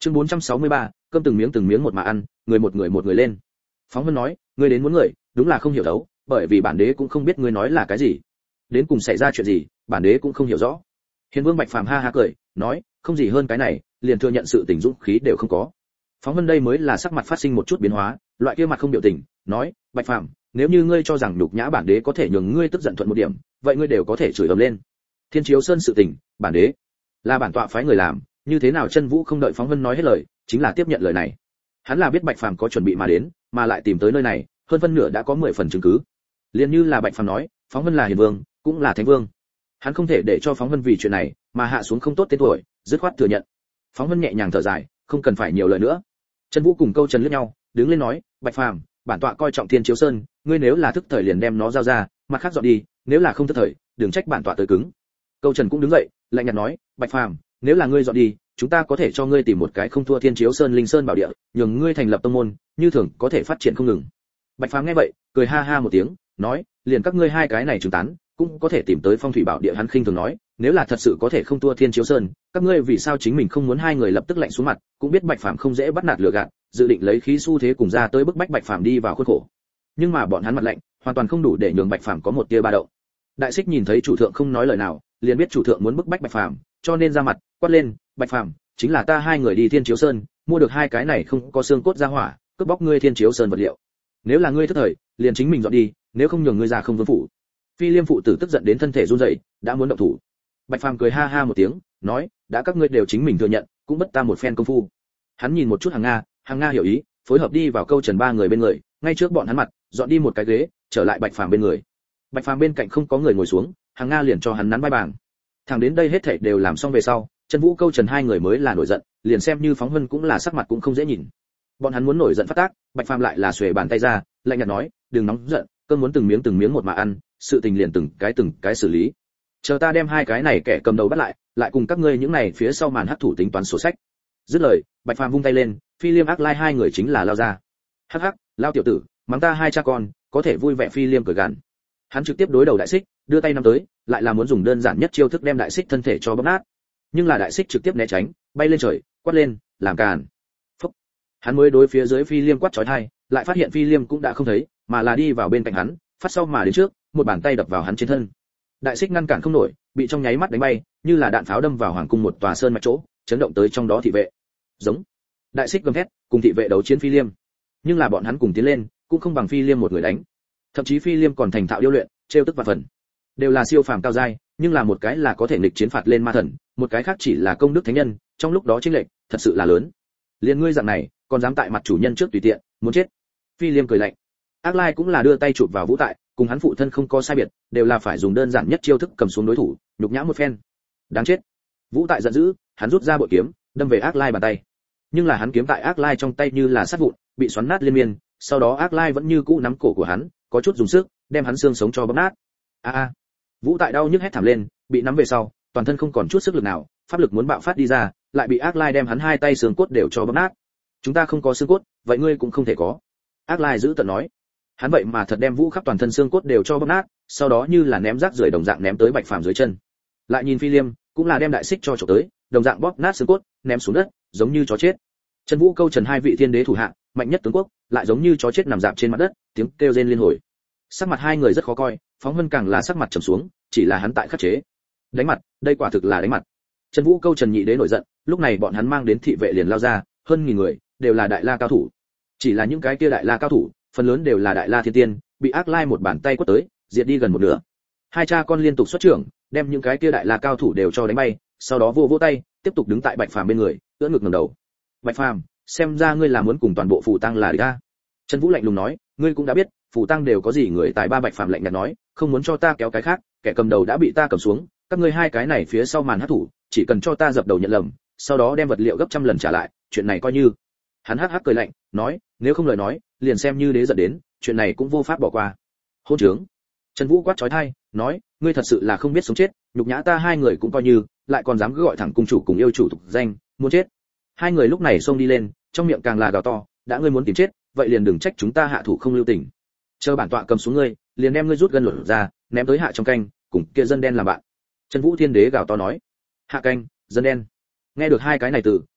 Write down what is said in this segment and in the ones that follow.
Chương 463, cơm từng miếng một mà ăn, người một người lên. Phóng Vân nói, ngươi đến muốn người, đúng là không hiểu đấu, bởi vì bản đế cũng không biết ngươi nói là cái gì. Đến cùng xảy ra chuyện gì, bản đế cũng không hiểu rõ. Hiền Vương Bạch Phàm ha ha cười, nói, không gì hơn cái này, liền thừa nhận sự tình dũng khí đều không có. Phóng Vân đây mới là sắc mặt phát sinh một chút biến hóa, loại kia mặt không biểu tình, nói, Bạch Phàm, nếu như ngươi cho rằng nhục nhã bản đế có thể nhường ngươi tức giận thuận một điểm, vậy ngươi đều có thể chửi ầm lên. Thiên Chiếu Sơn sự tình, bản đế là bản tọa phái người làm, như thế nào Chân Vũ không đợi Phóng Vân nói hết lời, chính là tiếp nhận lời này. Hắn là biết Bạch Phàm có chuẩn bị mà đến, mà lại tìm tới nơi này, hơn phân nửa đã có 10 phần chứng cứ. Liên như là Bạch Phàm nói, Phóng Vân là Hiền Vương, cũng là Thánh Vương. Hắn không thể để cho Phóng Vân vì chuyện này mà hạ xuống không tốt tên tuổi, dứt khoát thừa nhận. Phóng Vân nhẹ nhàng thở dài, không cần phải nhiều lời nữa. Chân Vũ cùng Câu Trần liếc nhau, đứng lên nói, Bạch Phàm, bản tọa coi trọng Thiên Chiếu Sơn, ngươi nếu là thức thời liền đem nó giao ra, mặt khác dọn đi, nếu là không thức thời, đừng trách bản tọa tới cứng. Câu Trần cũng đứng dậy, lạnh nhạt nói, Bạch Phàm, nếu là ngươi dọn đi, chúng ta có thể cho ngươi tìm một cái không thua Thiên Chiếu Sơn Linh Sơn bảo địa, nhường ngươi thành lập tông môn, như thường có thể phát triển không ngừng. Bạch Phàm nghe vậy, cười ha ha một tiếng, nói, liền các ngươi hai cái này chứng tán, cũng có thể tìm tới phong thủy bảo địa. Hắn khinh thường nói, nếu là thật sự có thể không thua Thiên Chiếu Sơn, các ngươi vì sao chính mình không muốn hai người lập tức lạnh xuống mặt, cũng biết Bạch Phàm không dễ bắt nạt lừa gạt, dự định lấy khí xu thế cùng ra tới bức bách Bạch Phàm đi vào khuôn khổ. Nhưng mà bọn hắn mặt lạnh, hoàn toàn không đủ để nhường Bạch Phàm có một tia ba động. Đại Xích nhìn thấy chủ thượng không nói lời nào, liền biết chủ thượng muốn bức bách Bạch Phàm, cho nên ra mặt, quát lên, Bạch Phàm, chính là ta hai người đi Thiên Chiếu Sơn, mua được hai cái này không có xương cốt ra hỏa, cướp bóc ngươi Thiên Chiếu Sơn vật liệu. Nếu là ngươi thất thời, liền chính mình dọn đi, nếu không nhường ngươi ra không vương phủ. Phi Liêm phụ tử tức giận đến thân thể run rẩy, đã muốn động thủ. Bạch Phàm cười ha ha một tiếng, nói, đã các ngươi đều chính mình thừa nhận, cũng bất ta một phen công phu. Hắn nhìn một chút Hàng Nga hiểu ý, phối hợp đi vào Câu Trần ba người bên người, ngay trước bọn hắn mặt, dọn đi một cái ghế, trở lại Bạch Phàm bên người. Bạch Phàm bên cạnh không có người ngồi xuống, Hàng Nga liền cho hắn nắn vai bảng. Thẳng đến đây hết thảy đều làm xong về sau, Chân Vũ Câu Trần hai người mới là nổi giận, liền xem như Phóng Vân cũng là sắc mặt cũng không dễ nhìn. Bọn hắn muốn nổi giận phát tác, Bạch Phàm lại là xuề bàn tay ra, lạnh nhạt nói, đừng nóng giận, cơm muốn từng miếng một mà ăn, sự tình liền từng cái xử lý. Chờ ta đem hai cái này kẻ cầm đầu bắt lại, lại cùng các ngươi những này phía sau màn hắc thủ tính toán sổ sách. Dứt lời, Bạch Phàm vung tay lên, Phi Liêm Ác Lai hai người chính là lao ra. Hắc hắc, lao tiểu tử, mắng ta hai cha con, có thể vui vẻ. Phi Liêm cười gằn. Hắn trực tiếp đối đầu Đại Xích, đưa tay nắm tới, lại là muốn dùng đơn giản nhất chiêu thức đem Đại Xích thân thể cho bóp nát. Nhưng là Đại Xích trực tiếp né tránh, bay lên trời, quát lên, làm càn. Phúc. Hắn mới đối phía dưới Phi Liêm quát chói tai, lại phát hiện Phi Liêm cũng đã không thấy, mà là đi vào bên cạnh hắn, phát sau mà đến trước, một bàn tay đập vào hắn trên thân. Đại Xích ngăn cản không nổi, bị trong nháy mắt đánh bay, như là đạn pháo đâm vào hoàng cung một tòa sơn mạch chỗ, chấn động tới trong đó thị vệ. Giống. Đại Xích gầm thét, cùng thị vệ đấu chiến Phi Liêm. Nhưng là bọn hắn cùng tiến lên, cũng không bằng Phi Liêm một người đánh. Thậm chí Phi Liêm còn thành thạo điêu luyện, trêu tức và phần. Đều là siêu phàm cao giai, nhưng là một cái là có thể nghịch chiến phạt lên ma thần, một cái khác chỉ là công đức thánh nhân, trong lúc đó chênh lệch thật sự là lớn. Liên ngươi dạng này, còn dám tại mặt chủ nhân trước tùy tiện, muốn chết. Phi Liêm cười lạnh. Ác Lai cũng là đưa tay chụp vào Vũ Tại, cùng hắn phụ thân không có sai biệt, đều là phải dùng đơn giản nhất chiêu thức cầm xuống đối thủ, nhục nhã một phen. Đáng chết. Vũ Tại giận dữ, hắn rút ra bội kiếm, đâm về Ác Lai bàn tay. Nhưng là hắn kiếm tại Ác Lai trong tay như là sắt vụn, bị xoắn nát liên miên, sau đó Ác Lai vẫn như cũ nắm cổ của hắn, có chút dùng sức, đem hắn xương sống cho bóp nát. A. Vũ Tại đau nhức hét thảm lên, bị nắm về sau, toàn thân không còn chút sức lực nào, pháp lực muốn bạo phát đi ra, lại bị Ác Lai đem hắn hai tay xương cốt đều cho bóp nát. Chúng ta không có xương cốt, vậy ngươi cũng không thể có. Ác Lai giữ tợn nói. Hắn vậy mà thật đem Vũ khắp toàn thân xương cốt đều cho bóp nát, sau đó như là ném rác rưởi đồng dạng ném tới Bạch Phàm dưới chân. Lại nhìn Phi Liêm, cũng là đem Đại Xích cho chụp tới, đồng dạng bóp nát xương cốt, ném xuống đất, giống như chó chết. Chân Vũ Câu Trần hai vị thiên đế thủ hạ, mạnh nhất tướng quốc, lại giống như chó chết nằm rạp trên mặt đất, tiếng kêu rên liên hồi. Sắc mặt hai người rất khó coi, Phóng Vân càng là sắc mặt trầm xuống, chỉ là hắn tại khắc chế. Đánh mặt, đây quả thực là đánh mặt. Chân Vũ Câu Trần nhị đế nổi giận, lúc này bọn hắn mang đến thị vệ liền lao ra, hơn 1000 người, đều là đại la cao thủ. Chỉ là những cái kia đại la cao thủ, phần lớn đều là đại la thiên tiên, bị Ác Lai một bàn tay quất tới, diệt đi gần một nửa. Hai cha con liên tục xuất trưởng, đem những cái kia đại la cao thủ đều cho đánh bay, sau đó vỗ tay, tiếp tục đứng tại Bạch Phàm bên người, ưỡn ngực ngẩng đầu. Bạch Phàm, xem ra ngươi là muốn cùng toàn bộ phủ tăng là địch a. Trần Vũ lạnh lùng nói, ngươi cũng đã biết, phủ tăng đều có gì người tài ba. Bạch Phàm lạnh nhạt nói, không muốn cho ta kéo cái khác, kẻ cầm đầu đã bị ta cầm xuống, các ngươi hai cái này phía sau màn hắc thủ, chỉ cần cho ta dập đầu nhận lầm, sau đó đem vật liệu gấp trăm lần trả lại, chuyện này coi như. Hắn hắc hắc cười lạnh, nói, nếu không lời nói, liền xem như đế giận đến, chuyện này cũng vô pháp bỏ qua. Hôn trướng. Trần Vũ quát chói tai, nói, ngươi thật sự là không biết sống chết, nhục nhã ta hai người cũng coi như, lại còn dám cứ gọi thẳng cung chủ cùng yêu chủ tục danh, muốn chết. Hai người lúc này xông đi lên, trong miệng càng là gào to, đã ngươi muốn tìm chết, vậy liền đừng trách chúng ta hạ thủ không lưu tình. Chờ bản tọa cầm xuống ngươi, liền đem ngươi rút gân lột ra, ném tới hạ trong canh, cùng kia dân đen làm bạn. Trần Vũ Thiên Đế gào to nói, hạ canh, dân đen. Nghe được hai cái này từ,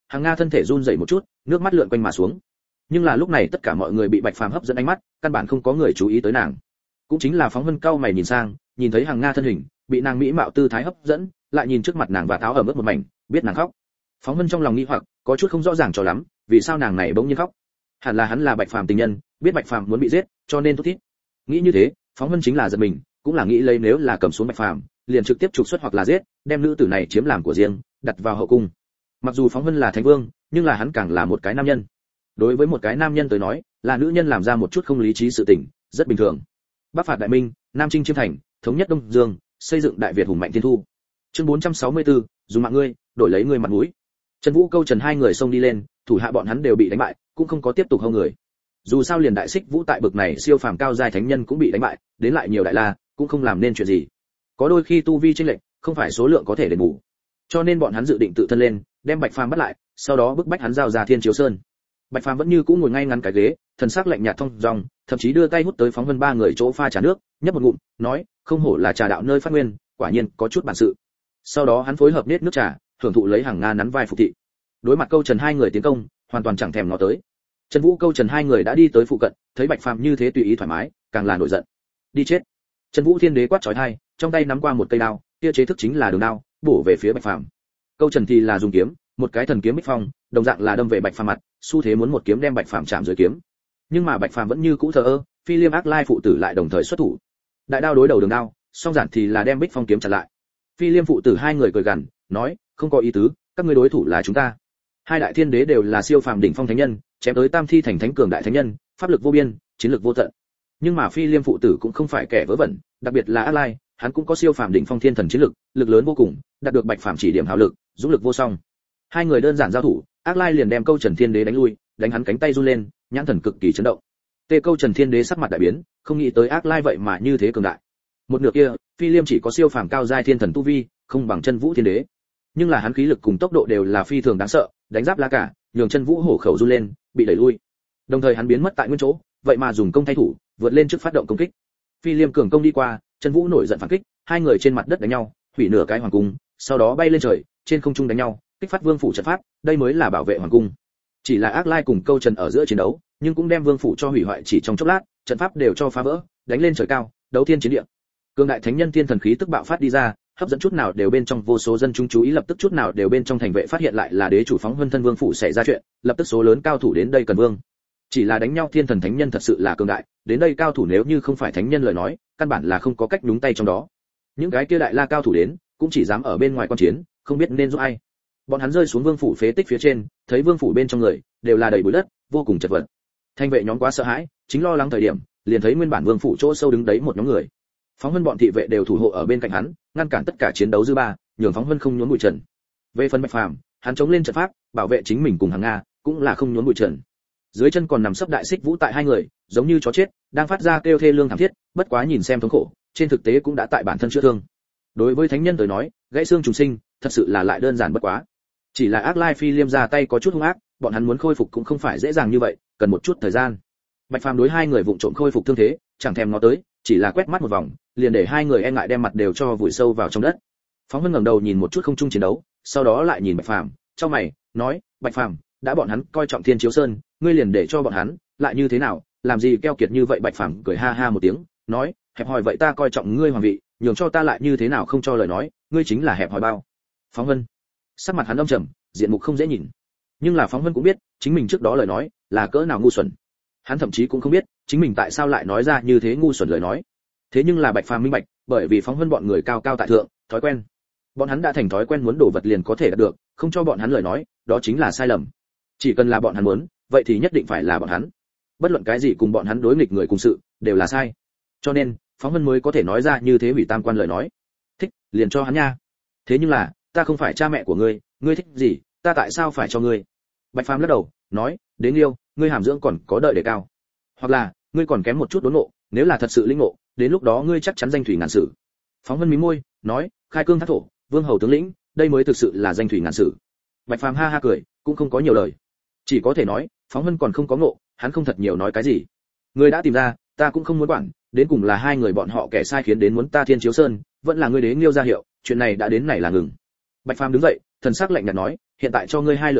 Hằng Nga thân thể run rẩy một chút, nước mắt lượn quanh mà xuống. Nhưng là lúc này tất cả mọi người bị Bạch Phàm hấp dẫn ánh mắt, căn bản không có người chú ý tới nàng. Cũng chính là Phóng Vân cau mày nhìn sang, nhìn thấy Hằng Nga thân hình, bị nàng mỹ mạo tư thái hấp dẫn, lại nhìn trước mặt nàng và tháo ở mức một mảnh, biết nàng khóc. Phóng Vân trong lòng nghi hoặc, có chút không rõ ràng cho lắm, vì sao nàng này bỗng nhiên khóc? Hẳn là hắn là Bạch Phàm tình nhân, biết Bạch Phàm muốn bị giết, cho nên thút thít. Nghĩ như thế, Phóng Vân chính là giật mình, cũng là nghĩ lấy nếu là cầm xuống Bạch Phàm, liền trực tiếp trục xuất hoặc là giết, đem nữ tử này chiếm làm của riêng, đặt vào hậu cung. Mặc dù Phóng Vân là thánh vương, nhưng là hắn càng là một cái nam nhân. Đối với một cái nam nhân tới nói, là nữ nhân làm ra một chút không lý trí sự tình, rất bình thường. Bắc phạt đại minh, nam chinh chiêm thành, thống nhất đông dương, xây dựng đại việt hùng mạnh thiên thu. Chương 464, dùng mạng ngươi, đổi lấy ngươi mặt mũi. Trần Vũ Câu Trần hai người xông đi lên, thủ hạ bọn hắn đều bị đánh bại, cũng không có tiếp tục hâu người. Dù sao liền đại xích Vũ tại bực này siêu phàm cao giai thánh nhân cũng bị đánh bại, đến lại nhiều đại la, cũng không làm nên chuyện gì. Có đôi khi tu vi chênh lệch, không phải số lượng có thể đền bù. Cho nên bọn hắn dự định tự thân lên, đem Bạch Phàm bắt lại, sau đó bức bách hắn giao ra Thiên Chiếu Sơn. Bạch Phàm vẫn như cũ ngồi ngay ngắn cái ghế, thần sắc lạnh nhạt thông dong, thậm chí đưa tay hút tới Phóng Vân ba người chỗ pha trà nước, nhấp một ngụm, nói, không hổ là trà đạo nơi phát nguyên, quả nhiên có chút bản sự. Sau đó hắn phối hợp nết nước trà, thưởng thụ lấy Hằng Nga nắn vai phục thị. Đối mặt Câu Trần hai người tiến công, hoàn toàn chẳng thèm ngó tới. Trần Vũ Câu Trần hai người đã đi tới phụ cận, thấy Bạch Phàm như thế tùy ý thoải mái, càng là nổi giận. Đi chết. Trần Vũ Thiên Đế quát chói tai, trong tay nắm qua một cây đao, kia chế thức chính là đường đao, bổ về phía Bạch Phàm. Câu Trần thì là dùng kiếm, một cái thần kiếm bích phong, đồng dạng là đâm về Bạch Phàm mặt, xu thế muốn một kiếm đem Bạch Phàm chạm dưới kiếm. Nhưng mà Bạch Phàm vẫn như cũ thờ ơ, Phi Liêm Ác Lai phụ tử lại đồng thời xuất thủ. Đại đao đối đầu đường đao, song giản thì là đem bích phong kiếm chặn lại. Phi Liêm phụ tử hai người cười gằn, nói, không có ý tứ, các ngươi đối thủ là chúng ta. Hai đại thiên đế đều là siêu phàm đỉnh phong thánh nhân, chém tới tam thi thành thánh cường đại thánh nhân, pháp lực vô biên, chiến lực vô tận. Nhưng mà Phi Liêm phụ tử cũng không phải kẻ vớ vẩn, đặc biệt là Ác Lai, hắn cũng có siêu phàm đỉnh phong thiên thần chiến lực, lực lớn vô cùng, đạt được Bạch Phàm chỉ điểm hào lực, dũng lực vô song. Hai người đơn giản giao thủ, Ác Lai liền đem Câu Trần Thiên Đế đánh lui, đánh hắn cánh tay run lên, nhãn thần cực kỳ chấn động. Tê Câu Trần Thiên Đế sắc mặt đại biến, không nghĩ tới Ác Lai vậy mà như thế cường đại. Một nửa kia, Phi Liêm chỉ có siêu phàm cao giai thiên thần tu vi, không bằng Chân Vũ Thiên Đế. Nhưng là hắn khí lực cùng tốc độ đều là phi thường đáng sợ, đánh giáp la cả, nhường Chân Vũ hổ khẩu run lên, bị đẩy lui. Đồng thời hắn biến mất tại nguyên chỗ, vậy mà dùng công thay thủ, vượt lên trước phát động công kích. Phi Liêm cường công đi qua, Chân Vũ nổi giận phản kích, hai người trên mặt đất đánh nhau, hủy nửa cái hoàng cung, sau đó bay lên trời, trên không trung đánh nhau, kích phát vương phủ trận pháp, đây mới là bảo vệ hoàng cung. Chỉ là Ác Lai cùng Câu Trần ở giữa chiến đấu, nhưng cũng đem vương phủ cho hủy hoại chỉ trong chốc lát, trận pháp đều cho phá vỡ, đánh lên trời cao, đấu thiên chiến địa. Cường đại thánh nhân thiên thần khí tức bạo phát đi ra, hấp dẫn chút nào đều bên trong vô số dân chúng chú ý, lập tức chút nào đều bên trong thành vệ phát hiện lại là đế chủ Phóng Vân thân vương phủ xảy ra chuyện, lập tức số lớn cao thủ đến đây cần vương. Chỉ là đánh nhau thiên thần thánh nhân thật sự là cường đại, đến đây cao thủ nếu như không phải thánh nhân lời nói, căn bản là không có cách nhúng tay trong đó. Những cái kia đại la cao thủ đến, cũng chỉ dám ở bên ngoài quan chiến, không biết nên giúp ai. Bọn hắn rơi xuống vương phủ phế tích phía trên, thấy vương phủ bên trong người đều là đầy bụi đất, vô cùng chật vật. Thanh vệ nhóm quá sợ hãi, chính lo lắng thời điểm, liền thấy nguyên bản vương phủ chỗ sâu đứng đấy một nhóm người. Phóng Vân bọn thị vệ đều thủ hộ ở bên cạnh hắn, ngăn cản tất cả chiến đấu dư ba, nhường Phóng Vân không nhốn bụi trần. Về phần Bạch Phàm, hắn chống lên trận pháp, bảo vệ chính mình cùng Hằng Nga, cũng là không nhốn bụi trần. Dưới chân còn nằm sấp đại xích Vũ tại hai người, giống như chó chết, đang phát ra kêu thê lương thảm thiết, bất quá nhìn xem thống khổ, trên thực tế cũng đã tại bản thân chữa thương. Đối với thánh nhân tới nói, gãy xương trùng sinh, thật sự là lại đơn giản bất quá. Chỉ là Ác Lai Phi Liêm ra tay có chút hung ác, bọn hắn muốn khôi phục cũng không phải dễ dàng như vậy, cần một chút thời gian. Bạch Phàm đối hai người vụng trộm khôi phục thương thế, chẳng thèm ngó tới, chỉ là quét mắt một vòng, liền để hai người e ngại đem mặt đều cho vùi sâu vào trong đất. Phóng Vân ngẩng đầu nhìn một chút không trung chiến đấu, sau đó lại nhìn Bạch Phàm, chau mày, nói, Bạch Phàm, đã bọn hắn coi trọng Thiên Chiếu Sơn, ngươi liền để cho bọn hắn, lại như thế nào, làm gì keo kiệt như vậy? Bạch Phàm cười ha ha một tiếng, nói, hẹp hòi vậy ta coi trọng ngươi hoàng vị, nhường cho ta lại như thế nào không cho lời nói, ngươi chính là hẹp hòi bao. Phóng Vân, sắc mặt hắn âm trầm, diện mục không dễ nhìn. Nhưng là Phóng Vân cũng biết, chính mình trước đó lời nói là cỡ nào ngu xuẩn. Hắn thậm chí cũng không biết, chính mình tại sao lại nói ra như thế ngu xuẩn lời nói. Thế nhưng là Bạch Phàm minh bạch, bởi vì Phóng Vân bọn người cao cao tại thượng, thói quen. Bọn hắn đã thành thói quen muốn đổ vật liền có thể đạt được, không cho bọn hắn lời nói, đó chính là sai lầm. Chỉ cần là bọn hắn muốn, vậy thì nhất định phải là bọn hắn. Bất luận cái gì cùng bọn hắn đối nghịch người cùng sự, đều là sai. Cho nên, Phóng Vân mới có thể nói ra như thế hủy tam quan lời nói. Thích, liền cho hắn nha. Thế nhưng là, ta không phải cha mẹ của ngươi, ngươi thích gì, ta tại sao phải cho ngươi? Bạch Phàm lắc đầu, nói, đến yêu, ngươi hàm dưỡng còn có đợi để cao. Hoặc là, ngươi còn kém một chút đốn ngộ, nếu là thật sự linh ngộ, đến lúc đó ngươi chắc chắn danh thủy ngàn sử. Phóng Vân mím môi, nói, khai cương thác thổ, vương hầu tướng lĩnh, đây mới thực sự là danh thủy ngàn sử. Bạch Phàm ha ha cười, cũng không có nhiều lời. Chỉ có thể nói, Phóng Vân còn không có ngộ, hắn không thật nhiều nói cái gì. Ngươi đã tìm ra, ta cũng không muốn quản, đến cùng là hai người bọn họ kẻ sai khiến đến muốn ta Thiên Chiếu Sơn, vẫn là ngươi Đế Nghiêu ra hiệu, chuyện này đã đến này là ngừng. Bạch Phàm đứng dậy, thần sắc lạnh nhạt nói, hiện tại cho ngươi hai lựa chọn,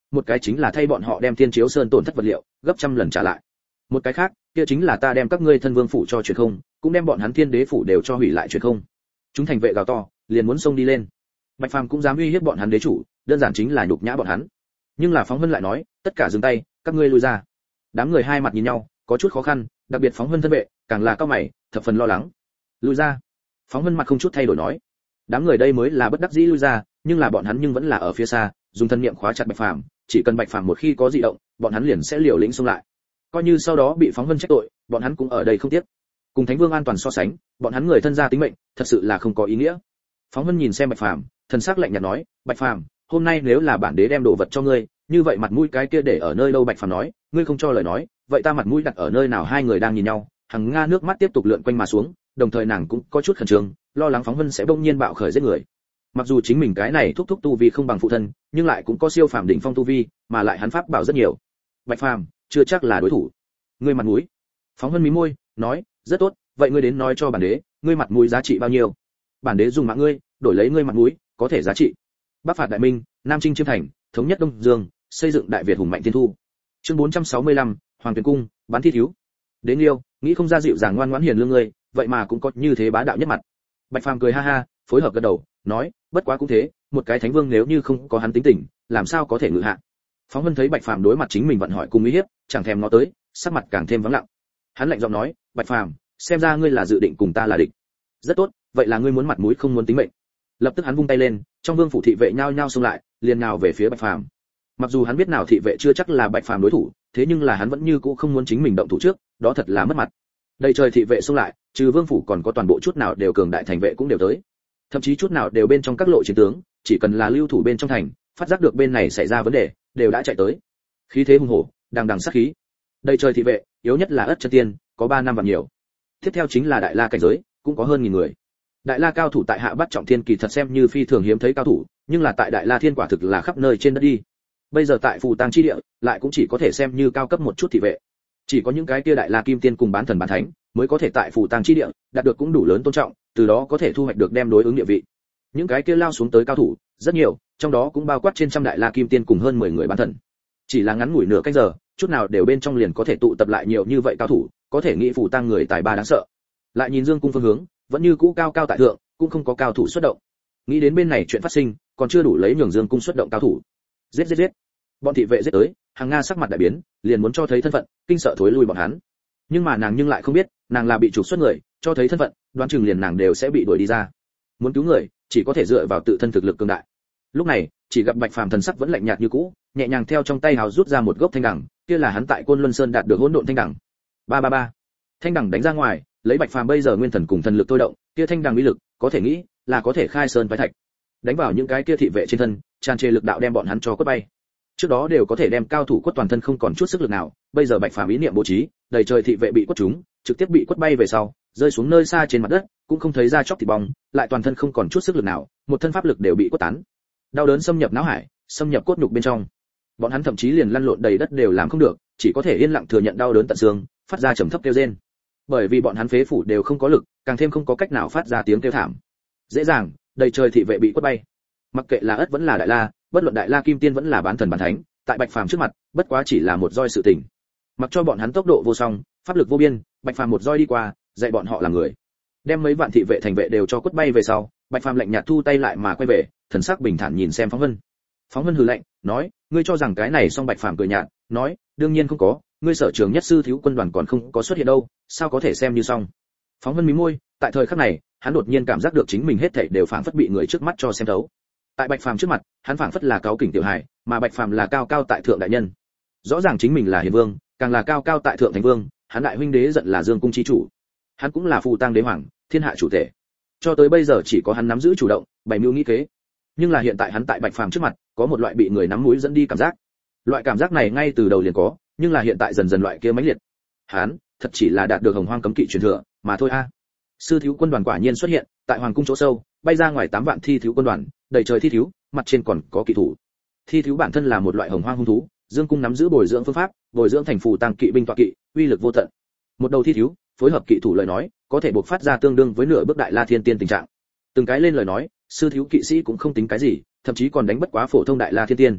một cái chính là thay bọn họ đem Thiên Chiếu Sơn tổn thất vật liệu gấp trăm lần trả lại. Một cái khác, kia chính là ta đem các ngươi thân vương phủ cho chuyển không, cũng đem bọn hắn Thiên Đế phủ đều cho hủy lại chuyển không. Chúng thành vệ gào to, liền muốn xông đi lên. Bạch Phàm cũng dám uy hiếp bọn hắn đế chủ, đơn giản chính là nhục nhã bọn hắn. Nhưng là Phóng Vân lại nói, tất cả dừng tay, các ngươi lui ra. Đám người hai mặt nhìn nhau, có chút khó khăn, đặc biệt Phóng Vân thân vệ, càng là cao mày, thập phần lo lắng. Lui ra. Phóng Vân mặt không chút thay đổi nói. Đám người đây mới là bất đắc dĩ lui ra, nhưng là bọn hắn nhưng vẫn là ở phía xa, dùng thân niệm khóa chặt Bạch Phàm, chỉ cần Bạch Phàm một khi có dị động, bọn hắn liền sẽ liều lĩnh xông lại. Coi như sau đó bị Phóng Vân trách tội, bọn hắn cũng ở đây không tiếc. Cùng Thánh Vương an toàn so sánh, bọn hắn người thân gia tính mệnh, thật sự là không có ý nghĩa. Phóng Vân nhìn xem Bạch Phàm, thần sắc lạnh nhạt nói, Bạch Phàm, hôm nay nếu là bản đế đem đồ vật cho ngươi, như vậy mặt mũi cái kia để ở nơi đâu? Bạch Phàm nói, ngươi không cho lời nói, vậy ta mặt mũi đặt ở nơi nào? Hai người đang nhìn nhau, Hằng Nga nước mắt tiếp tục lượn quanh mà xuống, đồng thời nàng cũng có chút khẩn trương, lo lắng Phóng Vân sẽ bỗng nhiên bạo khởi giết người. Mặc dù chính mình cái này thúc thúc tu vi không bằng phụ thân, nhưng lại cũng có siêu phàm đỉnh phong tu vi, mà lại hắn pháp bảo rất nhiều. Bạch Phàm, chưa chắc là đối thủ. Ngươi mặt mũi. Phóng Vân mí môi, nói, rất tốt, vậy ngươi đến nói cho bản đế, ngươi mặt mũi giá trị bao nhiêu? Bản đế dùng mạng ngươi, đổi lấy ngươi mặt mũi, có thể giá trị. Bắc phạt đại minh, Nam chinh chiêm thành, thống nhất Đông Dương, xây dựng đại Việt hùng mạnh thiên thu. Chương 465, Hoàng Tuyền cung, bán thi thiếu. Đến yêu, nghĩ không ra dịu dàng ngoan ngoãn hiền lương ngươi, vậy mà cũng có như thế bá đạo nhất mặt. Bạch Phàm cười ha ha, phối hợp gật đầu, nói, bất quá cũng thế, một cái thánh vương nếu như không có hắn tính tình, làm sao có thể ngự hạ. Phóng Vân thấy Bạch Phàm đối mặt chính mình vận hỏi cùng uy hiếp, chẳng thèm ngó tới, sắc mặt càng thêm vắng lặng. Hắn lạnh giọng nói, Bạch Phàm, xem ra ngươi là dự định cùng ta là địch. Rất tốt, vậy là ngươi muốn mặt mũi không muốn tính mệnh. Lập tức hắn vung tay lên, trong vương phủ thị vệ nhao nhao xông lại, liền nhào về phía Bạch Phàm. Mặc dù hắn biết nào thị vệ chưa chắc là Bạch Phàm đối thủ, thế nhưng là hắn vẫn như cũ không muốn chính mình động thủ trước, đó thật là mất mặt. Đầy trời thị vệ xông lại, trừ vương phủ còn có toàn bộ chút nào đều cường đại thành vệ cũng đều tới. Thậm chí chút nào đều bên trong các lộ chiến tướng, chỉ cần là lưu thủ bên trong thành, phát giác được bên này xảy ra vấn đề, đều đã chạy tới. Khí thế hùng hổ, đằng đằng sát khí. Đầy trời thị vệ, yếu nhất là Ất Chân Tiên, có 3 năm và nhiều. Tiếp theo chính là Đại La cảnh giới, cũng có hơn 1000 người. Đại La cao thủ tại Hạ Bát Trọng Thiên kỳ thật xem như phi thường hiếm thấy cao thủ, nhưng là tại Đại La Thiên quả thực là khắp nơi trên đất đi. Bây giờ tại Phù Tang chi địa, lại cũng chỉ có thể xem như cao cấp một chút thị vệ. Chỉ có những cái kia Đại La Kim Tiên cùng bán thần bán thánh, mới có thể tại Phù Tang chi địa đạt được cũng đủ lớn tôn trọng, từ đó có thể thu hoạch được đem đối ứng địa vị. Những cái kia lao xuống tới cao thủ, rất nhiều, trong đó cũng bao quát trên trăm Đại La Kim Tiên cùng hơn 10 người bán thần. Chỉ là ngắn ngủi nửa canh giờ, chút nào đều bên trong liền có thể tụ tập lại nhiều như vậy cao thủ, có thể nghĩ Phù Tang người tài ba đáng sợ. Lại nhìn Dương cung phương hướng, vẫn như cũ cao cao tại thượng, cũng không có cao thủ xuất động. Nghĩ đến bên này chuyện phát sinh, còn chưa đủ lấy nhường Dương cung xuất động cao thủ. Giết giết giết. Bọn thị vệ giết tới, Hàng Nga sắc mặt đại biến, liền muốn cho thấy thân phận, kinh sợ thối lui bọn hắn. Nhưng mà nàng nhưng lại không biết, nàng là bị trục xuất người, cho thấy thân phận, đoán chừng liền nàng đều sẽ bị đuổi đi ra. Muốn cứu người, chỉ có thể dựa vào tự thân thực lực cường đại. Lúc này, chỉ gặp Bạch Phàm thần sắc vẫn lạnh nhạt như cũ, nhẹ nhàng theo trong tay hào rút ra một gốc thanh đằng, kia là hắn tại Côn Luân Sơn đạt được hỗn độn thanh đằng. Ba ba ba. Thanh đằng đánh ra ngoài, lấy Bạch Phàm bây giờ nguyên thần cùng thần lực thôi động, kia thanh đằng uy lực, có thể nghĩ là có thể khai sơn phái thạch. Đánh vào những cái kia thị vệ trên thân, tràn trề lực đạo đem bọn hắn cho quất bay. Trước đó đều có thể đem cao thủ quất toàn thân không còn chút sức lực nào, bây giờ Bạch Phàm ý niệm bố trí, đầy trời thị vệ bị quất trúng, trực tiếp bị quất bay về sau, rơi xuống nơi xa trên mặt đất, cũng không thấy da chóc thịt bong, lại toàn thân không còn chút sức lực nào, một thân pháp lực đều bị quất tán. Đau đớn xâm nhập não hải, xâm nhập cốt nhục bên trong. Bọn hắn thậm chí liền lăn lộn đầy đất đều làm không được, chỉ có thể yên lặng thừa nhận đau đớn tận xương, phát ra trầm thấp kêu rên. Bởi vì bọn hắn phế phủ đều không có lực, càng thêm không có cách nào phát ra tiếng kêu thảm. Dễ dàng, đầy trời thị vệ bị quất bay. Mặc kệ là Ất vẫn là Đại La, bất luận Đại La Kim Tiên vẫn là bán thần bán thánh, tại Bạch Phàm trước mặt, bất quá chỉ là một roi sự tình. Mặc cho bọn hắn tốc độ vô song, pháp lực vô biên, Bạch Phàm một roi đi qua, dạy bọn họ làm người. Đem mấy vạn thị vệ thành vệ đều cho quất bay về sau, Bạch Phàm lạnh nhạt thu tay lại mà quay về, thần sắc bình thản nhìn xem Phóng Vân. Phóng Vân hừ lạnh, nói, ngươi cho rằng cái này xong. Bạch Phàm cười nhạt, nói, đương nhiên không có, ngươi sở trường nhất sư thiếu quân đoàn còn không có xuất hiện đâu, sao có thể xem như xong. Phóng Vân mí môi, tại thời khắc này, hắn đột nhiên cảm giác được chính mình hết thảy đều phảng phất bị người trước mắt cho xem thấu. Tại Bạch Phàm trước mặt, hắn phảng phất là cáu kỉnh tiểu hài, mà Bạch Phàm là cao cao tại thượng đại nhân. Rõ ràng chính mình là hiền vương, càng là cao cao tại thượng thánh vương, hắn đại huynh đế giận là Dương cung chi chủ. Hắn cũng là Phù Tang đế hoàng, thiên hạ chủ tể. Cho tới bây giờ chỉ có hắn nắm giữ chủ động, bày mưu nghĩ kế. Nhưng là hiện tại hắn tại Bạch Phàm trước mặt, có một loại bị người nắm mũi dẫn đi cảm giác. Loại cảm giác này ngay từ đầu liền có, nhưng là hiện tại dần dần loại kia mãnh liệt. Hắn thật chỉ là đạt được Hồng Hoang cấm kỵ truyền thừa, mà thôi a. Sư thiếu quân đoàn quả nhiên xuất hiện, tại hoàng cung chỗ sâu, bay ra ngoài 8 vạn thi thiếu quân đoàn, đầy trời thi thiếu, mặt trên còn có kỵ thủ. Thi thiếu bản thân là một loại Hồng Hoang hung thú, Dương cung nắm giữ bồi dưỡng phương pháp, bồi dưỡng thành Phù Tang kỵ binh tọa kỵ, uy lực vô tận. Một đầu thi thiếu, phối hợp kỵ thủ lời nói, có thể buộc phát ra tương đương với nửa bước Đại La Thiên Tiên tình trạng. Từng cái lên lời nói, sư thiếu kỵ sĩ cũng không tính cái gì, thậm chí còn đánh bất quá phổ thông Đại La Thiên Tiên.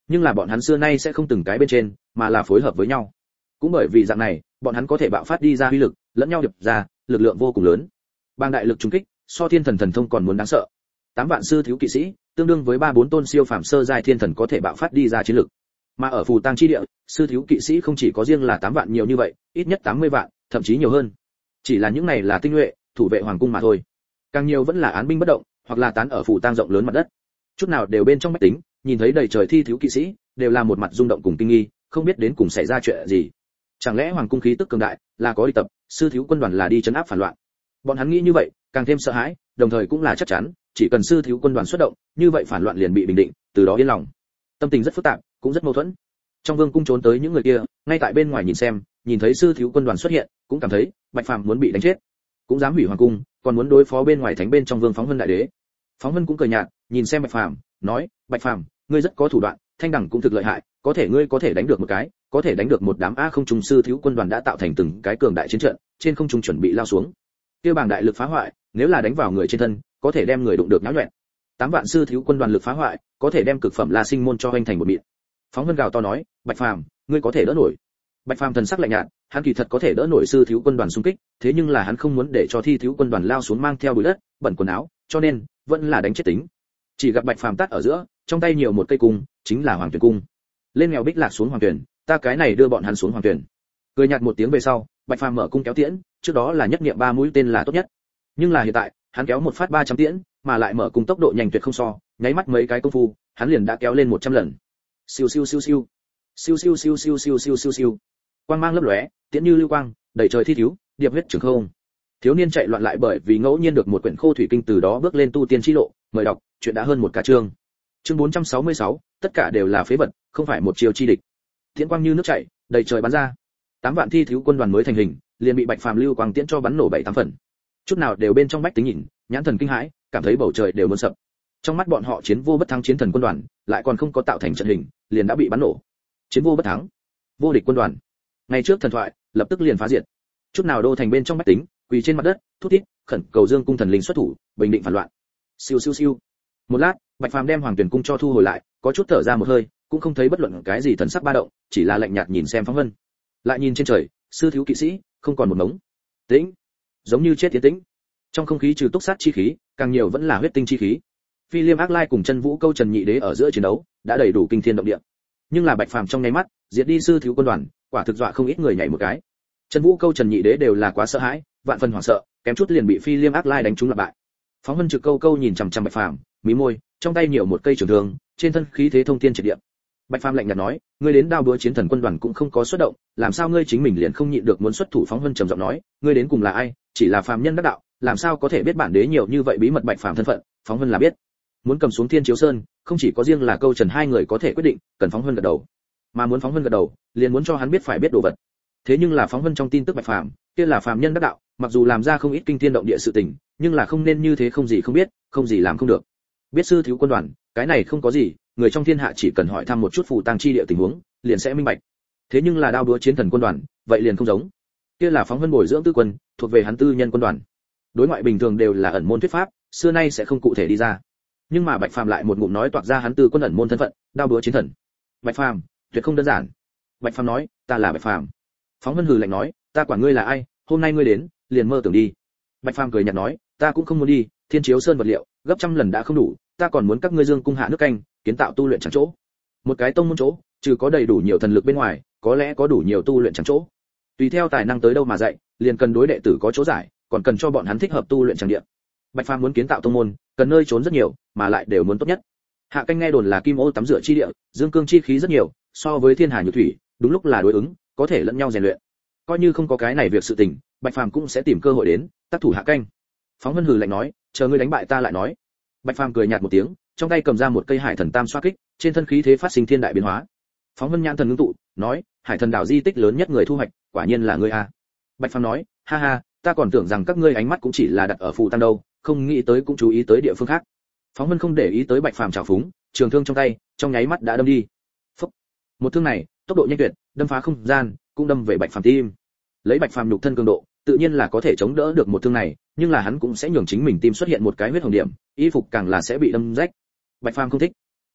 Nhưng là bọn hắn xưa nay sẽ không từng cái bên trên, mà là phối hợp với nhau. Cũng bởi vì dạng này, bọn hắn có thể bạo phát đi ra uy lực, lẫn nhau điệp ra, lực lượng vô cùng lớn. Bang đại lực trùng kích, so thiên thần thần thông còn muốn đáng sợ. 8 vạn sư thiếu kỵ sĩ, tương đương với 3-4 tôn siêu phàm sơ giai thiên thần có thể bạo phát đi ra chiến lực. Mà ở phù tang chi địa, sư thiếu kỵ sĩ không chỉ có riêng là 8 vạn nhiều như vậy, ít nhất 80 vạn, thậm chí nhiều hơn. Chỉ là những này là tinh nhuệ, thủ vệ hoàng cung mà thôi. Càng nhiều vẫn là án binh bất động, hoặc là tán ở phù tang rộng lớn mặt đất. Chút nào đều bên trong bách tính, nhìn thấy đầy trời thi thiếu kỵ sĩ, đều là một mặt rung động cùng kinh nghi, không biết đến cùng xảy ra chuyện gì. Chẳng lẽ hoàng cung khí tức cường đại, là có đi tập, sư thiếu quân đoàn là đi trấn áp phản loạn. Bọn hắn nghĩ như vậy, càng thêm sợ hãi, đồng thời cũng là chắc chắn, chỉ cần sư thiếu quân đoàn xuất động, như vậy phản loạn liền bị bình định, từ đó yên lòng. Tâm tình rất phức tạp, cũng rất mâu thuẫn. Trong vương cung trốn tới những người kia, ngay tại bên ngoài nhìn xem, nhìn thấy sư thiếu quân đoàn xuất hiện, cũng cảm thấy Bạch Phàm muốn bị đánh chết, cũng dám hủy hoàng cung, còn muốn đối phó bên ngoài thánh bên trong Vương Phóng Vân đại đế. Phóng Vân cũng cười nhạt, nhìn xem Bạch Phàm, nói: "Bạch Phàm, ngươi rất có thủ đoạn, thanh đẳng cũng thực lợi hại, có thể ngươi có thể đánh được một cái, có thể đánh được một đám a không trung sư thiếu quân đoàn đã tạo thành từng cái cường đại chiến trận, trên không trung chuẩn bị lao xuống. Kia bảng đại lực phá hoại, nếu là đánh vào người trên thân, có thể đem người đụng được nhão nhuyễn. 8 vạn sư thiếu quân đoàn lực phá hoại, có thể đem cực phẩm La Sinh môn cho hoành thành một mịn." Phóng Vân gào to nói: "Bạch Phàm, ngươi có thể đỡ nổi." Bạch Phàm thần sắc lạnh nhạt, hắn kỳ thật có thể đỡ nổi sư thiếu quân đoàn xung kích, thế nhưng là hắn không muốn để cho thi thiếu quân đoàn lao xuống mang theo bụi đất, bẩn quần áo, cho nên vẫn là đánh chết tính. Chỉ gặp Bạch Phàm tát ở giữa, trong tay nhiều một cây cung, chính là Hoàng Tuyển cung. Lên nghèo bích lạc xuống Hoàng Tuyển, ta cái này đưa bọn hắn xuống Hoàng Tuyển. Cười nhạt một tiếng về sau, Bạch Phàm mở cung kéo tiễn, trước đó là nhất niệm 3 mũi tên là tốt nhất. Nhưng là hiện tại, hắn kéo một phát 300 tiễn, mà lại mở cung tốc độ nhanh tuyệt không so, nháy mắt mấy cái công phu, hắn liền đã kéo lên 100 lần. Siêu siêu siêu siêu. Siêu siêu siêu siêu siêu siêu siêu siêu. Quang mang lấp lóe, tiễn như lưu quang, đầy trời thi thiếu, điệp huyết trường không. Thiếu niên chạy loạn lại bởi vì ngẫu nhiên được một quyển khô thủy kinh từ đó bước lên tu tiên chi lộ, mời đọc, chuyện đã hơn một ca chương. Chương 466, tất cả đều là phế vật, không phải một chiều chi địch. Tiễn quang như nước chảy, đầy trời bắn ra. 8 vạn thi thiếu quân đoàn mới thành hình, liền bị Bạch Phàm lưu quang tiễn cho bắn nổ 7-8 phần. Chút nào đều bên trong bách tính nhìn, nhãn thần kinh hãi, cảm thấy bầu trời đều muốn sập. Trong mắt bọn họ chiến vô bất thắng chiến thần quân đoàn, lại còn không có tạo thành trận hình, liền đã bị bắn nổ. Chiến vô bất thắng, vô địch quân đoàn. Ngày trước thần thoại, lập tức liền phá diệt. Chút nào đô thành bên trong bách tính, quỳ trên mặt đất, thút thít, khẩn cầu Dương cung thần linh xuất thủ, bình định phản loạn. Siêu siêu siêu. Một lát, Bạch Phàm đem Hoàng Tuyển cung cho thu hồi lại, có chút thở ra một hơi, cũng không thấy bất luận cái gì thần sắc ba động, chỉ là lạnh nhạt nhìn xem Phóng Vân. Lại nhìn trên trời, sư thiếu kỵ sĩ, không còn một mống. Tĩnh, giống như chết tiến tĩnh. Trong không khí trừ túc sát chi khí, càng nhiều vẫn là huyết tinh chi khí. Phi Liêm Ác Lai cùng Chân Vũ Câu Trần Nhị Đế ở giữa chiến đấu, đã đầy đủ kinh thiên động địa. Nhưng là Bạch Phàm trong nháy mắt, diệt đi sư thiếu quân đoàn, quả thực dọa không ít người nhảy một cái. Chân Vũ Câu Trần Nhị Đế đều là quá sợ hãi, vạn phần hoảng sợ, kém chút liền bị Phi Liêm Ác Lai đánh trúng là bại. Phóng Vân Trực Câu Câu nhìn chằm chằm Bạch Phàm, mí môi, trong tay nhiều một cây trường thương, trên thân khí thế thông thiên triệt địa. Bạch Phàm lạnh nhạt nói, ngươi đến đao búa chiến thần quân đoàn cũng không có xuất động, làm sao ngươi chính mình liền không nhịn được muốn xuất thủ? Phóng Vân trầm giọng nói, ngươi đến cùng là ai? Chỉ là phàm nhân đắc đạo, làm sao có thể biết bản đế nhiều như vậy bí mật? Bạch Phàm thân phận, Phóng Vân là biết. Muốn cầm xuống Thiên Chiếu Sơn, không chỉ có riêng là Câu Trần hai người có thể quyết định, cần Phóng Vân gật đầu. Mà muốn Phóng Vân gật đầu, liền muốn cho hắn biết phải biết đồ vật. Thế nhưng là Phóng Vân trong tin tức Bạch Phàm, kia là phàm nhân đắc đạo, mặc dù làm ra không ít kinh thiên động địa sự tình, nhưng là không nên như thế, không gì không biết, không gì làm không được. Biết sư thiếu quân đoàn, cái này không có gì, người trong thiên hạ chỉ cần hỏi thăm một chút phù tang chi địa tình huống, liền sẽ minh bạch. Thế nhưng là đao đúa chiến thần quân đoàn, vậy liền không giống. Kia là Phóng Vân bồi dưỡng tư quân, thuộc về hắn tư nhân quân đoàn. Đối ngoại bình thường đều là ẩn môn thuyết pháp, xưa nay sẽ không cụ thể đi ra. Nhưng mà Bạch Phàm lại một ngụm nói toạc ra hắn tư quân ẩn môn thân phận, đao đúa chiến thần. Bạch Phàm, tuyệt không đơn giản. Bạch Phàm nói, ta là Bạch Phàm. Phóng Vân hừ lạnh nói, ta quản ngươi là ai, hôm nay ngươi đến, liền mơ tưởng đi. Bạch Phàm cười nhạt nói, ta cũng không muốn đi, Thiên Chiếu Sơn vật liệu, gấp trăm lần đã không đủ, ta còn muốn các ngươi Dương cung hạ nước canh, kiến tạo tu luyện chẳng chỗ. Một cái tông môn chỗ, trừ có đầy đủ nhiều thần lực bên ngoài, có lẽ có đủ nhiều tu luyện chẳng chỗ. Tùy theo tài năng tới đâu mà dạy, liền cần đối đệ tử có chỗ giải, còn cần cho bọn hắn thích hợp tu luyện chẳng địa. Bạch Phàm muốn kiến tạo tông môn, cần nơi trốn rất nhiều, mà lại đều muốn tốt nhất. Hạ canh nghe đồn là kim ô tắm rửa chi địa, dương cương chi khí rất nhiều, so với thiên hà nhược thủy, đúng lúc là đối ứng, có thể lẫn nhau rèn luyện. Coi như không có cái này việc sự tình, Bạch Phàm cũng sẽ tìm cơ hội đến, tác thủ hạ canh. Phóng Vân hừ lạnh nói, chờ ngươi đánh bại ta lại nói. Bạch Phàm cười nhạt một tiếng, trong tay cầm ra một cây hải thần tam xoa kích, trên thân khí thế phát sinh thiên đại biến hóa. Phóng Vân nhãn thần ngưng tụ, nói, hải thần đảo di tích lớn nhất người thu hoạch, quả nhiên là ngươi a. Bạch Phàm nói, ha ha, ta còn tưởng rằng các ngươi ánh mắt cũng chỉ là đặt ở phù tăng đâu, không nghĩ tới cũng chú ý tới địa phương khác. Phóng Vân không để ý tới Bạch Phàm trào phúng, trường thương trong tay, trong nháy mắt đã đâm đi. Phốc. Một thương này, tốc độ nhanh tuyệt, đâm phá không gian, cũng đâm về Bạch Phàm tim. Lấy Bạch Phàm nhục thân cường độ, tự nhiên là có thể chống đỡ được một thương này, nhưng là hắn cũng sẽ nhường chính mình tim xuất hiện một cái huyết hồng điểm, y phục càng là sẽ bị đâm rách. Bạch Phàm không thích.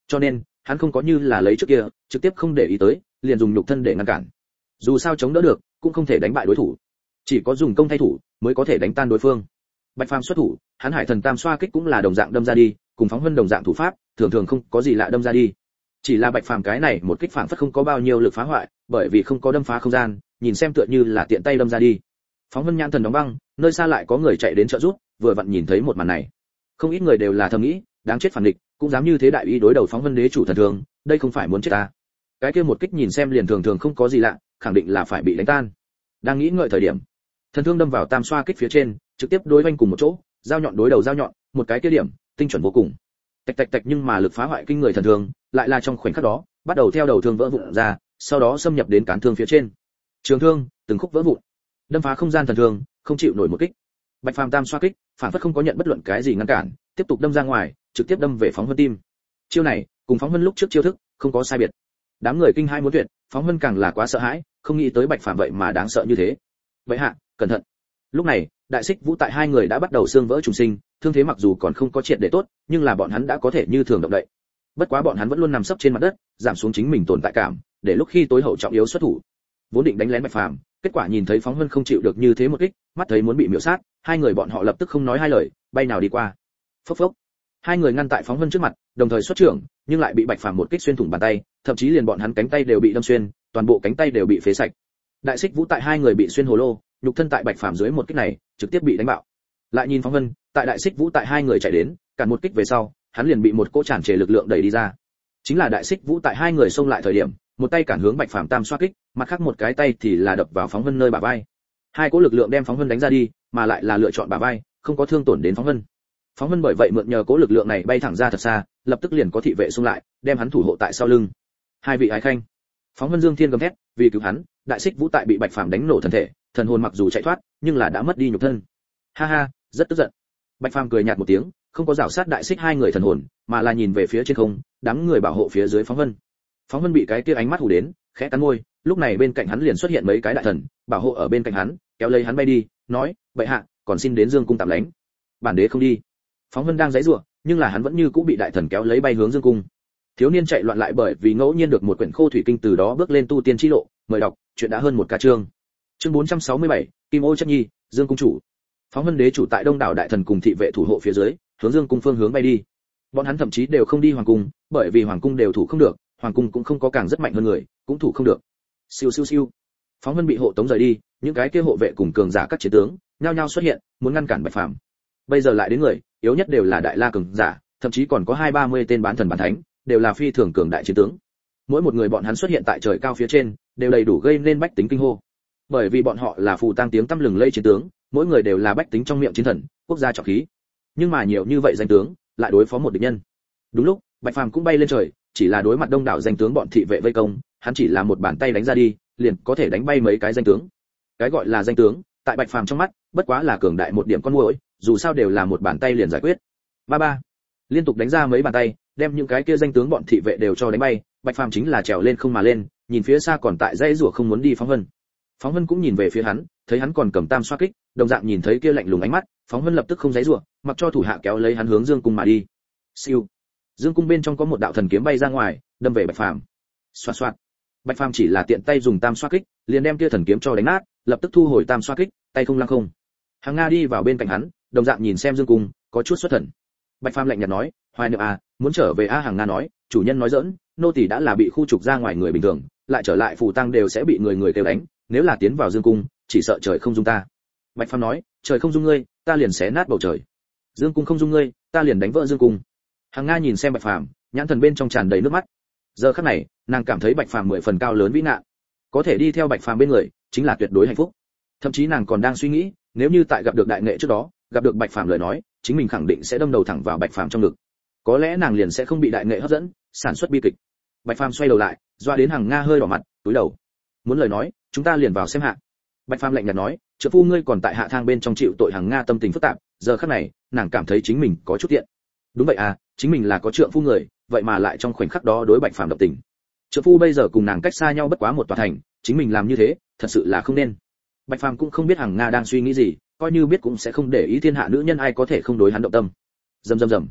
cho nên hắn không có như là lấy trước kia trực tiếp không để ý tới, liền dùng nhục thân để ngăn cản. Dù sao chống đỡ được, cũng không thể đánh bại đối thủ, chỉ có dùng công thay thủ mới có thể đánh tan đối phương. Bạch Phàm xuất thủ, hắn Hải Thần Tam xoa kích cũng là đồng dạng đâm ra đi, cùng Phóng Vân đồng dạng thủ pháp, thường thường không có gì lạ đâm ra đi. Chỉ là Bạch Phàm cái này một kích phản phất không có bao nhiêu lực phá hoại, bởi vì không có đâm phá không gian, nhìn xem tựa như là tiện tay đâm ra đi. Phóng Vân nhãn thần đóng băng, nơi xa lại có người chạy đến trợ giúp, vừa vặn nhìn thấy một màn này. Không ít người đều là thầm nghĩ, đáng chết phản địch, cũng dám như thế đại uy đối đầu Phóng Vân đế chủ thần thường, đây không phải muốn chết ta. Cái kia một kích nhìn xem liền thường thường không có gì lạ, khẳng định là phải bị đánh tan. Đang nghĩ ngợi thời điểm, thần thương đâm vào tam xoa kích phía trên, trực tiếp đối vanh cùng một chỗ, dao nhọn đối đầu dao nhọn, một cái kia điểm, tinh chuẩn vô cùng. Tạch tạch tạch, nhưng mà lực phá hoại kinh người thần thương, lại là trong khoảnh khắc đó, bắt đầu theo đầu thương vỡ vụn ra, sau đó xâm nhập đến cán thương phía trên. Trường thương, từng khúc vỡ vụn, đâm phá không gian thần thương, không chịu nổi một kích. Bạch Phàm tam xoa kích, phản phất không có nhận bất luận cái gì ngăn cản, tiếp tục đâm ra ngoài, trực tiếp đâm về Phóng Vân tim. Chiêu này, cùng Phóng Vân lúc trước chiêu thức, không có sai biệt. Đám người kinh hãi muốn tuyệt, Phóng Vân càng là quá sợ hãi, không nghĩ tới Bạch Phàm vậy mà đáng sợ như thế. Vậy hạ, cẩn thận. Lúc này, Đại Xích Vũ tại hai người đã bắt đầu xương vỡ trùng sinh, thương thế mặc dù còn không có triệt để tốt, nhưng là bọn hắn đã có thể như thường động đậy. Bất quá bọn hắn vẫn luôn nằm sấp trên mặt đất, giảm xuống chính mình tồn tại cảm, để lúc khi tối hậu trọng yếu xuất thủ. Vốn định đánh lén Bạch Phàm, kết quả nhìn thấy Phóng Vân không chịu được như thế một kích, mắt thấy muốn bị miểu sát, hai người bọn họ lập tức không nói hai lời, bay nào đi qua. Phốc phốc. Hai người ngăn tại Phóng Vân trước mặt, đồng thời xuất trưởng, nhưng lại bị Bạch Phàm một kích xuyên thủng bàn tay, thậm chí liền bọn hắn cánh tay đều bị đâm xuyên, toàn bộ cánh tay đều bị phế sạch. Đại Xích Vũ tại hai người bị xuyên hồ lô, nhục thân tại Bạch Phàm dưới một kích này, trực tiếp bị đánh bạo. Lại nhìn Phóng Vân, tại Đại Xích Vũ tại hai người chạy đến, cản một kích về sau, hắn liền bị một cỗ tràn trề lực lượng đẩy đi ra. Chính là Đại Xích Vũ tại hai người xông lại thời điểm, một tay cản hướng Bạch Phàm tam xoa kích, mặt khác một cái tay thì là đập vào Phóng Vân nơi bả vai. Hai cỗ lực lượng đem Phóng Vân đánh ra đi, mà lại là lựa chọn bả vai, không có thương tổn đến Phóng Vân. Phóng Vân bởi vậy mượn nhờ cỗ lực lượng này bay thẳng ra thật xa, lập tức liền có thị vệ xung lại, đem hắn thủ hộ tại sau lưng. Hai vị ái khanh. Phóng Vân dương thiên gầm thét, vì cứu hắn, Đại Xích Vũ tại bị Bạch Phàm đánh nổ thân thể, thần hồn mặc dù chạy thoát, nhưng là đã mất đi nhục thân. Ha ha, rất tức giận. Bạch Phàm cười nhạt một tiếng, không có rảo sát Đại Xích hai người thần hồn, mà là nhìn về phía trên không, đám người bảo hộ phía dưới Phóng Vân. Phóng Vân bị cái kia ánh mắt hù đến, khẽ cắn môi, lúc này bên cạnh hắn liền xuất hiện mấy cái đại thần, bảo hộ ở bên cạnh hắn, kéo lấy hắn bay đi, nói, "Bệ hạ, còn xin đến Dương cung tạm lánh." Bản đế không đi. Phóng Vân đang giãy giụa, nhưng là hắn vẫn như cũ bị đại thần kéo lấy bay hướng Dương cung. Thiếu niên chạy loạn lại bởi vì ngẫu nhiên được một quyển khô thủy kinh, từ đó bước lên tu tiên chi lộ, mời đọc, chuyện đã hơn một ca chương. Chương 467, Kim Ô Chất Nhi, Dương cung chủ. Phóng Vân đế chủ tại đông đảo đại thần cùng thị vệ thủ hộ phía dưới, hướng Dương cung phương hướng bay đi. Bọn hắn thậm chí đều không đi hoàng cung, bởi vì hoàng cung đều thủ không được, hoàng cung cũng không có càng rất mạnh hơn người, cũng thủ không được. Siêu siêu siêu. Phóng Vân bị hộ tống rời đi, những cái kia hộ vệ cùng cường giả các chiến tướng, nhao nhao xuất hiện, muốn ngăn cản Bạch Phàm. Bây giờ lại đến người, yếu nhất đều là đại la cường giả, thậm chí còn có 20-30 tên bán thần bán thánh, đều là phi thường cường đại chiến tướng. Mỗi một người bọn hắn xuất hiện tại trời cao phía trên, đều đầy đủ gây nên bách tính kinh hô. Bởi vì bọn họ là phù tang tiếng tăm lừng lây chiến tướng, mỗi người đều là bách tính trong miệng chiến thần, quốc gia trọng khí. Nhưng mà nhiều như vậy danh tướng, lại đối phó một địch nhân. Đúng lúc, Bạch Phàm cũng bay lên trời, chỉ là đối mặt đông đảo danh tướng bọn thị vệ vây công, hắn chỉ là một bàn tay đánh ra đi, liền có thể đánh bay mấy cái danh tướng. Cái gọi là danh tướng, tại Bạch Phàm trong mắt, bất quá là cường đại một điểm con muỗi, dù sao đều là một bàn tay liền giải quyết. Ba ba, liên tục đánh ra mấy bàn tay, đem những cái kia danh tướng bọn thị vệ đều cho đánh bay. Bạch Phàm chính là trèo lên không mà lên, nhìn phía xa còn tại dãy rủa không muốn đi Phóng Vân. Phóng Vân cũng nhìn về phía hắn, thấy hắn còn cầm tam xoa kích, đồng dạng nhìn thấy kia lạnh lùng ánh mắt, Phóng Vân lập tức không dãy rủa, mặc cho thủ hạ kéo lấy hắn hướng Dương cung mà đi. Siêu. Dương cung bên trong có một đạo thần kiếm bay ra ngoài, đâm về Bạch Phàm. Xoạt xoạt. Bạch Phàm chỉ là tiện tay dùng tam xoa kích, liền đem kia thần kiếm cho đánh nát, lập tức thu hồi tam xoa kích, tay không lăng không. Hàng Nga đi vào bên cạnh hắn, đồng dạng nhìn xem Dương cung, có chút xuất thần. Bạch Phàm lạnh nhạt nói, "Hoài niệm à, muốn trở về a?" Hàng Nga nói, "Chủ nhân nói giỡn, nô tỳ đã là bị khu trục ra ngoài người bình thường, lại trở lại phù tang đều sẽ bị người người kêu đánh, nếu là tiến vào Dương cung, chỉ sợ trời không dung ta." Bạch Phàm nói, "Trời không dung ngươi, ta liền xé nát bầu trời. Dương cung không dung ngươi, ta liền đánh vỡ Dương cung." Hàng Nga nhìn xem Bạch Phàm, nhãn thần bên trong tràn đầy nước mắt. Giờ khắc này, nàng cảm thấy Bạch Phàm 10 phần cao lớn vĩ ngạn, có thể đi theo Bạch Phàm bên người, chính là tuyệt đối hạnh phúc. Thậm chí nàng còn đang suy nghĩ, nếu như tại gặp được đại nghệ trước đó, gặp được Bạch Phàm lời nói, chính mình khẳng định sẽ đâm đầu thẳng vào Bạch Phàm trong ngực. Có lẽ nàng liền sẽ không bị đại nghệ hấp dẫn, sản xuất bi kịch. Bạch Phàm xoay đầu lại, doa đến Hàng Nga hơi đỏ mặt, cúi đầu. "Muốn lời nói, chúng ta liền vào xem hạ." Bạch Phàm lạnh nhạt nói, "Trợ phu ngươi còn tại hạ thang bên trong chịu tội." Hàng Nga tâm tình phức tạp, giờ khắc này, nàng cảm thấy chính mình có chút tiện. Đúng vậy à, chính mình là có trượng phu người, vậy mà lại trong khoảnh khắc đó đối Bạch Phàm động tình. Trượng phu bây giờ cùng nàng cách xa nhau bất quá một tòa thành, chính mình làm như thế, thật sự là không nên. Bạch Phàm cũng không biết Hàng Nga đang suy nghĩ gì, coi như biết cũng sẽ không để ý thiên hạ nữ nhân ai có thể không đối hắn động tâm. Rầm rầm rầm.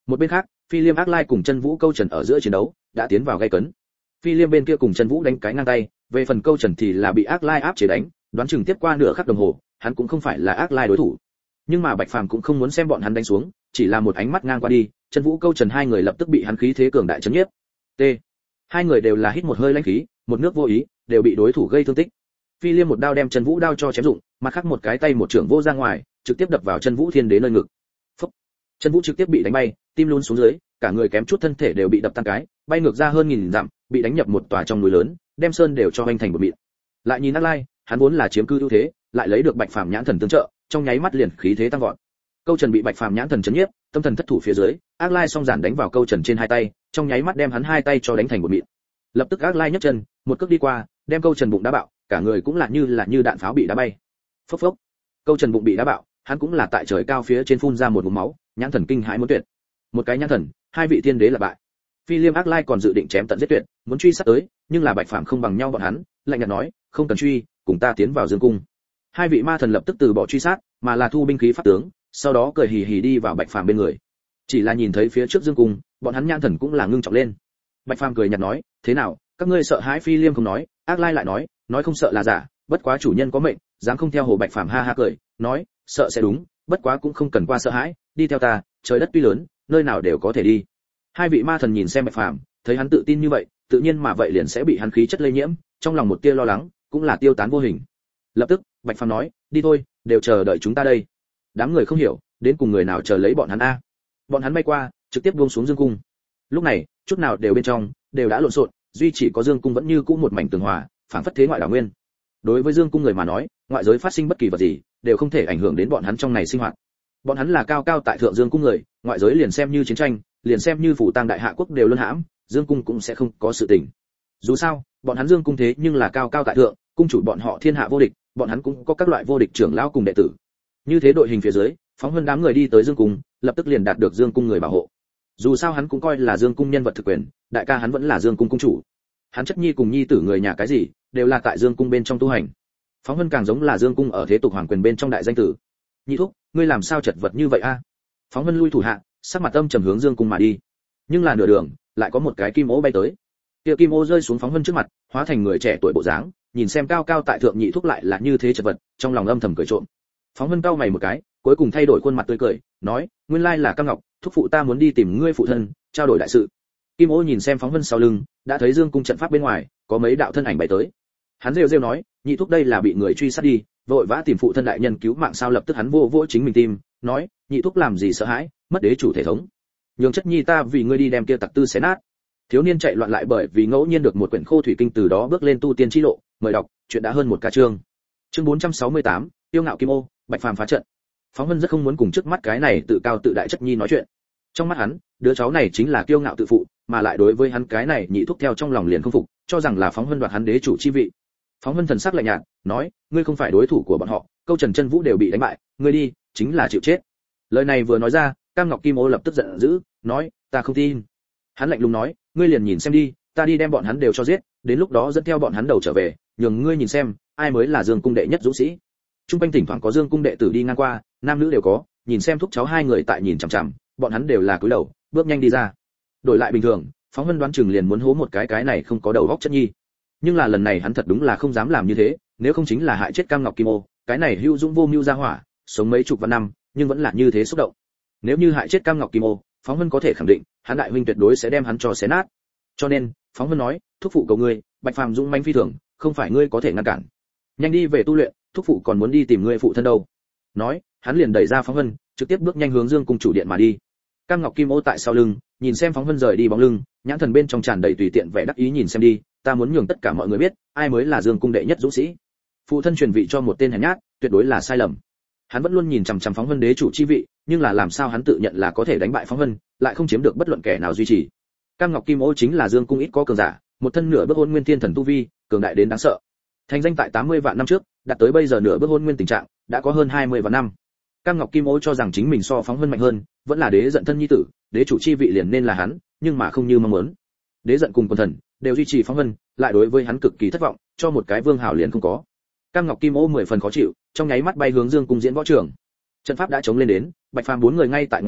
Một bên khác, Phi Liêm Ác Lai cùng Chân Vũ Câu Trần ở giữa chiến đấu đã tiến vào gay cấn. Phi Liêm bên kia cùng Chân Vũ đánh cái ngang tay, về phần Câu Trần thì là bị Ác Lai áp chế đánh, đoán chừng tiếp qua nửa khắc đồng hồ, hắn cũng không phải là Ác Lai đối thủ. Nhưng mà Bạch Phàm cũng không muốn xem bọn hắn đánh xuống, chỉ là một ánh mắt ngang qua đi, Chân Vũ Câu Trần hai người lập tức bị hắn khí thế cường đại chấn nhiếp. T. Hai người đều là hít một hơi lãnh khí, một nước vô ý, đều bị đối thủ gây thương tích. Phi Liêm một đao đem Chân Vũ đao cho chém dụng, mặt khác một cái tay một trưởng vô ra ngoài, trực tiếp đập vào Chân Vũ Thiên Đế nơi ngực. Phốc. Chân Vũ trực tiếp bị đánh bay, tim lún xuống dưới, cả người kém chút thân thể đều bị đập tan cái, bay ngược ra hơn 1000 dặm, bị đánh nhập một tòa trong núi lớn, đem sơn đều cho anh thành bột mịn. Lại nhìn Ác Lai, hắn vốn là chiếm cư ưu thế, lại lấy được Bạch Phàm nhãn thần tương trợ, trong nháy mắt liền khí thế tăng vọt. Câu Trần bị Bạch Phàm nhãn thần chấn nhiếp, tâm thần thất thủ phía dưới, Ác Lai song giản đánh vào Câu Trần trên hai tay, trong nháy mắt đem hắn hai tay cho đánh thành bột mịn. Lập tức Ác Lai nhấc chân, một cước đi qua, đem Câu Trần bụng đá bạo, cả người cũng là như đạn pháo bị đá bay. Phốc phốc. Câu Trần bụng bị đá bạo, hắn cũng là tại trời cao phía trên phun ra một ngụm máu, nhãn thần kinh hãi muốn tuyệt. Một cái nhãn thần, hai vị thiên đế là bại. Phi Liêm Ác Lai còn dự định chém tận giết tuyệt, muốn truy sát tới, nhưng là Bạch Phàm không bằng nhau bọn hắn, lạnh nhạt nói, không cần truy, cùng ta tiến vào dương cung. Hai vị ma thần lập tức từ bỏ truy sát, mà là thu binh khí pháp tướng, sau đó cười hì hì đi vào Bạch Phàm bên người. Chỉ là nhìn thấy phía trước dương cung, bọn hắn nhãn thần cũng là ngưng trọng lên. Bạch Phàm cười nhạt nói, thế nào, các ngươi sợ hãi? Phi Liêm không nói, Ác Lai lại nói không sợ là giả, bất quá chủ nhân có mệnh, dám không theo hồ. Bạch Phàm ha ha cười, nói, sợ sẽ đúng, bất quá cũng không cần qua sợ hãi, đi theo ta, trời đất tuy lớn, nơi nào đều có thể đi. Hai vị ma thần nhìn xem Bạch Phàm, thấy hắn tự tin như vậy, tự nhiên mà vậy liền sẽ bị hắn khí chất lây nhiễm, trong lòng một tia lo lắng cũng là tiêu tán vô hình. Lập tức, Bạch Phàm nói, đi thôi, đều chờ đợi chúng ta đây. Đám người không hiểu, đến cùng người nào chờ lấy bọn hắn a? Bọn hắn bay qua, trực tiếp buông xuống dương cung. Lúc này, chút nào đều bên trong, đều đã lộn xộn, duy chỉ có dương cung vẫn như cũ một mảnh tường hòa, phảng phất thế ngoại đảo nguyên. Đối với dương cung người mà nói, ngoại giới phát sinh bất kỳ vật gì, đều không thể ảnh hưởng đến bọn hắn trong này sinh hoạt. Bọn hắn là cao cao tại thượng dương cung người, ngoại giới liền xem như chiến tranh, liền xem như phủ tang đại hạ quốc đều luân hãm, dương cung cũng sẽ không có sự tình. Dù sao, bọn hắn dương cung thế nhưng là cao cao tại thượng, cung chủ bọn họ thiên hạ vô địch, bọn hắn cũng có các loại vô địch trưởng lão cùng đệ tử. Như thế đội hình phía dưới, phóng hơn đám người đi tới dương cung, lập tức liền đạt được dương cung người bảo hộ. Dù sao hắn cũng coi là dương cung nhân vật thực quyền, đại ca hắn vẫn là dương cung cung chủ. Hắn chất nhi cùng nhi tử người nhà cái gì, đều là tại dương cung bên trong tu hành. Phóng hơn càng giống là dương cung ở thế tục hoàng quyền bên trong đại danh tử. Nhị thúc, ngươi làm sao chật vật như vậy a? Phóng hơn lui thủ hạ, sắc mặt âm trầm hướng dương cung mà đi. Nhưng là nửa đường, lại có một cái kim ô bay tới. Kia kim ô rơi xuống phóng hơn trước mặt, hóa thành người trẻ tuổi bộ dáng, nhìn xem cao cao tại thượng nhị thúc lại là như thế chật vật, trong lòng âm thầm cười trộm. Phóng hơn cau mày một cái, cuối cùng thay đổi khuôn mặt tươi cười, nói, nguyên lai là Cam Ngọc, thúc phụ ta muốn đi tìm ngươi phụ thân, trao đổi đại sự. Kim ô nhìn xem phóng hơn sau lưng, đã thấy dương cung trận pháp bên ngoài có mấy đạo thân ảnh bay tới. Hắn rêu rêu nói, nhị thúc đây là bị người truy sát đi, vội vã tìm phụ thân đại nhân cứu mạng sao? Lập tức hắn vô vỗ chính mình tim, nói, nhị thúc làm gì sợ hãi, mất đế chủ thể thống, nhường chất nhi ta vì ngươi đi đem kia tặc tư xé nát. Thiếu niên chạy loạn lại bởi vì ngẫu nhiên được một quyển khô thủy kinh, từ đó bước lên tu tiên chi lộ. Mời đọc, chuyện đã hơn một cả chương. Chương 468, tiêu ngạo kim ô, Bạch Phàm phá trận. Phóng Vân rất không muốn cùng trước mắt cái này tự cao tự đại chất nhi nói chuyện. Trong mắt hắn, đứa cháu này chính là kiêu ngạo tự phụ, mà lại đối với hắn cái này nhị thúc theo trong lòng liền không phục, cho rằng là Phóng Vân đoạt hắn đế chủ chi vị. Phóng Vân thần sắc lạnh nhạt, nói, ngươi không phải đối thủ của bọn họ, Câu Trần Chân Vũ đều bị đánh bại, ngươi đi, chính là chịu chết. Lời này vừa nói ra, Cam Ngọc Kim Ô lập tức giận dữ, nói, ta không tin. Hắn lạnh lùng nói, ngươi liền nhìn xem đi, ta đi đem bọn hắn đều cho giết, đến lúc đó dẫn theo bọn hắn đầu trở về, nhường ngươi nhìn xem, ai mới là Dương cung đệ nhất dũng sĩ. Trung quanh thỉnh thoảng có Dương cung đệ tử đi ngang qua, nam nữ đều có, nhìn xem thúc cháu hai người tại nhìn chằm chằm, bọn hắn đều là cúi đầu, bước nhanh đi ra. Đổi lại bình thường, Phóng Vân đoán chừng liền muốn hố một cái này không có đầu óc chất nhi. Nhưng là lần này hắn thật đúng là không dám làm như thế, nếu không chính là hại chết Cam Ngọc Kim Ô, cái này hữu dũng vô mưu ra hỏa, sống mấy chục vạn năm, nhưng vẫn là như thế xúc động. Nếu như hại chết Cam Ngọc Kim Ô, Phóng Vân có thể khẳng định, hắn đại huynh tuyệt đối sẽ đem hắn cho xé nát. Cho nên, Phóng Vân nói, thúc phụ cầu ngươi, Bạch Phàm dũng mãnh phi thường, không phải ngươi có thể ngăn cản. Nhanh đi về tu luyện, thúc phụ còn muốn đi tìm ngươi phụ thân đâu. Nói, hắn liền đẩy ra Phóng Vân, trực tiếp bước nhanh hướng Dương cung chủ điện mà đi. Cam Ngọc Kim Ô tại sau lưng, nhìn xem Phóng Vân rời đi bóng lưng, nhãn thần bên trong tràn đầy tùy tiện vẻ đắc ý, nhìn xem đi, ta muốn nhường tất cả mọi người biết, ai mới là Dương cung đệ nhất dũng sĩ. Phụ thân truyền vị cho một tên hèn nhát, tuyệt đối là sai lầm. Hắn vẫn luôn nhìn chằm chằm Phóng Vân đế chủ chi vị, nhưng là làm sao hắn tự nhận là có thể đánh bại Phóng Vân, lại không chiếm được bất luận kẻ nào duy trì. Cam Ngọc Kim Ô chính là Dương cung ít có cường giả, một thân nửa bước hôn nguyên thiên thần tu vi, cường đại đến đáng sợ. Thành danh tại 80 vạn năm trước, đạt tới bây giờ nửa bước hôn nguyên tình trạng, đã có hơn 20 vạn năm. Cam Ngọc Kim Ô cho rằng chính mình so Phóng Vân mạnh hơn, vẫn là đế giận thân nhi tử, đế chủ chi vị liền nên là hắn, nhưng mà không như mong muốn. Đế giận cùng quân thần đều duy trì Phóng Vân, lại đối với hắn cực kỳ thất vọng, cho một cái vương hào liền không có. Cam Ngọc Kim Ô 10 phần khó chịu, trong nháy mắt bay hướng Dương cung diễn võ trường. Trận pháp đã chống lên đến, Bạch Phàm bốn người ngay tại ngoài cung,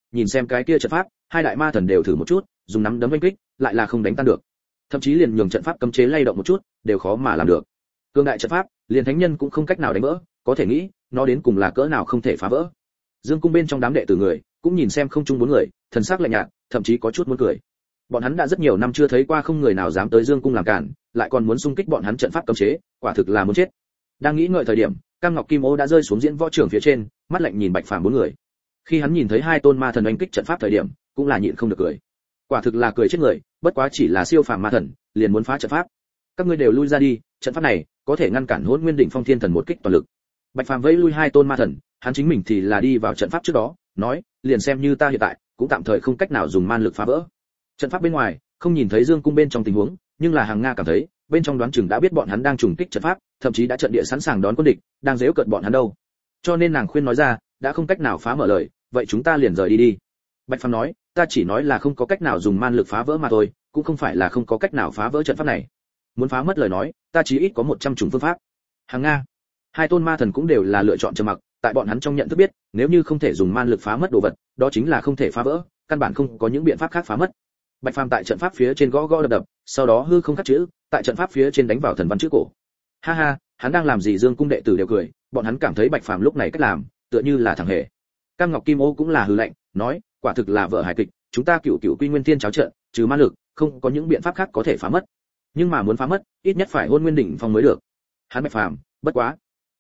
nhìn xem cái kia trận pháp, hai đại ma thần đều thử một chút, dùng nắm đấm đánh kích, lại là không đánh tan được. Thậm chí liền nhường trận pháp cấm chế lay động một chút, đều khó mà làm được. Cương đại trận pháp, liền thánh nhân cũng không cách nào đánh vỡ, có thể nghĩ, nó đến cùng là cỡ nào không thể phá vỡ. Dương cung bên trong đám đệ tử người, cũng nhìn xem không chung bốn người, thần sắc lạnh nhạt, thậm chí có chút muốn cười. Bọn hắn đã rất nhiều năm chưa thấy qua không người nào dám tới Dương cung làm cản, lại còn muốn xung kích bọn hắn trận pháp cấm chế, quả thực là muốn chết. Đang nghĩ ngợi thời điểm, Cam Ngọc Kim Ô đã rơi xuống diễn võ trường phía trên, mắt lạnh nhìn Bạch Phàm bốn người. Khi hắn nhìn thấy hai tôn ma thần đánh kích trận pháp thời điểm, cũng là nhịn không được cười. Quả thực là cười chết người, bất quá chỉ là siêu phàm ma thần, liền muốn phá trận pháp. Các ngươi đều lui ra đi, trận pháp này có thể ngăn cản Hỗn Nguyên Đỉnh Phong Thiên Thần một kích toàn lực. Bạch Phàm vẫy lui hai tôn ma thần, hắn chính mình thì là đi vào trận pháp trước đó, nói, liền xem như ta hiện tại, cũng tạm thời không cách nào dùng man lực phá vỡ. Trận pháp bên ngoài, không nhìn thấy Dương cung bên trong tình huống, nhưng là Hàng Nga cảm thấy, bên trong đoán chừng đã biết bọn hắn đang trùng kích trận pháp, thậm chí đã trận địa sẵn sàng đón quân địch, đang giễu cợt bọn hắn đâu. Cho nên nàng khuyên nói ra, đã không cách nào phá mở lời, vậy chúng ta liền rời đi đi. Bạch Phàm nói, ta chỉ nói là không có cách nào dùng man lực phá vỡ mà thôi, cũng không phải là không có cách nào phá vỡ trận pháp này. Muốn phá mất lời nói, ta chỉ ít có 100 chủng phương pháp. Hàng Nga, hai tôn ma thần cũng đều là lựa chọn trầm mặc, tại bọn hắn trong nhận thức biết, nếu như không thể dùng man lực phá mất đồ vật, đó chính là không thể phá vỡ, căn bản không có những biện pháp khác phá mất. Bạch Phàm tại trận pháp phía trên gõ gõ đập đập, sau đó hư không khắc chữ, tại trận pháp phía trên đánh vào thần văn chữ cổ. Ha ha, hắn đang làm gì? Dương cung đệ tử đều cười, bọn hắn cảm thấy Bạch Phàm lúc này cách làm, tựa như là thằng hề. Cam Ngọc Kim Ô cũng là hừ lạnh, nói, quả thực là vở hài kịch, chúng ta cựu quy nguyên thiên cháo trận, trừ ma lực, không có những biện pháp khác có thể phá mất. Nhưng mà muốn phá mất, ít nhất phải Hôn Nguyên Đỉnh Phong mới được. Hắn Bạch Phàm, bất quá.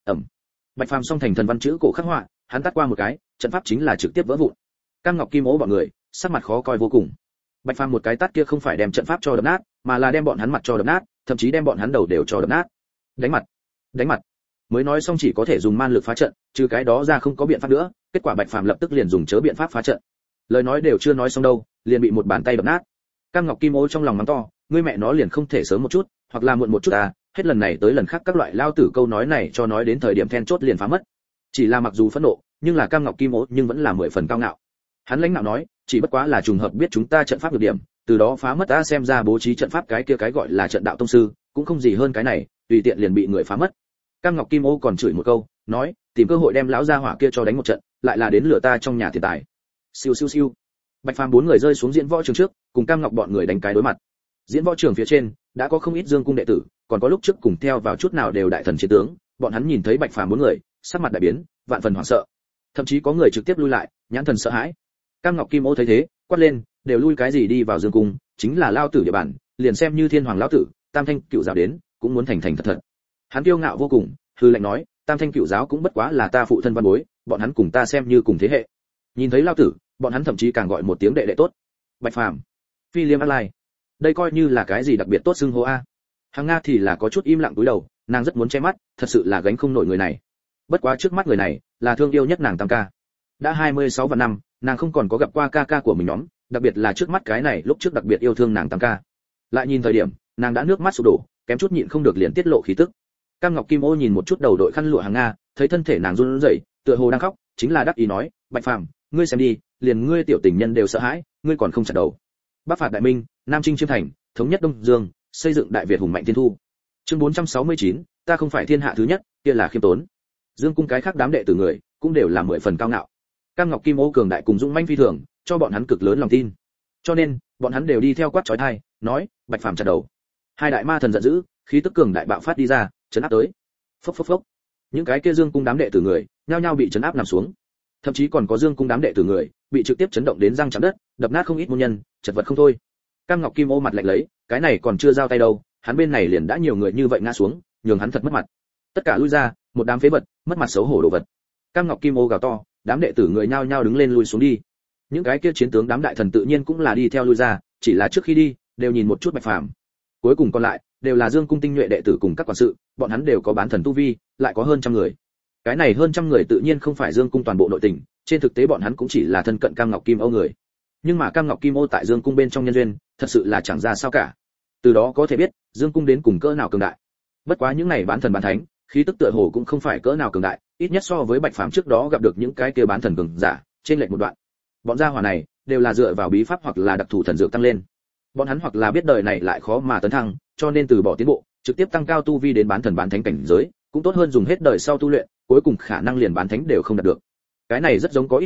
Bạch Phàm song thành thần văn chữ cổ khắc họa, hắn tắt qua một cái, trận pháp chính là trực tiếp vỡ vụn. Cam Ngọc Kim Ô bọn người, sắc mặt khó coi vô cùng. Bạch Phàm một cái tát kia không phải đem trận pháp cho đập nát, mà là đem bọn hắn mặt cho đập nát, thậm chí đem bọn hắn đầu đều cho đập nát. Đánh mặt. Mới nói xong chỉ có thể dùng man lực phá trận, trừ cái đó ra không có biện pháp nữa, kết quả Bạch Phàm lập tức liền dùng chớ biện pháp phá trận. Lời nói đều chưa nói xong đâu, liền bị một bàn tay đập nát. Cam Ngọc Kim Ô trong lòng mắng to, ngươi mẹ nó liền không thể sớm một chút, hoặc là muộn một chút à, hết lần này tới lần khác các loại lao tử câu nói này cho nói đến thời điểm then chốt liền phá mất. Chỉ là mặc dù phẫn nộ, nhưng là Cam Ngọc Kim Ô nhưng vẫn là 10 phần cao ngạo. Hắn lãnh đạo nói, chỉ bất quá là trùng hợp biết chúng ta trận pháp được điểm, từ đó phá mất ta, xem ra bố trí trận pháp cái kia cái gọi là trận đạo tông sư, cũng không gì hơn cái này, tùy tiện liền bị người phá mất. Cam Ngọc Kim Ô còn chửi một câu, nói, tìm cơ hội đem lão gia hỏa kia cho đánh một trận, lại là đến lừa ta trong nhà tiền tài. Siêu siêu siêu. Bạch Phàm bốn người rơi xuống diễn võ trường trước, cùng Cam Ngọc bọn người đánh cái đối mặt. Diễn võ trường phía trên đã có không ít Dương cung đệ tử, còn có lúc trước cùng theo vào chút nào đều đại thần chiến tướng, bọn hắn nhìn thấy Bạch Phàm bốn người, sắc mặt đại biến, vạn phần hoảng sợ. Thậm chí có người trực tiếp lui lại, nhãn thần sợ hãi. Cam Ngọc Kim Ô thấy thế, quát lên, đều lui cái gì đi vào Dương cung, chính là lao tử địa bàn, liền xem như Thiên Hoàng lão tử, Tam Thanh Cựu giáo đến, cũng muốn thành thật thật. Hắn kiêu ngạo vô cùng, hư lệnh nói, Tam Thanh Cựu giáo cũng bất quá là ta phụ thân văn bối, bọn hắn cùng ta xem như cùng thế hệ. Nhìn thấy lao tử, bọn hắn thậm chí càng gọi một tiếng đệ đệ tốt. Bạch Phàm, Phi Liêm A Lai, đây coi như là cái gì đặc biệt tốt xưng hô a. Hàng Nga thì là có chút im lặng cúi đầu, nàng rất muốn che mắt, thật sự là gánh không nổi người này. Bất quá trước mắt người này, là thương yêu nhất nàng Tam ca. Đã 26 vạn năm, nàng không còn có gặp qua ca ca của mình nhóm, đặc biệt là trước mắt cái này lúc trước đặc biệt yêu thương nàng Tam ca. Lại nhìn thời điểm, nàng đã nước mắt sụp đổ, kém chút nhịn không được liền tiết lộ khí tức. Cam Ngọc Kim Ô nhìn một chút đầu đội khăn lụa Hàng Nga, thấy thân thể nàng run rẩy, tựa hồ đang khóc, chính là đắc ý nói, Bạch Phàm, ngươi xem đi, liền ngươi tiểu tình nhân đều sợ hãi, ngươi còn không chặt đầu. Bắc phạt đại minh, Nam chinh chiêm thành, thống nhất Đông Dương, xây dựng Đại Việt hùng mạnh thiên thu. Chương 469, ta không phải thiên hạ thứ nhất, kia là khiêm tốn. Dương cung cái khác đám đệ tử người, cũng đều là 10 phần cao ngạo. Cam Ngọc Kim Ô cường đại cùng dũng mãnh phi thường, cho bọn hắn cực lớn lòng tin. Cho nên, bọn hắn đều đi theo quát chói tai, nói, Bạch Phàm chặt đầu. Hai đại ma thần giận dữ, khí tức cường đại bạo phát đi ra, chấn áp tới. Phốc phốc phốc. Những cái kia Dương cung đám đệ tử người, nhao nhao bị chấn áp nằm xuống. Thậm chí còn có Dương cung đám đệ tử người, bị trực tiếp chấn động đến răng chạm đất, đập nát không ít môn nhân, chật vật không thôi. Cam Ngọc Kim Ô mặt lạnh lấy, cái này còn chưa giao tay đâu, hắn bên này liền đã nhiều người như vậy ngã xuống, nhường hắn thật mất mặt. Tất cả lui ra, một đám phế vật, mất mặt xấu hổ đồ vật. Cam Ngọc Kim Ô gào to, đám đệ tử người nhao nhao đứng lên lui xuống đi. Những cái kia chiến tướng đám đại thần tự nhiên cũng là đi theo lui ra, chỉ là trước khi đi, đều nhìn một chút Bạch Phàm. Cuối cùng còn lại, đều là Dương cung tinh nhuệ đệ tử cùng các quản sự, bọn hắn đều có bán thần tu vi, lại có hơn trăm người. Cái này hơn trăm người tự nhiên không phải Dương cung toàn bộ nội tình, trên thực tế bọn hắn cũng chỉ là thân cận Cam Ngọc Kim Ô người. Nhưng mà Cam Ngọc Kim Ô tại Dương cung bên trong nhân duyên, thật sự là chẳng ra sao cả. Từ đó có thể biết, Dương cung đến cùng cỡ nào cường đại. Bất quá những này bán thần bán thánh, khí tức tựa hồ cũng không phải cỡ nào cường đại, ít nhất so với Bạch Phàm trước đó gặp được những cái kia bán thần cường giả, trên lệch một đoạn. Bọn gia hỏa này đều là dựa vào bí pháp hoặc là đặc thù thần dược tăng lên. Bọn hắn hoặc là biết đời này lại khó mà tấn thăng, cho nên từ bỏ tiến bộ, trực tiếp tăng cao tu vi đến bán thần bán thánh cảnh giới, cũng tốt hơn dùng hết đời sau tu luyện, cuối cùng khả năng liền bán thánh đều không đạt được. Cái này rất giống có ít người,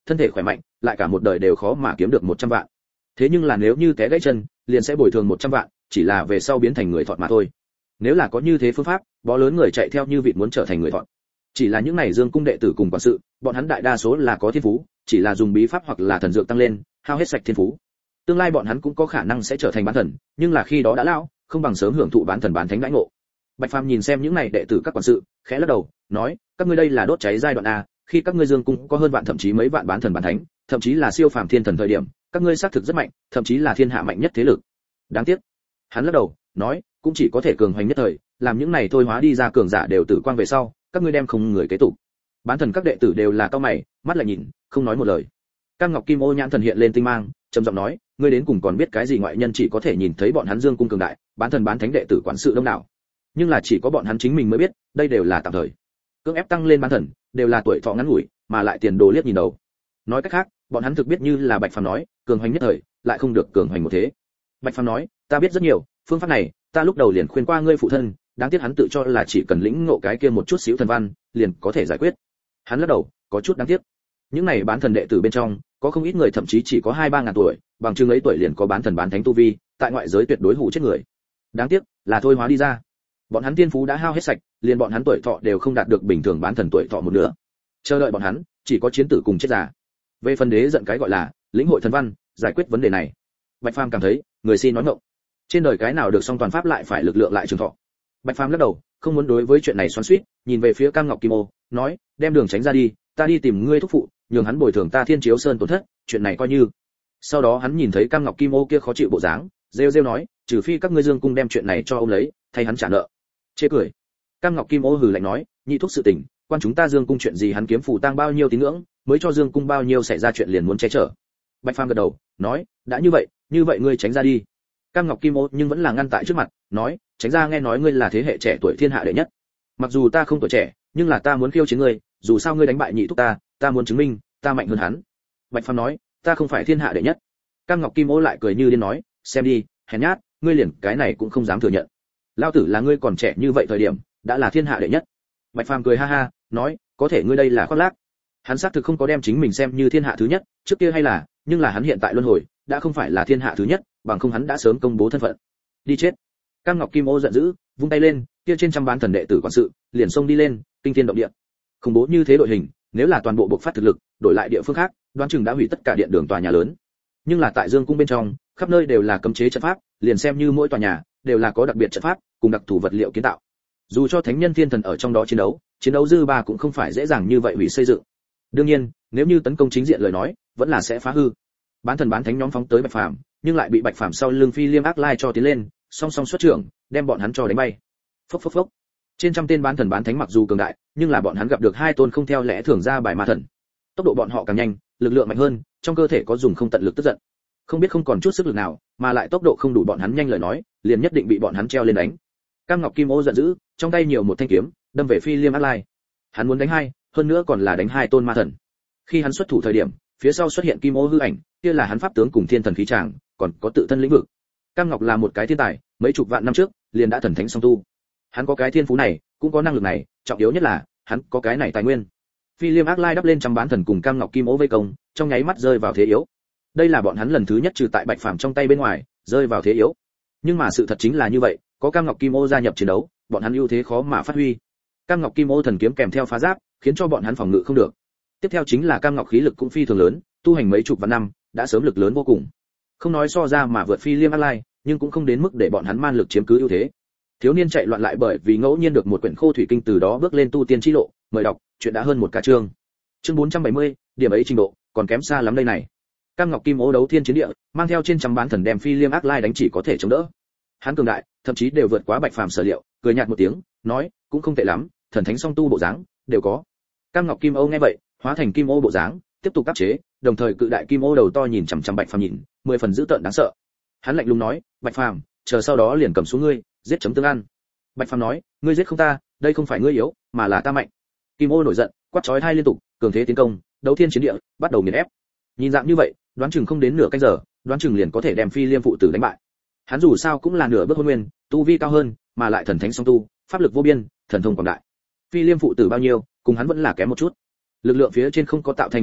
thân thể khỏe mạnh, lại cả một đời đều khó mà kiếm được 100 vạn. Thế nhưng là nếu như té gãy chân, liền sẽ bồi thường 100 vạn, chỉ là về sau biến thành người thọt mà thôi. Nếu là có như thế phương pháp, bó lớn người chạy theo như vịt muốn trở thành người thọt. Chỉ là những này Dương cung đệ tử cùng quản sự, bọn hắn đại đa số là có thiên phú, chỉ là dùng bí pháp hoặc là thần dược tăng lên, hao hết sạch thiên phú. Tương lai bọn hắn cũng có khả năng sẽ trở thành bán thần, nhưng là khi đó đã lão, không bằng sớm hưởng thụ bán thần bán thánh đãi ngộ. Bạch Phàm nhìn xem những này đệ tử các quản sự, khẽ lắc đầu, nói, các ngươi đây là đốt cháy giai đoạn a, khi các ngươi Dương cung có hơn vạn thậm chí mấy vạn bán thần bán thánh, thậm chí là siêu phàm thiên thần thời điểm, các ngươi xác thực rất mạnh, thậm chí là thiên hạ mạnh nhất thế lực. Đáng tiếc. Hắn lắc đầu, nói, cũng chỉ có thể cường hoành nhất thời, làm những này thôi hóa đi ra cường giả đều tử quang về sau, các ngươi đem không người kế tục. Bán thần các đệ tử đều là cao mày, mắt lại nhìn, không nói một lời. Cam Ngọc Kim Ô nhãn thần hiện lên tinh mang, trầm giọng nói, ngươi đến cùng còn biết cái gì ngoại nhân chỉ có thể nhìn thấy bọn hắn Dương cung cường đại, bán thần bán thánh đệ tử quản sự đông đảo. Nhưng là chỉ có bọn hắn chính mình mới biết, đây đều là tạm thời. Cưỡng ép tăng lên bán thần, đều là tuổi thọ ngắn ngủi, mà lại tiền đồ liếc nhìn đầu. Nói cách khác, bọn hắn thực biết như là Bạch Phàm nói, cường hoành nhất thời, lại không được cường hoành một thế. Bạch Phàm nói, ta biết rất nhiều, phương pháp này, ta lúc đầu liền khuyên qua ngươi phụ thân, đáng tiếc hắn tự cho là chỉ cần lĩnh ngộ cái kia một chút xíu thần văn, liền có thể giải quyết. Hắn lắc đầu, có chút đáng tiếc. Những này bán thần đệ tử bên trong, có không ít người thậm chí chỉ có 2-3 ngàn tuổi, bằng chừng ấy tuổi liền có bán thần bán thánh tu vi, tại ngoại giới tuyệt đối hủ chết người. Đáng tiếc, là thôi hóa đi ra. Bọn hắn tiên phú đã hao hết sạch, liền bọn hắn tuổi thọ đều không đạt được bình thường bán thần tuổi thọ một nửa. Chờ đợi bọn hắn, chỉ có chiến tử cùng chết già. Về phần đế giận cái gọi là lĩnh hội thần văn, giải quyết vấn đề này. Bạch Phàm cảm thấy, người xin nói ngọng. Trên đời cái nào được song toàn pháp lại phải lực lượng lại trường thọ. Bạch Phàm lắc đầu, không muốn đối với chuyện này xoắn xuýt, nhìn về phía Cam Ngọc Kim Ô, nói, đem đường tránh ra đi, ta đi tìm ngươi thúc phụ, nhường hắn bồi thường ta Thiên Chiếu Sơn tổn thất, chuyện này coi như. Sau đó hắn nhìn thấy Cam Ngọc Kim Ô kia khó chịu bộ dáng, rêu rêu nói, trừ phi các ngươi Dương cung đem chuyện này cho ông lấy, thay hắn trả nợ. Chê cười. Cam Ngọc Kim Ô hừ lạnh nói, nhị thúc sự tình, quan chúng ta Dương cung chuyện gì hắn kiếm phù tang bao nhiêu tín ngưỡng, mới cho Dương cung bao nhiêu xảy ra chuyện liền muốn che chở. Bạch Phàm gật đầu, nói, đã như vậy ngươi tránh ra đi. Cam Ngọc Kim Ô nhưng vẫn là ngăn tại trước mặt, nói, tránh ra, nghe nói ngươi là thế hệ trẻ tuổi thiên hạ đệ nhất. Mặc dù ta không tuổi trẻ, nhưng là ta muốn khiêu chiến ngươi, dù sao ngươi đánh bại nhị thúc ta muốn chứng minh ta mạnh hơn hắn. Bạch Phàm nói, ta không phải thiên hạ đệ nhất. Cam Ngọc Kim Ô lại cười như điên nói, xem đi, hèn nhát, ngươi liền cái này cũng không dám thừa nhận. Lao tử là ngươi còn trẻ như vậy thời điểm, đã là thiên hạ đệ nhất. Bạch Phàm cười ha ha, nói, có thể ngươi đây là khoác lác. Hắn xác thực không có đem chính mình xem như thiên hạ thứ nhất, trước kia hay là, nhưng là hắn hiện tại luân hồi, đã không phải là thiên hạ thứ nhất, bằng không hắn đã sớm công bố thân phận. Đi chết. Cam Ngọc Kim Ô giận dữ, vung tay lên, kia trên trăm bán thần đệ tử quản sự, liền xông đi lên, kinh thiên động địa. Khủng bố như thế đội hình, nếu là toàn bộ bộc phát thực lực, đổi lại địa phương khác, đoán chừng đã hủy tất cả điện đường tòa nhà lớn. Nhưng là tại Dương cung bên trong, khắp nơi đều là cấm chế trận pháp, liền xem như mỗi tòa nhà đều là có đặc biệt trận pháp, cùng đặc thù vật liệu kiến tạo. Dù cho thánh nhân thiên thần ở trong đó chiến đấu dư ba cũng không phải dễ dàng như vậy hủy xây dựng. Đương nhiên, nếu như tấn công chính diện lời nói, vẫn là sẽ phá hư. Bán thần bán thánh nhóm phóng tới Bạch Phàm, nhưng lại bị Bạch Phàm sau lưng Phi Liêm Ác Lai cho tiến lên, song song xuất trưởng, đem bọn hắn cho đánh bay. Phốc phốc phốc. Trên trăm tên bán thần bán thánh mặc dù cường đại, nhưng là bọn hắn gặp được hai tôn không theo lẽ thường ra bài ma thần. Tốc độ bọn họ càng nhanh, lực lượng mạnh hơn, trong cơ thể có dùng không tận lực tức giận. Không biết không còn chút sức lực nào, mà lại tốc độ không đủ bọn hắn nhanh lời nói, liền nhất định bị bọn hắn treo lên đánh. Cam Ngọc Kim Ô giận dữ, trong tay nhiều một thanh kiếm, đâm về Phi Liêm Ác Lai. Hắn muốn đánh hai, hơn nữa còn là đánh hai tôn ma thần. Khi hắn xuất thủ thời điểm, phía sau xuất hiện Kim Ô hư ảnh, kia là hắn pháp tướng cùng thiên thần khí tràng, còn có tự thân lĩnh vực. Cam Ngọc là một cái thiên tài, mấy chục vạn năm trước liền đã thần thánh song tu. Hắn có cái thiên phú này, cũng có năng lực này, trọng yếu nhất là hắn có cái này tài nguyên. Phi Liêm Ác Lai đắp lên trăm bán thần cùng Cam Ngọc Kim Ô vây công, trong nháy mắt rơi vào thế yếu. Đây là bọn hắn lần thứ nhất trừ tại Bạch Phàm trong tay bên ngoài, rơi vào thế yếu. Nhưng mà sự thật chính là như vậy, có Cam Ngọc Kim Ô gia nhập chiến đấu, bọn hắn ưu thế khó mà phát huy. Cam Ngọc Kim Ô thần kiếm kèm theo phá giáp, khiến cho bọn hắn phòng ngự không được. Tiếp theo chính là Cam Ngọc khí lực cũng phi thường lớn, tu hành mấy chục vạn năm, đã sớm lực lớn vô cùng. Không nói so ra mà vượt Phi Liêm Ác Lai, nhưng cũng không đến mức để bọn hắn man lực chiếm cứ ưu thế. Thiếu niên chạy loạn lại bởi vì ngẫu nhiên được một quyển khô thủy kinh từ đó bước lên tu tiên chi lộ, mời đọc, chuyện đã hơn một cả chương. Chương 470, điểm ấy trình độ, còn kém xa lắm đây này. Cam Ngọc Kim Ô đấu thiên chiến địa, mang theo trên trăm bán thần đem Phi Liêm Ác Lai đánh chỉ có thể chống đỡ. Hắn cường đại, thậm chí đều vượt quá Bạch Phàm sở liệu, cười nhạt một tiếng, nói, cũng không tệ lắm, thần thánh song tu bộ dáng đều có. Cam Ngọc Kim Ô nghe vậy, hóa thành Kim Ô bộ dáng, tiếp tục áp chế, đồng thời cự đại Kim Ô đầu to nhìn chằm chằm Bạch Phàm nhìn, 10 phần dữ tợn đáng sợ. Hắn lạnh lùng nói, Bạch Phàm, chờ sau đó liền cầm xuống ngươi, giết chấm tương ăn. Bạch Phàm nói, ngươi giết không ta, đây không phải ngươi yếu, mà là ta mạnh. Kim Ô nổi giận, quát chói tai liên tục, cường thế tiến công, đấu thiên chiến địa, bắt đầu nghiền ép. Nhìn dạng như vậy, đoán chừng không đến nửa canh giờ, đoán chừng liền có thể đem Phi Liêm phụ tử đánh bại. Hắn dù sao cũng là nửa bước hôn nguyên, tu vi cao hơn, mà lại thần thánh song tu, pháp lực vô biên, thần thông quảng đại. Phi Liêm phụ tử bao nhiêu, cùng hắn vẫn là kém một chút. Lực lượng phía trên không có tạo thành nghiền ép,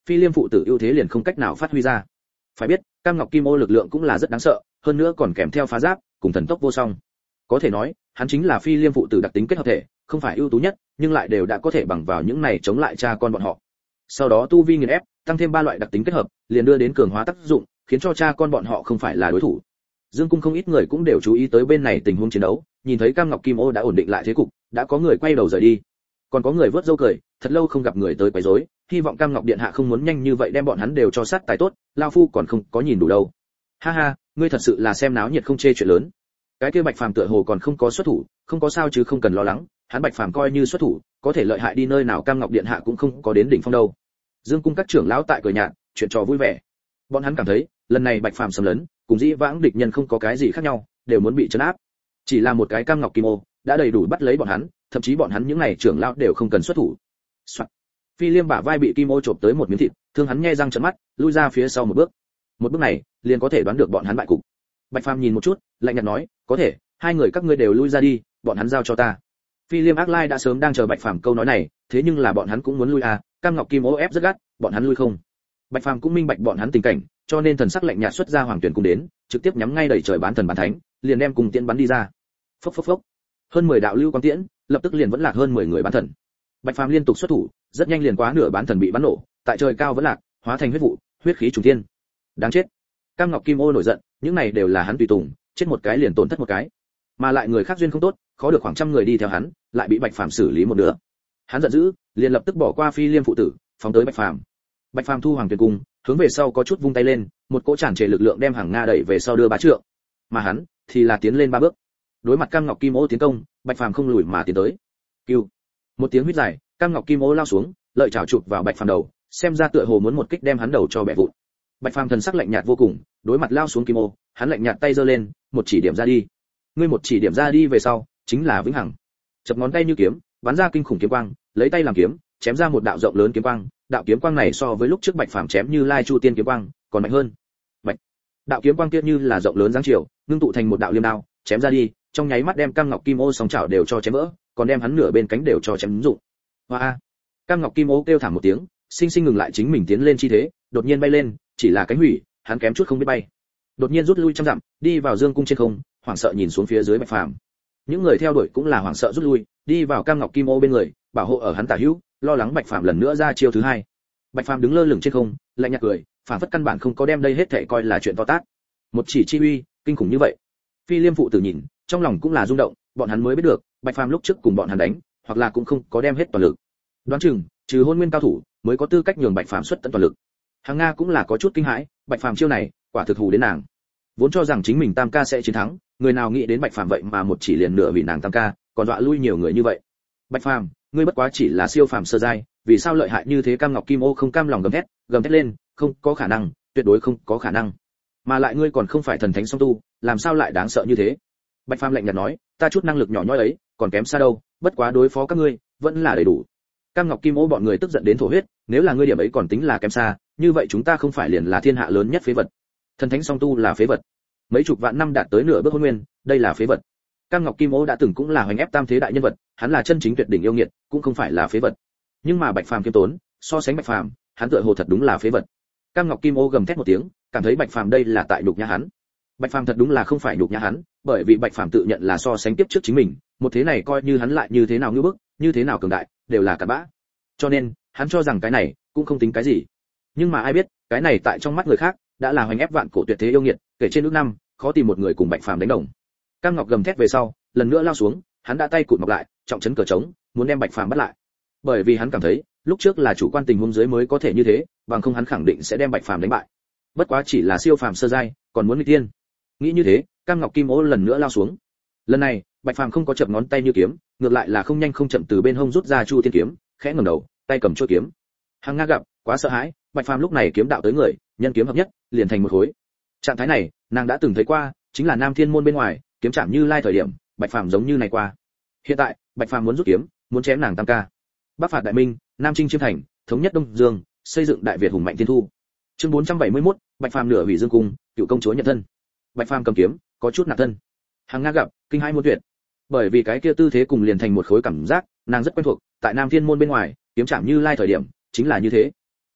Phi Liêm phụ tử ưu thế liền không cách nào phát huy ra. Phải biết, Cam Ngọc Kim Ô lực lượng cũng là rất đáng sợ, hơn nữa còn kèm theo phá giáp, cùng thần tốc vô song. Có thể nói, hắn chính là Phi Liêm phụ tử đặc tính kết hợp thể, không phải ưu tú nhất, nhưng lại đều đã có thể bằng vào những này chống lại cha con bọn họ. Sau đó tu vi nghiền ép, tăng thêm 3 loại đặc tính kết hợp, liền đưa đến cường hóa tác dụng, khiến cho cha con bọn họ không phải là đối thủ. Dương cung không ít người cũng đều chú ý tới bên này tình huống chiến đấu, nhìn thấy Cam Ngọc Kim Ô đã ổn định lại thế cục, đã có người quay đầu rời đi. Còn có người vớt râu cười, thật lâu không gặp người tới quấy rối, hy vọng Cam Ngọc điện hạ không muốn nhanh như vậy đem bọn hắn đều cho sát tài tốt, lão phu còn không có nhìn đủ đâu. Ha ha, ngươi thật sự là xem náo nhiệt không chê chuyện lớn. Cái kia Bạch Phàm tựa hồ còn không có xuất thủ, không có sao chứ không cần lo lắng, hắn Bạch Phàm coi như xuất thủ, có thể lợi hại đi nơi nào Cam Ngọc điện hạ cũng không có đến đỉnh phong đâu. Dương cung các trưởng lão tại cười nhạt, chuyện trò vui vẻ. Bọn hắn cảm thấy, lần này Bạch Phàm xâm lấn, cùng dĩ vãng địch nhân không có cái gì khác nhau, đều muốn bị trấn áp. Chỉ là một cái Cam Ngọc Kim Ô, đã đầy đủ bắt lấy bọn hắn, thậm chí bọn hắn những này trưởng lão đều không cần xuất thủ. Soạn. Phi Liêm bả vai bị Kim Ô chộp tới một miếng thịt, thương hắn nhe răng trợn mắt, lui ra phía sau một bước. Một bước này, liền có thể đoán được bọn hắn bại cục. Bạch Phàm nhìn một chút, lạnh nhạt nói, "Có thể, hai người các ngươi đều lui ra đi, bọn hắn giao cho ta." Phi Liêm Ác Lai đã sớm đang chờ Bạch Phàm câu nói này, thế nhưng là bọn hắn cũng muốn lui à, Cam Ngọc Kim Ô ép rất gắt, bọn hắn lui không. Bạch Phàm cũng minh bạch bọn hắn tình cảnh, cho nên thần sắc lạnh nhạt xuất ra Hoàng Tuyển cung đến, trực tiếp nhắm ngay đẩy trời bán thần bán thánh, liền đem cùng tiễn bắn đi ra. Phốc phốc phốc. Hơn 10 đạo lưu quang tiễn, lập tức liền vẫn lạc hơn 10 người bán thần. Bạch Phàm liên tục xuất thủ, rất nhanh liền quá nửa bán thần bị bắn nổ, tại trời cao vẫn lạc, hóa thành huyết vụ, huyết khí trùng thiên. Đáng chết. Cam Ngọc Kim Ô nổi giận, những này đều là hắn tùy tùng, chết một cái liền tổn thất một cái. Mà lại người khác duyên không tốt, khó được khoảng trăm người đi theo hắn, lại bị Bạch Phàm xử lý một nửa. Hắn giận dữ, liền lập tức bỏ qua Phi Liêm phụ tử, phóng tới Bạch Phàm. Bạch Phàm thu Hoàng Tuyển cung, hướng về sau có chút vung tay lên, một cỗ tràn trề lực lượng đem hàng Nga đẩy về sau đưa bá trượng. Mà hắn thì là tiến lên 3 bước. Đối mặt Cam Ngọc Kim Ô tiến công, Bạch Phàm không lùi mà tiến tới. Kêu. Một tiếng huýt dài, Cam Ngọc Kim Ô lao xuống, lợi chảo chụp vào Bạch Phàm đầu, xem ra tựa hồ muốn một kích đem hắn đầu cho bẻ vụn. Bạch Phàm thần sắc lạnh nhạt vô cùng, đối mặt lao xuống Kim Ô, hắn lạnh nhạt tay giơ lên, một chỉ điểm ra đi. Ngươi một chỉ điểm ra đi về sau, chính là vĩnh hằng. Chập ngón tay như kiếm, bắn ra kinh khủng kiếm quang, lấy tay làm kiếm, chém ra một đạo rộng lớn kiếm quang, đạo kiếm quang này so với lúc trước Bạch Phàm chém Như Lai Chu Tiên kiếm quang, còn mạnh hơn. Bạch. Đạo kiếm quang kia như là rộng lớn dáng chiều, ngưng tụ thành một đạo liêm đao, chém ra đi, trong nháy mắt đem Cam Ngọc Kim Ô song chảo đều cho chém vỡ, còn đem hắn nửa bên cánh đều cho chém rụng. Hoa! Cam Ngọc Kim Ô kêu thảm một tiếng, sinh sinh ngừng lại chính mình tiến lên chi thế, đột nhiên bay lên, chỉ là cánh hủy, hắn kém chút không biết bay. Đột nhiên rút lui trăm dặm, đi vào dương cung trên không, hoảng sợ nhìn xuống phía dưới Bạch Phàm. Những người theo đuổi cũng là hoảng sợ rút lui, đi vào Cam Ngọc Kim Ô bên người, bảo hộ ở hắn tả hữu, lo lắng Bạch Phàm lần nữa ra chiêu thứ hai. Bạch Phàm đứng lơ lửng trên không, lạnh nhạt cười, phản phất căn bản không có đem đây hết thảy coi là chuyện to tát. Một chỉ chi uy, kinh khủng như vậy. Phi Liêm phụ tử nhìn, trong lòng cũng là rung động, bọn hắn mới biết được, Bạch Phàm lúc trước cùng bọn hắn đánh, hoặc là cũng không có đem hết toàn lực. Đoán chừng, trừ Hôn Nguyên cao thủ, mới có tư cách nhường Bạch Phàm xuất tận toàn lực. Hàng Nga cũng là có chút kinh hãi, Bạch Phàm chiêu này, quả thực hù đến nàng. Vốn cho rằng chính mình Tam ca sẽ chiến thắng, người nào nghĩ đến Bạch Phàm vậy mà một chỉ liền nửa vì nàng Tam ca, còn dọa lui nhiều người như vậy. Bạch Phàm, ngươi bất quá chỉ là siêu phàm sơ giai, vì sao lợi hại như thế? Cam Ngọc Kim Ô không cam lòng gầm thét lên, không có khả năng, tuyệt đối không có khả năng. Mà lại ngươi còn không phải thần thánh song tu, làm sao lại đáng sợ như thế? Bạch Phàm lạnh nhạt nói, ta chút năng lực nhỏ nhoi ấy, còn kém xa đâu, bất quá đối phó các ngươi, vẫn là đầy đủ. Cam Ngọc Kim Ô bọn người tức giận đến thổ huyết, nếu là ngươi điểm ấy còn tính là kém xa, như vậy chúng ta không phải liền là thiên hạ lớn nhất phế vật? Thần thánh song tu là phế vật, mấy chục vạn năm đạt tới nửa bước hôn nguyên, đây là phế vật. Cam Ngọc Kim Ô đã từng cũng là hoành ép tam thế đại nhân vật, hắn là chân chính tuyệt đỉnh yêu nghiệt, cũng không phải là phế vật. Nhưng mà Bạch Phàm kiêm tốn, so sánh Bạch Phàm, hắn tựa hồ thật đúng là phế vật. Cam Ngọc Kim Ô gầm thét một tiếng, cảm thấy Bạch Phàm đây là tại nhục nhã hắn. Bạch Phàm thật đúng là không phải nhục nhã hắn, bởi vì Bạch Phàm tự nhận là so sánh tiếp trước chính mình, một thế này coi như hắn lại như thế nào ngưỡng bức, như thế nào cường đại, đều là cặn bã. Cho nên, hắn cho rằng cái này cũng không tính cái gì. Nhưng mà ai biết, cái này tại trong mắt người khác, đã là hoành ép vạn cổ tuyệt thế yêu nghiệt, kể trên nước năm, khó tìm một người cùng Bạch Phàm đánh đồng. Cam Ngọc gầm thét về sau, lần nữa lao xuống, hắn đã tay cụt mọc lại, trọng trấn cờ trống, muốn đem Bạch Phàm bắt lại. Bởi vì hắn cảm thấy, lúc trước là chủ quan tình huống dưới mới có thể như thế, bằng không hắn khẳng định sẽ đem Bạch Phàm đánh bại. Bất quá chỉ là siêu phàm sơ giai, còn muốn nguy tiên. Nghĩ như thế, Cam Ngọc Kim Ô lần nữa lao xuống. Lần này, Bạch Phàm không có chập ngón tay như kiếm, ngược lại là không nhanh không chậm từ bên hông rút ra Chu Tiên kiếm, khẽ ngẩng đầu, tay cầm chuôi kiếm. Hàng Nga gặp, quá sợ hãi, Bạch Phàm lúc này kiếm đạo tới người, nhân kiếm hợp nhất, liền thành một khối. Trạng thái này, nàng đã từng thấy qua, chính là Nam Thiên môn bên ngoài, kiếm chạm Như Lai thời điểm, Bạch Phàm giống như này qua. Hiện tại, Bạch Phàm muốn rút kiếm, muốn chém nàng Tam ca. Bắc phạt đại minh, Nam chinh chiêm thành, thống nhất Đông Dương, xây dựng Đại Việt hùng mạnh thiên thu. Chương 471, Bạch Phàm nửa hủy dương cung, cựu công chúa nhận thân. Bạch Phàm cầm kiếm, có chút nạt thân. Hàng Nga gặp, kinh hai muốn tuyệt. Bởi vì cái kia tư thế cùng liền thành một khối cảm giác, nàng rất quen thuộc, tại Nam Thiên môn bên ngoài, kiếm chạm Như Lai thời điểm, chính là như thế.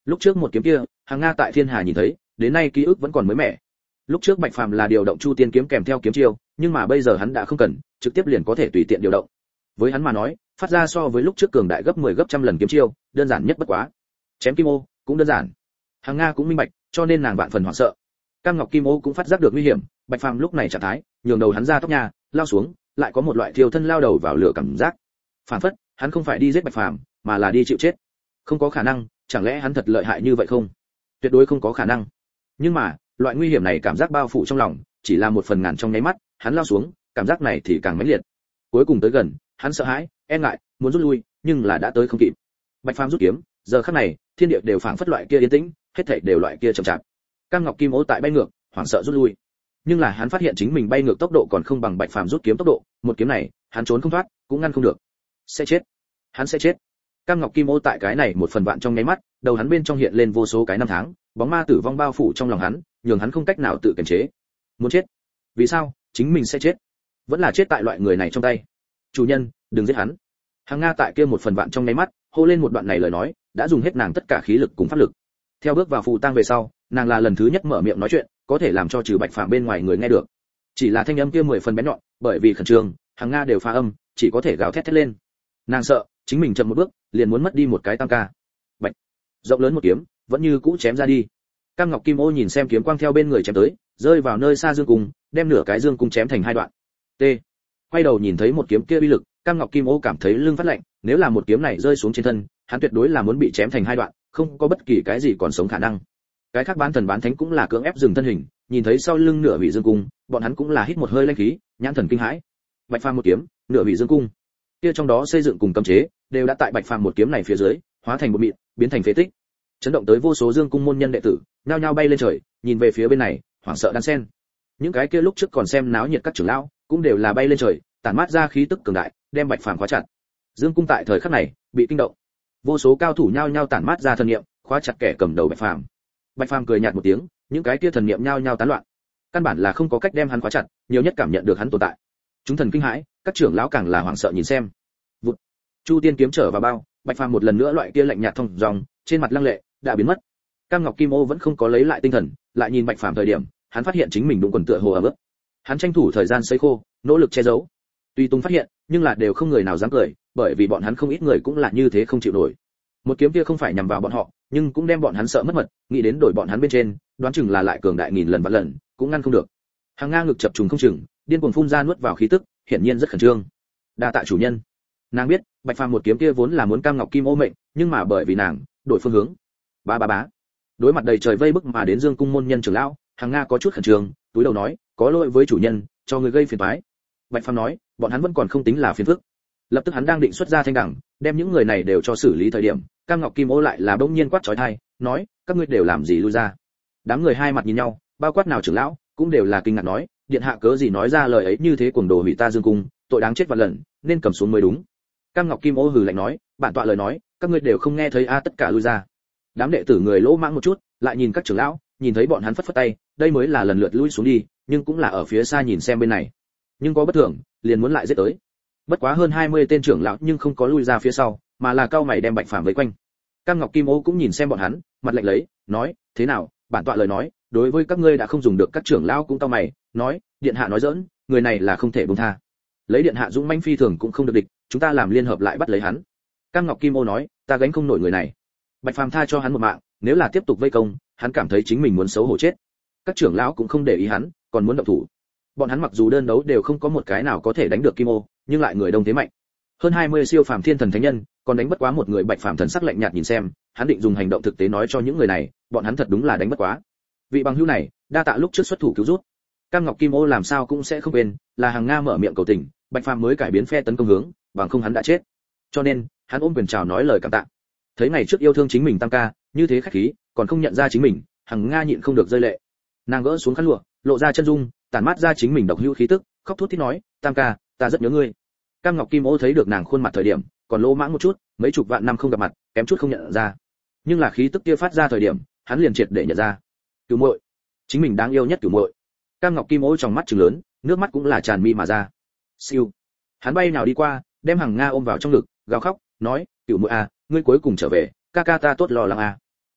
Lúc trước một kiếm kia, Hằng Nga tại Thiên Hà nhìn thấy, đến nay ký ức vẫn còn mới mẻ. Lúc trước Bạch Phàm là điều động Chu Tiên kiếm kèm theo kiếm chiêu, nhưng mà bây giờ hắn đã không cần, trực tiếp liền có thể tùy tiện điều động. Với hắn mà nói, phát ra so với lúc trước cường đại gấp 10 gấp trăm lần kiếm chiêu, đơn giản nhất bất quá. Chém kim ô cũng đơn giản. Hằng Nga cũng minh bạch, cho nên nàng vạn phần hoảng sợ. Cam Ngọc Kim Ô cũng phát giác được nguy hiểm, Bạch Phàm lúc này trạng thái, nhường đầu hắn ra tóc nhà, lao xuống, lại có một loại thiêu thân lao đầu vào lửa cảm giác. Phản phất, hắn không phải đi giết Bạch Phàm, mà là đi chịu chết. Không có khả năng, chẳng lẽ hắn thật lợi hại như vậy không? Tuyệt đối không có khả năng. Nhưng mà, loại nguy hiểm này cảm giác bao phủ trong lòng, chỉ là một phần ngàn trong nháy mắt, hắn lao xuống, cảm giác này thì càng mãnh liệt. Cuối cùng tới gần, hắn sợ hãi, e ngại, muốn rút lui, nhưng là đã tới không kịp. Bạch Phàm rút kiếm, giờ khắc này, thiên địa đều phảng phất loại kia yên tĩnh, hết thảy đều loại kia chậm chạp. Cam Ngọc Kim Ô tại bay ngược, hoảng sợ rút lui. Nhưng là hắn phát hiện chính mình bay ngược tốc độ còn không bằng Bạch Phàm rút kiếm tốc độ, một kiếm này, hắn trốn không thoát, cũng ngăn không được. Sẽ chết. Hắn sẽ chết. Cam Ngọc Kim Ô tại cái này một phần vạn trong nháy mắt, đầu hắn bên trong hiện lên vô số cái năm tháng, bóng ma tử vong bao phủ trong lòng hắn, nhường hắn không cách nào tự kiềm chế. Muốn chết. Vì sao? Chính mình sẽ chết. Vẫn là chết tại loại người này trong tay. Chủ nhân, đừng giết hắn. Hằng Nga tại kia một phần vạn trong nháy mắt, hô lên một đoạn này lời nói, đã dùng hết nàng tất cả khí lực cùng pháp lực. Theo bước vào phù tang về sau, nàng là lần thứ nhất mở miệng nói chuyện, có thể làm cho trừ Bạch Phàm bên ngoài người nghe được. Chỉ là thanh âm kia 10 phần bén nhọn, bởi vì khẩn trương, Hằng Nga đều phá âm, chỉ có thể gào thét thét lên. Nàng sợ, chính mình chậm một bước, liền muốn mất đi một cái tam ca. Bạch, rộng lớn một kiếm, vẫn như cũ chém ra đi. Cam Ngọc Kim Ô nhìn xem kiếm quang theo bên người chém tới, rơi vào nơi xa dương cung, đem nửa cái dương cung chém thành hai đoạn. T. Quay đầu nhìn thấy một kiếm kia uy lực, Cam Ngọc Kim Ô cảm thấy lưng phát lạnh, nếu là một kiếm này rơi xuống trên thân, hắn tuyệt đối là muốn bị chém thành hai đoạn, không có bất kỳ cái gì còn sống khả năng. Cái khác bán thần bán thánh cũng là cưỡng ép dừng thân hình, nhìn thấy sau lưng nửa hủy dương cung, bọn hắn cũng là hít một hơi lãnh khí, nhãn thần kinh hãi. Bạch Phàm một kiếm, nửa hủy dương cung. Kia trong đó xây dựng cùng cấm chế, đều đã tại Bạch Phàm một kiếm này phía dưới, hóa thành một mịn, biến thành phế tích. Chấn động tới vô số dương cung môn nhân đệ tử, nhao nhao bay lên trời, nhìn về phía bên này, hoảng sợ đan sen. Những cái kia lúc trước còn xem náo nhiệt các trưởng lão, cũng đều là bay lên trời, tản mát ra khí tức cường đại, đem Bạch Phàm khóa chặt. Dương cung tại thời khắc này, bị kinh động. Vô số cao thủ nhao nhao tản mát ra thần niệm, khóa chặt kẻ cầm đầu Bạch Phàm. Bạch Phàm cười nhạt một tiếng, những cái kia thần niệm nhao nhao tán loạn. Căn bản là không có cách đem hắn khóa chặt, nhiều nhất cảm nhận được hắn tồn tại. Chúng thần kinh hãi, các trưởng lão càng là hoảng sợ nhìn xem. Vụt. Chu Tiên kiếm trở vào bao, Bạch Phàm một lần nữa loại kia lạnh nhạt thông dòng, trên mặt lăng lệ đã biến mất. Cam Ngọc Kim Ô vẫn không có lấy lại tinh thần, lại nhìn Bạch Phàm thời điểm, hắn phát hiện chính mình đúng quần tựa hồ ở bước. Hắn tranh thủ thời gian sấy khô, nỗ lực che giấu. Tuy Tung phát hiện, nhưng là đều không người nào dám cười, bởi vì bọn hắn không ít người cũng là như thế không chịu nổi. Một kiếm kia không phải nhằm vào bọn họ, nhưng cũng đem bọn hắn sợ mất mật, nghĩ đến đổi bọn hắn bên trên, đoán chừng là lại cường đại nghìn lần vạn lần, cũng ngăn không được. Hằng Nga ngực chập trùng không chừng, điên cuồng phun ra nuốt vào khí tức, hiển nhiên rất khẩn trương. Đa tạ chủ nhân. Nàng biết, Bạch Phàm một kiếm kia vốn là muốn Cam Ngọc Kim Ô mệnh, nhưng mà bởi vì nàng đổi phương hướng. Bá. Đối mặt đầy trời vây bức mà đến Dương cung môn nhân trưởng lão, Hằng Nga có chút khẩn trương, túi đầu nói, có lỗi với chủ nhân, cho người gây phiền toái. Bạch Phàm nói, bọn hắn vẫn còn không tính là phiền phức. Lập tức hắn đang định xuất ra thanh đẳng, đem những người này đều cho xử lý thời điểm, Cam Ngọc Kim Ô lại là bỗng nhiên quát chói tai, nói, các ngươi đều làm gì lui ra? Đám người hai mặt nhìn nhau, bao quát nào trưởng lão, cũng đều là kinh ngạc nói, điện hạ cớ gì nói ra lời ấy như thế cuồng đồ hủy ta Dương cung, tội đáng chết vạn lần, nên cầm xuống mới đúng. Cam Ngọc Kim Ô hừ lạnh nói, bản tọa lời nói, các ngươi đều không nghe thấy a, tất cả lui ra. Đám đệ tử người lỗ mãng một chút, lại nhìn các trưởng lão, nhìn thấy bọn hắn phất phất tay, đây mới là lần lượt lui xuống đi, nhưng cũng là ở phía xa nhìn xem bên này. Nhưng có bất thường, liền muốn lại giết tới. Bất quá hơn 20 tên trưởng lão nhưng không có lui ra phía sau, mà là cao mày đem Bạch Phàm vây quanh. Cam Ngọc Kim Ô cũng nhìn xem bọn hắn, mặt lạnh lấy, nói, thế nào, bản tọa lời nói, đối với các ngươi đã không dùng được, các trưởng lão cũng cao mày, nói, điện hạ nói giỡn, người này là không thể buông tha. Lấy điện hạ dũng mãnh phi thường cũng không được địch, chúng ta làm liên hợp lại bắt lấy hắn. Cam Ngọc Kim Ô nói, ta gánh không nổi người này. Bạch Phàm tha cho hắn một mạng, nếu là tiếp tục vây công, hắn cảm thấy chính mình muốn xấu hổ chết. Các trưởng lão cũng không để ý hắn, còn muốn động thủ. Bọn hắn mặc dù đơn đấu đều không có một cái nào có thể đánh được Kim Ô, nhưng lại người đông thế mạnh. Hơn 20 siêu phàm thiên thần thánh nhân, còn đánh bất quá một người Bạch Phàm thần sắc lạnh nhạt nhìn xem, hắn định dùng hành động thực tế nói cho những người này, bọn hắn thật đúng là đánh bất quá. Vị bằng hữu này, đa tạ lúc trước xuất thủ cứu rút. Cam Ngọc Kim Ô làm sao cũng sẽ không quên, là Hằng Nga mở miệng cầu tình, Bạch Phàm mới cải biến phe tấn công hướng, bằng không hắn đã chết. Cho nên, hắn ôm quyền chào nói lời cảm tạ. Thấy ngày trước yêu thương chính mình tam ca, như thế khách khí, còn không nhận ra chính mình, Hằng Nga nhịn không được rơi lệ. Nàng gỡ xuống khăn lụa, lộ ra chân dung, tản mát ra chính mình độc hữu khí tức, khóc thút thít nói, tam ca, ta rất nhớ ngươi. Cam Ngọc Kim Ô thấy được nàng khuôn mặt thời điểm, còn lỗ mãng một chút, mấy chục vạn năm không gặp mặt, kém chút không nhận ra. Nhưng là khí tức kia phát ra thời điểm, hắn liền triệt để nhận ra. Cửu muội, chính mình đáng yêu nhất cửu muội. Cam Ngọc Kim Ô trong mắt trừng lớn, nước mắt cũng là tràn mi mà ra. Siêu, hắn bay nào đi qua, đem Hằng Nga ôm vào trong ngực, gào khóc, nói, cửu muội à, ngươi cuối cùng trở về, ca ca ta tốt lo lắng à.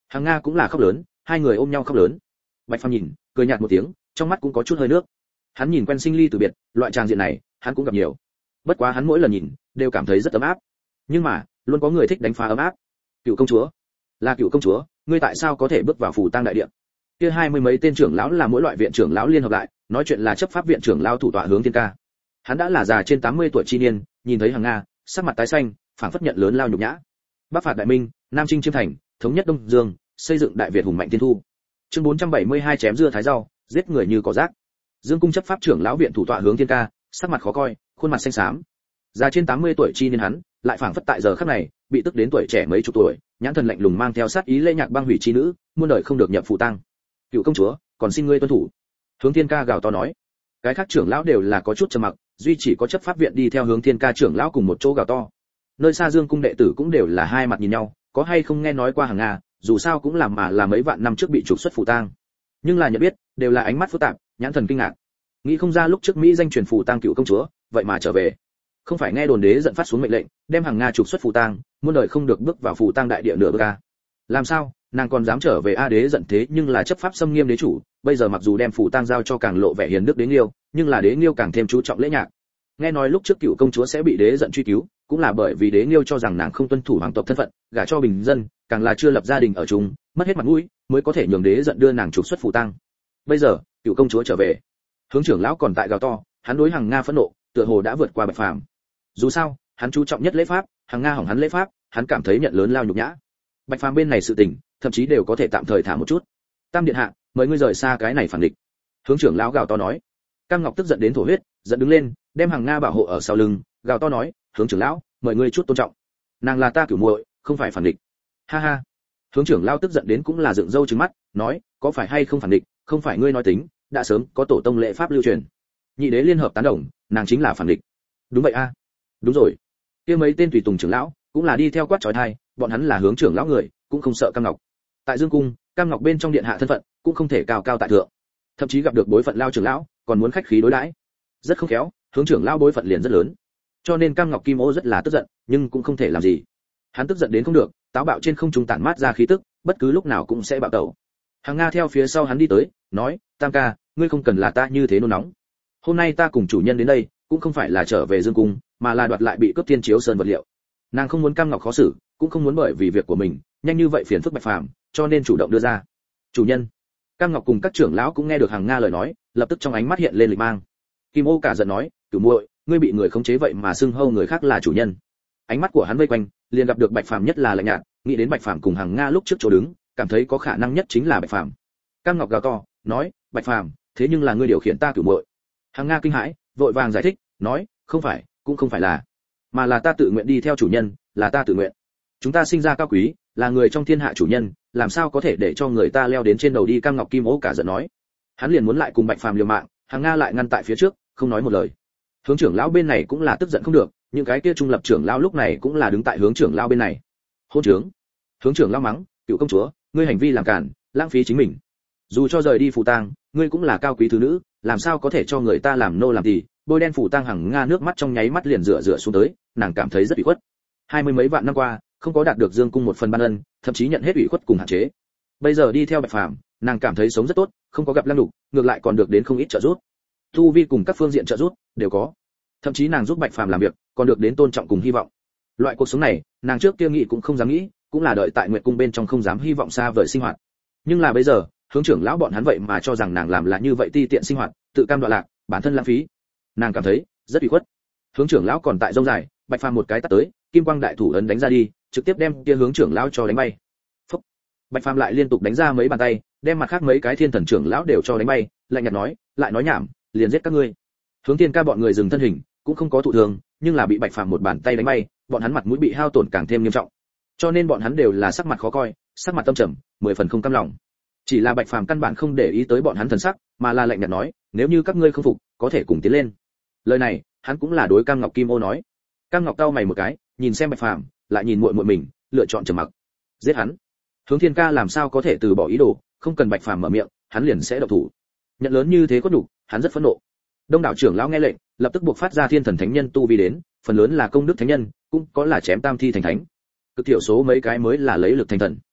Hàng Nga cũng là khóc lớn, hai người ôm nhau khóc lớn. Bạch Phàm nhìn, cười nhạt một tiếng, trong mắt cũng có chút hơi nước. Hắn nhìn quen sinh ly từ biệt, loại tràng diện này, hắn cũng gặp nhiều. Bất quá hắn mỗi lần nhìn, đều cảm thấy rất ấm áp. Nhưng mà, luôn có người thích đánh phá ấm áp. Cựu công chúa, là Cựu công chúa, ngươi tại sao có thể bước vào phủ tang đại điện? Kia hai mươi mấy tên trưởng lão là mỗi loại viện trưởng lão liên hợp lại, nói chuyện là chấp pháp viện trưởng lão thủ tọa Hướng Thiên Ca. Hắn đã là già trên 80 tuổi chi niên, nhìn thấy Hàng Nga, sắc mặt tái xanh, phảng phất nhận lớn lao nhục nhã. Bắc phạt đại minh, Nam chinh chiêm thành, thống nhất Đông Dương, xây dựng đại Việt hùng mạnh thiên thu. Chương 472 chém dưa thái rau, giết người như cỏ rác. Dương cung chấp pháp trưởng lão viện thủ tọa Hướng Thiên Ca, sắc mặt khó coi, khuôn mặt xanh xám. Già trên 80 tuổi chi niên hắn, lại phảng phất tại giờ khắc này, bị tức đến tuổi trẻ mấy chục tuổi, nhãn thần lạnh lùng mang theo sát ý lê nhạc băng hủy chi nữ, muôn đời không được nhập phủ tang. Cựu công chúa, còn xin ngươi tuân thủ. Hướng Thiên Ca gào to nói. Cái khác trưởng lão đều là có chút trầm mặc, duy chỉ có chấp pháp viện đi theo Hướng Thiên Ca trưởng lão cùng một chỗ gào to. Nơi xa Dương cung đệ tử cũng đều là hai mặt nhìn nhau, có hay không nghe nói qua Hàng Nga, dù sao cũng làm mà là mấy vạn năm trước bị trục xuất phủ tang. Nhưng là nhận biết, đều là ánh mắt phức tạp, nhãn thần kinh ngạc. Nghĩ không ra lúc trước Mỹ danh truyền phủ tang cựu công chúa, vậy mà trở về. Không phải nghe đồn đế giận phát xuống mệnh lệnh, đem Hàng Nga trục xuất phủ tang, muôn đời không được bước vào phủ tang đại địa nửa bước a. Làm sao, nàng còn dám trở về a? Đế giận thế nhưng là chấp pháp xâm nghiêm đế chủ, bây giờ mặc dù đem phủ tang giao cho càng lộ vẻ hiền đức đế Nghiêu, nhưng là đế Nghiêu càng thêm chú trọng lễ nhạc. Nghe nói lúc trước cựu công chúa sẽ bị đế giận truy cứu, cũng là bởi vì đế Nghiêu cho rằng nàng không tuân thủ hoàng tộc thân phận, gả cho bình dân, càng là chưa lập gia đình ở chung, mất hết mặt mũi, mới có thể nhường đế giận đưa nàng trục xuất phủ tang. Bây giờ, cựu công chúa trở về, Hướng trưởng lão còn tại gào to, hắn đối Hàng Nga phẫn nộ, tựa hồ đã vượt qua Bạch Phàm. Dù sao, hắn chú trọng nhất lễ pháp, Hàng Nga hỏng hắn lễ pháp, hắn cảm thấy nhận lớn lao nhục nhã. Bạch Phàm bên này sự tình, thậm chí đều có thể tạm thời thả một chút. Tam điện hạ, mời ngươi rời xa cái này phản địch. Hướng trưởng lão gào to nói. Cam Ngọc tức giận đến thổ huyết, giận đứng lên, đem Hàng Nga bảo hộ ở sau lưng, gào to nói, Hướng trưởng lão, mời ngươi chút tôn trọng. Nàng là ta cửu muội, không phải phản địch. Ha ha. Hướng trưởng lão tức giận đến cũng là dựng râu trừng mắt, nói, có phải hay không phản địch, không phải ngươi nói tính, đã sớm có tổ tông lễ pháp lưu truyền. Nhị đế liên hợp tán đồng, nàng chính là phản địch. Đúng vậy a. Đúng rồi. Kia mấy tên tùy tùng trưởng lão, cũng là đi theo quát chói tai, bọn hắn là Hướng trưởng lão người, cũng không sợ Cam Ngọc. Tại Dương cung, Cam Ngọc bên trong điện hạ thân phận, cũng không thể cao cao tại thượng. Thậm chí gặp được bối phận lao trưởng lão, còn muốn khách khí đối đãi. Rất không khéo, Hướng trưởng lão bối phận liền rất lớn. Cho nên Cam Ngọc Kim Ô rất là tức giận, nhưng cũng không thể làm gì. Hắn tức giận đến không được, táo bạo trên không trung tản mát ra khí tức, bất cứ lúc nào cũng sẽ bạo tẩu. Hàng Nga theo phía sau hắn đi tới, nói, Tam ca, ngươi không cần là ta như thế nôn nóng. Hôm nay ta cùng chủ nhân đến đây, cũng không phải là trở về Dương cung, mà là đoạt lại bị cướp Thiên Chiếu Sơn vật liệu. Nàng không muốn Cam Ngọc khó xử, cũng không muốn bởi vì việc của mình, nhanh như vậy phiền phức Bạch Phàm, cho nên chủ động đưa ra. Chủ nhân. Cam Ngọc cùng các trưởng lão cũng nghe được Hàng Nga lời nói, lập tức trong ánh mắt hiện lên lịch mang. Kim Ô cả giận nói, cửu muội, ngươi bị người khống chế vậy mà xưng hô người khác là chủ nhân. Ánh mắt của hắn vây quanh, liền gặp được Bạch Phàm nhất là lạnh nhạt, nghĩ đến Bạch Phàm cùng Hàng Nga lúc trước chỗ đứng, cảm thấy có khả năng nhất chính là Bạch Phàm. Cam Ngọc gào to, nói, Bạch Phàm, thế nhưng là ngươi điều khiển ta cửu muội. Hàng Nga kinh hãi, vội vàng giải thích, nói, không phải, cũng không phải là, mà là ta tự nguyện đi theo chủ nhân, là ta tự nguyện. Chúng ta sinh ra cao quý, là người trong thiên hạ chủ nhân, làm sao có thể để cho người ta leo đến trên đầu đi? Cam Ngọc Kim Ô cả giận nói. Hắn liền muốn lại cùng Bạch Phàm liều mạng, Hàng Nga lại ngăn tại phía trước, không nói một lời. Hướng trưởng lão bên này cũng là tức giận không được, những cái kia trung lập trưởng lão lúc này cũng là đứng tại Hướng trưởng lão bên này. Hôn trướng. Hướng trưởng lão mắng, cựu công chúa, ngươi hành vi làm cản, lãng phí chính mình. Dù cho rời đi phủ tang, ngươi cũng là cao quý thứ nữ, làm sao có thể cho người ta làm nô làm tỳ? Bôi đen phủ tang. Hàng Nga nước mắt trong nháy mắt liền rửa xuống tới, nàng cảm thấy rất ủy khuất. 20 mấy vạn năm qua, không có đạt được Dương cung một phần ban ân, thậm chí nhận hết ủy khuất cùng hạn chế. Bây giờ đi theo Bạch Phàm, nàng cảm thấy sống rất tốt, không có gặp lăng đục, ngược lại còn được đến không ít trợ giúp. Tu vi cùng các phương diện trợ giúp đều có. Thậm chí nàng giúp Bạch Phàm làm việc, còn được đến tôn trọng cùng hy vọng. Loại cuộc sống này, nàng trước kia nghĩ cũng không dám nghĩ, cũng là đợi tại Nguyệt cung bên trong không dám hy vọng xa vời sinh hoạt. Nhưng là bây giờ, Hướng trưởng lão bọn hắn vậy mà cho rằng nàng làm là như vậy ti tiện sinh hoạt, tự cam đoạn lạc, bản thân lãng phí. Nàng cảm thấy rất ủy khuất. Hướng trưởng lão còn tại rông dài, Bạch Phàm một cái tát tới, kim quang đại thủ ấn đánh ra đi, trực tiếp đem kia Hướng trưởng lão cho đánh bay. Phúc. Bạch Phàm lại liên tục đánh ra mấy bàn tay, đem mặt khác mấy cái thiên thần trưởng lão đều cho đánh bay, lạnh nhạt nói, lại nói nhảm, liền giết các ngươi. Hướng Thiên Ca bọn người dừng thân hình, cũng không có thụ thương, nhưng là bị Bạch Phàm một bàn tay đánh bay, bọn hắn mặt mũi bị hao tổn càng thêm nghiêm trọng. Cho nên bọn hắn đều là sắc mặt khó coi, sắc mặt tâm trầm, 10 phần không cam lòng. Chỉ là Bạch Phàm căn bản không để ý tới bọn hắn thần sắc, mà là lạnh nhạt nói, nếu như các ngươi không phục, có thể cùng tiến lên. Lời này, hắn cũng là đối Cam Ngọc Kim Ô nói. Cam Ngọc cau mày một cái, nhìn xem Bạch Phàm, lại nhìn muội muội mình, lựa chọn trầm mặc. Giết hắn. Hướng Thiên Ca làm sao có thể từ bỏ ý đồ, không cần Bạch Phàm mở miệng, hắn liền sẽ động thủ. Nhận lớn như thế có đủ, hắn rất phẫn nộ. Đông đảo trưởng lão nghe lệnh, lập tức buộc phát ra thiên thần thánh nhân tu vi đến, phần lớn là công đức thánh nhân, cũng có là chém tam thi thành thánh. Cực thiểu số mấy cái mới là lấy lực thành thần.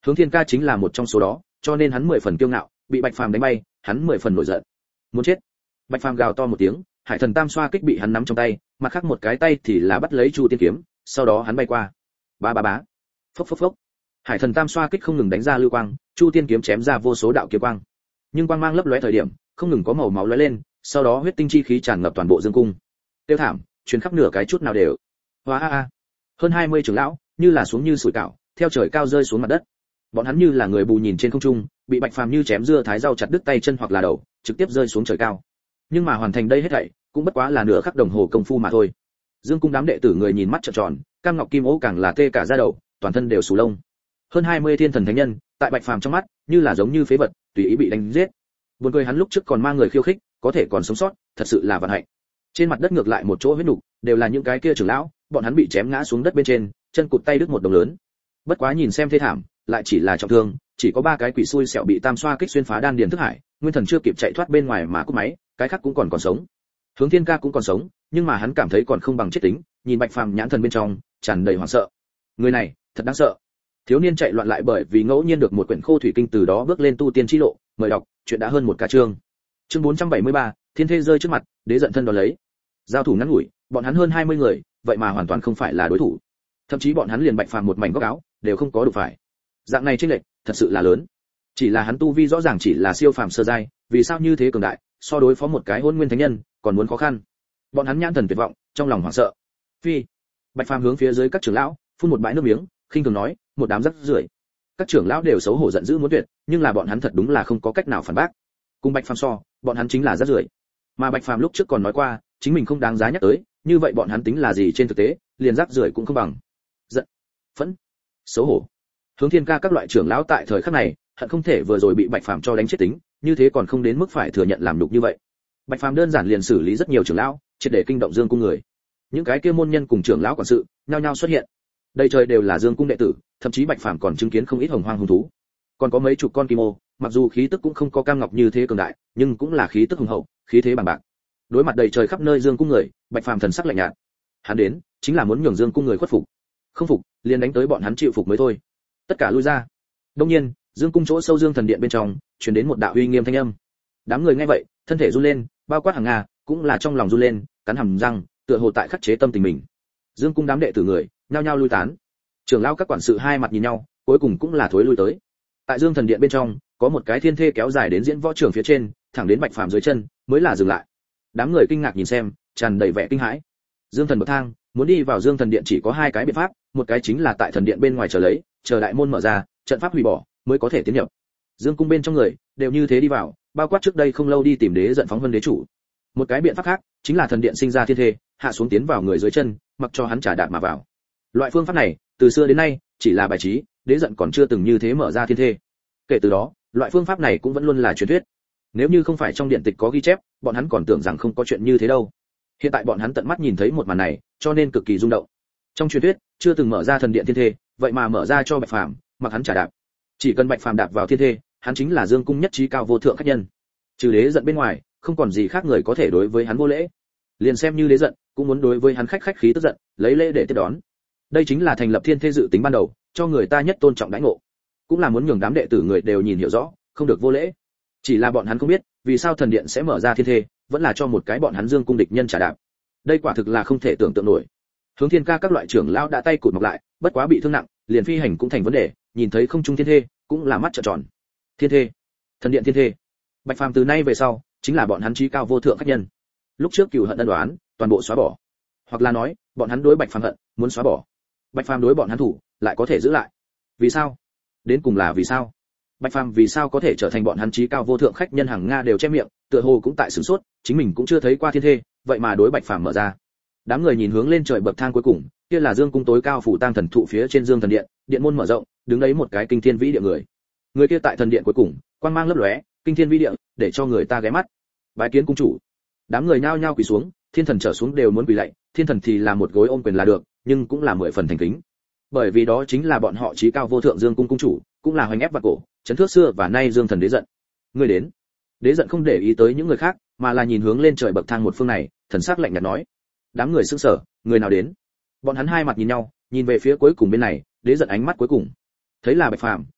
Hướng Thiên Ca chính là một trong số đó, cho nên hắn 10 phần kiêu ngạo, bị Bạch Phàm đánh bay, hắn 10 phần nổi giận. Muốn chết. Bạch Phàm gào to một tiếng, Hải Thần Tam xoa kích bị hắn nắm trong tay, mặt khác một cái tay thì là bắt lấy Chu Tiên kiếm, sau đó hắn bay qua. Ba ba bá. Phốc phốc phốc. Hải Thần Tam xoa kích không ngừng đánh ra lưu quang, Chu Tiên kiếm chém ra vô số đạo kiếm quang. Nhưng quang mang lấp lóe thời điểm, không ngừng có màu máu lóe lên, sau đó huyết tinh chi khí tràn ngập toàn bộ dương cung. Tiêu thảm, truyền khắp nửa cái chút nào đều. Hoa a a. Hơn 20 trưởng lão, như là xuống như sủi cảo, theo trời cao rơi xuống mặt đất. Bọn hắn như là người bù nhìn trên không trung, bị Bạch Phàm như chém dưa thái rau chặt đứt tay chân hoặc là đầu, trực tiếp rơi xuống trời cao. Nhưng mà hoàn thành đây hết thảy, cũng bất quá là nửa khắc đồng hồ công phu mà thôi. Dương cung đám đệ tử người nhìn mắt trợn tròn, Cam Ngọc Kim Ố càng là tê cả da đầu, toàn thân đều sù lông. Hơn 20 thiên thần thánh nhân, tại Bạch Phàm trong mắt, như là giống như phế vật, tùy ý bị đánh giết. Buồn cười hắn lúc trước còn mang người khiêu khích, có thể còn sống sót, thật sự là vận hạnh. Trên mặt đất ngược lại một chỗ huyết nục, đều là những cái kia trưởng lão, bọn hắn bị chém ngã xuống đất bên trên, chân cụt tay đứt một đồng lớn. Bất quá nhìn xem thê thảm, lại chỉ là trọng thương, chỉ có 3 cái quỷ xui xẻo bị tam xoa kích xuyên phá đan điền thức hải, nguyên thần chưa kịp chạy thoát bên ngoài mà cúp máy, cái khác cũng còn sống. Hướng Thiên Ca cũng còn sống, nhưng mà hắn cảm thấy còn không bằng chết tính, nhìn Bạch Phàm nhãn thần bên trong tràn đầy hoảng sợ. Người này, thật đáng sợ. Thiếu niên chạy loạn lại bởi vì ngẫu nhiên được một quyển khô thủy kinh từ đó bước lên tu tiên chi lộ, mời đọc, chuyện đã hơn một ca chương. Chương 473, thiên thê rơi trước mặt, đế giận thân đón lấy. Giao thủ ngắn ngủi, bọn hắn hơn 20 người, vậy mà hoàn toàn không phải là đối thủ. Thậm chí bọn hắn liền Bạch Phàm một mảnh góc áo, đều không có đủ phải. Dạng này chênh lệch, thật sự là lớn. Chỉ là hắn tu vi rõ ràng chỉ là siêu phàm sơ giai, vì sao như thế cường đại, so đối phó một cái hôn nguyên thánh nhân, còn muốn khó khăn. Bọn hắn nhãn thần tuyệt vọng, trong lòng hoảng sợ. Phi. Bạch Phàm hướng phía dưới các trưởng lão, phun một bãi nước miếng, khinh thường nói, một đám rác rưởi. Các trưởng lão đều xấu hổ giận dữ muốn tuyệt, nhưng là bọn hắn thật đúng là không có cách nào phản bác. Cùng Bạch Phàm so, bọn hắn chính là rác rưởi. Mà Bạch Phàm lúc trước còn nói qua, chính mình không đáng giá nhắc tới, như vậy bọn hắn tính là gì trên thực tế, liền rác rưởi cũng không bằng. Giận, phẫn, xấu hổ. Hướng Thiên Ca các loại trưởng lão tại thời khắc này, hận không thể vừa rồi bị Bạch Phàm cho đánh chết tính, như thế còn không đến mức phải thừa nhận làm nhục như vậy. Bạch Phàm đơn giản liền xử lý rất nhiều trưởng lão, triệt để kinh động Dương cung người. Những cái kia môn nhân cùng trưởng lão quản sự, nhao nhao xuất hiện. Đây trời đều là Dương cung đệ tử, thậm chí Bạch Phàm còn chứng kiến không ít hồng hoang hung thú. Còn có mấy chục con kim ô, mặc dù khí tức cũng không có Cam Ngọc như thế cường đại, nhưng cũng là khí tức hùng hậu, khí thế bằng bạc. Đối mặt đầy trời khắp nơi Dương cung người, Bạch Phàm thần sắc lạnh nhạt. Hắn đến, chính là muốn nhường Dương cung người khuất phục. Không phục, liền đánh tới bọn hắn chịu phục mới thôi. Tất cả lui ra. Đương nhiên, Dương cung chỗ sâu Dương thần điện bên trong, truyền đến một đạo uy nghiêm thanh âm. Đám người nghe vậy, thân thể run lên, bao quát hàng Nga, cũng là trong lòng run lên, cắn hàm răng, tựa hồ tại khắc chế tâm tình mình. Dương cung đám đệ tử người, nhao nhao lui tán. Trưởng lão các quản sự hai mặt nhìn nhau, cuối cùng cũng là thối lui tới. Tại Dương thần điện bên trong, có một cái thiên thê kéo dài đến diễn võ trường phía trên, thẳng đến Bạch Phàm dưới chân, mới là dừng lại. Đám người kinh ngạc nhìn xem, tràn đầy vẻ kinh hãi. Dương thần bậc thang, muốn đi vào Dương thần điện chỉ có 2 cái biện pháp, một cái chính là tại thần điện bên ngoài chờ lấy, chờ đại môn mở ra, trận pháp hủy bỏ, mới có thể tiến nhập. Dương cung bên trong người đều như thế đi vào, bao quát trước đây không lâu đi tìm đế giận phóng vân đế chủ. Một cái biện pháp khác, chính là thần điện sinh ra thiên thê, hạ xuống tiến vào người dưới chân, mặc cho hắn trả đạp mà vào. Loại phương pháp này, từ xưa đến nay, chỉ là bài trí, đế giận còn chưa từng như thế mở ra thiên thê. Kể từ đó, loại phương pháp này cũng vẫn luôn là truyền thuyết. Nếu như không phải trong điện tịch có ghi chép, bọn hắn còn tưởng rằng không có chuyện như thế đâu. Hiện tại bọn hắn tận mắt nhìn thấy một màn này, cho nên cực kỳ rung động. Trong truyền thuyết, chưa từng mở ra thần điện thiên thê, vậy mà mở ra cho Bạch Phàm, mặc hắn trả đạp. Chỉ cần Bạch Phàm đạp vào thiên thê, hắn chính là Dương cung nhất trí cao vô thượng khách nhân. Trừ đế giận bên ngoài, không còn gì khác người có thể đối với hắn vô lễ. Liền xem như đế giận, cũng muốn đối với hắn khách khí tức giận, lấy lễ để tiếp đón. Đây chính là thành lập thiên thê dự tính ban đầu, cho người ta nhất tôn trọng đãi ngộ. Cũng là muốn nhường đám đệ tử người đều nhìn hiểu rõ, không được vô lễ. Chỉ là bọn hắn không biết, vì sao thần điện sẽ mở ra thiên thê, vẫn là cho một cái bọn hắn Dương cung địch nhân trả đạp. Đây quả thực là không thể tưởng tượng nổi. Hướng Thiên Ca các loại trưởng lão đã tay cụt mọc lại, bất quá bị thương nặng, liền phi hành cũng thành vấn đề, nhìn thấy không trung thiên thê, cũng là mắt trợn tròn. Thiên thê, thần điện thiên thê. Bạch Phàm từ nay về sau, chính là bọn hắn chí cao vô thượng khách nhân. Lúc trước cừu hận ân oán, toàn bộ xóa bỏ. Hoặc là nói, bọn hắn đối Bạch Phàm hận, muốn xóa bỏ. Bạch Phàm đối bọn hắn thủ, lại có thể giữ lại. Vì sao? Đến cùng là vì sao? Bạch Phàm vì sao có thể trở thành bọn hắn chí cao vô thượng khách nhân hàng Nga đều che miệng, tựa hồ cũng tại sửng sốt, chính mình cũng chưa thấy qua thiên thê, vậy mà đối Bạch Phàm mở ra. Đám người nhìn hướng lên trời bậc thang cuối cùng, kia là Dương cung tối cao phủ tang thần thụ phía trên Dương thần điện, điện môn mở rộng, đứng đấy một cái kinh thiên vĩ địa người. Người kia tại thần điện cuối cùng, quang mang lấp lóe, kinh thiên vĩ địa, để cho người ta ghé mắt. Bái kiến cung chủ. Đám người nhao nhao quỳ xuống, thiên thần trở xuống đều muốn quỳ lạy, thiên thần thì là một gối ôm quyền là được, nhưng cũng là 10 phần thành kính. Bởi vì đó chính là bọn họ chí cao vô thượng Dương cung cung chủ, cũng là hoành ép vạn cổ, chấn thước xưa và nay Dương thần đế giận. Người đến. Đế giận không để ý tới những người khác, mà là nhìn hướng lên trời bậc thang một phương này, thần sắc lạnh nhạt nói. Đám người sững sờ, người nào đến? Bọn hắn hai mặt nhìn nhau, nhìn về phía cuối cùng bên này, đế giận ánh mắt cuối cùng thấy là Bạch Phàm,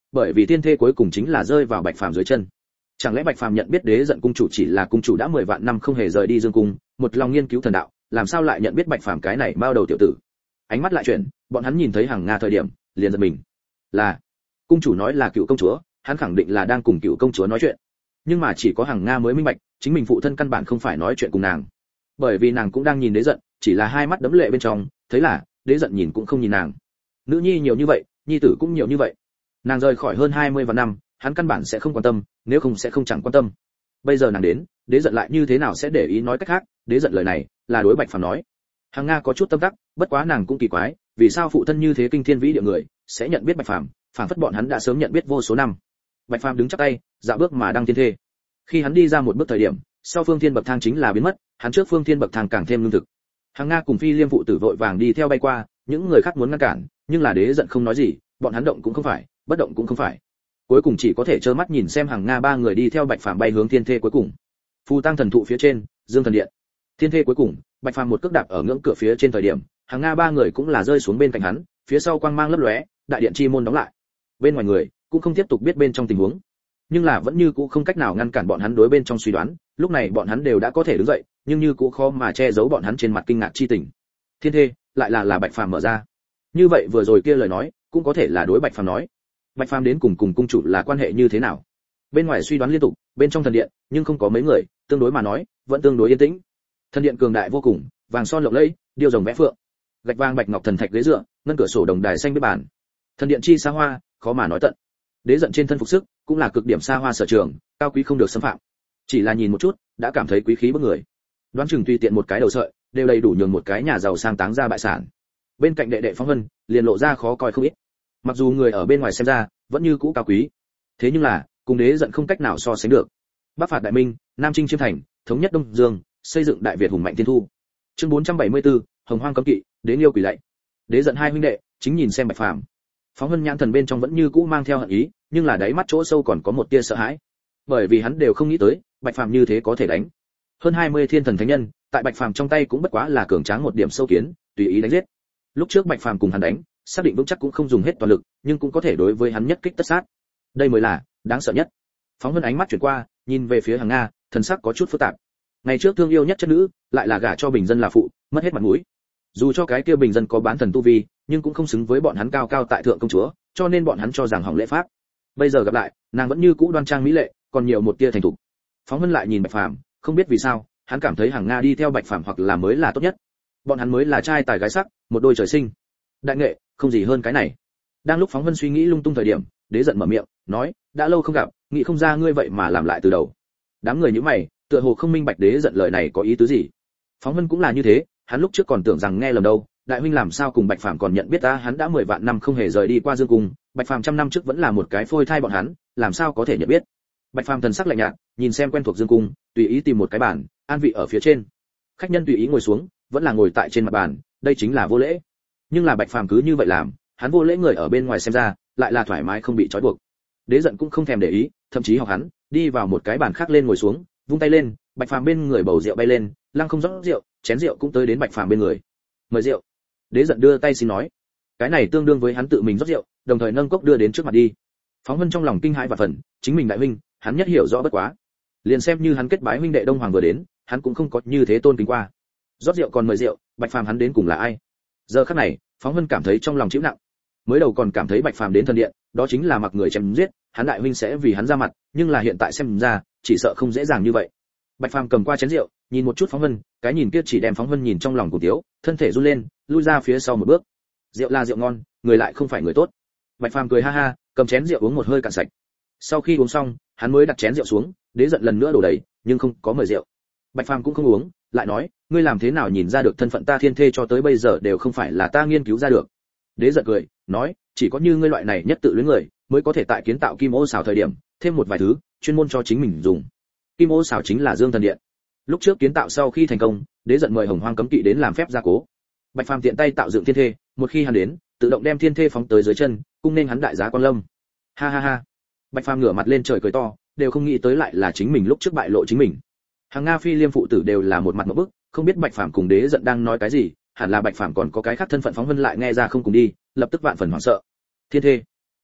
bởi vì thiên thê cuối cùng chính là rơi vào bạch phàm dưới chân. Chẳng lẽ bạch phàm nhận biết đế giận cung chủ chỉ là cung chủ đã 10 vạn năm không hề rời đi dương cung, một lòng nghiên cứu thần đạo, làm sao lại nhận biết bạch phàm cái này bao đầu tiểu tử? Ánh mắt lại chuyển, bọn hắn nhìn thấy Hằng Nga thời điểm, liền giật mình. Là cung chủ nói là cựu công chúa, hắn khẳng định là đang cùng cựu công chúa nói chuyện. Nhưng mà chỉ có Hằng Nga mới minh bạch, chính mình phụ thân căn bản không phải nói chuyện cùng nàng, bởi vì nàng cũng đang nhìn đế giận, chỉ là hai mắt đẫm lệ bên trong, thấy là đế giận nhìn cũng không nhìn nàng. Nữ nhi nhiều như vậy, nhi tử cũng nhiều như vậy. Nàng rời khỏi hơn 20 vạn năm, hắn căn bản sẽ không quan tâm, nếu không sẽ không chẳng quan tâm. Bây giờ nàng đến, đế giận lại như thế nào sẽ để ý? Nói cách khác, đế giận lời này là đối bạch phàm nói. Hằng Nga có chút tâm đắc, bất quá nàng cũng kỳ quái, vì sao phụ thân như thế kinh thiên vĩ địa người sẽ nhận biết bạch phàm, phảng phất bọn hắn đã sớm nhận biết vô số năm. Bạch phàm đứng chắp tay, dạo bước mà đăng thiên thê. Khi hắn đi ra một bước thời điểm, sau phương thiên bậc thang chính là biến mất, hắn trước phương thiên bậc thang càng thêm lương thực. Hằng Nga cùng Phi Liêm phụ tử vội vàng đi theo bay qua, những người khác muốn ngăn cản, nhưng là đế giận không nói gì, bọn hắn động cũng không phải, bất động cũng không phải. Cuối cùng chỉ có thể trơ mắt nhìn xem Hằng Nga ba người đi theo bạch phàm bay hướng thiên thê cuối cùng. Phù Tăng thần thụ phía trên, Dương thần điện. Thiên thê cuối cùng, bạch phàm một cước đạp ở ngưỡng cửa phía trên thời điểm, Hằng Nga ba người cũng là rơi xuống bên cạnh hắn, phía sau quang mang lấp lóe, đại điện chi môn đóng lại. Bên ngoài người cũng không tiếp tục biết bên trong tình huống, nhưng là vẫn như cũ không cách nào ngăn cản bọn hắn đối bên trong suy đoán. Lúc này bọn hắn đều đã có thể đứng dậy, nhưng như cũ khó mà che giấu bọn hắn trên mặt kinh ngạc chi tình. Thiên thê lại là bạch phàm mở ra. Như vậy vừa rồi kia lời nói cũng có thể là đối bạch phàm nói. Bạch phàm đến cùng cung chủ là quan hệ như thế nào? Bên ngoài suy đoán liên tục, bên trong thần điện nhưng không có mấy người, tương đối mà nói vẫn tương đối yên tĩnh. Thần điện cường đại vô cùng, vàng son lộng lẫy, điêu rồng vẽ phượng, gạch vàng bạch ngọc thần thạch ghế dựa, ngân cửa sổ đồng đài xanh biết bàn. Thần điện chi xa hoa, khó mà nói tận. Đế giận trên thân phục sức cũng là cực điểm xa hoa sở trường, cao quý không được xâm phạm. Chỉ là nhìn một chút đã cảm thấy quý khí bức người. Đoán chừng tùy tiện một cái đầu sợi đều đầy đủ nhường một cái nhà giàu sang táng ra bại sản. Bên cạnh đệ đệ Phong Vân liền lộ ra khó coi không ít. Mặc dù người ở bên ngoài xem ra vẫn như cũ cao quý, thế nhưng là cùng đế giận không cách nào so sánh được. Bắc phạt đại minh, nam chinh chiêm thành, thống nhất đông dương, xây dựng đại việt hùng mạnh thiên thu. Chương 474, hồng hoang cấm kỵ, đế yêu quỷ lạy. Đế giận hai huynh đệ chính nhìn xem bạch phàm. Phóng Vân nhãn thần bên trong vẫn như cũ mang theo hận ý, nhưng là đáy mắt chỗ sâu còn có một tia sợ hãi, bởi vì hắn đều không nghĩ tới bạch phàm như thế có thể đánh. Hơn 20 thiên thần thánh nhân, tại bạch phàm trong tay cũng bất quá là cường tráng một điểm sâu kiến, tùy ý đánh giết. Lúc trước bạch phàm cùng hắn đánh, xác định vững chắc cũng không dùng hết toàn lực, nhưng cũng có thể đối với hắn nhất kích tất sát. Đây mới là đáng sợ nhất. Phóng Vân ánh mắt chuyển qua, nhìn về phía Hằng Nga, thần sắc có chút phức tạp. Ngày trước thương yêu nhất chất nữ, lại là gả cho bình dân là phụ, mất hết mặt mũi. Dù cho cái kia bình dân có bán thần tu vi, nhưng cũng không xứng với bọn hắn cao cao tại thượng công chúa, cho nên bọn hắn cho rằng hỏng lễ pháp. Bây giờ gặp lại, nàng vẫn như cũ đoan trang mỹ lệ, còn nhiều một tia thành thục. Phóng Vân lại nhìn bạch phàm, không biết vì sao, hắn cảm thấy Hằng Nga đi theo bạch phàm hoặc là mới là tốt nhất. Bọn hắn mới là trai tài gái sắc, một đôi trời sinh. Đại nghệ, không gì hơn cái này. Đang lúc Phóng Vân suy nghĩ lung tung thời điểm, đế giận mở miệng, nói, đã lâu không gặp, nghĩ không ra ngươi vậy mà làm lại từ đầu. Đám người nhíu mày, tựa hồ không minh bạch đế giận lời này có ý tứ gì. Phóng Vân cũng là như thế, hắn lúc trước còn tưởng rằng nghe lầm đâu, đại huynh làm sao cùng bạch phàm còn nhận biết ta? Hắn đã 10 vạn năm không hề rời đi qua dương cung, bạch phàm trăm năm trước vẫn là một cái phôi thai bọn hắn, làm sao có thể nhận biết? Bạch phàm thần sắc lạnh nhạt, nhìn xem quen thuộc dương cung, tùy ý tìm một cái bàn, an vị ở phía trên. Khách nhân tùy ý ngồi xuống, vẫn là ngồi tại trên mặt bàn, đây chính là vô lễ. Nhưng là bạch phàm cứ như vậy làm, hắn vô lễ người ở bên ngoài xem ra, lại là thoải mái không bị trói buộc. Đế giận cũng không thèm để ý, thậm chí học hắn, đi vào một cái bàn khác lên ngồi xuống, vung tay lên, bạch phàm bên người bầu rượu bay lên, lăng không rót rượu, chén rượu cũng tới đến bạch phàm bên người. Mời rượu. Đế giận đưa tay xin nói, cái này tương đương với hắn tự mình rót rượu, đồng thời nâng cốc đưa đến trước mặt đi. Phóng Vân trong lòng kinh hãi và phần, chính mình đại huynh, hắn nhất hiểu rõ bất quá. Liền xem như hắn kết bái huynh đệ Đông Hoàng vừa đến, hắn cũng không có như thế tôn kính qua. Rót rượu còn mời rượu, bạch phàm hắn đến cùng là ai? Giờ khắc này, Phóng Vân cảm thấy trong lòng chịu nặng. Mới đầu còn cảm thấy bạch phàm đến thần điện, đó chính là mặc người chém giết, hắn đại huynh sẽ vì hắn ra mặt, nhưng là hiện tại xem ra, chỉ sợ không dễ dàng như vậy. Bạch phàm cầm qua chén rượu, nhìn một chút Phóng Vân, cái nhìn kia chỉ đem Phóng Vân nhìn trong lòng cùng tiếu, thân thể run lên, lui ra phía sau một bước. Rượu là rượu ngon, người lại không phải người tốt. Bạch phàm cười ha ha, cầm chén rượu uống một hơi cạn sạch. Sau khi uống xong, hắn mới đặt chén rượu xuống, đế giận lần nữa đổ đầy, nhưng không có mời rượu. Bạch phàm cũng không uống, lại nói, ngươi làm thế nào nhìn ra được thân phận ta thiên thê cho tới bây giờ đều không phải là ta nghiên cứu ra được. Đế giận cười, nói, chỉ có như ngươi loại này nhất tự luyến người, mới có thể tại kiến tạo kim ô xảo thời điểm, thêm một vài thứ, chuyên môn cho chính mình dùng. Kim ô xảo chính là Dương Thần Điện. Lúc trước kiến tạo sau khi thành công, đế giận mời Hồng Hoang cấm kỵ đến làm phép gia cố. Bạch phàm tiện tay tạo dựng thiên thê, một khi hắn đến, tự động đem thiên thê phóng tới dưới chân, cung nên hắn đại giá quan lâm. Ha ha ha. Bạch phàm ngửa mặt lên trời cười to, đều không nghĩ tới lại là chính mình lúc trước bại lộ chính mình. Hằng Nga Phi Liêm phụ tử đều là một mặt ngộp bức, không biết bạch phàm cùng đế giận đang nói cái gì, hẳn là bạch phàm còn có cái khác thân phận. Phóng Vân lại nghe ra không cùng đi, lập tức vạn phần hoảng sợ. Thiên thê,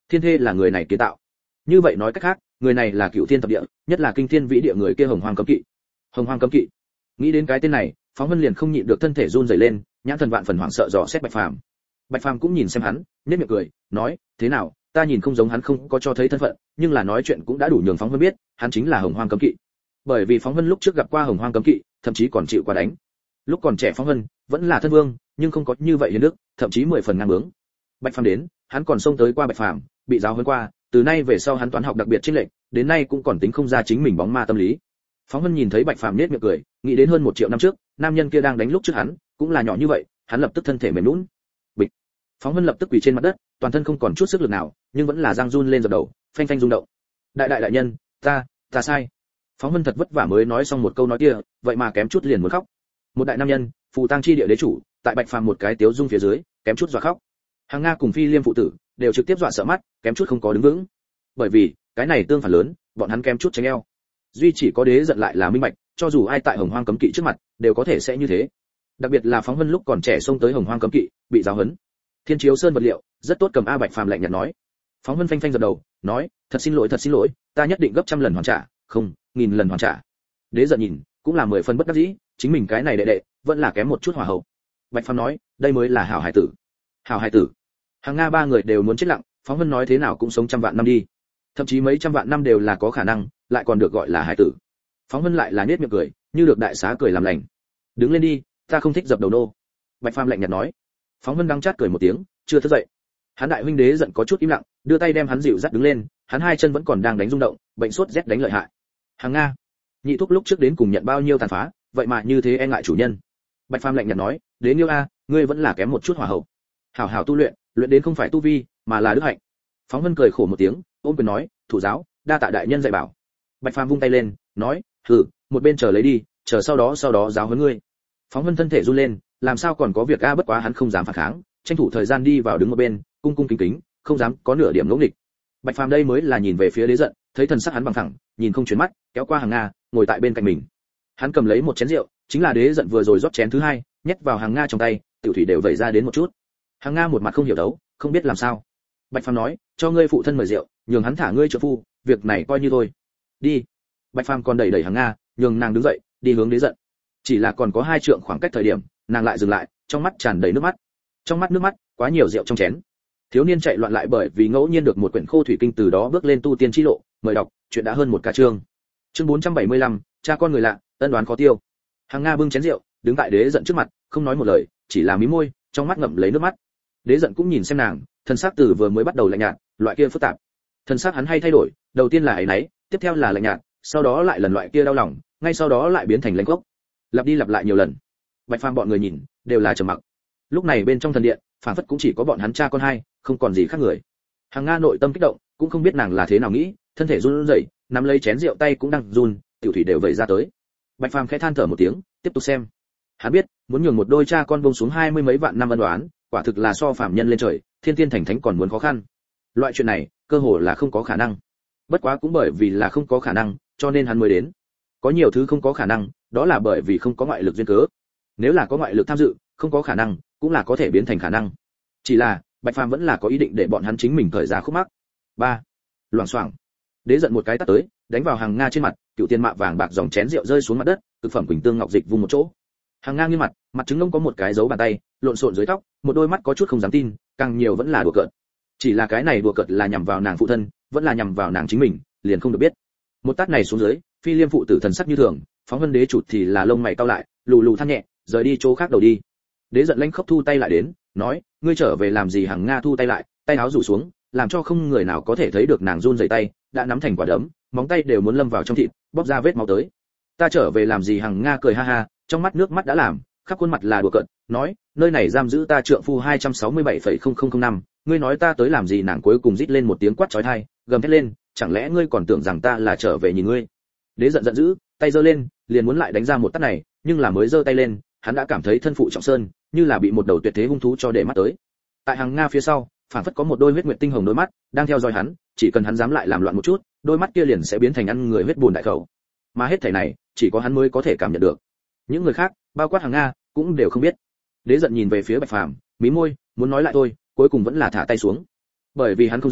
Thiên thê là người này kiến tạo. Như vậy nói cách khác, người này là cựu thiên thập địa, nhất là kinh thiên vĩ địa người kia Hồng Hoang cấm kỵ. Hồng Hoang cấm kỵ. Nghĩ đến cái tên này, Phóng Vân liền không nhịn được thân thể run rẩy lên, nhãn thần vạn phần hoảng sợ dò xét Bạch Phàm. Bạch Phàm cũng nhìn xem hắn, nhếch miệng cười, nói, thế nào, ta nhìn không giống hắn không có cho thấy thân phận, nhưng là nói chuyện cũng đã đủ nhường Phóng Vân biết, hắn chính là Hồng Hoang cấm kỵ. Bởi vì Phóng Vân lúc trước gặp qua Hồng Hoang cấm kỵ, thậm chí còn chịu qua đánh. Lúc còn trẻ Phóng Vân vẫn là thân vương, nhưng không có như vậy hiền đức, thậm chí 10 phần ngang bướng. Bạch Phàm đến, hắn còn xông tới qua Bạch Phàm, bị giáo huấn qua, từ nay về sau hắn toán học đặc biệt chênh lệch, đến nay cũng còn tính không ra chính mình bóng ma tâm lý. Phóng Vân nhìn thấy Bạch Phàm nhếch miệng cười, nghĩ đến hơn 1 triệu năm trước, nam nhân kia đang đánh lúc trước hắn, cũng là nhỏ như vậy, hắn lập tức thân thể mềm nhũn. Bịch. Phóng Vân lập tức quỳ trên mặt đất, toàn thân không còn chút sức lực nào, nhưng vẫn là giang run lên dập đầu, phanh phanh rung động. Đại nhân, ta sai. Phóng Vân thật vất vả mới nói xong một câu nói kia, vậy mà kém chút liền muốn khóc. Một đại nam nhân, phù tang chi địa đế chủ, tại Bạch Phàm một cái tiếu dung phía dưới, kém chút dọa khóc. Hàng Nga cùng Phi Liêm phụ tử đều trực tiếp dọa sợ mắt, kém chút không có đứng vững. Bởi vì, cái này tương phản lớn, bọn hắn kém chút tránh eo. Duy chỉ có đế giận lại là minh bạch, cho dù ai tại Hồng Hoang cấm kỵ trước mặt, đều có thể sẽ như thế. Đặc biệt là Phóng Vân lúc còn trẻ xông tới Hồng Hoang cấm kỵ, bị giáo huấn. Thiên Chiếu Sơn vật liệu, rất tốt cầm a. Bạch Phàm lạnh nhạt nói. Phóng Vân phanh phanh gật đầu, nói, thật xin lỗi, ta nhất định gấp trăm lần hoàn trả, không, 1000 lần hoàn trả. Đế giận nhìn, cũng là 10 phần bất đắc dĩ, chính mình cái này đệ đệ, vẫn là kém một chút hòa hậu. Bạch Phàm nói, đây mới là hảo hải tử. Hảo hải tử. Hàng Nga 3 người đều muốn chết lặng, Phóng Vân nói thế nào cũng sống trăm vạn năm đi, thậm chí mấy trăm vạn năm đều là có khả năng, lại còn được gọi là hải tử. Phóng Vân lại là nết miệng cười, như được đại xá cười làm lành. Đứng lên đi, ta không thích dập đầu nô. Bạch Phàm lạnh nhạt nói. Phóng Vân đắng chát cười một tiếng, chưa thức dậy. Hắn đại huynh đế giận có chút im lặng, đưa tay đem hắn dịu dắt đứng lên, hắn hai chân vẫn còn đang đánh rung động, bệnh sốt rét đánh lợi hại. Hàng Nga, nhị thúc lúc trước đến cùng nhận bao nhiêu tàn phá, vậy mà như thế e ngại chủ nhân. Bạch Phàm lạnh nhạt nói, đế nghiêu a, ngươi vẫn là kém một chút hỏa hậu. Hảo hảo tu luyện, luyện đến không phải tu vi, mà là đức hạnh. Phóng Vân cười khổ một tiếng, ôm quyền nói, thủ giáo, đa tạ đại nhân dạy bảo. Bạch Phàm vung tay lên, nói, hừ, một bên chờ lấy đi, chờ sau đó giáo huấn ngươi. Phóng Vân thân thể run lên, làm sao còn có việc a, bất quá hắn không dám phản kháng, tranh thủ thời gian đi vào đứng một bên, cung cung kính kính, không dám có nửa điểm ngỗ nghịch. Bạch Phàm đây mới là nhìn về phía đế giận, thấy thần sắc hắn bằng thẳng, nhìn không chuyển mắt, kéo qua Hàng Nga, ngồi tại bên cạnh mình. Hắn cầm lấy một chén rượu, chính là đế giận vừa rồi rót chén thứ hai, nhét vào Hàng Nga trong tay, tiểu thủy đều vẩy ra đến một chút. Hàng Nga một mặt không hiểu đấu, không biết làm sao. Bạch Phàm nói, cho ngươi phụ thân mời rượu, nhường hắn thả ngươi trợ phu, việc này coi như thôi. Đi. Bạch Phàm còn đẩy Hàng Nga, nhường nàng đứng dậy, đi hướng đế giận. Chỉ là còn có 2 trượng khoảng cách thời điểm, nàng lại dừng lại, trong mắt tràn đầy nước mắt. Trong mắt nước mắt, quá nhiều rượu trong chén. Thiếu niên chạy loạn lại bởi vì ngẫu nhiên được một quyển khô thủy kinh, từ đó bước lên tu tiên chi lộ, mời đọc, chuyện đã hơn một cả chương. Chương 475, cha con người lạ, ân đoán khó tiêu. Hàng Nga bưng chén rượu, đứng tại đế giận trước mặt, không nói một lời, chỉ là mím môi, trong mắt ngậm lấy nước mắt. Đế giận cũng nhìn xem nàng, thân xác từ vừa mới bắt đầu lạnh nhạt, loại kia phức tạp. Thân xác hắn hay thay đổi, đầu tiên là ấy nấy, tiếp theo là lạnh nhạt, sau đó lại lần loại kia đau lòng, ngay sau đó lại biến thành lãnh gốc. Lặp đi lặp lại nhiều lần. Bạch Phàm bọn người nhìn, đều là trầm mặc. Lúc này bên trong thần điện, phảng phất cũng chỉ có bọn hắn cha con hai, không còn gì khác người. Hàng Nga nội tâm kích động, cũng không biết nàng là thế nào nghĩ, thân thể run rẩy, nắm lấy chén rượu tay cũng đang run, tiểu thủy đều vẩy ra tới. Bạch Phàm khẽ than thở một tiếng, tiếp tục xem. Hắn biết, muốn nhường một đôi cha con buông xuống 20 mấy vạn năm ân oán, quả thực là so phàm nhân lên trời, thiên tiên thành thánh còn muốn khó khăn. Loại chuyện này, cơ hồ là không có khả năng. Bất quá cũng bởi vì là không có khả năng, cho nên hắn mới đến. Có nhiều thứ không có khả năng, đó là bởi vì không có ngoại lực duyên cớ. Nếu là có ngoại lực tham dự, không có khả năng, cũng là có thể biến thành khả năng. Chỉ là, Bạch Phàm vẫn là có ý định để bọn hắn chính mình thời ra khúc mắc. 3. Loảng xoảng. Đế giận một cái tát tới, đánh vào Hàng Nga trên mặt, cựu tiền mạ vàng bạc dòng chén rượu rơi xuống mặt đất, thực phẩm quỳnh tương ngọc dịch vùng một chỗ. Hàng Nga nghiêng mặt, mặt trứng ngông có một cái dấu bàn tay, lộn xộn dưới tóc, một đôi mắt có chút không dám tin, càng nhiều vẫn là đùa cợt. Chỉ là cái này đùa cợt là nhằm vào nàng phụ thân, vẫn là nhằm vào nàng chính mình, liền không được biết. Một tát này xuống dưới, Phi Liêm phụ tử thần sắc như thường, Phóng Vân đế chủ thì là lông mày cau lại, lù lù than nhẹ, rời đi chỗ khác đầu đi. Đế giận lanh khóc thu tay lại đến, nói, ngươi trở về làm gì? Hàng Nga thu tay lại, tay áo rủ xuống, làm cho không người nào có thể thấy được nàng run rẩy tay, đã nắm thành quả đấm, móng tay đều muốn lâm vào trong thịt, bóp ra vết máu tới. Ta trở về làm gì? Hàng Nga cười ha ha, trong mắt nước mắt đã làm, khắp khuôn mặt là đùa cợt, nói, nơi này giam giữ ta trượng phu 267,0005, ngươi nói ta tới làm gì? Nàng cuối cùng rít lên một tiếng quát chói tai, gầm thét lên, chẳng lẽ ngươi còn tưởng rằng ta là trở về nhìn ngươi? Đế giận giận dữ, tay giơ lên, liền muốn lại đánh ra một tát này, nhưng là mới giơ tay lên, hắn đã cảm thấy thân phụ trọng sơn, như là bị một đầu tuyệt thế hung thú cho để mắt tới. Tại Hàng Nga phía sau, phản phất có một đôi huyết nguyệt tinh hồng đôi mắt đang theo dõi hắn, chỉ cần hắn dám lại làm loạn một chút, đôi mắt kia liền sẽ biến thành ăn người huyết buồn đại khẩu. Mà hết thảy này, chỉ có hắn mới có thể cảm nhận được. Những người khác, bao quát Hàng Nga, cũng đều không biết. Đế giận nhìn về phía Bạch Phàm, mí môi, muốn nói lại thôi, cuối cùng vẫn là thả tay xuống. Bởi vì hắn không dám,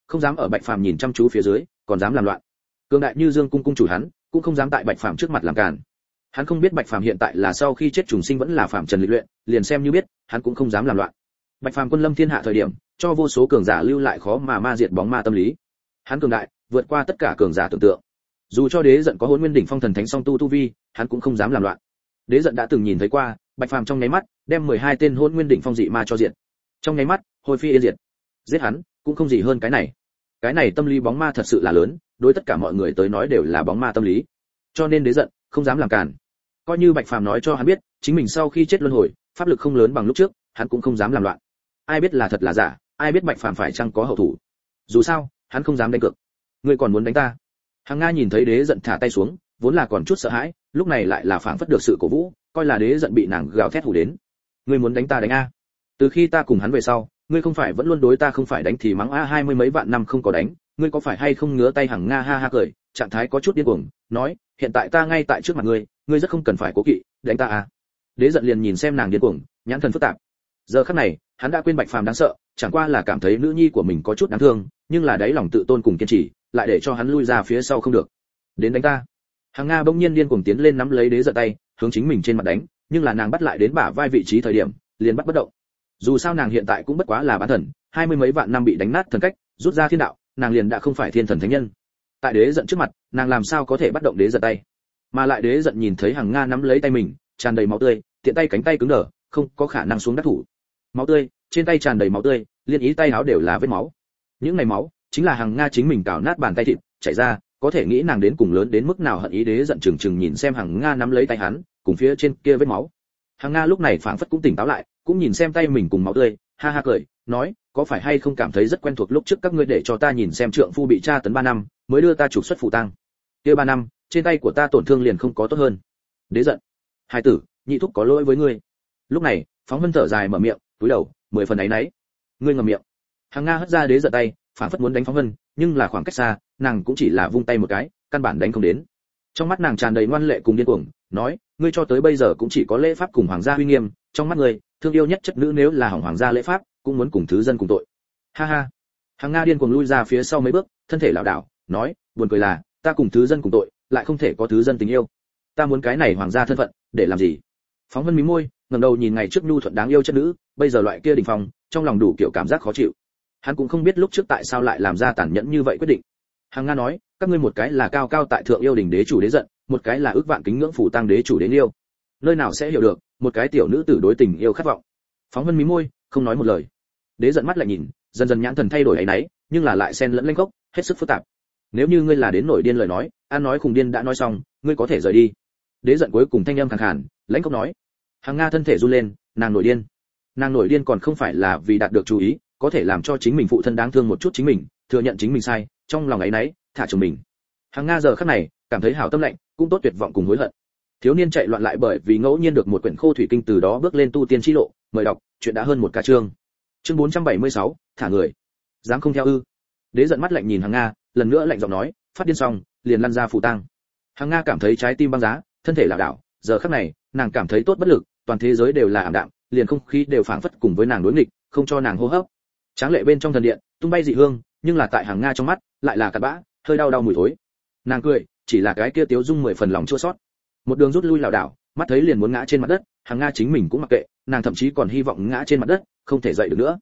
không dám ở Bạch Phàm nhìn chăm chú phía dưới, còn dám làm loạn. Cường đại như Dương cung cung chủ hắn, cũng không dám tại Bạch Phàm trước mặt làm cản. Hắn không biết Bạch Phàm hiện tại là sau khi chết trùng sinh vẫn là phàm trần lịch luyện, liền xem như biết, hắn cũng không dám làm loạn. Bạch Phàm quân lâm thiên hạ thời điểm, cho vô số cường giả lưu lại khó mà ma diệt bóng ma tâm lý. Hắn cường đại, vượt qua tất cả cường giả tưởng tượng. Dù cho Đế Giận có Hỗn Nguyên đỉnh phong thần thánh song tu vi, hắn cũng không dám làm loạn. Đế Giận đã từng nhìn thấy qua, Bạch Phàm trong nháy mắt, đem 12 tên Hỗn Nguyên đỉnh phong dị ma cho diện. Trong nháy mắt, hồi phi yên diệt. Giết hắn, cũng không gì hơn cái này. Cái này tâm lý bóng ma thật sự là lớn, đối tất cả mọi người tới nói đều là bóng ma tâm lý. Cho nên Đế Giận không dám làm cản. Coi như Bạch Phàm nói cho hắn biết, chính mình sau khi chết luân hồi, pháp lực không lớn bằng lúc trước, hắn cũng không dám làm loạn. Ai biết là thật là giả, ai biết Bạch Phàm phải chăng có hậu thủ. Dù sao, hắn không dám đánh cược. Ngươi còn muốn đánh ta? Hàng Nga nhìn thấy Đế Giận thả tay xuống, vốn là còn chút sợ hãi, lúc này lại là phảng phất được sự cổ vũ, coi là Đế Giận bị nàng gào thét hù đến. Ngươi muốn đánh ta đánh a? Từ khi ta cùng hắn về sau, ngươi không phải vẫn luôn đối ta không phải đánh thì mắng a 20 mấy vạn năm không có đánh, ngươi có phải hay không ngứa tay? Hàng Nga ha ha cười, trạng thái có chút điên cuồng, nói, hiện tại ta ngay tại trước mặt ngươi, ngươi rất không cần phải cố kỵ, đánh ta a. Đế Giận liền nhìn xem nàng điên cuồng, nhãn thần phức tạp. Giờ khắc này, hắn đã quên Bạch Phàm đáng sợ, chẳng qua là cảm thấy nữ nhi của mình có chút đáng thương, nhưng là đáy lòng tự tôn cùng kiên trì, lại để cho hắn lui ra phía sau không được. Đến đánh ta. Hàng Nga bỗng nhiên điên cuồng tiến lên nắm lấy Đế Giận tay, hướng chính mình trên mặt đánh, nhưng là nàng bắt lại đến bả vai vị trí thời điểm, liền bắt bất động. Dù sao nàng hiện tại cũng bất quá là bán thần, 20 mấy vạn năm bị đánh nát thần cách, rút ra thiên đạo, nàng liền đã không phải thiên thần thánh nhân. Tại Đế Giận trước mặt, nàng làm sao có thể bắt động Đế Giận tay? Mà lại Đế Giận nhìn thấy Hàng Nga nắm lấy tay mình, tràn đầy máu tươi, tiện tay cánh tay cứng đờ, không có khả năng xuống đắc thủ. Máu tươi, trên tay tràn đầy máu tươi, liên ý tay áo đều là vết máu. Những này máu, chính là Hàng Nga chính mình cào nát bàn tay thịt, chảy ra, có thể nghĩ nàng đến cùng lớn đến mức nào hận ý. Đế Giận chừng chừng nhìn xem Hàng Nga nắm lấy tay hắn, cùng phía trên kia vết máu. Hàng Nga lúc này phảng phất cũng tỉnh táo lại, cũng nhìn xem tay mình cùng máu tươi, ha ha cười, nói, có phải hay không cảm thấy rất quen thuộc lúc trước các ngươi để cho ta nhìn xem trượng phu bị tra tấn 3 năm, mới đưa ta trục xuất phụ tang. Kia 3 năm, trên tay của ta tổn thương liền không có tốt hơn. Đế Giận, hai tử, nhị thúc có lỗi với ngươi. Lúc này, Phóng Vân thở dài mở miệng, túi đầu, 10 phần áy náy. Ngươi ngậm miệng. Hàng Nga hất ra Đế Giận tay, phảng phất muốn đánh Phóng Vân, nhưng là khoảng cách xa, nàng cũng chỉ là vung tay một cái, căn bản đánh không đến. Trong mắt nàng tràn đầy ngoan lệ cùng điên cuồng, nói, ngươi cho tới bây giờ cũng chỉ có lễ pháp cùng hoàng gia uy nghiêm, trong mắt ngươi, thương yêu nhất chất nữ nếu là hỏng hoàng gia lễ pháp, cũng muốn cùng thứ dân cùng tội. Ha ha. Hàng Nga điên cuồng lui ra phía sau mấy bước, thân thể lảo đảo, nói, buồn cười là, ta cùng thứ dân cùng tội, lại không thể có thứ dân tình yêu. Ta muốn cái này hoàng gia thân phận, để làm gì? Phóng Vân mím môi, ngẩng đầu nhìn ngày trước nhu thuận đáng yêu chất nữ, bây giờ loại kia đỉnh phong, trong lòng đủ kiểu cảm giác khó chịu. Hắn cũng không biết lúc trước tại sao lại làm ra tàn nhẫn như vậy quyết định. Hàng Nga nói, các ngươi một cái là cao cao tại thượng yêu đình đế chủ Đế Giận, một cái là ước vạn kính ngưỡng phủ tang đế chủ Đế Liêu. Nơi nào sẽ hiểu được, một cái tiểu nữ tử đối tình yêu khát vọng. Phóng Vân mí môi, không nói một lời. Đế Giận mắt lại nhìn, dần dần nhãn thần thay đổi ấy nấy, nhưng là lại xen lẫn lênh gốc, hết sức phức tạp. Nếu như ngươi là đến nổi điên lời nói, an nói khùng điên đã nói xong, ngươi có thể rời đi. Đế Giận cuối cùng thanh âm khàn khàn, lãnh gốc nói. Hàng Nga thân thể run lên, nàng nổi điên. Nàng nổi điên còn không phải là vì đạt được chú ý, có thể làm cho chính mình phụ thân đáng thương một chút chính mình, thừa nhận chính mình sai, trong lòng ấy nấy, thả chồng mình. Hàng Nga giờ khắc này, cảm thấy hảo tâm lạnh, cũng tốt tuyệt vọng cùng hối hận. Thiếu niên chạy loạn lại bởi vì ngẫu nhiên được một quyển khô thủy kinh, từ đó bước lên tu tiên chi lộ, mời đọc, chuyện đã hơn một ca chương. Chương 476, thả người. Dám không theo ư? Đế Giận mắt lạnh nhìn Hàng Nga, lần nữa lạnh giọng nói, phát điên xong, liền lăn ra phủ tang. Hàng Nga cảm thấy trái tim băng giá, thân thể lảo đảo, giờ khắc này, nàng cảm thấy tốt bất lực, toàn thế giới đều là ảm đạm, liền không khí đều phảng phất cùng với nàng đối nghịch, không cho nàng hô hấp. Tráng lệ bên trong thần điện, tung bay dị hương, nhưng là tại Hàng Nga trong mắt, lại là cặn bã, hơi đau đau mùi thối. Nàng cười, chỉ là cái kia tiếu dung 10 phần lòng chua xót. Một đường rút lui lảo đảo, mắt thấy liền muốn ngã trên mặt đất, Hàng Nga chính mình cũng mặc kệ, nàng thậm chí còn hy vọng ngã trên mặt đất, không thể dậy được nữa.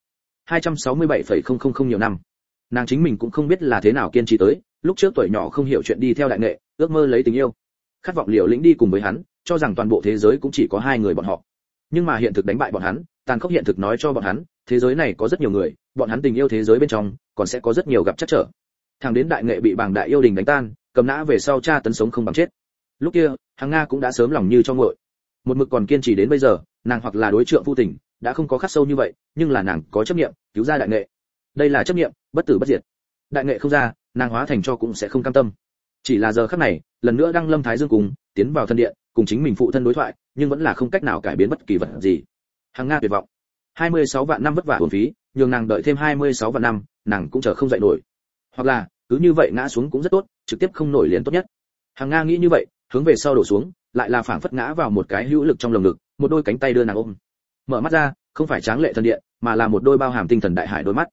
267,000 nhiều năm. Nàng chính mình cũng không biết là thế nào kiên trì tới, lúc trước tuổi nhỏ không hiểu chuyện đi theo đại nghệ, ước mơ lấy tình yêu, khát vọng liều lĩnh đi cùng với hắn, cho rằng toàn bộ thế giới cũng chỉ có 2 người bọn họ. Nhưng mà hiện thực đánh bại bọn hắn, tàn khốc hiện thực nói cho bọn hắn, thế giới này có rất nhiều người, bọn hắn tình yêu thế giới bên trong, còn sẽ có rất nhiều gặp trắc trở. Thằng đến đại nghệ bị bảng đại yêu đình đánh tan, cầm nã về sau tra tấn sống không bằng chết. Lúc kia, Hàng Nga cũng đã sớm lòng như cho nguội. Một mực còn kiên trì đến bây giờ, nàng hoặc là đối trượng phu tình, đã không có khắc sâu như vậy, nhưng là nàng có chấp niệm, cứu ra đại nghệ. Đây là chấp niệm, bất tử bất diệt. Đại nghệ không ra, nàng hóa thành cho cũng sẽ không cam tâm. Chỉ là giờ khắc này, lần nữa đăng lâm Thái Dương cùng, tiến vào thân điện, cùng chính mình phụ thân đối thoại, nhưng vẫn là không cách nào cải biến bất kỳ vật gì. Hàng Nga tuyệt vọng. 26 vạn năm vất vả uổng phí, nhường nàng đợi thêm 26 vạn năm, nàng cũng chờ không dậy nổi. Hoặc là, cứ như vậy ngã xuống cũng rất tốt, trực tiếp không nổi liền tốt nhất. Hàng Nga nghĩ như vậy, hướng về sau đổ xuống, lại là phảng phất ngã vào một cái hữu lực trong lồng ngực, một đôi cánh tay đưa nàng ôm. Mở mắt ra, không phải tráng lệ thần điện, mà là một đôi bao hàm tinh thần đại hải đôi mắt.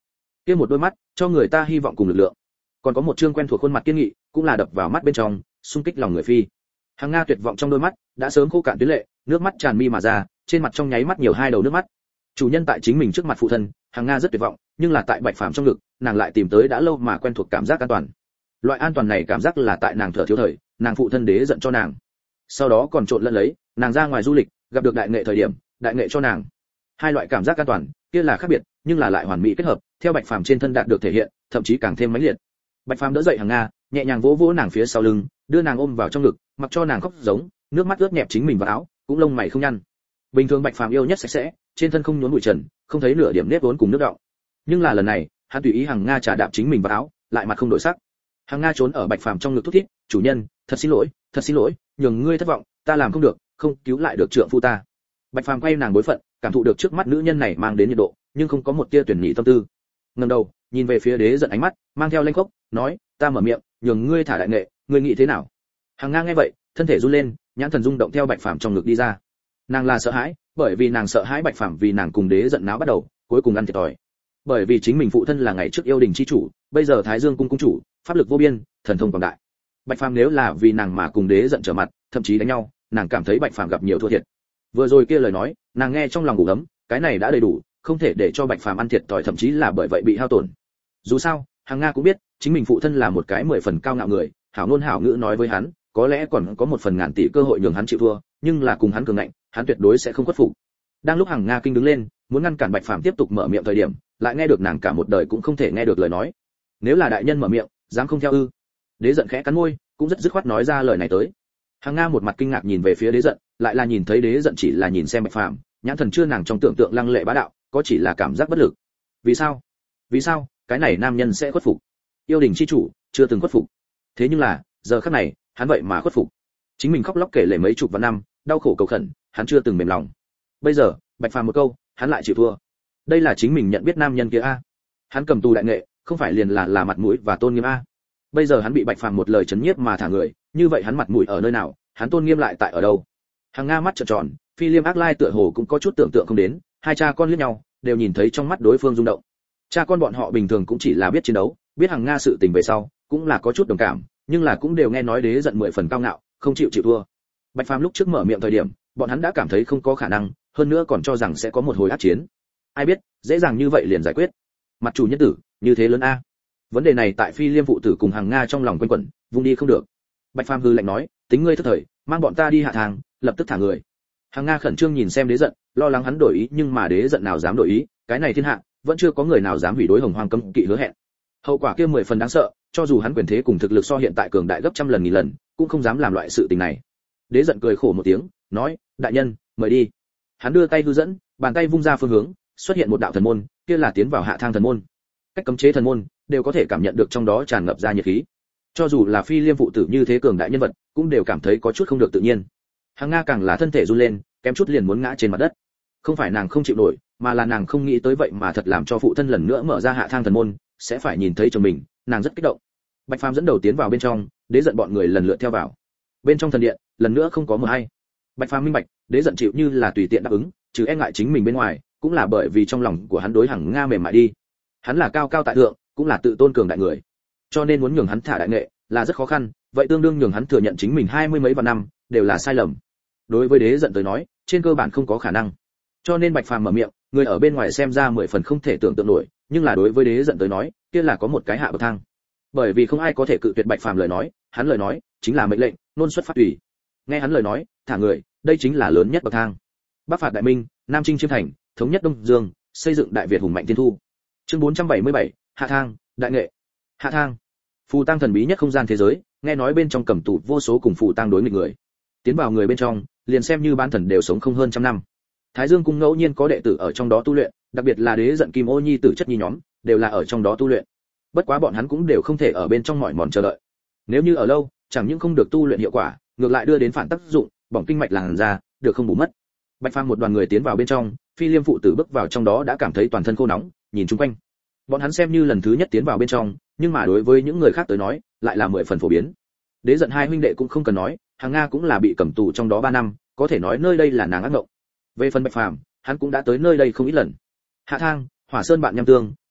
kia một đôi mắt cho người ta hy vọng cùng lực lượng, còn có một trương quen thuộc khuôn mặt kiên nghị cũng là đập vào mắt bên trong, xung kích lòng người phi. Hằng Nga tuyệt vọng trong đôi mắt đã sớm khô cạn tuyến lệ, nước mắt tràn mi mà ra, trên mặt trong nháy mắt nhiều hai đầu nước mắt. Chủ nhân tại chính mình trước mặt phụ thân, Hằng Nga rất tuyệt vọng, nhưng là tại Bạch Phàm trong ngực, nàng lại tìm tới đã lâu mà quen thuộc cảm giác an toàn. Loại an toàn này cảm giác là tại nàng thở thiếu thời, nàng phụ thân đế giận cho nàng. Sau đó còn trộn lẫn lấy, nàng ra ngoài du lịch, gặp được đại nghệ thời điểm, đại nghệ cho nàng. Hai loại cảm giác an toàn, kia là khác biệt, nhưng là lại hoàn mỹ kết hợp, theo Bạch Phàm trên thân đạt được thể hiện, thậm chí càng thêm mãnh liệt. Bạch Phàm đỡ dậy Hằng Nga, nhẹ nhàng vỗ vỗ nàng phía sau lưng, đưa nàng ôm vào trong ngực, mặc cho nàng khóc giống, nước mắt ướt nhẹp chính mình vào áo, cũng lông mày không nhăn. Bình thường Bạch Phàm yêu nhất sạch sẽ, trên thân không nhuốm bụi trần, không thấy nửa điểm nếp vốn cùng nước đọng. Nhưng là lần này, hắn tùy ý Hằng Nga trà đạp chính mình vào áo, lại mặt không đổi sắc. Hằng Nga trốn ở Bạch Phàm trong ngực thút thít, "Chủ nhân, thật xin lỗi, nhường ngươi thất vọng, ta làm không được, không cứu lại được trượng phu ta." Bạch Phàm quay nàng bối phận, cảm thụ được trước mắt nữ nhân này mang đến nhiệt độ, nhưng không có một tia tuyển nhị tâm tư. Ngẩng đầu, nhìn về phía đế giận ánh mắt, mang theo lanh khốc, nói, "Ta mở miệng, nhường ngươi thả đại nghệ, ngươi nghĩ thế nào?" Hằng Nga nghe vậy, thân thể run lên, nhãn thần rung động theo Bạch Phàm trong ngực đi ra. Nàng là sợ hãi, bởi vì nàng sợ hãi Bạch Phàm vì nàng cùng đế giận náo bắt đầu, cuối cùng ăn thiệt thòi. Bởi vì chính mình phụ thân là ngày trước yêu đình chi chủ, bây giờ Thái Dương cung cung chủ, pháp lực vô biên, thần thông quảng đại. Bạch Phàm nếu là vì nàng mà cùng đế giận trở mặt, thậm chí đánh nhau, nàng cảm thấy Bạch Phàm gặp nhiều thua thiệt. Vừa rồi kia lời nói, nàng nghe trong lòng ngủ ấm, cái này đã đầy đủ, không thể để cho Bạch Phàm ăn thiệt thòi, thậm chí là bởi vậy bị hao tổn. Dù sao, Hằng Nga cũng biết, chính mình phụ thân là một cái 10 phần cao ngạo người, hảo ngôn hảo ngữ nói với hắn, có lẽ còn có một phần ngàn tỷ cơ hội nhường hắn chịu thua, nhưng là cùng hắn cường ngạnh, hắn tuyệt đối sẽ không khuất phục. Đang lúc Hằng Nga kinh đứng lên, muốn ngăn cản Bạch Phàm tiếp tục mở miệng thời điểm, lại nghe được nàng cả một đời cũng không thể nghe được lời nói. Nếu là đại nhân mở miệng, dám không theo ư? Đế giận khẽ cắn môi, cũng rất dứt khoát nói ra lời này tới. Hằng Nga một mặt kinh ngạc nhìn về phía đế giận, lại là nhìn thấy đế giận chỉ là nhìn xem Bạch Phàm, nhãn thần chưa nàng trong tưởng tượng lăng lệ bá đạo, có chỉ là cảm giác bất lực. Vì sao? Vì sao cái này nam nhân sẽ khuất phục? Yêu đình chi chủ chưa từng khuất phục, thế nhưng là giờ khắc này hắn vậy mà khuất phục. Chính mình khóc lóc kể lể mấy chục vạn năm, đau khổ cầu khẩn, hắn chưa từng mềm lòng. Bây giờ Bạch Phàm một câu, hắn lại chịu thua. Đây là chính mình nhận biết nam nhân kia a. Hắn cầm tù đại nghệ, không phải liền là mặt mũi và tôn nghiêm a. Bây giờ hắn bị Bạch Phàm một lời chấn nhiếp mà thả người, như vậy hắn mặt mũi ở nơi nào, hắn tôn nghiêm lại tại ở đâu? Hằng Nga mắt trợn tròn, Phi Liêm Ác Lai tựa hồ cũng có chút tưởng tượng không đến, hai cha con liếc nhau, đều nhìn thấy trong mắt đối phương rung động. Cha con bọn họ bình thường cũng chỉ là biết chiến đấu, biết Hằng Nga sự tình về sau, cũng là có chút đồng cảm, nhưng là cũng đều nghe nói đế giận 10 phần cao ngạo, không chịu thua. Bạch Phàm lúc trước mở miệng thời điểm, bọn hắn đã cảm thấy không có khả năng, hơn nữa còn cho rằng sẽ có một hồi ác chiến. Ai biết, dễ dàng như vậy liền giải quyết. Mặt chủ nhân tử, như thế lớn a. Vấn đề này tại Phi Liêm phụ tử cùng Hằng Nga trong lòng quanh quẩn, vung đi không được. Bạch Phàm hừ lạnh nói, tính ngươi thất thời, mang bọn ta đi hạ thang, lập tức thả người. Hằng Nga khẩn trương nhìn xem đế giận, lo lắng hắn đổi ý, nhưng mà đế giận nào dám đổi ý, cái này thiên hạ vẫn chưa có người nào dám hủy đối Hồng Hoang cấm kỵ hứa hẹn. Hậu quả kia 10 phần đáng sợ, cho dù hắn quyền thế cùng thực lực so hiện tại cường đại gấp trăm lần nghìn lần, cũng không dám làm loại sự tình này. Đế giận cười khổ một tiếng, nói, đại nhân, mời đi. Hắn đưa tay hư dẫn, bàn tay vung ra phương hướng, xuất hiện một đạo thần môn, kia là tiến vào hạ thang thần môn. Cách cấm chế thần môn, đều có thể cảm nhận được trong đó tràn ngập ra nhiệt khí. Cho dù là Phi Liêm phụ tử như thế cường đại nhân vật, cũng đều cảm thấy có chút không được tự nhiên. Hằng Nga càng là thân thể run lên, kém chút liền muốn ngã trên mặt đất. Không phải nàng không chịu nổi, mà là nàng không nghĩ tới vậy mà thật làm cho phụ thân lần nữa mở ra hạ thang thần môn, sẽ phải nhìn thấy chồng mình, nàng rất kích động. Bạch Phàm dẫn đầu tiến vào bên trong, đế giận bọn người lần lượt theo vào. Bên trong thần điện, lần nữa không có mờ hay. Bạch Phàm minh bạch, đế giận chịu như là tùy tiện đáp ứng, chứ e ngại chính mình bên ngoài, cũng là bởi vì trong lòng của hắn đối Hằng Nga mềm mại đi. Hắn là cao cao tại thượng, cũng là tự tôn cường đại người, cho nên muốn nhường hắn thả đại nghệ là rất khó khăn, vậy tương đương nhường hắn thừa nhận chính mình 20 mấy vạn năm đều là sai lầm. Đối với đế giận tới nói, trên cơ bản không có khả năng. Cho nên Bạch Phàm mở miệng, người ở bên ngoài xem ra 10 phần không thể tưởng tượng nổi, nhưng là đối với đế giận tới nói, kia là có một cái hạ bậc thang. Bởi vì không ai có thể cự tuyệt Bạch Phàm lời nói, hắn lời nói chính là mệnh lệnh, nôn xuất pháp tùy. Nghe hắn lời nói, thả người, đây chính là lớn nhất bậc thang. Bắc phạt đại minh, Nam chinh chiêm thành, thống nhất Đông Dương, xây dựng Đại Việt hùng mạnh thiên thu. Chương 477, hạ thang, đại nghệ. Hạ thang, phù tang thần bí nhất không gian thế giới, nghe nói bên trong cầm tù vô số cùng phù tang đối nghịch người. Tiến vào người bên trong, liền xem như bán thần đều sống không hơn trăm năm. Thái Dương cung ngẫu nhiên có đệ tử ở trong đó tu luyện, đặc biệt là đế giận Kim Ô Nhi tử chất nhi nhóm, đều là ở trong đó tu luyện. Bất quá bọn hắn cũng đều không thể ở bên trong mỏi mòn chờ đợi. Nếu như ở lâu, chẳng những không được tu luyện hiệu quả, ngược lại đưa đến phản tác dụng, bỏng kinh mạch làn da, được không bù mất. Bạch Phàm một đoàn người tiến vào bên trong, Phi Liêm phụ tử bước vào trong đó đã cảm thấy toàn thân khô nóng, nhìn chung quanh. Bọn hắn xem như lần thứ nhất tiến vào bên trong, nhưng mà đối với những người khác tới nói, lại là 10 phần phổ biến. Đế giận hai huynh đệ cũng không cần nói, Hằng Nga cũng là bị cầm tù trong đó 3 năm, có thể nói nơi đây là nàng ác mộng. Về phần Bạch Phàm, hắn cũng đã tới nơi đây không ít lần. Hạ thang, Hỏa Sơn bạn nham tương,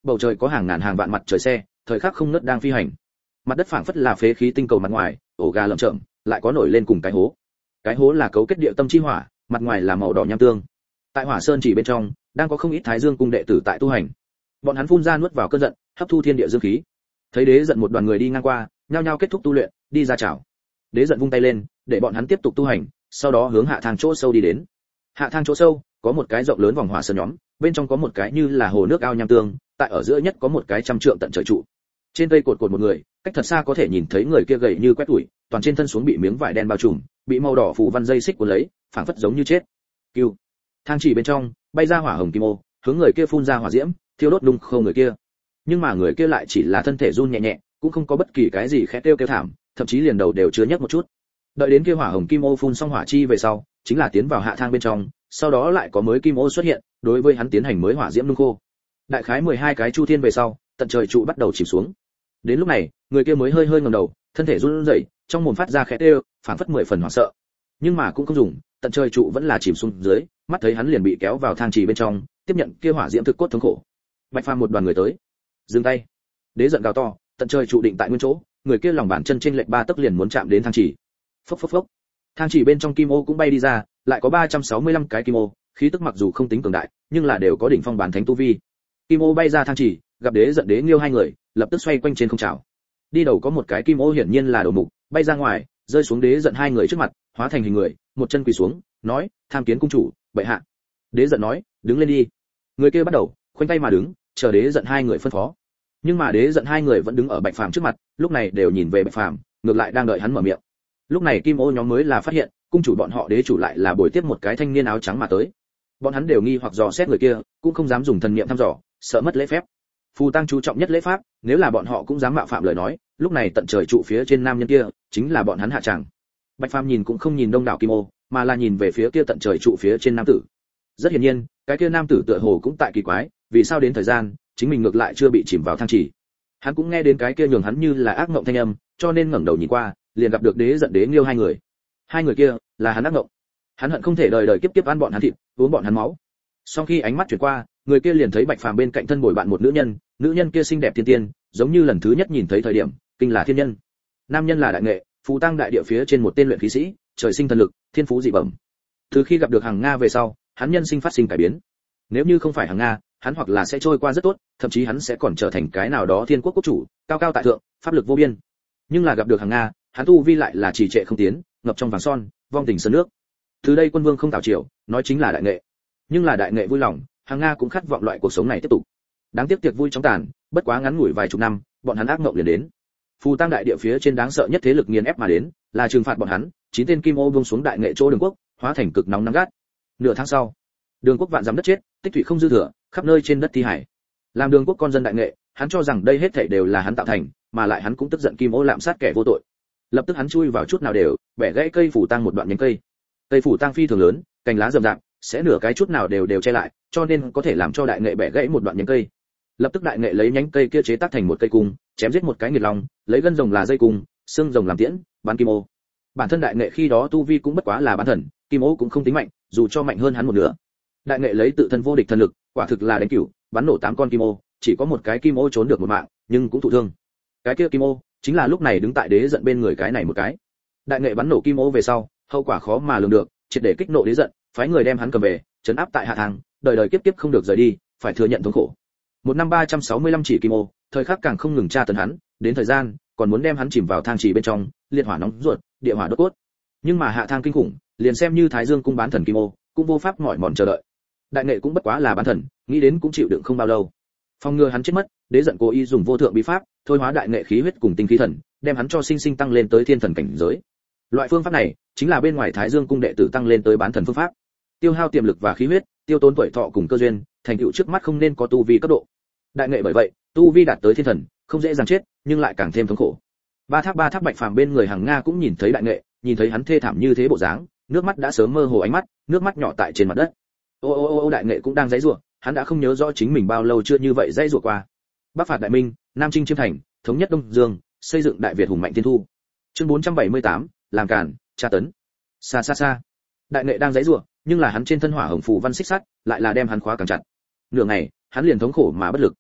bầu trời có hàng ngàn hàng vạn mặt trời xe, thời khắc không ngớt đang phi hành. Mặt đất phảng phất là phế khí tinh cầu mặt ngoài, ổ gà lởm chởm, lại có nổi lên cùng cái hố. Cái hố là cấu kết địa tâm chi hỏa, mặt ngoài là màu đỏ nham tương. Tại Hỏa Sơn chỉ bên trong, đang có không ít Thái Dương cung đệ tử tại tu hành. Bọn hắn phun ra nuốt vào cơn giận, hấp thu thiên địa dương khí. Thấy Đế giận một đoàn người đi ngang qua, nhao nhao kết thúc tu luyện, đi ra chào. Đế giận vung tay lên, để bọn hắn tiếp tục tu hành, sau đó hướng hạ thang chỗ sâu đi đến. Hạ thang chỗ sâu có một cái rộng lớn vòng hỏa sơn nhóm, bên trong có một cái như là hồ nước ao nham tương, tại ở giữa nhất có một cái trăm trượng tận trời trụ. Trên cây cột một người, cách thật xa có thể nhìn thấy người kia gầy như quét tủi, toàn trên thân xuống bị miếng vải đen bao trùm, bị màu đỏ phù văn dây xích cuốn lấy, phảng phất giống như chết. Cưu. Thang chỉ bên trong, bay ra hỏa hồng kim ô, hướng người kia phun ra hỏa diễm, thiêu đốt đung khâu người kia. Nhưng mà người kia lại chỉ là thân thể run nhẹ nhẹ, cũng không có bất kỳ cái gì khẽ kêu thảm, thậm chí liền đầu đều chưa nhấc một chút. Đợi đến kia hỏa hồng kim ô phun xong hỏa chi về sau, chính là tiến vào hạ thang bên trong, sau đó lại có mới kim ô xuất hiện, đối với hắn tiến hành mới hỏa diễm nung khô. Đại khái 12 cái chu thiên về sau, tận trời trụ bắt đầu chìm xuống. Đến lúc này, người kia mới hơi hơi ngẩng đầu, thân thể run rẩy, trong mồm phát ra khẽ kêu, phảng phất 10 phần hoảng sợ. Nhưng mà cũng không dùng, tận trời trụ vẫn là chìm xuống dưới, mắt thấy hắn liền bị kéo vào thang trì bên trong, tiếp nhận kia hỏa diễm thực cốt thống khổ. Bạch Phàm một đoàn người tới, dừng tay. Đế giận gào to, tận trời trụ định tại nguyên chỗ, người kia lòng bàn chân trên lệch 3 tấc liền muốn chạm đến thang trì. Phốc phốc phốc. Thang trì bên trong kim ô cũng bay đi ra, lại có 365 cái kim ô, khí tức mặc dù không tính cường đại, nhưng là đều có đỉnh phong bán thánh tu vi. Kim ô bay ra thang trì, gặp Đế giận Đế Nghiêu hai người, lập tức xoay quanh trên không trào. Đi đầu có một cái kim ô hiển nhiên là đầu mục, bay ra ngoài, rơi xuống Đế giận hai người trước mặt, hóa thành hình người, một chân quỳ xuống, nói: "Tham kiến cung chủ, bệ hạ." Đế giận nói: "Đứng lên đi." Người kia bắt đầu khoanh tay mà đứng, chờ Đế giận hai người phân phó. Nhưng mà Đế giận hai người vẫn đứng ở Bạch Phàm trước mặt, lúc này đều nhìn về Bạch Phàm, ngược lại đang đợi hắn mở miệng. Lúc này kim ô nhóm mới là phát hiện, cung chủ bọn họ đế chủ lại là buổi tiếp một cái thanh niên áo trắng mà tới. Bọn hắn đều nghi hoặc dò xét người kia, cũng không dám dùng thần niệm thăm dò, sợ mất lễ phép. Phù Tăng chú trọng nhất lễ pháp, nếu là bọn họ cũng dám mạo phạm lời nói, lúc này tận trời trụ phía trên nam nhân kia, chính là bọn hắn hạ tràng. Bạch Phàm nhìn cũng không nhìn đông đảo kim ô, mà là nhìn về phía kia tận trời trụ phía trên nam tử. Rất hiển nhiên, cái kia nam tử tựa hồ cũng tại kỳ quái, vì sao đến thời gian, chính mình ngược lại chưa bị chìm vào thang chỉ. Hắn cũng nghe đến cái kia nhường hắn như là ác mộng thanh âm, cho nên ngẩng đầu nhìn qua, liền gặp được Đế giận Đế Nghiêu hai người. Hai người kia là hắn ác mộng. Hắn hận không thể đời đời kiếp kiếp ăn bọn hắn thịt, uống bọn hắn máu. Sau khi ánh mắt chuyển qua, người kia liền thấy Bạch Phàm bên cạnh thân bồi bạn một nữ nhân kia xinh đẹp thiên tiên, giống như lần thứ nhất nhìn thấy thời điểm, kinh là thiên nhân. Nam nhân là đại nghệ, Phù Tăng đại địa phía trên một tên luyện khí sĩ, trời sinh thần lực, thiên phú dị bẩm. Từ khi gặp được Hằng Nga về sau, hắn nhân sinh phát sinh cải biến. Nếu như không phải Hằng Nga, hắn hoặc là sẽ trôi qua rất tốt, thậm chí hắn sẽ còn trở thành cái nào đó thiên quốc quốc chủ, cao cao tại thượng, pháp lực vô biên. Nhưng là gặp được Hằng Nga, hắn tu vi lại là trì trệ không tiến, ngập trong vàng son, vong tình sơn nước. Từ đây quân vương không tạo triều, nói chính là đại nghệ. Nhưng là đại nghệ vui lòng, Hằng Nga cũng khát vọng loại cuộc sống này tiếp tục. Đáng tiếc tiệc vui chóng tàn, bất quá ngắn ngủi vài chục năm, bọn hắn ác mộng liền đến. Phù Tăng đại địa phía trên đáng sợ nhất thế lực nghiền ép mà đến, là trừng phạt bọn hắn, 9 tên kim ô buông xuống đại nghệ chỗ Đường Quốc, hóa thành cực nóng nắng gắt. Nửa tháng sau, Đường Quốc vạn dặm đất chết, tích thủy không dư thừa, khắp nơi trên đất thi hải. Làm Đường Quốc con dân đại nghệ, hắn cho rằng đây hết thảy đều là hắn tạo thành, mà lại hắn cũng tức giận kim ô lạm sát kẻ vô tội. Lập tức hắn chui vào chút nào đều, bẻ gãy cây phủ tang một đoạn nhánh cây. Cây phủ tang phi thường lớn, cành lá rậm rạp, sẽ nửa cái chút nào đều che lại, cho nên có thể làm cho đại nghệ bẻ gãy một đoạn nhánh cây. Lập tức đại nghệ lấy nhánh cây kia chế tác thành một cây cung, chém giết một cái nghiệt long, lấy gân rồng là dây cung, xương rồng làm tiễn, bắn kim ô. Bản thân đại nghệ khi đó tu vi cũng bất quá là bán thần, kim ô cũng không tính mạnh, dù cho mạnh hơn hắn một nửa. Đại nghệ lấy tự thân vô địch thần lực, quả thực là đánh cửu, bắn nổ 8 con kim ô, chỉ có một cái kim ô trốn được một mạng, nhưng cũng thụ thương. Cái kia kim ô chính là lúc này đứng tại Đế giận bên người cái này một cái. Đại nghệ bắn nổ kim ô về sau, hậu quả khó mà lường được, triệt để kích nộ Đế giận, phái người đem hắn cầm về, trấn áp tại hạ thang, đời đời kiếp kiếp không được rời đi, phải thừa nhận thống khổ. Một năm 365 chỉ kim ô, thời khắc càng không ngừng tra tấn hắn, đến thời gian còn muốn đem hắn chìm vào thang trì bên trong, liệt hỏa nóng ruột, địa hỏa đốt cốt. Nhưng mà hạ thang kinh khủng, liền xem như Thái Dương cung bán thần kim ô, cũng vô pháp mỏi mòn chờ đợi. Đại nghệ cũng bất quá là bán thần, nghĩ đến cũng chịu đựng không bao lâu. Phòng ngừa hắn chết mất, Đế giận cố ý dùng vô thượng bí pháp, thôi hóa đại nghệ khí huyết cùng tinh khí thần, đem hắn cho sinh sinh tăng lên tới thiên thần cảnh giới. Loại phương pháp này chính là bên ngoài Thái Dương cung đệ tử tăng lên tới bán thần phương pháp. Tiêu hao tiềm lực và khí huyết, tiêu tốn tuổi thọ cùng cơ duyên, thành tựu trước mắt không nên có tu vi cấp độ. Đại nghệ bởi vậy, tu vi đạt tới thiên thần, không dễ dàng chết, nhưng lại càng thêm thống khổ. Ba tháp Bạch Phàm bên người Hằng Nga cũng nhìn thấy đại nghệ, nhìn thấy hắn thê thảm như thế bộ dáng, nước mắt đã sớm mơ hồ ánh mắt, nước mắt nhỏ tại trên mặt đất. Ô đại nghệ cũng đang giãy giụa, hắn đã không nhớ rõ chính mình bao lâu chưa như vậy giãy giụa qua. Bắc phạt đại minh, Nam chinh chiêm thành, thống nhất Đông Dương, xây dựng Đại Việt hùng mạnh thiên thu. Chương 478, làm cản, tra tấn. Xa xa xa. Đại nghệ đang giãy giụa, nhưng là hắn trên thân hỏa hồng phù văn xích sắt, lại là đem hắn khóa càng chặt. Nửa ngày, hắn liền thống khổ mà bất lực.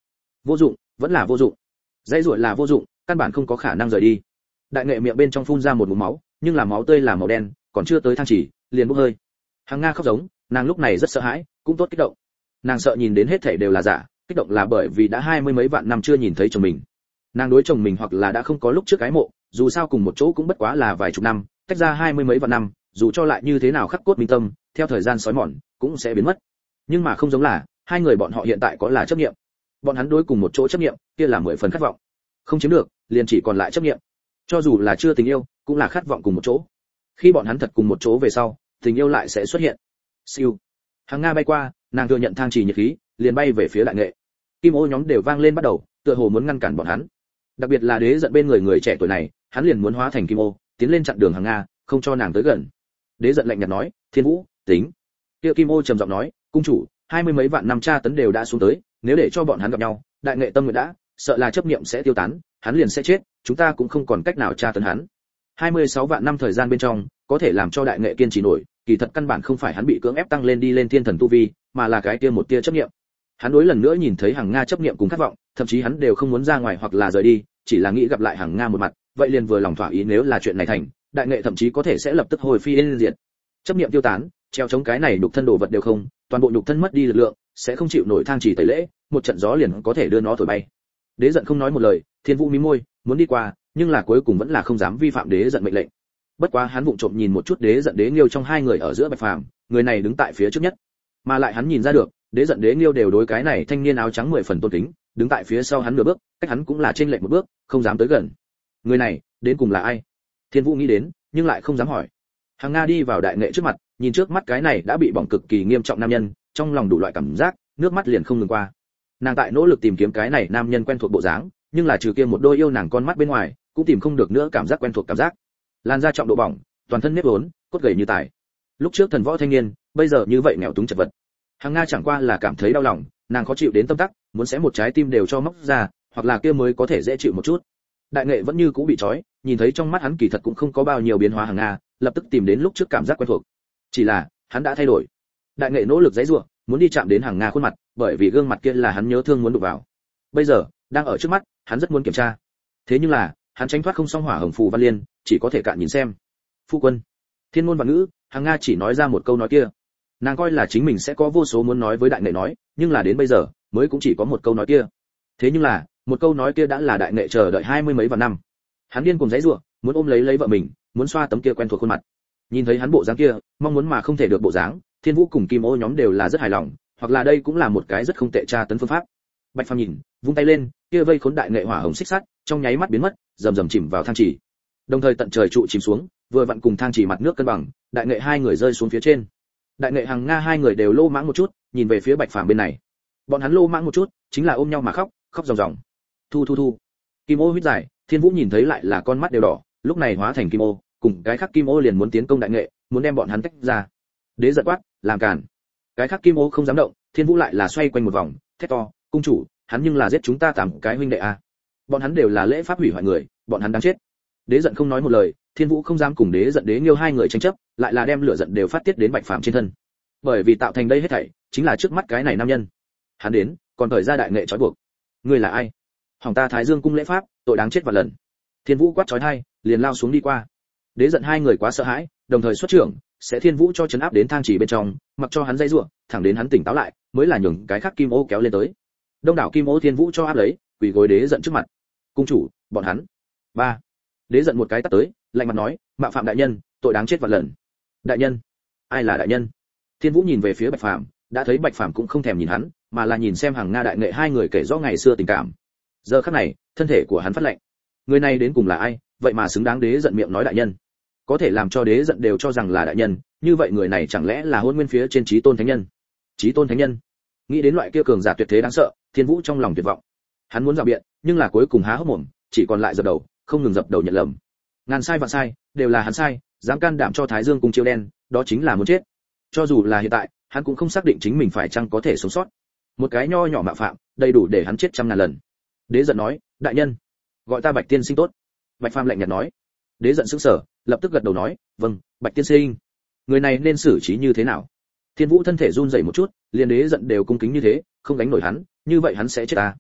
Vô dụng, vẫn là vô dụng. Dãy ruột là vô dụng, căn bản không có khả năng rời đi. Đại nghệ miệng bên trong phun ra một ngụm máu, nhưng là máu tươi là màu đen, còn chưa tới thang chỉ, liền bốc hơi. Hằng Nga khóc giống, nàng lúc này rất sợ hãi, cũng tốt kích động. Nàng sợ nhìn đến hết thảy đều là giả, kích động là bởi vì đã 20 mấy vạn năm chưa nhìn thấy chồng mình. Nàng đối chồng mình hoặc là đã không có lúc trước cái mộ, dù sao cùng một chỗ cũng bất quá là vài chục năm, tách ra 20 mấy vạn năm, dù cho lại như thế nào khắc cốt minh tâm, theo thời gian sói mòn, cũng sẽ biến mất. Nhưng mà không giống là, hai người bọn họ hiện tại có là chấp niệm. Bọn hắn đối cùng một chỗ chấp niệm, kia là 10 phần khát vọng. Không chiếm được, liền chỉ còn lại chấp niệm. Cho dù là chưa tình yêu, cũng là khát vọng cùng một chỗ. Khi bọn hắn thật cùng một chỗ về sau, tình yêu lại sẽ xuất hiện. Siêu. Hằng Nga bay qua, nàng thừa nhận thang trì nhiệt khí, liền bay về phía đại nghệ. Kim ô nhóm đều vang lên bắt đầu, tựa hồ muốn ngăn cản bọn hắn. Đặc biệt là đế giận bên người trẻ tuổi này, hắn liền muốn hóa thành kim ô, tiến lên chặn đường Hằng Nga, không cho nàng tới gần. Đế giận lạnh nhạt nói, Thiên Vũ, tính. Kia kim ô trầm giọng nói, cung chủ, 20 mấy vạn năm tra tấn đều đã xuống tới, nếu để cho bọn hắn gặp nhau, đại nghệ tâm nguyện đã, sợ là chấp niệm sẽ tiêu tán, hắn liền sẽ chết, chúng ta cũng không còn cách nào tra tấn hắn. 26 vạn năm thời gian bên trong, có thể làm cho đại nghệ kiên trì nổi, kỳ thật căn bản không phải hắn bị cưỡng ép tăng lên đi lên thiên thần tu vi, mà là cái kia một tia chấp niệm. Hắn đối lần nữa nhìn thấy Hằng Nga chấp niệm cùng khát vọng, thậm chí hắn đều không muốn ra ngoài hoặc là rời đi, chỉ là nghĩ gặp lại Hằng Nga một mặt, vậy liền vừa lòng thỏa ý, nếu là chuyện này thành, đại nghệ thậm chí có thể sẽ lập tức hồi phi yên diệt. Chấp niệm tiêu tán, treo chống cái này nhục thân đồ vật đều không, toàn bộ nhục thân mất đi lực lượng, sẽ không chịu nổi thang chỉ tẩy lễ, một trận gió liền có thể đưa nó thổi bay. Đế giận không nói một lời, Thiên Vũ mím môi, muốn đi qua, nhưng là cuối cùng vẫn là không dám vi phạm đế giận mệnh lệnh. Bất quá hắn vụng trộm nhìn một chút đế giận đế nghiêu trong hai người ở giữa Bạch Phàm, người này đứng tại phía trước nhất, mà lại hắn nhìn ra được, đế giận đế nghiêu đều đối cái này thanh niên áo trắng 10 phần tôn kính, đứng tại phía sau hắn nửa bước, cách hắn cũng là trên lệch một bước, không dám tới gần. Người này, đến cùng là ai? Thiên Vũ nghĩ đến, nhưng lại không dám hỏi. Hằng Nga đi vào đại nghệ trước mặt, nhìn trước mắt cái này đã bị bỏng cực kỳ nghiêm trọng nam nhân, trong lòng đủ loại cảm giác, nước mắt liền không ngừng qua. Nàng tại nỗ lực tìm kiếm cái này nam nhân quen thuộc bộ dáng, nhưng là trừ kia một đôi yêu nàng con mắt bên ngoài, cũng tìm không được nữa cảm giác quen thuộc cảm giác. Làn da trọng độ bỏng, toàn thân nếp vốn, cốt gầy như tải. Lúc trước thần võ thanh niên, bây giờ như vậy nghèo túng chật vật. Hằng Nga chẳng qua là cảm thấy đau lòng, nàng khó chịu đến tâm tắc, muốn xé một trái tim đều cho móc ra, hoặc là kia mới có thể dễ chịu một chút. Đại nghệ vẫn như cũ bị trói, nhìn thấy trong mắt hắn kỳ thật cũng không có bao nhiêu biến hóa. Hằng Nga lập tức tìm đến lúc trước cảm giác quen thuộc, chỉ là hắn đã thay đổi. Đại nghệ nỗ lực giãy giụa, muốn đi chạm đến Hằng Nga khuôn mặt, bởi vì gương mặt kia là hắn nhớ thương muốn đụng vào. Bây giờ đang ở trước mắt, hắn rất muốn kiểm tra, thế nhưng là hắn tránh thoát không xong hỏa hồng phù văn liên, chỉ có thể cạn nhìn xem. Phu quân, thiên ngôn và ngữ, Hằng Nga chỉ nói ra một câu nói kia. Nàng coi là chính mình sẽ có vô số muốn nói với đại nghệ nói, nhưng là đến bây giờ mới cũng chỉ có một câu nói kia. Thế nhưng là một câu nói kia đã là đại nghệ chờ đợi 20 mấy vạn năm. Hắn điên cuồng giãy giụa, muốn ôm lấy vợ mình, muốn xoa tấm kia quen thuộc khuôn mặt. Nhìn thấy hắn bộ dáng kia, mong muốn mà không thể được bộ dáng, Thiên Vũ cùng Kim Ô nhóm đều là rất hài lòng, hoặc là đây cũng là một cái rất không tệ tra tấn phương pháp. Bạch Phàm nhìn, vung tay lên, kia vây khốn đại nghệ hỏa hồng xích sắt, trong nháy mắt biến mất, rầm rầm chìm vào thang chỉ. Đồng thời tận trời trụ chìm xuống, vừa vặn cùng thang chỉ mặt nước cân bằng, đại nghệ hai người rơi xuống phía trên. Đại nghệ Hằng Nga hai người đều lô mãng một chút, nhìn về phía Bạch Phàm bên này. Bọn hắn lô mãng một chút, chính là ôm nhau mà khóc, khóc ròng ròng. Thu thu thu. Kim Ô huýt dài, Thiên Vũ nhìn thấy lại là con mắt đều đỏ, lúc này hóa thành Kim Ô, cùng cái khác Kim Ô liền muốn tiến công đại nghệ, muốn đem bọn hắn tách ra. Đế giận quát, làm cản. Cái khác Kim Ô không dám động, Thiên Vũ lại là xoay quanh một vòng, thét to, cung chủ, hắn nhưng là giết chúng ta 8 cái huynh đệ a. Bọn hắn đều là lễ pháp hủy hoại người, bọn hắn đáng chết. Đế giận không nói một lời, Thiên Vũ không dám cùng đế giận đế nghiêu hai người tranh chấp, lại là đem lửa giận đều phát tiết đến Bạch Phàm trên thân. Bởi vì tạo thành đây hết thảy, chính là trước mắt cái này nam nhân. Hắn đến, còn thời ra đại nghệ trói buộc. Ngươi là ai? Hỏng ta Thái Dương cung lễ pháp, tội đáng chết vạn lần. Thiên Vũ quát chói tai, liền lao xuống đi qua. Đế giận hai người quá sợ hãi, đồng thời xuất trưởng, sẽ Thiên Vũ cho chấn áp đến thang chỉ bên trong, mặc cho hắn dây rủa, thẳng đến hắn tỉnh táo lại, mới là nhường cái khác Kim Ô kéo lên tới. Đông đảo Kim Ô Thiên Vũ cho áp lấy, quỳ gối đế giận trước mặt. Cung chủ, bọn hắn. Ba. Đế giận một cái tát tới, lạnh mặt nói, mạo phạm đại nhân, tội đáng chết vạn lần. Đại nhân? Ai là đại nhân? Thiên Vũ nhìn về phía Bạch Phàm, đã thấy Bạch Phàm cũng không thèm nhìn hắn, mà là nhìn xem Hằng Nga đại nghệ hai người kể rõ ngày xưa tình cảm. Giờ khắc này, thân thể của hắn phát lạnh. Người này đến cùng là ai, vậy mà xứng đáng đế giận miệng nói đại nhân? Có thể làm cho đế giận đều cho rằng là đại nhân, như vậy người này chẳng lẽ là Hôn Nguyên phía trên Chí Tôn Thánh Nhân? Chí Tôn Thánh Nhân? Nghĩ đến loại kia cường giả tuyệt thế đáng sợ, Thiên Vũ trong lòng tuyệt vọng. Hắn muốn rào biện, nhưng là cuối cùng há hốc mồm, chỉ còn lại dập đầu, không ngừng dập đầu nhận lầm. Ngàn sai vạn sai, đều là hắn sai, dám can đảm cho Thái Dương cung chiêu đen, đó chính là muốn chết. Cho dù là hiện tại, hắn cũng không xác định chính mình phải chăng có thể sống sót. Một cái nho nhỏ mạo phạm, đầy đủ để hắn chết trăm ngàn lần. Đế giận nói, đại nhân, gọi ta Bạch tiên sinh tốt. Bạch Phàm lạnh nhạt nói. Đế giận sững sờ, lập tức gật đầu nói, vâng, Bạch tiên sinh. Người này nên xử trí như thế nào? Thiên Vũ thân thể run rẩy một chút, liền đế giận đều cung kính như thế, không gánh nổi hắn, như vậy hắn sẽ chết ta.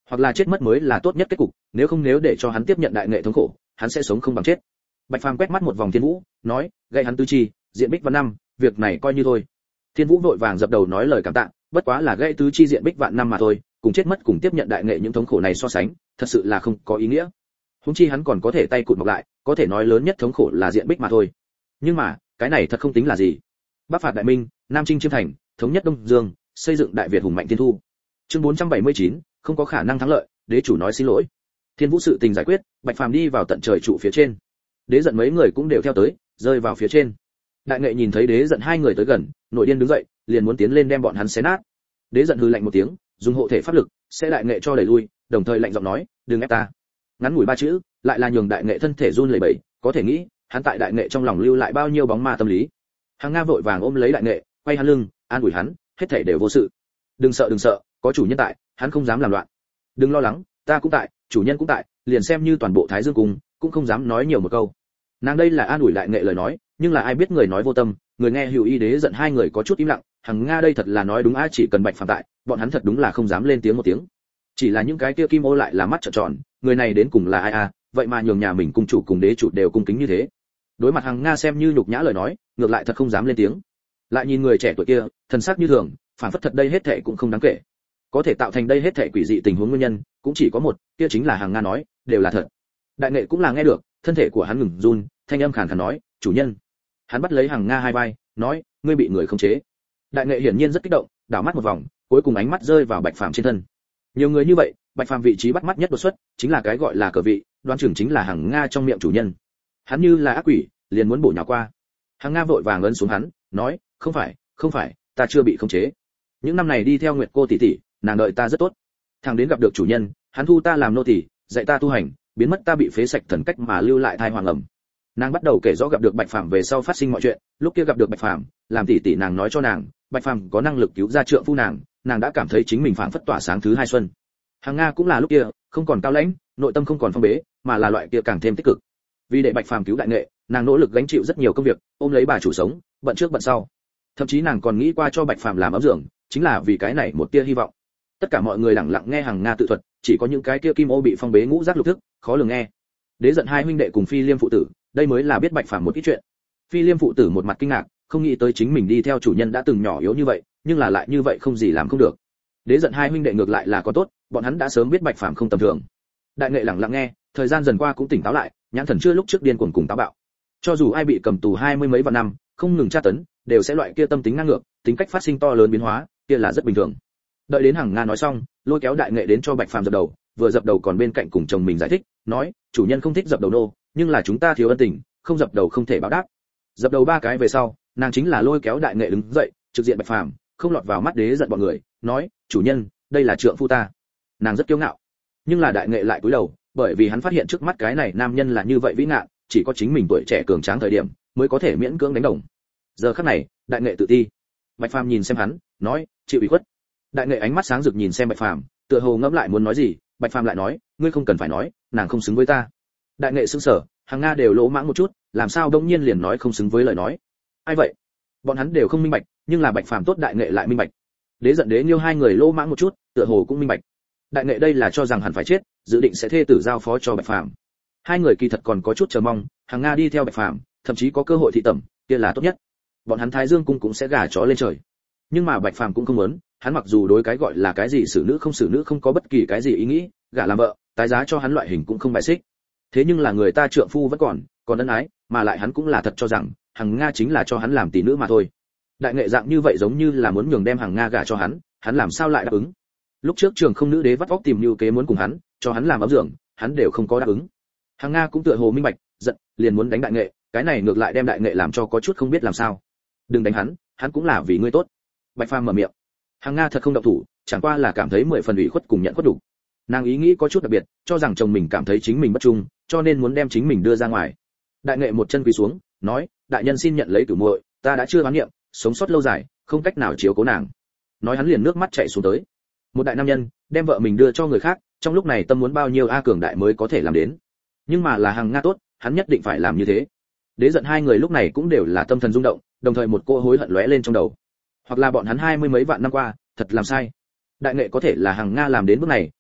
hoặc là chết mất mới là tốt nhất kết cục, nếu để cho hắn tiếp nhận đại nghệ thống khổ, hắn sẽ sống không bằng chết. Bạch Phàm quét mắt một vòng Thiên Vũ, nói, gây hắn tứ chi, diện Bích Vạn năm, việc này coi như thôi. Thiên Vũ vội vàng dập đầu nói lời cảm tạ, bất quá là gây tứ chi diện Bích Vạn năm mà thôi, cùng chết mất cùng tiếp nhận đại nghệ những thống khổ này so sánh, thật sự là không có ý nghĩa. Huống chi hắn còn có thể tay cụt mọc lại, có thể nói lớn nhất thống khổ là diện Bích mà thôi. Nhưng mà, cái này thật không tính là gì. Bắc phạt đại minh, Nam chinh chiêm thành, thống nhất Đông Dương, xây dựng đại Việt hùng mạnh thiên thu. Chương 479, không có khả năng thắng lợi, đế chủ nói xin lỗi. Thiên Vũ sự tình giải quyết, Bạch Phàm đi vào tận trời trụ phía trên. Đế giận mấy người cũng đều theo tới, rơi vào phía trên. Đại nghệ nhìn thấy đế giận hai người tới gần, nội điên đứng dậy, liền muốn tiến lên đem bọn hắn xé nát. Đế giận hừ lạnh một tiếng, dùng hộ thể pháp lực, sẽ đại nghệ cho đẩy lui, đồng thời lạnh giọng nói, đừng ép ta. Ngắn ngủi ba chữ, lại là nhường đại nghệ thân thể run lẩy bẩy, có thể nghĩ, hắn tại đại nghệ trong lòng lưu lại bao nhiêu bóng ma tâm lý. Hàng Nga vội vàng ôm lấy đại nghệ, quay hắn lưng, an ủi hắn, hết thảy đều vô sự. Đừng sợ, có chủ nhân tại, hắn không dám làm loạn. Đừng lo lắng, ta cũng tại, chủ nhân cũng tại, liền xem như toàn bộ Thái Dương cung, cũng không dám nói nhiều một câu. Nàng đây là an ủi đại nghệ lời nói, nhưng là ai biết người nói vô tâm, người nghe Hữu Y đế giận hai người có chút im lặng, Hàng Nga đây thật là nói đúng á, chỉ cần Bạch Phàm tại, bọn hắn thật đúng là không dám lên tiếng một tiếng. Chỉ là những cái kia kim ô lại là mắt trợn tròn, người này đến cùng là ai à, vậy mà nhường nhà mình cung chủ cùng đế chủ đều cung kính như thế. Đối mặt Hàng Nga xem như nhục nhã lời nói, ngược lại thật không dám lên tiếng. Lại nhìn người trẻ tuổi kia, thần sắc như thường, phản phất thật đây hết thảy cũng không đáng kể. Có thể tạo thành đây hết thảy quỷ dị tình huống nguyên nhân, cũng chỉ có một, kia chính là Hàng Nga nói, đều là thật. Đại nghệ cũng là nghe được, thân thể của hắn ngừng run, thanh âm khàn khàn nói, chủ nhân. Hắn bắt lấy Hàng Nga hai vai, nói, ngươi bị người khống chế. Đại nghệ hiển nhiên rất kích động, đảo mắt một vòng, cuối cùng ánh mắt rơi vào Bạch Phàm trên thân. Nhiều người như vậy, Bạch Phàm vị trí bắt mắt nhất đột xuất, chính là cái gọi là cờ vị, đoán chừng chính là Hàng Nga trong miệng chủ nhân. Hắn như là ác quỷ, liền muốn bổ nhào qua. Hàng Nga vội vàng ấn xuống hắn, nói, không phải, ta chưa bị khống chế. Những năm này đi theo Nguyệt cô tỷ tỷ, nàng đợi ta rất tốt. Thằng đến gặp được chủ nhân, hắn thu ta làm nô tỳ, dạy ta tu hành, biến mất ta bị phế sạch thần cách mà lưu lại thai hoàng ẩm. Nàng bắt đầu kể rõ gặp được Bạch Phàm về sau phát sinh mọi chuyện, lúc kia gặp được Bạch Phàm, làm tỷ tỷ nàng nói cho nàng, Bạch Phàm có năng lực cứu ra trượng phu nàng, nàng đã cảm thấy chính mình phảng phất tỏa sáng thứ hai xuân. Hàng Nga cũng là lúc kia, không còn cao lãnh, nội tâm không còn phong bế, mà là loại kia càng thêm tích cực. Vì để Bạch Phàm cứu đại nghệ, nàng nỗ lực gánh chịu rất nhiều công việc, ôm lấy bà chủ sống, bận trước bận sau. Thậm chí nàng còn nghĩ qua cho Bạch Phàm làm ấm dưỡng, chính là vì cái này một tia hy vọng. Tất cả mọi người lặng lặng nghe Hàng Nga tự thuật, chỉ có những cái kia kim ô bị phong bế ngũ giác lục thức, khó lường nghe. Đế giận hai huynh đệ cùng Phi Liêm phụ tử, đây mới là biết Bạch Phàm một ít chuyện. Phi Liêm phụ tử một mặt kinh ngạc, không nghĩ tới chính mình đi theo chủ nhân đã từng nhỏ yếu như vậy, nhưng là lại như vậy không gì làm không được. Đế giận hai huynh đệ ngược lại là có tốt, bọn hắn đã sớm biết Bạch Phàm không tầm thường. Đại nghệ lặng lặng nghe, thời gian dần qua cũng tỉnh táo lại, nhãn thần chưa lúc trước điên cuồng cùng táo bạo. Cho dù ai bị cầm tù 20 mấy vạn năm, không ngừng tra tấn, đều sẽ loại kia tâm tính ngang ngược, tính cách phát sinh to lớn biến hóa, kia là rất bình thường. Đợi đến Hàng Nga nói xong, lôi kéo đại nghệ đến cho Bạch Phàm dập đầu, vừa dập đầu còn bên cạnh cùng chồng mình giải thích, nói, chủ nhân không thích dập đầu nô, nhưng là chúng ta thiếu ân tình, không dập đầu không thể báo đáp. Dập đầu ba cái về sau, nàng chính là lôi kéo đại nghệ đứng dậy, trực diện Bạch Phàm, không lọt vào mắt đế giận bọn người, nói, chủ nhân, đây là trượng phu ta. Nàng rất kiêu ngạo, nhưng là đại nghệ lại cúi đầu, bởi vì hắn phát hiện trước mắt cái này nam nhân là như vậy vĩ ngạn, chỉ có chính mình tuổi trẻ cường tráng thời điểm mới có thể miễn cưỡng đánh đồng. Giờ khắc này, đại nghệ tự ti. Bạch Phàm nhìn xem hắn, nói, chịu ủy khuất. Đại nghệ ánh mắt sáng rực nhìn xem Bạch Phàm, tựa hồ ngẫm lại muốn nói gì, Bạch Phàm lại nói, ngươi không cần phải nói, nàng không xứng với ta. Đại nghệ sững sờ, Hàng Nga đều lỗ mãng một chút, làm sao đông nhiên liền nói không xứng với lời nói. Ai vậy? Bọn hắn đều không minh bạch, nhưng là Bạch Phàm tốt đại nghệ lại minh bạch. Đế giận đế nghiêu hai người lỗ mãng một chút, tựa hồ cũng minh bạch. Đại nghệ đây là cho rằng hẳn phải chết, dự định sẽ thê tử giao phó cho Bạch Phàm. Hai người kỳ thật còn có chút chờ mong, Hàng Nga đi theo Bạch Phàm, thậm chí có cơ hội thị tẩm, kia là tốt nhất. Bọn hắn Thái Dương cung cũng sẽ gả chó lên trời. Nhưng mà Bạch Phàm cũng không muốn, hắn mặc dù đối cái gọi là cái gì xử nữ không có bất kỳ cái gì ý nghĩ, gả làm vợ, tái giá cho hắn loại hình cũng không bài xích. Thế nhưng là người ta trượng phu vẫn còn ân ái, mà lại hắn cũng là thật cho rằng, Hàng Nga chính là cho hắn làm tỷ nữ mà thôi. Đại nghệ dạng như vậy giống như là muốn nhường đem Hàng Nga gả cho hắn làm sao lại đáp ứng? Lúc trước Trường Không nữ đế vắt óc tìm như kế muốn cùng hắn, cho hắn làm ấm dưỡng, hắn đều không có đáp ứng. Hàng Nga cũng tựa hồ minh bạch, giận, liền muốn đánh đại nghệ, cái này ngược lại đem đại nghệ làm cho có chút không biết làm sao. Đừng đánh hắn cũng là vì ngươi tốt. Bạch Phàm mở miệng. Hàng Nga thật không động thủ, chẳng qua là cảm thấy 10 phần ủy khuất cùng nhận khuất đủ. Nàng ý nghĩ có chút đặc biệt, cho rằng chồng mình cảm thấy chính mình bất trung, cho nên muốn đem chính mình đưa ra ngoài. Đại nghệ một chân quỳ xuống, nói, đại nhân xin nhận lấy cửu muội, ta đã chưa oán niệm, sống sót lâu dài, không cách nào chiếu cố nàng. Nói hắn liền nước mắt chảy xuống tới. Một đại nam nhân, đem vợ mình đưa cho người khác, trong lúc này tâm muốn bao nhiêu a cường đại mới có thể làm đến. Nhưng mà là Hàng Nga tốt, hắn nhất định phải làm như thế. Đế giận hai người lúc này cũng đều là tâm thần rung động, đồng thời một cô hối hận lóe lên trong đầu. Hoặc là bọn hắn 20 mấy vạn năm qua, thật làm sai. Đại nghệ có thể là Hàng Nga làm đến bước này,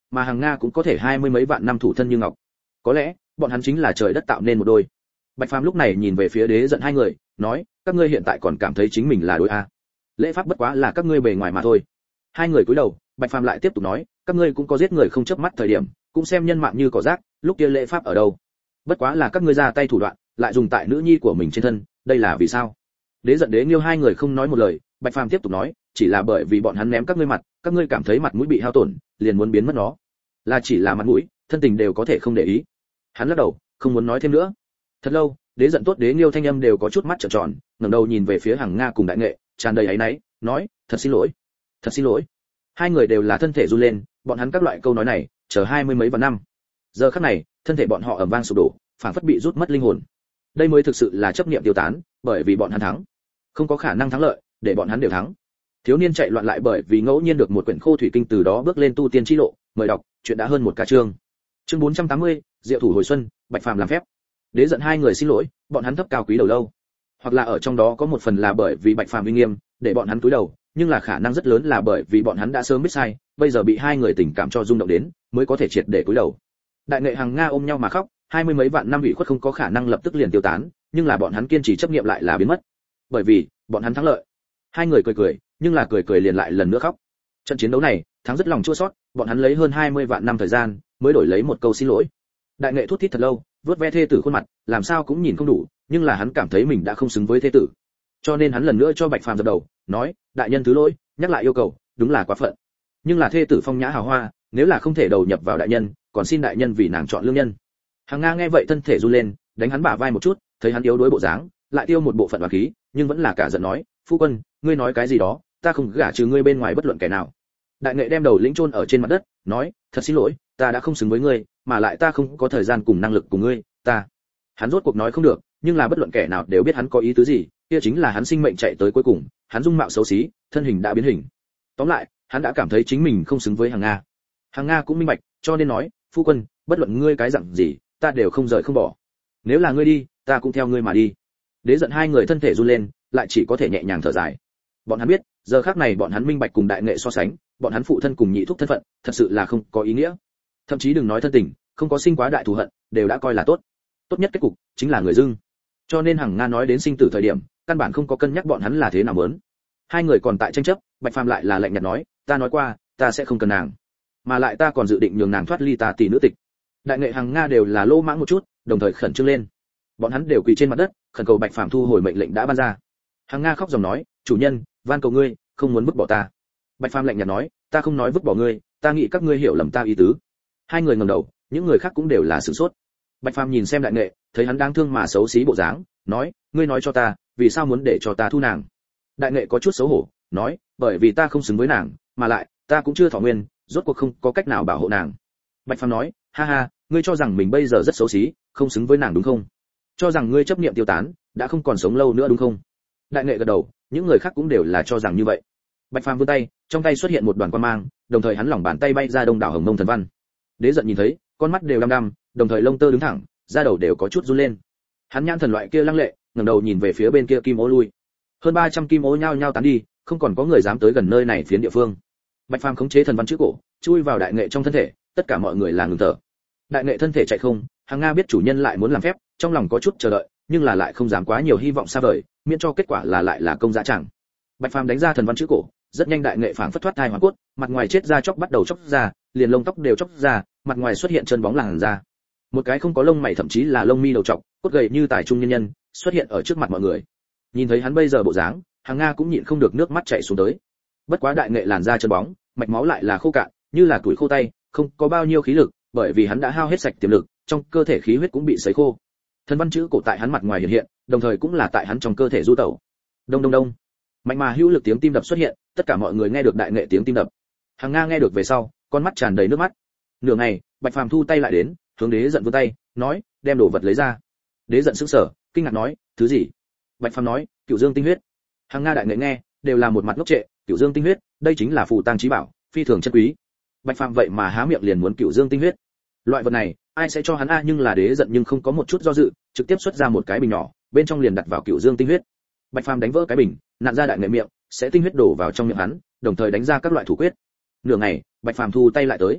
mà hàng Nga cũng có thể 20 mấy vạn năm thủ thân như ngọc. Có lẽ bọn hắn chính là trời đất tạo nên một đôi. Bạch Phàm lúc này nhìn về phía Đế Giận hai người, nói, các ngươi hiện tại còn cảm thấy chính mình là đối a? Lễ pháp bất quá là các ngươi bề ngoài mà thôi. Hai người cúi đầu, Bạch Phàm lại tiếp tục nói, các ngươi cũng có giết người không chớp mắt thời điểm, cũng xem nhân mạng như cỏ rác, lúc kia lễ pháp ở đâu? Bất quá là các ngươi ra tay thủ đoạn, lại dùng tại nữ nhi của mình trên thân, đây là vì sao? Đế Giận Đế Nghiêu hai người không nói một lời, Bạch Phàm tiếp tục nói, chỉ là bởi vì bọn hắn ném các ngươi mặt, các ngươi cảm thấy mặt mũi bị hao tổn, liền muốn biến mất nó. Là chỉ là mặt mũi, thân tình đều có thể không để ý. Hắn lắc đầu, không muốn nói thêm nữa. Thật lâu, Đế Giận tốt Đế Nghiêu thanh âm đều có chút mắt trợn tròn, ngẩng đầu nhìn về phía Hằng Nga cùng Đại Nghệ, tràn đầy áy náy, nói, thật xin lỗi, thật xin lỗi. Hai người đều là thân thể run lên, bọn hắn các loại câu nói này, chờ 20 mấy vạn năm. Giờ khắc này, thân thể bọn họ ầm vang sụp đổ, phảng phất bị rút mất linh hồn. Đây mới thực sự là chấp niệm tiêu tán, bởi vì bọn hắn thắng. Không có khả năng thắng lợi, để bọn hắn đều thắng. Thiếu niên chạy loạn lại bởi vì ngẫu nhiên được một quyển khô thủy kinh, từ đó bước lên tu tiên chi lộ, mời đọc, chuyện đã hơn một ca chương. Chương 480, Diệu thủ hồi xuân, Bạch Phàm làm phép. Đế Giận hai người xin lỗi, bọn hắn thấp cao quý đầu lâu. Hoặc là ở trong đó có một phần là bởi vì Bạch Phàm uy nghiêm, để bọn hắn cúi đầu, nhưng là khả năng rất lớn là bởi vì bọn hắn đã sớm biết sai, bây giờ bị hai người tình cảm cho rung động đến, mới có thể triệt để cúi đầu. Đại Nghệ Hằng Nga ôm nhau mà khóc, 20 mấy vạn năm ủy khuất không có khả năng lập tức liền tiêu tán, nhưng là bọn hắn kiên trì chấp niệm lại là biến mất. Bởi vì, bọn hắn thắng lợi. Hai người cười cười, nhưng là cười cười liền lại lần nữa khóc. Trận chiến đấu này, thắng rất lòng chua xót, bọn hắn lấy hơn 20 vạn năm thời gian, mới đổi lấy một câu xin lỗi. Đại Nghệ thút thít thật lâu, vớt ve thê tử khuôn mặt, làm sao cũng nhìn không đủ, nhưng là hắn cảm thấy mình đã không xứng với thê tử. Cho nên hắn lần nữa cho Bạch Phàm dập đầu, nói, đại nhân thứ lỗi, nhắc lại yêu cầu, đúng là quá phận. Nhưng là thê tử phong nhã hào hoa, nếu là không thể đầu nhập vào đại nhân, còn xin đại nhân vì nàng chọn lương nhân. Hằng Nga nghe vậy thân thể run lên, đánh hắn bả vai một chút, thấy hắn yếu đuối bộ dáng, lại tiêu một bộ phận oán khí, nhưng vẫn là cả giận nói, phu quân, ngươi nói cái gì đó, ta không gả trừ ngươi bên ngoài bất luận kẻ nào. Đại Nghệ đem đầu lĩnh chôn ở trên mặt đất, nói, thật xin lỗi, ta đã không xứng với ngươi, mà lại ta không có thời gian cùng năng lực cùng ngươi, ta. Hắn rốt cuộc nói không được, nhưng là bất luận kẻ nào đều biết hắn có ý tứ gì, kia chính là hắn sinh mệnh chạy tới cuối cùng, hắn dung mạo xấu xí, thân hình đã biến hình. Tóm lại, hắn đã cảm thấy chính mình không xứng với Hằng Nga. Hằng Nga cũng minh bạch, cho nên nói, phu quân, bất luận ngươi cái dặn gì, ta đều không rời không bỏ. Nếu là ngươi đi, ta cũng theo ngươi mà đi. Đế Giận hai người thân thể run lên, lại chỉ có thể nhẹ nhàng thở dài. Bọn hắn biết, giờ khắc này bọn hắn minh bạch cùng Đại Nghệ so sánh, bọn hắn phụ thân cùng nhị thúc thân phận, thật sự là không có ý nghĩa. Thậm chí đừng nói thân tình, không có sinh quá đại thù hận, đều đã coi là tốt. Tốt nhất kết cục chính là người dưng. Cho nên Hằng Nga nói đến sinh tử thời điểm, căn bản không có cân nhắc bọn hắn là thế nào muốn. Hai người còn tại tranh chấp, Bạch Phàm lại là lạnh nhạt nói, ta nói qua, ta sẽ không cần nàng, mà lại ta còn dự định nhường nàng thoát ly ta tỷ nữ tịch. Đại Nghệ Hằng Nga đều là lô mãng một chút, đồng thời khẩn trương lên. Bọn hắn đều quỳ trên mặt đất, khẩn cầu Bạch Phàm thu hồi mệnh lệnh đã ban ra. Hằng Nga khóc dòng nói, chủ nhân, van cầu ngươi, không muốn vứt bỏ ta. Bạch Phàm lạnh nhạt nói, ta không nói vứt bỏ ngươi, ta nghĩ các ngươi hiểu lầm ta ý tứ. Hai người ngẩng đầu, những người khác cũng đều là sửng sốt. Bạch Phàm nhìn xem Đại Nghệ, thấy hắn đáng thương mà xấu xí bộ dáng, nói, ngươi nói cho ta, vì sao muốn để cho ta thu nàng? Đại Nghệ có chút xấu hổ, nói, bởi vì ta không xứng với nàng, mà lại, ta cũng chưa thọ nguyên, rốt cuộc không có cách nào bảo hộ nàng. Bạch Phàm nói, ha ha, ngươi cho rằng mình bây giờ rất xấu xí, không xứng với nàng đúng không? Cho rằng ngươi chấp niệm tiêu tán, đã không còn sống lâu nữa đúng không? Đại Nghệ gật đầu, những người khác cũng đều là cho rằng như vậy. Bạch Phàm vươn tay, trong tay xuất hiện một đoàn quang mang, đồng thời hắn lòng bàn tay bay ra đông đảo hồng mông thần văn. Đế Giận nhìn thấy, con mắt đều đăm đăm, đồng thời lông tơ đứng thẳng, da đầu đều có chút run lên. Hắn nhãn thần loại kia lăng lệ, ngẩng đầu nhìn về phía bên kia kim ô lui. Hơn 300 kim ô nhao nhao tán đi, không còn có người dám tới gần nơi này phiến địa phương. Bạch Phàm khống chế thần văn trước cổ, chui vào Đại Nghệ trong thân thể, tất cả mọi người là ngừng thở. Đại Nghệ thân thể chạy không, Hằng Nga biết chủ nhân lại muốn làm phép, trong lòng có chút chờ đợi, nhưng là lại không dám quá nhiều hy vọng xa vời, miễn cho kết quả là lại là công dã chẳng. Bạch Phàm đánh ra thần văn chữ cổ, rất nhanh Đại Nghệ phảng phất thoát thai hóa cốt, mặt ngoài chết da chóc bắt đầu chóc ra, liền lông tóc đều chóc ra, mặt ngoài xuất hiện chân bóng làn da. Một cái không có lông mày thậm chí là lông mi đầu trọc, cốt gầy như tài trung nhân nhân, xuất hiện ở trước mặt mọi người. Nhìn thấy hắn bây giờ bộ dáng, Hằng Nga cũng nhịn không được nước mắt chảy xuống tới. Bất quá Đại Nghệ làn da chân bóng, mạch máu lại là khô cạn, như là tuổi khô tay, không có bao nhiêu khí lực, bởi vì hắn đã hao hết sạch tiềm lực, trong cơ thể khí huyết cũng bị sấy khô. Thần văn chữ cổ tại hắn mặt ngoài hiện hiện, đồng thời cũng là tại hắn trong cơ thể du tẩu. Đông đông đông. Mạnh mà hữu lực tiếng tim đập xuất hiện, tất cả mọi người nghe được Đại Nghệ tiếng tim đập. Hằng Nga nghe được về sau, con mắt tràn đầy nước mắt. Nửa ngày, Bạch Phàm thu tay lại đến, hướng Đế Giận vươn tay, nói, đem đồ vật lấy ra. Đế Giận sững sờ, kinh ngạc nói, thứ gì? Bạch Phàm nói, Cửu Dương tinh huyết. Hằng Nga Đại Nghệ nghe, đều là một mặt ngốc trệ, Cửu Dương tinh huyết, đây chính là phù tang chí bảo, phi thường chân quý. Bạch Phàm vậy mà há miệng liền muốn Cửu Dương tinh huyết. Loại vật này, ai sẽ cho hắn a? Nhưng là Đế Giận nhưng không có một chút do dự, trực tiếp xuất ra một cái bình nhỏ, bên trong liền đặt vào Cửu Dương tinh huyết. Bạch Phàm đánh vỡ cái bình, nặn ra Đại Nghệ miệng, sẽ tinh huyết đổ vào trong miệng hắn, đồng thời đánh ra các loại thủ quyết. Nửa ngày, Bạch Phàm thu tay lại tới.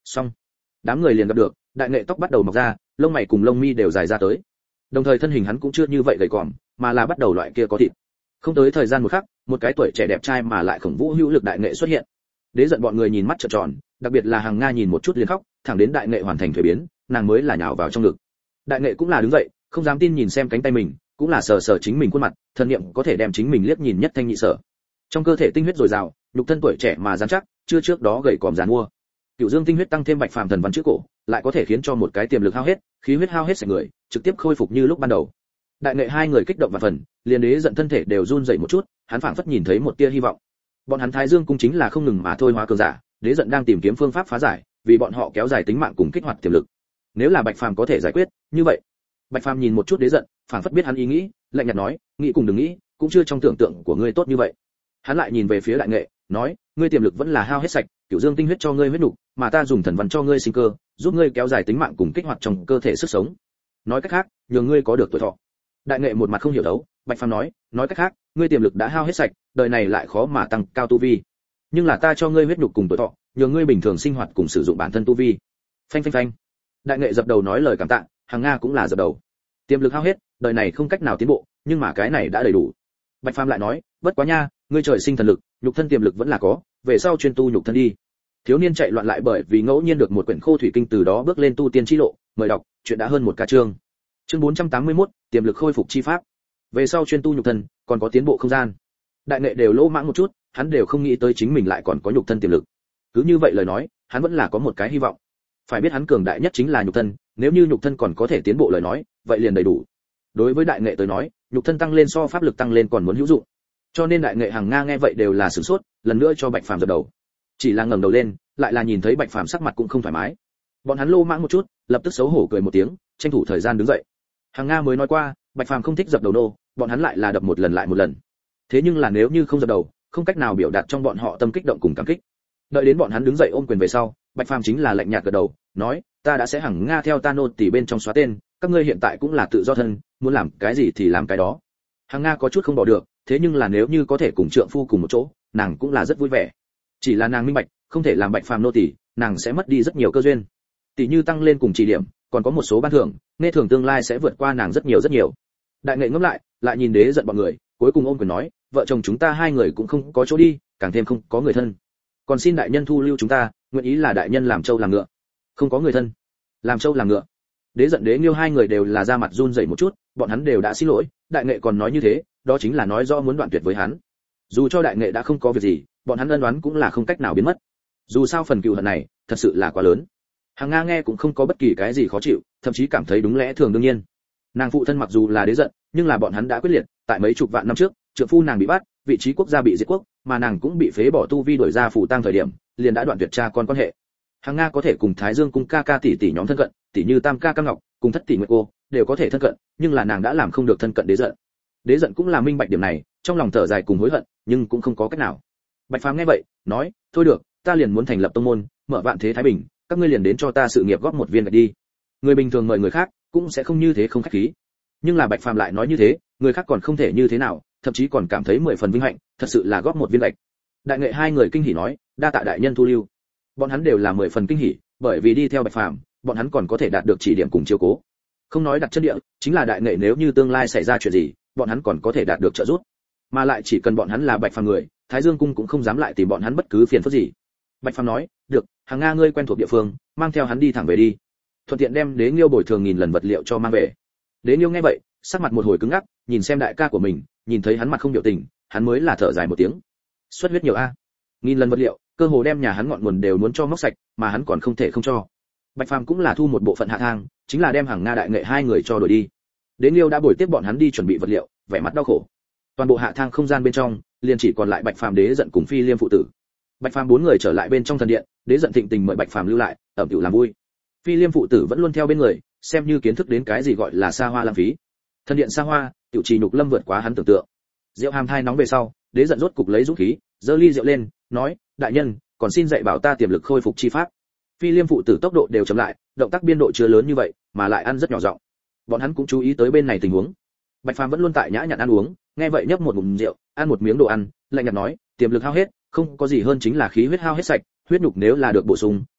Xong, đám người liền gặp được, đại nghệ tóc bắt đầu mọc ra, lông mày cùng lông mi đều dài ra tới. Đồng thời thân hình hắn cũng chưa như vậy gầy còm, mà là bắt đầu loại kia có thịt. Không tới thời gian một khắc, một cái tuổi trẻ đẹp trai mà lại khổng vũ hữu lực đại nghệ xuất hiện. Đế giận bọn người nhìn mắt trợn tròn, đặc biệt là Hằng Nga nhìn một chút liền khóc, thẳng đến đại nghệ hoàn thành thuế biến, nàng mới là nhào vào trong ngực. Đại nghệ cũng là đứng dậy, không dám tin nhìn xem cánh tay mình, cũng là sờ sờ chính mình khuôn mặt, thần niệm có thể đem chính mình liếc nhìn nhất thanh nhị sở. Trong cơ thể tinh huyết dồi dào, nhục thân tuổi trẻ mà rắn chắc, chưa trước đó gầy còm giàn mua. Cửu Dương tinh huyết tăng thêm Bạch Phàm thần văn trước cổ, lại có thể khiến cho một cái tiềm lực hao hết, khí huyết hao hết sạch người, trực tiếp khôi phục như lúc ban đầu. Đại nghệ hai người kích động và phần, liền Đế giận thân thể đều run rẩy một chút, hắn phảng phất nhìn thấy một tia hy vọng. Bọn hắn Thái Dương cung chính là không ngừng mà thôi hóa cường giả, Đế giận đang tìm kiếm phương pháp phá giải, vì bọn họ kéo dài tính mạng cùng kích hoạt tiềm lực. Nếu là Bạch Phàm có thể giải quyết, như vậy. Bạch Phàm nhìn một chút Đế giận, phảng phất biết hắn ý nghĩ, lạnh nhạt nói, nghĩ cùng đừng nghĩ, cũng chưa trong tưởng tượng của ngươi tốt như vậy. Hắn lại nhìn về phía đại nghệ, nói, ngươi tiềm lực vẫn là hao hết sạch, Cửu Dương tinh huyết cho ngươi huyết nục, mà ta dùng thần văn cho ngươi sinh cơ, giúp ngươi kéo dài tính mạng cùng kích hoạt trong cơ thể sức sống. Nói cách khác, nhờ ngươi có được tuổi thọ. Đại nghệ một mặt không hiểu đấu, Bạch Phàm nói cách khác, ngươi tiềm lực đã hao hết sạch, đời này lại khó mà tăng cao tu vi. Nhưng là ta cho ngươi huyết nục cùng tuổi thọ, nhờ ngươi bình thường sinh hoạt cùng sử dụng bản thân tu vi. Phanh phanh phanh. Đại nghệ dập đầu nói lời cảm tạ, Hằng Nga cũng là dập đầu. Tiềm lực hao hết, đời này không cách nào tiến bộ, nhưng mà cái này đã đầy đủ. Bạch Phàm lại nói, bất quá nha, ngươi trời sinh thần lực, nhục thân tiềm lực vẫn là có, về sau chuyên tu nhục thân đi. Thiếu niên chạy loạn lại bởi vì ngẫu nhiên được một quyển khô thủy kinh, từ đó bước lên tu tiên chi lộ, mời đọc, chuyện đã hơn một cả chương. Chương 481, tiềm lực khôi phục chi pháp. Về sau chuyên tu nhục thân, còn có tiến bộ không gian. Đại nghệ đều lỗ mãng một chút, hắn đều không nghĩ tới chính mình lại còn có nhục thân tiềm lực. Cứ như vậy lời nói, hắn vẫn là có một cái hy vọng. Phải biết hắn cường đại nhất chính là nhục thân, nếu như nhục thân còn có thể tiến bộ lời nói, vậy liền đầy đủ. Đối với đại nghệ tới nói, nhục thân tăng lên so pháp lực tăng lên còn muốn hữu dụng. Cho nên đại nghệ Hằng Nga nghe vậy đều là sửng sốt, lần nữa cho Bạch Phàm dập đầu. Chỉ là ngẩng đầu lên, lại là nhìn thấy Bạch Phàm sắc mặt cũng không thoải mái. Bọn hắn lô mãng một chút, lập tức xấu hổ cười một tiếng, tranh thủ thời gian đứng dậy. Hằng Nga mới nói qua, Bạch Phàm không thích dập đầu nô, bọn hắn lại là đập một lần lại một lần. Thế nhưng là nếu như không dập đầu, không cách nào biểu đạt trong bọn họ tâm kích động cùng cảm kích. Đợi đến bọn hắn đứng dậy ôm quyền về sau, Bạch Phàm chính là lạnh nhạt gật đầu, nói, ta đã sẽ Hằng Nga theo ta nô tỳ bên trong xóa tên, các ngươi hiện tại cũng là tự do thân, muốn làm cái gì thì làm cái đó. Hằng Nga có chút không bỏ được, thế nhưng là nếu như có thể cùng trượng phu cùng một chỗ, nàng cũng là rất vui vẻ. Chỉ là nàng minh bạch, không thể làm Bạch Phàm nô tỳ, nàng sẽ mất đi rất nhiều cơ duyên. Tỷ như tăng lên cùng chỉ điểm, còn có một số ban thưởng, nghe thường tương lai sẽ vượt qua nàng rất nhiều rất nhiều. Đại nghệ ngẫm lại, lại nhìn Đế giận bọn người, cuối cùng ôm quyền nói, vợ chồng chúng ta hai người cũng không có chỗ đi, càng thêm không có người thân. Còn xin đại nhân thu lưu chúng ta, nguyện ý là đại nhân làm trâu làm ngựa. Không có người thân, làm trâu làm ngựa. Đế giận Đế Nghiêu hai người đều là ra mặt run rẩy một chút, bọn hắn đều đã xin lỗi, đại nghệ còn nói như thế, đó chính là nói rõ muốn đoạn tuyệt với hắn. Dù cho đại nghệ đã không có việc gì, bọn hắn ân oán cũng là không cách nào biến mất. Dù sao phần cừu hận này thật sự là quá lớn. Hằng Nga nghe cũng không có bất kỳ cái gì khó chịu, thậm chí cảm thấy đúng lẽ thường đương nhiên. Nàng phụ thân mặc dù là Đế giận, nhưng là bọn hắn đã quyết liệt, tại mấy chục vạn năm trước, trượng phu nàng bị bắt, vị trí quốc gia bị diệt quốc, mà nàng cũng bị phế bỏ tu vi đuổi ra phủ tang thời điểm, liền đã đoạn tuyệt cha con quan hệ. Hằng Nga có thể cùng Thái Dương cung ca ca tỷ tỷ nhóm thân cận, tỷ như Tam ca Cam Ngọc, cùng thất tỷ Nguyệt cô, đều có thể thân cận, nhưng là nàng đã làm không được thân cận Đế giận. Đế giận cũng là minh bạch điểm này, trong lòng thở dài cùng hối hận, nhưng cũng không có cách nào. Bạch Phàm nghe vậy, nói, thôi được, ta liền muốn thành lập tông môn, mở vạn thế thái bình, các ngươi liền đến cho ta sự nghiệp góp một viên gạch đi. Người bình thường mời người khác, cũng sẽ không như thế không khách khí. Nhưng là Bạch Phàm lại nói như thế, người khác còn không thể như thế nào, thậm chí còn cảm thấy 10 phần vinh hạnh, thật sự là góp một viên gạch. Đại nghệ hai người kinh hỉ nói, đa tạ đại nhân thu lưu. Bọn hắn đều là 10 phần kinh hỉ, bởi vì đi theo Bạch Phàm, bọn hắn còn có thể đạt được chỉ điểm cùng chiếu cố. Không nói đặt chân địa, chính là đại nghệ nếu như tương lai xảy ra chuyện gì, bọn hắn còn có thể đạt được trợ giúp. Mà lại chỉ cần bọn hắn là Bạch Phàm người, Thái Dương cung cũng không dám lại tìm bọn hắn bất cứ phiền phức gì. Bạch Phàm nói, được, Hằng Nga ngươi quen thuộc địa phương, mang theo hắn đi thẳng về đi. Thuận tiện đem Đế Nghiêu bồi thường 1000 lần vật liệu cho mang về. Đế Nghiêu nghe vậy, sắc mặt một hồi cứng ngắc, nhìn xem đại ca của mình, nhìn thấy hắn mặt không biểu tình, hắn mới là thở dài một tiếng. Xuất huyết nhiều a. 1000 lần vật liệu, cơ hồ đem nhà hắn ngọn nguồn đều muốn cho móc sạch, mà hắn còn không thể không cho. Bạch Phàm cũng là thu một bộ phận hạ thang, chính là đem Hằng Nga đại nghệ hai người cho đổi đi. Đế Nghiêu đã bồi tiếp bọn hắn đi chuẩn bị vật liệu, vẻ mặt đau khổ. Toàn bộ hạ thang không gian bên trong, liền chỉ còn lại Bạch Phàm, Đế giận cùng Phi Liêm phụ tử. Bạch Phàm bốn người trở lại bên trong thần điện, Đế giận thịnh tình mời Bạch Phàm lưu lại, ẩm tiểu làm vui. Phi Liêm phụ tử vẫn luôn theo bên người, xem như kiến thức đến cái gì gọi là xa hoa lãng phí. Thần điện xa hoa, tiểu trì nhục lâm vượt quá hắn tưởng tượng. Rượu hàm thai nóng về sau, Đế giận rốt cục lấy dũng khí, giơ ly rượu lên, nói, đại nhân, còn xin dạy bảo ta tiềm lực khôi phục chi pháp. Phi Liêm phụ tử tốc độ đều chậm lại, động tác biên độ chưa lớn như vậy, mà lại ăn rất nhỏ giọng. Bọn hắn cũng chú ý tới bên này tình huống. Bạch Phàm vẫn luôn tại nhã nhặn ăn uống, nghe vậy nhấp một ngụm rượu, ăn một miếng đồ ăn, lạnh nhạt nói, tiềm lực hao hết, không có gì hơn chính là khí huyết hao hết sạch, huyết nhục nếu là được bổ sung,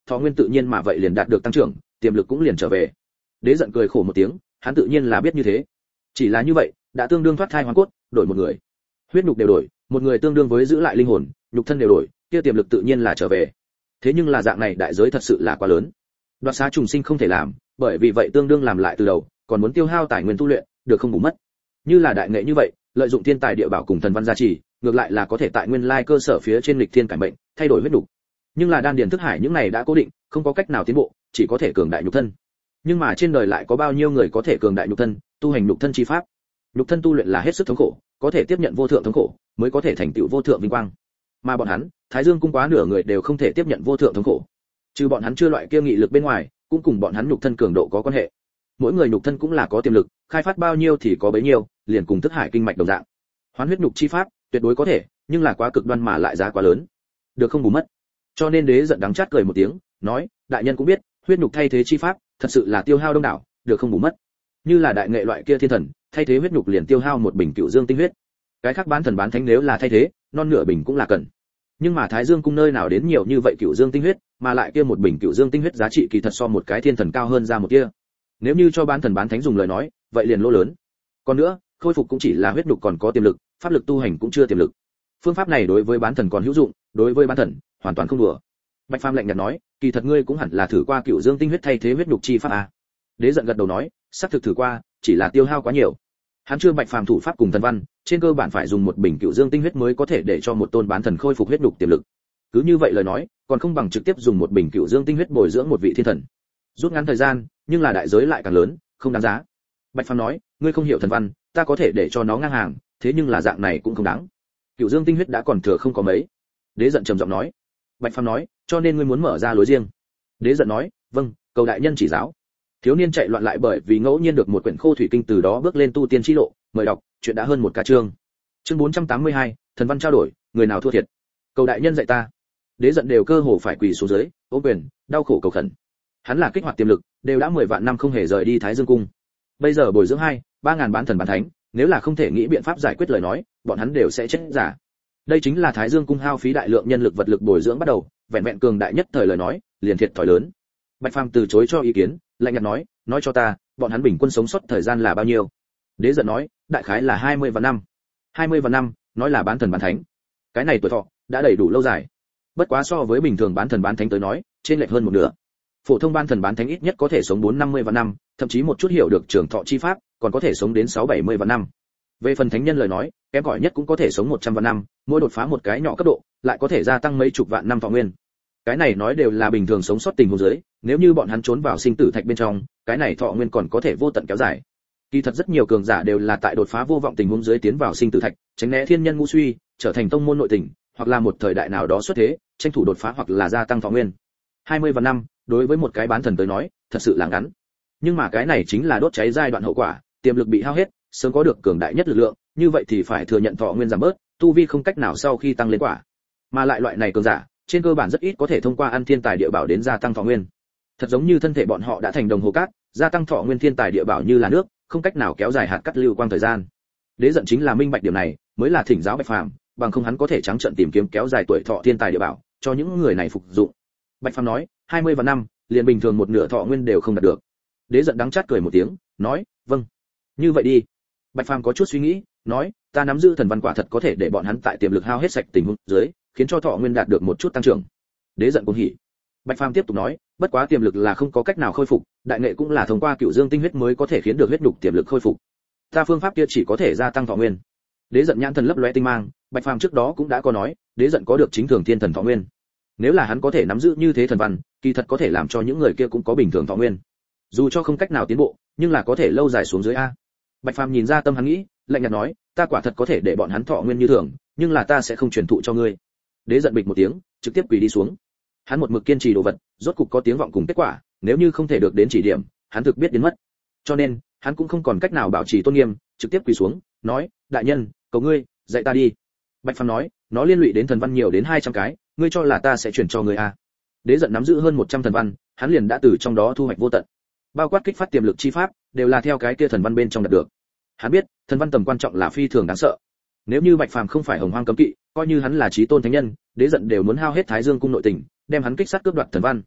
thọ nguyên tự nhiên mà vậy liền đạt được tăng trưởng, tiềm lực cũng liền trở về. Đế giận cười khổ một tiếng, hắn tự nhiên là biết như thế. Chỉ là như vậy, đã tương đương thoát thai hoàn cốt, đổi một người. Huyết nhục đều đổi, một người tương đương với giữ lại linh hồn, nhục thân đều đổi, kia tiềm lực tự nhiên là trở về. Thế nhưng là dạng này đại giới thật sự là quá lớn. Đoạt xá trùng sinh không thể làm, bởi vì vậy tương đương làm lại từ đầu, còn muốn tiêu hao tài nguyên tu luyện, được không bù mất. Như là đại nghệ như vậy, lợi dụng thiên tài địa bảo cùng thần văn gia trì, ngược lại là có thể tại nguyên lai cơ sở phía trên lịch thiên cải mệnh, thay đổi huyết nhục. Nhưng là đan điền thức hải những này đã cố định, không có cách nào tiến bộ, chỉ có thể cường đại nhục thân. Nhưng mà trên đời lại có bao nhiêu người có thể cường đại nhục thân, tu hành nhục thân chi pháp. Nhục thân tu luyện là hết sức thống khổ, có thể tiếp nhận vô thượng thống khổ, mới có thể thành tựu vô thượng vinh quang. Mà bọn hắn, Thái Dương cung quá nửa người đều không thể tiếp nhận vô thượng thống khổ. Trừ bọn hắn chưa loại kia nghị lực bên ngoài, cũng cùng bọn hắn nhục thân cường độ có quan hệ. Mỗi người nhục thân cũng là có tiềm lực, khai phát bao nhiêu thì có bấy nhiêu, liền cùng thức hải kinh mạch đồng dạng. Hoán huyết nhục chi pháp, tuyệt đối có thể, nhưng là quá cực đoan mà lại giá quá lớn, được không bù mất. Cho nên Đế giận đắng chát cười một tiếng, nói, đại nhân cũng biết, huyết nhục thay thế chi pháp, thật sự là tiêu hao đông đảo, được không bù mất. Như là đại nghệ loại kia thiên thần, thay thế huyết nhục liền tiêu hao một bình cựu dương tinh huyết. Cái khác bán thần bán thánh nếu là thay thế, non nửa bình cũng là cần. Nhưng mà Thái Dương cung nơi nào đến nhiều như vậy cựu dương tinh huyết, mà lại kia một bình cựu dương tinh huyết giá trị kỳ thật so một cái thiên thần cao hơn ra một kia. Nếu như cho bán thần bán thánh dùng lời nói, vậy liền lỗ lớn. Còn nữa, khôi phục cũng chỉ là huyết nhục còn có tiềm lực, pháp lực tu hành cũng chưa tiềm lực. Phương pháp này đối với bán thần còn hữu dụng, đối với bán thần hoàn toàn không đùa. Bạch Phàm lạnh nhạt nói, kỳ thật ngươi cũng hẳn là thử qua cựu dương tinh huyết thay thế huyết nhục chi pháp à? Đế giận gật đầu nói, xác thực thử qua, chỉ là tiêu hao quá nhiều. Hắn chưa Bạch Phàm thủ pháp cùng thần văn, trên cơ bản phải dùng một bình cựu dương tinh huyết mới có thể để cho một tôn bán thần khôi phục huyết nhục tiềm lực. Cứ như vậy lời nói, còn không bằng trực tiếp dùng một bình cựu dương tinh huyết bồi dưỡng một vị thiên thần. Rút ngắn thời gian, nhưng là đại giới lại càng lớn, không đáng giá. Bạch Phàm nói, ngươi không hiểu thần văn, ta có thể để cho nó ngang hàng, thế nhưng là dạng này cũng không đáng. Cựu dương tinh huyết đã còn thừa không có mấy. Đế giận trầm giọng nói. Bạch Phàm nói, cho nên ngươi muốn mở ra lối riêng. Đế giận nói, vâng, cầu đại nhân chỉ giáo. Thiếu niên chạy loạn lại bởi vì ngẫu nhiên được một quyển khô thủy kinh từ đó bước lên tu tiên chi lộ, mời đọc, chuyện đã hơn một ca chương. Chương 482, thần văn trao đổi, người nào thua thiệt? Cầu đại nhân dạy ta. Đế giận đều cơ hồ phải quỳ xuống dưới, ôm quyền, đau khổ cầu khẩn. Hắn là kích hoạt tiềm lực, đều đã 10 vạn năm không hề rời đi Thái Dương cung. Bây giờ bồi dưỡng 3.000 bán thần bán thánh, nếu là không thể nghĩ biện pháp giải quyết lời nói, bọn hắn đều sẽ chết giả. Đây chính là Thái Dương cung hao phí đại lượng nhân lực vật lực bồi dưỡng bắt đầu, vẹn vẹn cường đại nhất thời lời nói, liền thiệt thòi lớn. Bạch Phàm từ chối cho ý kiến, lạnh nhạt nói cho ta, bọn hắn bình quân sống sót thời gian là bao nhiêu? Đế giận nói, đại khái là 20 vạn năm. 20 vạn năm, nói là bán thần bán thánh. Cái này tuổi thọ đã đầy đủ lâu dài. Bất quá so với bình thường bán thần bán thánh tới nói, trên lệch hơn một nửa. Phổ thông bán thần bán thánh ít nhất có thể sống 4-50 vạn năm, thậm chí một chút hiểu được trường thọ chi pháp, còn có thể sống đến 6-70 vạn năm. Về phần thánh nhân lời nói, kém cỏi nhất cũng có thể sống 100 vạn năm, mỗi đột phá một cái nhỏ cấp độ, lại có thể gia tăng mấy chục vạn năm thọ nguyên. Cái này nói đều là bình thường sống sót tình huống dưới, nếu như bọn hắn trốn vào sinh tử thạch bên trong, cái này thọ nguyên còn có thể vô tận kéo dài. Kỳ thật rất nhiều cường giả đều là tại đột phá vô vọng tình huống dưới tiến vào sinh tử thạch, tránh né thiên nhân ngũ suy, trở thành tông môn nội tình, hoặc là một thời đại nào đó xuất thế, tranh thủ đột phá hoặc là gia tăng thọ nguyên. 20 vạn năm, đối với một cái bán thần tới nói, thật sự là ngắn. Nhưng mà cái này chính là đốt cháy giai đoạn hậu quả, tiềm lực bị hao hết, sớm có được cường đại nhất lực lượng, như vậy thì phải thừa nhận thọ nguyên giảm bớt, tu vi không cách nào sau khi tăng lên quả. Mà lại loại này cường giả, trên cơ bản rất ít có thể thông qua ăn thiên tài địa bảo đến gia tăng thọ nguyên. Thật giống như thân thể bọn họ đã thành đồng hồ cát, gia tăng thọ nguyên thiên tài địa bảo như là nước, không cách nào kéo dài hạt cắt lưu quang thời gian. Đế giận chính là minh bạch điểm này, mới là thỉnh giáo Bạch Phàm, bằng không hắn có thể trắng trợn tìm kiếm kéo dài tuổi thọ thiên tài địa bảo, cho những người này phục dụng. Bạch Phàm nói, 20 vạn năm, liền bình thường một nửa thọ nguyên đều không đạt được. Đế giận đắng chát cười một tiếng, nói, vâng, như vậy đi. Bạch Phàm có chút suy nghĩ, nói, ta nắm giữ thần văn quả thật có thể để bọn hắn tại tiềm lực hao hết sạch tình huống dưới, khiến cho thọ nguyên đạt được một chút tăng trưởng. Đế giận cũng hỉ. Bạch Phàm tiếp tục nói, bất quá tiềm lực là không có cách nào khôi phục, đại nghệ cũng là thông qua cựu dương tinh huyết mới có thể khiến được huyết nhục tiềm lực khôi phục. Ta phương pháp kia chỉ có thể gia tăng thọ nguyên. Đế giận nhãn thần lấp lóe tinh mang, Bạch Phàm trước đó cũng đã có nói, Đế giận có được chính thường thiên thần thọ nguyên. Nếu là hắn có thể nắm giữ như thế thần văn, kỳ thật có thể làm cho những người kia cũng có bình thường thọ nguyên. Dù cho không cách nào tiến bộ, nhưng là có thể lâu dài xuống dưới a. Bạch Phàm nhìn ra tâm hắn nghĩ, lạnh nhạt nói, ta quả thật có thể để bọn hắn thọ nguyên như thường, nhưng là ta sẽ không truyền thụ cho ngươi. Đế giận bịch một tiếng, trực tiếp quỳ đi xuống. Hắn một mực kiên trì đồ vật, rốt cục có tiếng vọng cùng kết quả, nếu như không thể được đến chỉ điểm, hắn thực biết đến mất. Cho nên, hắn cũng không còn cách nào bảo trì tôn nghiêm, trực tiếp quỳ xuống, nói, đại nhân, cầu ngươi, dạy ta đi. Bạch Phàm nói, nó liên lụy đến thần văn nhiều đến 200 cái, ngươi cho là ta sẽ chuyển cho ngươi à? Đế giận nắm giữ hơn 100 thần văn, hắn liền đã từ trong đó thu hoạch vô tận. Bao quát kích phát tiềm lực chi pháp, đều là theo cái kia thần văn bên trong đạt được. Hắn biết, thần văn tầm quan trọng là phi thường đáng sợ. Nếu như Bạch Phàm không phải hồng hoang cấm kỵ, coi như hắn là chí tôn thánh nhân, Đế giận đều muốn hao hết Thái Dương cung nội tình, đem hắn kích sát cướp đoạt thần văn.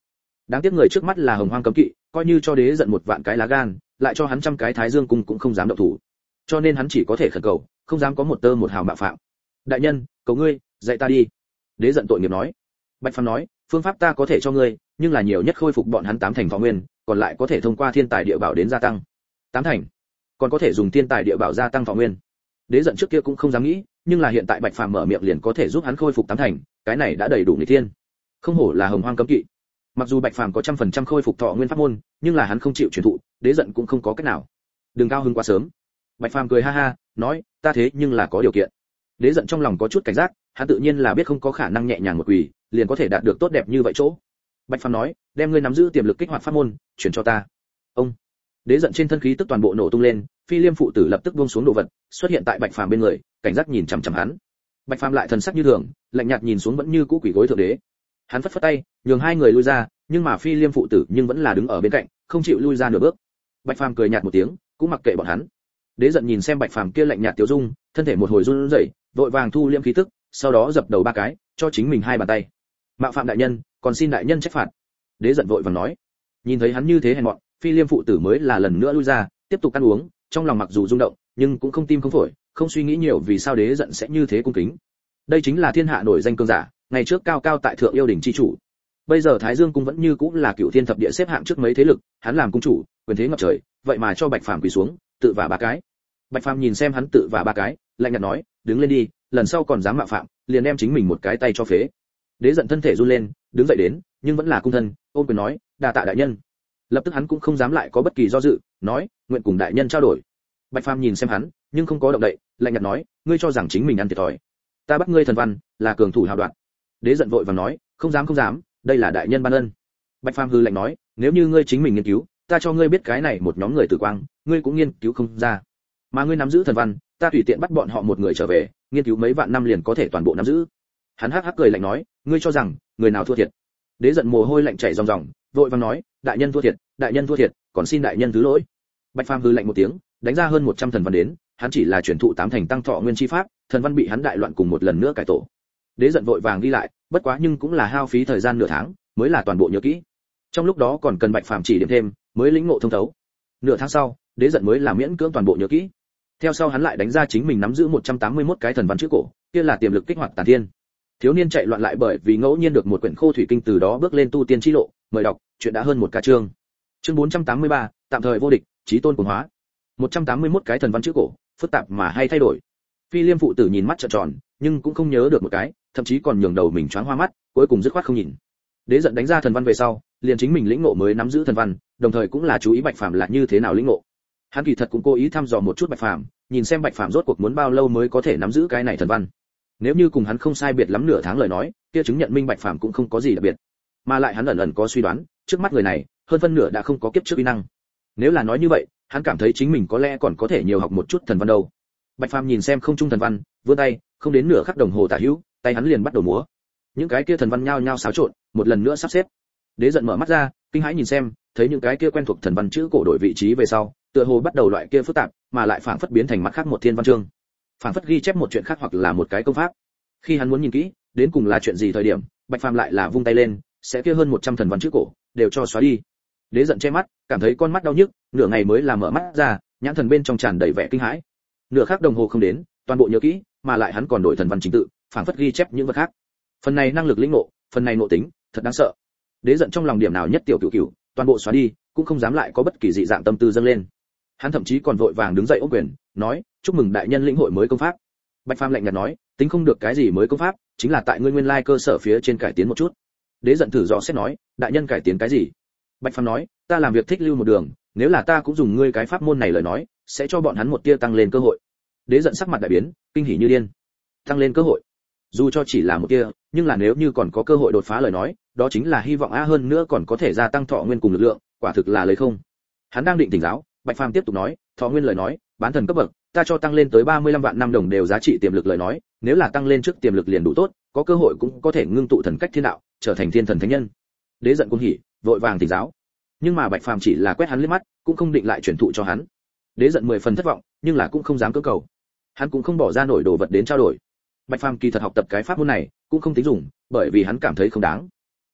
Đáng tiếc người trước mắt là Hồng Hoang cấm kỵ, coi như cho đế giận một vạn cái lá gan, lại cho hắn trăm cái Thái Dương cung cũng không dám động thủ. Cho nên hắn chỉ có thể khẩn cầu, không dám có một tơ một hào mạo phạm. Đại nhân, cầu ngươi, dạy ta đi. Đế giận tội nghiệp nói. Bạch Phàm nói, phương pháp ta có thể cho ngươi, nhưng là nhiều nhất khôi phục bọn hắn 8 thành thọ nguyên, còn lại có thể thông qua thiên tài địa bảo đến gia tăng. 8 thành, còn có thể dùng thiên tài địa bảo gia tăng thọ nguyên. Đế giận trước kia cũng không dám nghĩ, nhưng là hiện tại Bạch Phàm mở miệng liền có thể giúp hắn khôi phục 8 thành, cái này đã đầy đủ nghịch thiên. Không hổ là Hồng Hoang cấm kỵ. Mặc dù Bạch Phàm có 100% khôi phục thọ nguyên pháp môn, nhưng là hắn không chịu truyền thụ, Đế giận cũng không có cách nào. Đừng cao hứng quá sớm. Bạch Phàm cười ha ha, nói, ta thế nhưng là có điều kiện. Đế giận trong lòng có chút cảnh giác, hắn tự nhiên là biết không có khả năng nhẹ nhàng một quỳ, liền có thể đạt được tốt đẹp như vậy chỗ. Bạch Phàm nói, đem ngươi nắm giữ tiềm lực kích hoạt pháp môn, chuyển cho ta. Ông. Đế giận trên thân khí tức toàn bộ nổ tung lên, Phi Liêm phụ tử lập tức buông xuống đồ vật, xuất hiện tại Bạch Phàm bên người, cảnh giác nhìn chằm chằm hắn. Bạch Phàm lại thần sắc như thường, lạnh nhạt nhìn xuống vẫn như cũ quỳ gối thượng đế. Hắn phất phất tay, nhường hai người lui ra, nhưng mà Phi Liêm phụ tử nhưng vẫn là đứng ở bên cạnh, không chịu lui ra nửa bước. Bạch Phàm cười nhạt một tiếng, cũng mặc kệ bọn hắn. Đế giận nhìn xem Bạch Phàm kia lạnh nhạt tiêu dung, thân thể một hồi run rẩy, vội vàng thu liêm khí tức, sau đó dập đầu 3 cái, cho chính mình 2 bàn tay. Mạo phạm đại nhân, còn xin đại nhân trách phạt. Đế giận vội vàng nói. Nhìn thấy hắn như thế hèn mọn, Phi Liêm phụ tử mới là lần nữa lui ra, tiếp tục ăn uống, trong lòng mặc dù rung động, nhưng cũng không tim không phổi, không suy nghĩ nhiều vì sao Đế giận sẽ như thế cung kính. Đây chính là thiên hạ nổi danh cường giả, ngày trước cao cao tại thượng yêu đỉnh chi chủ. Bây giờ Thái Dương cung vẫn như cũng là cựu thiên thập địa xếp hạng trước mấy thế lực, hắn làm cung chủ, quyền thế ngập trời, vậy mà cho Bạch Phàm quỳ xuống, tự vả 3 cái. Bạch Phàm nhìn xem hắn tự vả 3 cái, lạnh nhạt nói, đứng lên đi, lần sau còn dám mạo phạm, liền đem chính mình một cái tay cho phế. Đế giận thân thể run lên, đứng dậy đến, nhưng vẫn là cung thân, ôm quyền nói, đa tạ đại nhân. Lập tức hắn cũng không dám lại có bất kỳ do dự, nói, nguyện cùng đại nhân trao đổi. Bạch Phàm nhìn xem hắn, nhưng không có động đậy, lạnh nhạt nói, ngươi cho rằng chính mình ăn thiệt thòi. Ta bắt ngươi thần văn, là cường thủ hào đoạn. Đế giận vội vàng nói, không dám, đây là đại nhân ban ân. Bạch Phàm hừ lạnh nói, nếu như ngươi chính mình nghiên cứu, ta cho ngươi biết cái này một nhóm người tử quang, ngươi cũng nghiên cứu không ra. Mà ngươi nắm giữ thần văn, ta tùy tiện bắt bọn họ một người trở về, nghiên cứu mấy vạn năm liền có thể toàn bộ nắm giữ. Hắn hắc hắc cười lạnh nói, ngươi cho rằng người nào thua thiệt? Đế giận mồ hôi lạnh chảy ròng ròng, vội vàng nói, đại nhân thua thiệt, còn xin đại nhân thứ lỗi. Bạch Phàm hừ lạnh một tiếng, đánh ra hơn 100 thần văn đến, hắn chỉ là truyền thụ 8 thành tăng thọ nguyên chi pháp, thần văn bị hắn đại loạn cùng một lần nữa cải tổ. Đế giận vội vàng ghi lại, bất quá nhưng cũng là hao phí thời gian nửa tháng, mới là toàn bộ nhớ kỹ. Trong lúc đó còn cần Bạch Phàm chỉ điểm thêm, mới lĩnh ngộ thông thấu. Nửa tháng sau, Đế giận mới là miễn cưỡng toàn bộ nhớ kỹ. Theo sau hắn lại đánh ra chính mình nắm giữ 181 cái thần văn chữ cổ, kia là tiềm lực kích hoạt tàn thiên. Thiếu niên chạy loạn lại bởi vì ngẫu nhiên được một quyển khô thủy kinh, từ đó bước lên tu tiên chi lộ, mời đọc, chuyện đã hơn một cả chương. Chương 483, tạm thời vô địch, chí tôn cuồng hóa. 181 cái thần văn chữ cổ, phức tạp mà hay thay đổi. Phi Liêm phụ tử nhìn mắt trợn tròn, nhưng cũng không nhớ được một cái, thậm chí còn nhường đầu mình choáng hoa mắt, cuối cùng dứt khoát không nhìn. Đế giận đánh ra thần văn về sau, liền chính mình lĩnh ngộ mới nắm giữ thần văn, đồng thời cũng là chú ý Bạch Phàm là như thế nào lĩnh ngộ. Hắn kỳ thật cũng cố ý thăm dò một chút Bạch Phàm, nhìn xem Bạch Phàm rốt cuộc muốn bao lâu mới có thể nắm giữ cái này thần văn. Nếu như cùng hắn không sai biệt lắm nửa tháng lời nói, kia chứng nhận minh Bạch Phàm cũng không có gì đặc biệt. Mà lại hắn ẩn ẩn có suy đoán, trước mắt người này, hơn phân nửa đã không có kiếp trước uy năng. Nếu là nói như vậy, hắn cảm thấy chính mình có lẽ còn có thể nhiều học một chút thần văn đâu. Bạch Phàm nhìn xem không trung thần văn, vươn tay, không đến nửa khắc đồng hồ tả hữu, tay hắn liền bắt đầu múa. Những cái kia thần văn nhao nhao xáo trộn, một lần nữa sắp xếp. Đế giận mở mắt ra, kinh hãi nhìn xem, thấy những cái kia quen thuộc thần văn chữ cổ đổi vị trí về sau, tựa hồ bắt đầu loại kia phức tạp, mà lại phảng phất biến thành mặt khác một thiên văn chương. Phảng phất ghi chép một chuyện khác hoặc là một cái công pháp. Khi hắn muốn nhìn kỹ, đến cùng là chuyện gì thời điểm, Bạch Phàm lại là vung tay lên, sẽ kia hơn 100 thần văn chữ cổ đều cho xóa đi. Đế giận che mắt, cảm thấy con mắt đau nhức, nửa ngày mới là mở mắt ra, nhãn thần bên trong tràn đầy vẻ kinh hãi. Nửa khắc đồng hồ không đến, toàn bộ nhớ kỹ, mà lại hắn còn đổi thần văn chính tự, phảng phất ghi chép những vật khác. Phần này năng lực lĩnh ngộ, phần này nội tính, thật đáng sợ. Đế giận trong lòng điểm nào nhất tiểu cửu cửu, toàn bộ xóa đi, cũng không dám lại có bất kỳ dị dạng tâm tư dâng lên. Hắn thậm chí còn vội vàng đứng dậy ôm quyền, nói, chúc mừng đại nhân lĩnh hội mới công pháp. Bạch Phàm lạnh nhạt nói, tính không được cái gì mới công pháp, chính là tại ngươi nguyên lai cơ sở phía trên cải tiến một chút. Đế giận thử dò xét nói, đại nhân cải tiến cái gì? Bạch Phàm nói, ta làm việc thích lưu một đường, nếu là ta cũng dùng ngươi cái pháp môn này lời nói, sẽ cho bọn hắn một tia tăng lên cơ hội. Đế giận sắc mặt đại biến, kinh hỉ như điên. Tăng lên cơ hội? Dù cho chỉ là một tia, nhưng là nếu như còn có cơ hội đột phá lời nói, đó chính là hy vọng a, hơn nữa còn có thể gia tăng thọ nguyên cùng lực lượng, quả thực là lấy không. Hắn đang định tỉnh giáo, Bạch Phàm tiếp tục nói, thọ nguyên lời nói, bán thần cấp bậc, ta cho tăng lên tới 35 vạn năm đồng đều giá trị tiềm lực lời nói, nếu là tăng lên trước tiềm lực liền đủ tốt, có cơ hội cũng có thể ngưng tụ thần cách thiên đạo, trở thành thiên thần thánh nhân. Đế giận cung hỉ, vội vàng tỉnh giáo. Nhưng mà Bạch Phàm chỉ là quét hắn liếc mắt, cũng không định lại truyền thụ cho hắn. Đế giận 10 phần thất vọng, nhưng là cũng không dám cưỡng cầu. Hắn cũng không bỏ ra nổi đồ vật đến trao đổi. Bạch Phàm kỳ thật học tập cái pháp môn này, cũng không tính dùng, bởi vì hắn cảm thấy không đáng.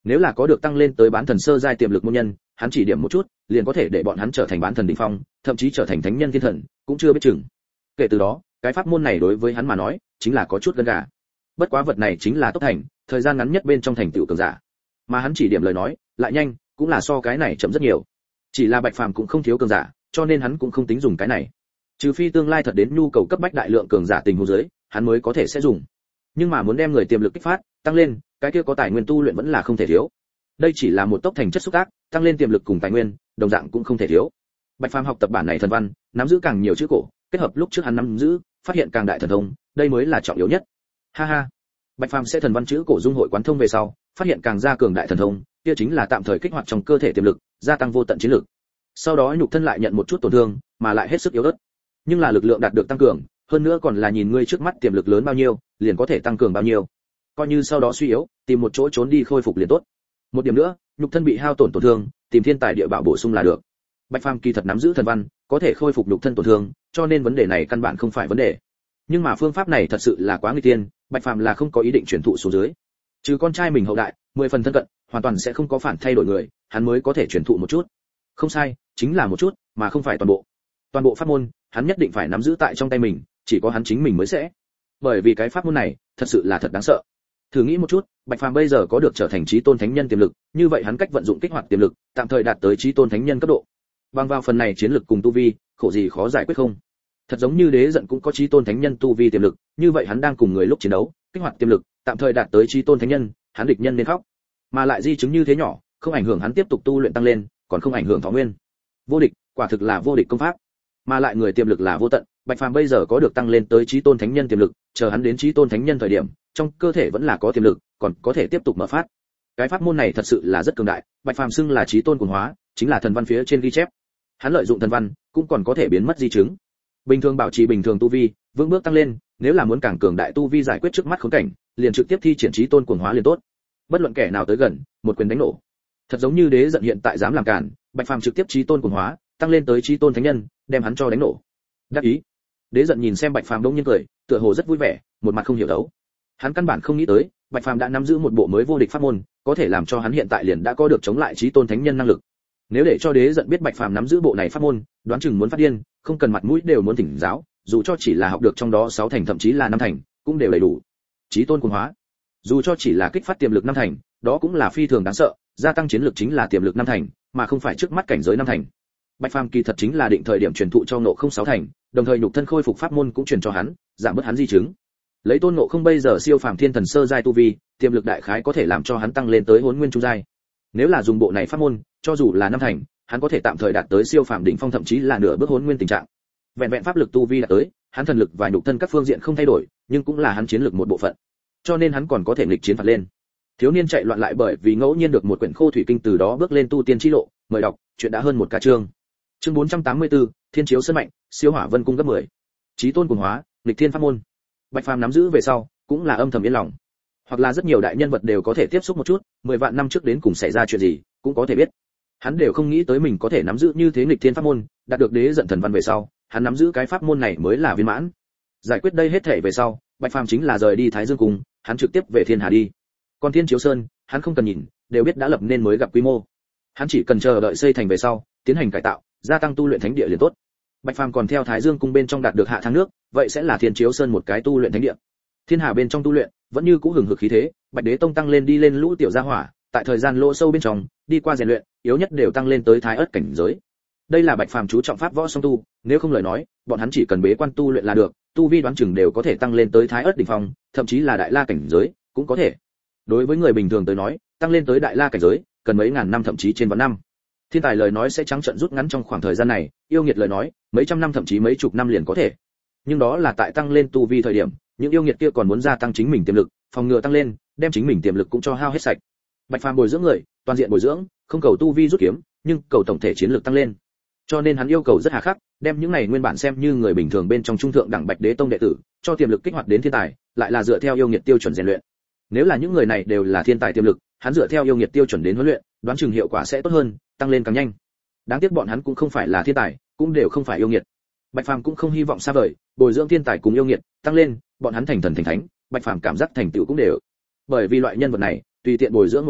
Nếu là có được tăng lên tới bán thần sơ giai tiềm lực môn nhân, hắn chỉ điểm một chút, liền có thể để bọn hắn trở thành bán thần đỉnh phong, thậm chí trở thành thánh nhân thiên thần, cũng chưa biết chừng. Kể từ đó, cái pháp môn này đối với hắn mà nói, chính là có chút gân gà. Bất quá vật này chính là tốc thành, thời gian ngắn nhất bên trong thành tựu cường giả. Mà hắn chỉ điểm lời nói, lại nhanh, cũng là so cái này chậm rất nhiều. Chỉ là Bạch Phàm cũng không thiếu cường giả, cho nên hắn cũng không tính dùng cái này. Trừ phi tương lai thật đến nhu cầu cấp bách đại lượng cường giả tình huống dưới, hắn mới có thể sẽ dùng. Nhưng mà muốn đem người tiềm lực kích phát, tăng lên, cái kia có tài nguyên tu luyện vẫn là không thể thiếu. Đây chỉ là một tốc thành chất xúc tác, tăng lên tiềm lực cùng tài nguyên, đồng dạng cũng không thể thiếu. Bạch Phàm học tập bản này thần văn, nắm giữ càng nhiều chữ cổ, kết hợp lúc trước hắn nắm giữ, phát hiện càng đại thần thông, đây mới là trọng yếu nhất. Ha ha. Bạch Phàm sẽ thần văn chữ cổ dung hội quán thông về sau, phát hiện càng gia cường đại thần thông, kia chính là tạm thời kích hoạt trong cơ thể tiềm lực, gia tăng vô tận chiến lực. Sau đó nhục thân lại nhận một chút tổn thương, mà lại hết sức yếu ớt. Nhưng là lực lượng đạt được tăng cường, hơn nữa còn là nhìn ngươi trước mắt tiềm lực lớn bao nhiêu, liền có thể tăng cường bao nhiêu. Coi như sau đó suy yếu, tìm một chỗ trốn đi khôi phục liền tốt. Một điểm nữa, nhục thân bị hao tổn tổn thương, tìm thiên tài địa bảo bổ sung là được. Bạch Phàm kỳ thật nắm giữ thần văn, có thể khôi phục nhục thân tổn thương, cho nên vấn đề này căn bản không phải vấn đề. Nhưng mà phương pháp này thật sự là quá nguy tiên, Bạch Phàm là không có ý định truyền thụ xuống dưới. Trừ con trai mình hậu đại, 10 phần thân cận, hoàn toàn sẽ không có phản thay đổi người, hắn mới có thể truyền thụ một chút. Không sai, chính là một chút, mà không phải toàn bộ. Toàn bộ pháp môn, hắn nhất định phải nắm giữ tại trong tay mình, chỉ có hắn chính mình mới sẽ. Bởi vì cái pháp môn này, thật sự là thật đáng sợ. Thử nghĩ một chút, Bạch Phàm bây giờ có được trở thành chí tôn thánh nhân tiềm lực, như vậy hắn cách vận dụng kích hoạt tiềm lực, tạm thời đạt tới chí tôn thánh nhân cấp độ. Bằng vào phần này chiến lực cùng tu vi, khổ gì khó giải quyết không? Thật giống như Đế Giận cũng có chí tôn thánh nhân tu vi tiềm lực, như vậy hắn đang cùng người lúc chiến đấu, kích hoạt tiềm lực, tạm thời đạt tới chí tôn thánh nhân, hắn địch nhân nên khóc. Mà lại di chứng như thế nhỏ, không ảnh hưởng hắn tiếp tục tu luyện tăng lên, còn không ảnh hưởng thọ nguyên. Vô địch, quả thực là vô địch công pháp. Mà lại người tiềm lực là vô tận, Bạch Phàm bây giờ có được tăng lên tới chí tôn thánh nhân tiềm lực, chờ hắn đến chí tôn thánh nhân thời điểm, trong cơ thể vẫn là có tiềm lực, còn có thể tiếp tục mở phát. Cái pháp môn này thật sự là rất cường đại, Bạch Phàm xưng là chí tôn cuồng hóa, chính là thần văn phía trên ghi chép. Hắn lợi dụng thần văn, cũng còn có thể biến mất di chứng. Bình thường bảo trì bình thường tu vi, vững bước tăng lên, nếu là muốn càng cường đại tu vi giải quyết trước mắt khốn cảnh, liền trực tiếp thi triển chí tôn cuồng hóa liền tốt. Bất luận kẻ nào tới gần, một quyền đánh nổ. Thật giống như Đế Giận hiện tại dám làm cản, Bạch Phàm trực tiếp chí tôn cuồng hóa, tăng lên tới chí tôn thánh nhân, đem hắn cho đánh nổ. Đắc ý. Đế Giận nhìn xem Bạch Phàm đông nhiên cười, tựa hồ rất vui vẻ, một mặt không hiểu đấu. Hắn căn bản không nghĩ tới, Bạch Phàm đã nắm giữ một bộ mới vô địch pháp môn, có thể làm cho hắn hiện tại liền đã có được chống lại chí tôn thánh nhân năng lực. Nếu để cho Đế Giận biết Bạch Phàm nắm giữ bộ này pháp môn, đoán chừng muốn phát điên, không cần mặt mũi đều muốn thỉnh giáo, dù cho chỉ là học được trong đó 6 thành thậm chí là 5 thành, cũng đều đầy đủ. Chí tôn cuồng hóa, dù cho chỉ là kích phát tiềm lực 5 thành, đó cũng là phi thường đáng sợ, gia tăng chiến lực chính là tiềm lực 5 thành, mà không phải trước mắt cảnh giới 5 thành. Bạch Phàm kỳ thật chính là định thời điểm truyền thụ cho Ngộ Không 6 thành, đồng thời nhục thân khôi phục pháp môn cũng truyền cho hắn, giảm bớt hắn di chứng. Lấy Tôn Ngộ Không bây giờ siêu phàm thiên thần sơ giai tu vi, tiềm lực đại khái có thể làm cho hắn tăng lên tới Hỗn Nguyên trung giai. Nếu là dùng bộ này pháp môn, cho dù là 5 thành, hắn có thể tạm thời đạt tới siêu phàm đỉnh phong thậm chí là nửa bước Hỗn Nguyên tình trạng. Vẹn vẹn pháp lực tu vi đạt tới, hắn thần lực và nhục thân các phương diện không thay đổi, nhưng cũng là hắn chiến lực một bộ phận. Cho nên hắn còn có thể nghịch chiến phạt lên. Thiếu niên chạy loạn lại bởi vì ngẫu nhiên được một quyển khô thủy kinh từ đó bước lên tu tiên chi lộ, mời đọc, chuyện đã hơn một ca chương. Chương 484, Thiên chiếu sơn mạnh, siêu hỏa vân cung cấp 10. Chí tôn cuồng hóa, nghịch thiên pháp môn. Bạch Phàm nắm giữ về sau, cũng là âm thầm yên lòng. Hoặc là rất nhiều đại nhân vật đều có thể tiếp xúc một chút, 10 vạn năm trước đến cùng xảy ra chuyện gì, cũng có thể biết. Hắn đều không nghĩ tới mình có thể nắm giữ như thế nghịch thiên pháp môn, đạt được Đế Giận thần văn về sau, hắn nắm giữ cái pháp môn này mới là viên mãn. Giải quyết đây hết thảy về sau, Bạch Phàm chính là rời đi Thái Dương cung, hắn trực tiếp về Thiên Hà đi. Còn Thiên Chiếu Sơn, hắn không cần nhìn, đều biết đã lập nên mới gặp quy mô. Hắn chỉ cần chờ đợi xây thành về sau, tiến hành cải tạo, gia tăng tu luyện thánh địa liền tốt. Bạch Phàm còn theo Thái Dương cung bên trong đạt được hạ thang nước, vậy sẽ là Thiên Chiếu Sơn một cái tu luyện thánh địa. Thiên Hà bên trong tu luyện, vẫn như cũ hừng hực khí thế, Bạch Đế tông tăng lên đi lên lũ tiểu gia hỏa, tại thời gian lỗ sâu bên trong, đi qua rèn luyện, yếu nhất đều tăng lên tới Thái Ức cảnh giới. Đây là Bạch Phàm chú trọng pháp võ song tu, nếu không lời nói, bọn hắn chỉ cần bế quan tu luyện là được, tu vi đoán chừng đều có thể tăng lên tới Thái Ức đỉnh phong, thậm chí là Đại La cảnh giới, cũng có thể. Đối với người bình thường tới nói, tăng lên tới Đại La cảnh giới, cần mấy ngàn năm thậm chí trên vạn năm. Thiên tài lời nói sẽ trắng trợn rút ngắn trong khoảng thời gian này, yêu nghiệt lời nói, mấy trăm năm thậm chí mấy chục năm liền có thể. Nhưng đó là tại tăng lên tu vi thời điểm, những yêu nghiệt kia còn muốn gia tăng chính mình tiềm lực, phòng ngừa tăng lên, đem chính mình tiềm lực cũng cho hao hết sạch. Bạch Phàm bồi dưỡng người, toàn diện bồi dưỡng, không cầu tu vi rút kiếm, nhưng cầu tổng thể chiến lược tăng lên. Cho nên hắn yêu cầu rất hà khắc, đem những này nguyên bản xem như người bình thường bên trong trung thượng đẳng Bạch Đế tông đệ tử, cho tiềm lực kích hoạt đến thiên tài, lại là dựa theo yêu nghiệt tiêu chuẩn rèn luyện. Nếu là những người này đều là thiên tài tiềm lực, hắn dựa theo yêu nghiệt tiêu chuẩn đến huấn luyện, đoán chừng hiệu quả sẽ tốt hơn, tăng lên càng nhanh. Đáng tiếc bọn hắn cũng không phải là thiên tài, cũng đều không phải yêu nghiệt. Bạch Phàm cũng không hy vọng xa vời, bồi dưỡng thiên tài cùng yêu nghiệt, tăng lên, bọn hắn thành thần thành thánh, Bạch Phàm cảm giác thành tựu cũng đều. Bởi vì loại nhân vật này, tùy tiện bồi dưỡng một chút,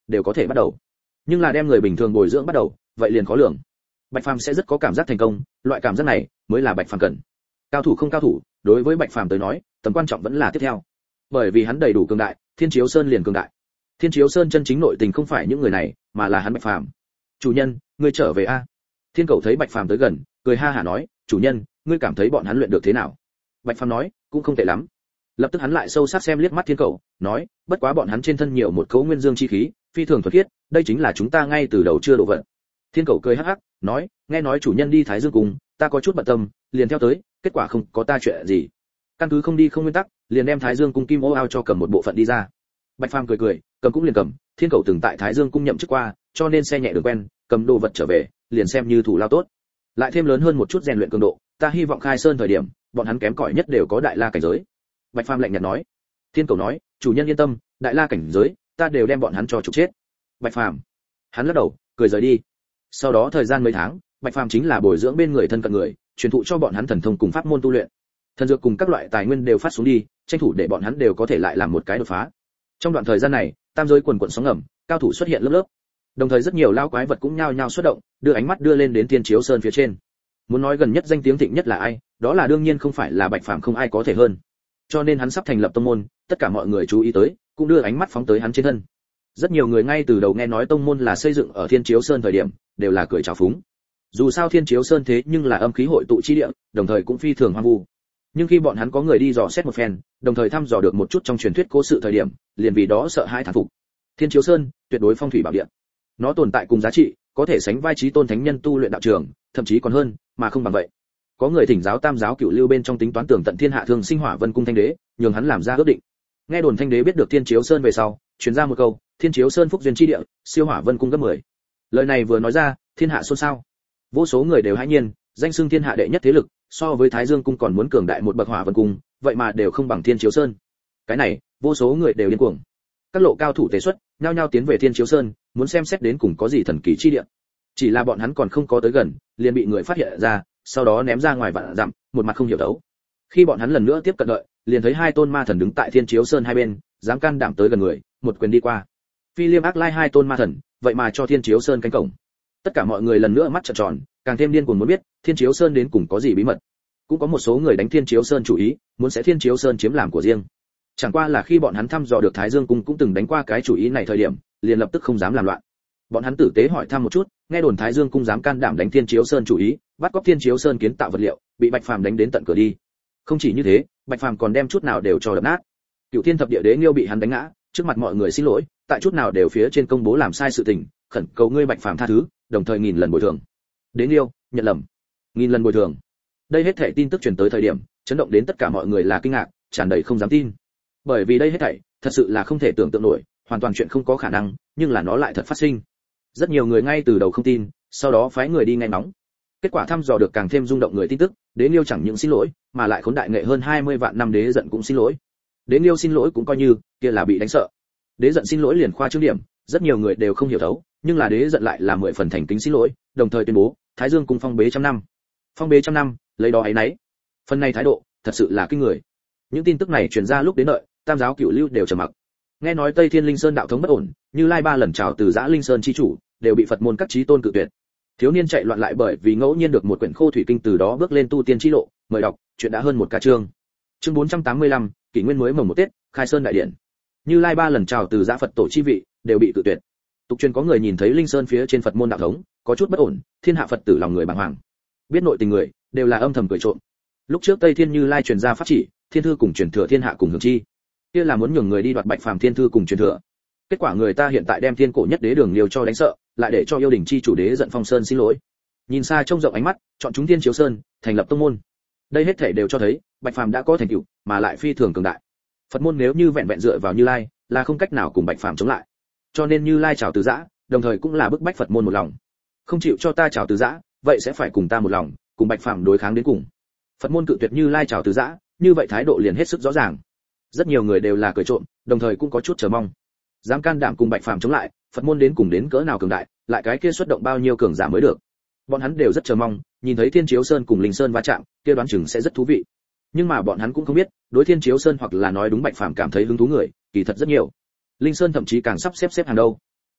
đều có thể bắt đầu. Nhưng là đem người bình thường bồi dưỡng bắt đầu, vậy liền khó lường. Bạch Phàm sẽ rất có cảm giác thành công, loại cảm giác này mới là Bạch Phàm cần. Cao thủ không cao thủ, đối với Bạch Phàm tới nói, tầm quan trọng vẫn là tiếp theo. Bởi vì hắn đầy đủ cường đại, Thiên Chiếu Sơn liền cường đại. Thiên Chiếu Sơn chân chính nội tình không phải những người này, mà là hắn Bạch Phàm. "Chủ nhân, ngươi trở về a?" Thiên Cầu thấy Bạch Phàm tới gần, cười ha hả nói, "Chủ nhân, ngươi cảm thấy bọn hắn luyện được thế nào?" Bạch Phàm nói, "Cũng không tệ lắm." Lập tức hắn lại sâu sắc xem liếc mắt Thiên Cầu, nói, "Bất quá bọn hắn trên thân nhiều một cấu nguyên dương chi khí, phi thường thuần khiết, đây chính là chúng ta ngay từ đầu chưa độ vận." Thiên Cầu cười hắc hắc, nói, "Nghe nói chủ nhân đi Thái Dương Cung, ta có chút bận tâm, liền theo tới, kết quả không có ta chuyện gì. Căn cứ không đi không nguyên tắc, liền đem Thái Dương Cung Kim Ô Ao cho cầm một bộ phận đi ra." Bạch Phàm cười cười, cầm cũng liền cầm, Thiên Cầu từng tại Thái Dương Cung nhậm chức qua, cho nên xe nhẹ đường quen, cầm đồ vật trở về, liền xem như thủ lao tốt. Lại thêm lớn hơn một chút rèn luyện cường độ, ta hy vọng khai sơn thời điểm, bọn hắn kém cỏi nhất đều có đại la cảnh giới. Bạch Phàm lạnh nhạt nói. Thiên Cầu nói, "Chủ nhân yên tâm, đại la cảnh giới, ta đều đem bọn hắn cho trục chết." Bạch Phàm, hắn lắc đầu, cười rời đi. Sau đó thời gian mấy tháng, Bạch Phàm chính là bồi dưỡng bên người thân cận người, truyền thụ cho bọn hắn thần thông cùng pháp môn tu luyện. Thần dược cùng các loại tài nguyên đều phát xuống đi, tranh thủ để bọn hắn đều có thể lại làm một cái đột phá. Trong đoạn thời gian này, tam giới quần quần sóng ngầm, cao thủ xuất hiện lớp lớp. Đồng thời rất nhiều lao quái vật cũng nhao nhao xuất động, đưa ánh mắt đưa lên đến Thiên Chiếu Sơn phía trên. Muốn nói gần nhất danh tiếng thịnh nhất là ai, đó là đương nhiên không phải là Bạch Phàm, không ai có thể hơn. Cho nên hắn sắp thành lập tông môn, tất cả mọi người chú ý tới, cũng đưa ánh mắt phóng tới hắn trên thân. Rất nhiều người ngay từ đầu nghe nói tông môn là xây dựng ở Thiên Chiếu Sơn thời điểm, đều là cười trào phúng. Dù sao Thiên Chiếu Sơn thế nhưng là âm khí hội tụ chi địa, đồng thời cũng phi thường hoang vu. Nhưng khi bọn hắn có người đi dò xét một phen, đồng thời thăm dò được một chút trong truyền thuyết cố sự thời điểm, liền vì đó sợ hãi thán phục. Thiên Chiếu Sơn, tuyệt đối phong thủy bảo địa. Nó tồn tại cùng giá trị, có thể sánh vai chí tôn thánh nhân tu luyện đạo trường, thậm chí còn hơn, mà không bằng vậy. Có người thỉnh giáo tam giáo cửu lưu bên trong tính toán tường tận thiên hạ thường sinh hỏa vân cung thanh đế, nhường hắn làm ra ước định. Nghe đồn thanh đế biết được Thiên Chiếu Sơn về sau, truyền ra một câu, Thiên Chiếu Sơn phúc duyên chi địa, siêu hỏa vân cung gấp 10. Lời này vừa nói ra, thiên hạ xôn xao. Vô số người đều hãi nhiên, danh xưng thiên hạ đệ nhất thế lực, so với Thái Dương cung còn muốn cường đại một bậc hỏa vân cung, vậy mà đều không bằng Thiên Chiếu Sơn. Cái này, vô số người đều điên cuồng. Các lộ cao thủ tế xuất, nhao nhao tiến về Thiên Chiếu Sơn, muốn xem xét đến cùng có gì thần kỳ chi địa. Chỉ là bọn hắn còn không có tới gần, liền bị người phát hiện ra, sau đó ném ra ngoài vạn dặm, một mặt không hiểu đấu. Khi bọn hắn lần nữa tiếp cận đợi, liền thấy hai tôn ma thần đứng tại Thiên Chiếu Sơn hai bên, dám can đảm tới gần người, một quyền đi qua. Phi Liêm Ác Lai hai tôn ma thần, vậy mà cho Thiên Chiếu Sơn cánh cổng. Tất cả mọi người lần nữa mắt trợn tròn, càng thêm điên cuồng muốn biết, Thiên Chiếu Sơn đến cùng có gì bí mật. Cũng có một số người đánh Thiên Chiếu Sơn chủ ý, muốn sẽ Thiên Chiếu Sơn chiếm làm của riêng. Chẳng qua là khi bọn hắn thăm dò được Thái Dương cung cũng từng đánh qua cái chủ ý này thời điểm, liền lập tức không dám làm loạn. Bọn hắn tử tế hỏi thăm một chút, nghe đồn Thái Dương cung dám can đảm đánh Thiên Chiếu Sơn chủ ý, bắt cóc Thiên Chiếu Sơn kiến tạo vật liệu, bị Bạch Phàm đánh đến tận cửa đi. Không chỉ như thế, Bạch Phàm còn đem chút nào đều cho đập nát. Cửu Thiên Thập Địa Đế Nghiêu bị hắn đánh ngã, trước mặt mọi người xin lỗi, tại chút nào đều phía trên công bố làm sai sự tình, khẩn cầu ngươi Bạch Phàm tha thứ, đồng thời 1000 lần bồi thường. Đế Nghiêu, nhận lầm. 1000 lần bồi thường. Đây hết thảy tin tức truyền tới thời điểm, chấn động đến tất cả mọi người là kinh ngạc, tràn đầy không dám tin. Bởi vì đây hết thảy, thật sự là không thể tưởng tượng nổi, hoàn toàn chuyện không có khả năng, nhưng là nó lại thật phát sinh. Rất nhiều người ngay từ đầu không tin, sau đó phái người đi nghe ngóng. Kết quả thăm dò được càng thêm rung động người tin tức, Đế Nghiêu chẳng những xin lỗi, mà lại khốn đại nghệ hơn 20 vạn năm đế giận cũng xin lỗi. Đế Nghiêu xin lỗi cũng coi như, kia là bị đánh sợ. Đế giận xin lỗi liền khoa trương điểm, rất nhiều người đều không hiểu thấu, nhưng là đế giận lại là 10 phần thành kính xin lỗi, đồng thời tuyên bố, Thái Dương cung phong bế trăm năm. Phong bế trăm năm, lấy đó ấy nấy. Phần này thái độ, thật sự là kinh người. Những tin tức này truyền ra lúc đến đợi, tam giáo cửu lưu đều trầm mặc. Nghe nói Tây Thiên Linh Sơn đạo thống bất ổn, Như Lai 3 lần chào từ Giã Linh Sơn chi chủ, đều bị Phật môn các chí tôn cự tuyệt. Thiếu niên chạy loạn lại bởi vì ngẫu nhiên được một quyển khô thủy kinh từ đó bước lên tu tiên chi lộ, mời đọc, chuyện đã hơn một cả chương. Chương 485, kỷ nguyên mới mồng một Tết, khai sơn đại điện. Như Lai 3 lần chào từ Giã Phật tổ chi vị, đều bị cự tuyệt. Tục truyền có người nhìn thấy Linh Sơn phía trên Phật môn đạo thống, có chút bất ổn, thiên hạ Phật tử lòng người bàng hoàng. Biết nội tình người, đều là âm thầm cười trộm. Lúc trước Tây Thiên Như Lai truyền ra pháp chỉ, thiên thư cùng truyền thừa thiên hạ cùng hưởng chi. Kia là muốn nhường người đi đoạt Bạch Phàm thiên thư cùng truyền thừa. Kết quả người ta hiện tại đem thiên cổ nhất đế đường liều cho đánh sợ, lại để cho yêu đình chi chủ đế giận Phong Sơn xin lỗi. Nhìn xa trông rộng ánh mắt, chọn chúng Thiên Chiếu Sơn, thành lập tông môn. Đây hết thể đều cho thấy, Bạch Phàm đã có thành tựu, mà lại phi thường cường đại. Phật môn nếu như vẹn vẹn dựa vào Như Lai, là không cách nào cùng Bạch Phàm chống lại. Cho nên Như Lai chào từ giã, đồng thời cũng là bức bách Phật môn một lòng. Không chịu cho ta chào từ giã, vậy sẽ phải cùng ta một lòng, cùng Bạch Phàm đối kháng đến cùng. Phật môn cự tuyệt Như Lai chào từ giã, như vậy thái độ liền hết sức rõ ràng. Rất nhiều người đều là cười trộm, đồng thời cũng có chút chờ mong. Dám can đảm cùng Bạch Phàm chống lại, Phật môn đến cùng đến cỡ nào cường đại, lại cái kia xuất động bao nhiêu cường giả mới được. Bọn hắn đều rất chờ mong, nhìn thấy Thiên Chiếu Sơn cùng Linh Sơn va chạm, kia đoán chừng sẽ rất thú vị. Nhưng mà bọn hắn cũng không biết, đối Thiên Chiếu Sơn hoặc là nói đúng Bạch Phàm cảm thấy hứng thú người, kỳ thật rất nhiều. Linh Sơn thậm chí càng sắp xếp hàng đầu.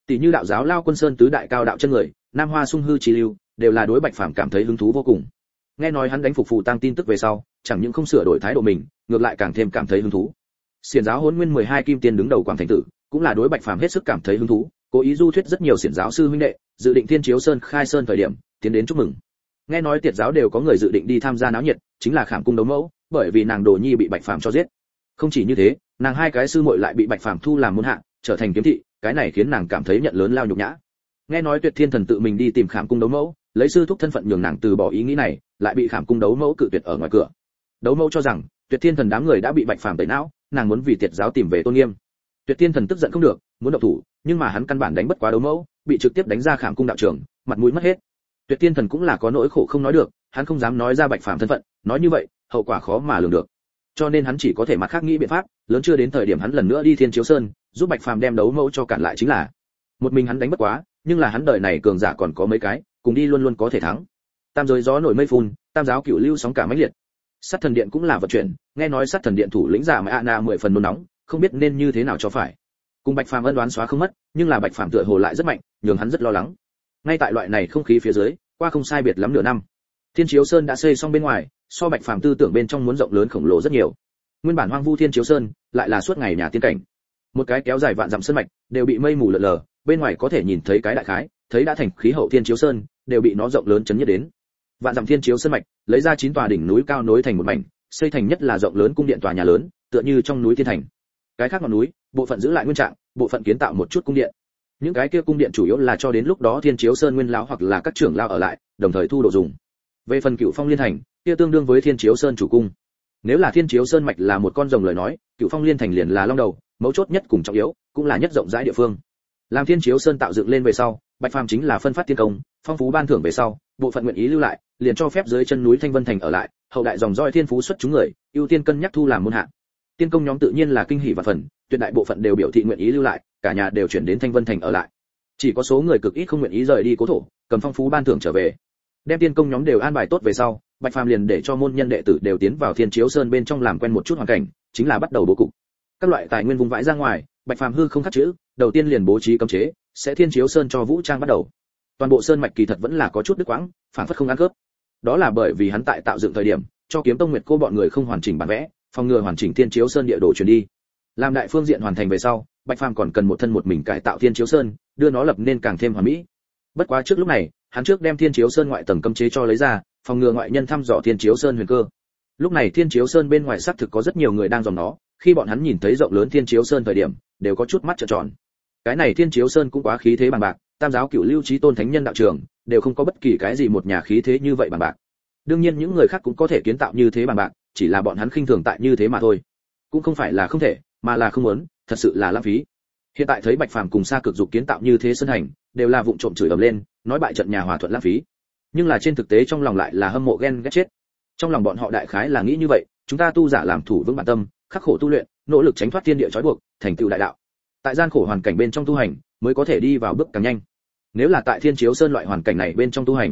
Tỷ như đạo giáo Lao Quân Sơn tứ đại cao đạo chân người, Nam Hoa Sung Hư Trì Lưu, đều là đối Bạch Phàm cảm thấy hứng thú vô cùng. Nghe nói hắn đánh phục phù tăng tin tức về sau, chẳng những không sửa đổi thái độ mình, ngược lại càng thêm cảm thấy hứng thú. Xiển giáo Hỗn Nguyên 12 kim tiên đứng đầu Quảng Thành Tử, cũng là đối Bạch Phàm hết sức cảm thấy hứng thú, cố ý du thuyết rất nhiều xiển giáo sư huynh đệ, dự định Thiên Chiếu Sơn khai sơn thời điểm, tiến đến chúc mừng. Nghe nói Tiệt giáo đều có người dự định đi tham gia náo nhiệt, chính là Khảm Cung đấu mẫu, bởi vì nàng Đồ Nhi bị Bạch Phàm cho giết. Không chỉ như thế, nàng hai cái sư muội lại bị Bạch Phàm thu làm môn hạ, trở thành kiếm thị, cái này khiến nàng cảm thấy nhận lớn lao nhục nhã. Nghe nói Tuyệt Thiên Thần tự mình đi tìm Khảm Cung đấu mẫu, lấy sư thúc thân phận nhường nàng từ bỏ ý nghĩ này, lại bị Khảm Cung đấu mẫu cự tuyệt ở ngoài cửa. Đấu mẫu cho rằng Tuyệt Thiên Thần đám người đã bị Bạch Phàm tẩy não, nàng muốn vì Tiệt giáo tìm về tôn nghiêm. Tuyệt Thiên Thần tức giận không được, muốn động thủ, nhưng mà hắn căn bản đánh bất quá đấu mẫu, bị trực tiếp đánh ra Khảm Cung đạo trưởng, mặt mũi mất hết. Tuyệt Thiên Thần cũng là có nỗi khổ không nói được, hắn không dám nói ra Bạch Phàm thân phận, nói như vậy, hậu quả khó mà lường được. Cho nên hắn chỉ có thể mặt khác nghĩ biện pháp, lớn chưa đến thời điểm hắn lần nữa đi Thiên Chiếu Sơn, giúp Bạch Phàm đem đấu mẫu cho cản lại chính là. Một mình hắn đánh bất quá, nhưng là hắn đời này cường giả còn có mấy cái, cùng đi luôn luôn có thể thắng. Tam giới gió nổi mây phun, tam giáo cửu lưu sóng cả mãnh liệt. Sát Thần Điện cũng là vật chuyện, nghe nói Sát Thần Điện thủ lĩnh giả Mã Na 10 phần nôn nóng, không biết nên như thế nào cho phải. Cùng Bạch Phàm ân đoán xóa không mất, nhưng là Bạch Phàm tựa hồ lại rất mạnh, nhường hắn rất lo lắng. Ngay tại loại này không khí phía dưới, qua không sai biệt lắm nửa năm, Thiên Chiếu Sơn đã xây xong bên ngoài, so Bạch Phàm tư tưởng bên trong muốn rộng lớn khổng lồ rất nhiều. Nguyên bản hoang vu Thiên Chiếu Sơn, lại là suốt ngày nhà tiên cảnh. Một cái kéo dài vạn dặm sơn mạch, đều bị mây mù lờ lờ, bên ngoài có thể nhìn thấy cái đại khái, thấy đã thành khí hậu Thiên Chiếu Sơn, đều bị nó rộng lớn chấn nhất đến. Vạn dặm Thiên Chiếu Sơn mạch, lấy ra 9 tòa đỉnh núi cao nối thành một mảnh, xây thành nhất là rộng lớn cung điện tòa nhà lớn, tựa như trong núi thiên thành. Cái khác ngọn núi, bộ phận giữ lại nguyên trạng, bộ phận kiến tạo một chút cung điện. Những cái kia cung điện chủ yếu là cho đến lúc đó Thiên Chiếu Sơn nguyên lão hoặc là các trưởng lão ở lại, đồng thời thu đồ dùng. Về phần Cửu Phong Liên Thành, kia tương đương với Thiên Chiếu Sơn chủ cung. Nếu là Thiên Chiếu Sơn mạch là một con rồng lời nói, Cửu Phong Liên Thành liền là long đầu, mấu chốt nhất cùng trọng yếu, cũng là nhất rộng rãi địa phương. Làm Thiên Chiếu Sơn tạo dựng lên về sau, Bạch Phàm chính là phân phát tiên công, phong phú ban thưởng về sau, bộ phận nguyện ý lưu lại, liền cho phép dưới chân núi Thanh Vân Thành ở lại, hậu đại dòng dõi thiên phú xuất chúng người, ưu tiên cân nhắc thu làm môn hạ. Tiên công nhóm tự nhiên là kinh hỉ và phần, tuyệt đại bộ phận đều biểu thị nguyện ý lưu lại, cả nhà đều chuyển đến Thanh Vân Thành ở lại. Chỉ có số người cực ít không nguyện ý rời đi cố thổ, cầm phong phú ban thưởng trở về. Đem tiên công nhóm đều an bài tốt về sau, Bạch Phàm liền để cho môn nhân đệ tử đều tiến vào Thiên Chiếu Sơn bên trong làm quen một chút hoàn cảnh, chính là bắt đầu bố cục. Các loại tài nguyên vung vãi ra ngoài, Bạch Phàm hư không khắc chữ, đầu tiên liền bố trí cấm chế, sẽ Thiên Chiếu Sơn cho vũ trang bắt đầu. Toàn bộ sơn mạch kỳ thật vẫn là có chút đứt quãng, phản phất không ăn khớp. Đó là bởi vì hắn tại tạo dựng thời điểm, cho Kiếm Tông Nguyệt Cô bọn người không hoàn chỉnh bản vẽ, phòng ngừa hoàn chỉnh Thiên Chiếu Sơn địa đồ truyền đi. Làm đại phương diện hoàn thành về sau, Bạch Phàm còn cần một thân một mình cải tạo Thiên Chiếu Sơn, đưa nó lập nên càng thêm hoàn mỹ. Bất quá trước lúc này, hắn trước đem Thiên Chiếu Sơn ngoại tầng cấm chế cho lấy ra, phòng ngừa ngoại nhân thăm dò Thiên Chiếu Sơn huyền cơ. Lúc này Thiên Chiếu Sơn bên ngoài xác thực có rất nhiều người đang dòm nó, khi bọn hắn nhìn thấy rộng lớn Thiên Chiếu Sơn thời điểm, đều có chút mắt trợn tròn. Cái này Thiên Chiếu Sơn cũng quá khí thế bằng bạc, tam giáo cửu lưu chí tôn thánh nhân đạo trường, đều không có bất kỳ cái gì một nhà khí thế như vậy bằng bạc. Đương nhiên những người khác cũng có thể kiến tạo như thế bằng bạc, chỉ là bọn hắn khinh thường tại như thế mà thôi. Cũng không phải là không thể, mà là không muốn, thật sự là lãng phí. Hiện tại thấy Bạch Phàm cùng Sa Cực Dục kiến tạo như thế sơn hành, đều là vụng trộm chửi ầm lên, nói bại trận nhà hòa thuận lãng phí. Nhưng là trên thực tế trong lòng lại là hâm mộ ghen ghét chết. Trong lòng bọn họ đại khái là nghĩ như vậy, chúng ta tu giả làm thủ vững bản tâm, khắc khổ tu luyện, nỗ lực tránh thoát thiên địa trói buộc, thành tựu đại đạo. Tại gian khổ hoàn cảnh bên trong tu hành, mới có thể đi vào bước càng nhanh. Nếu là tại Thiên Chiếu Sơn loại hoàn cảnh này bên trong tu hành,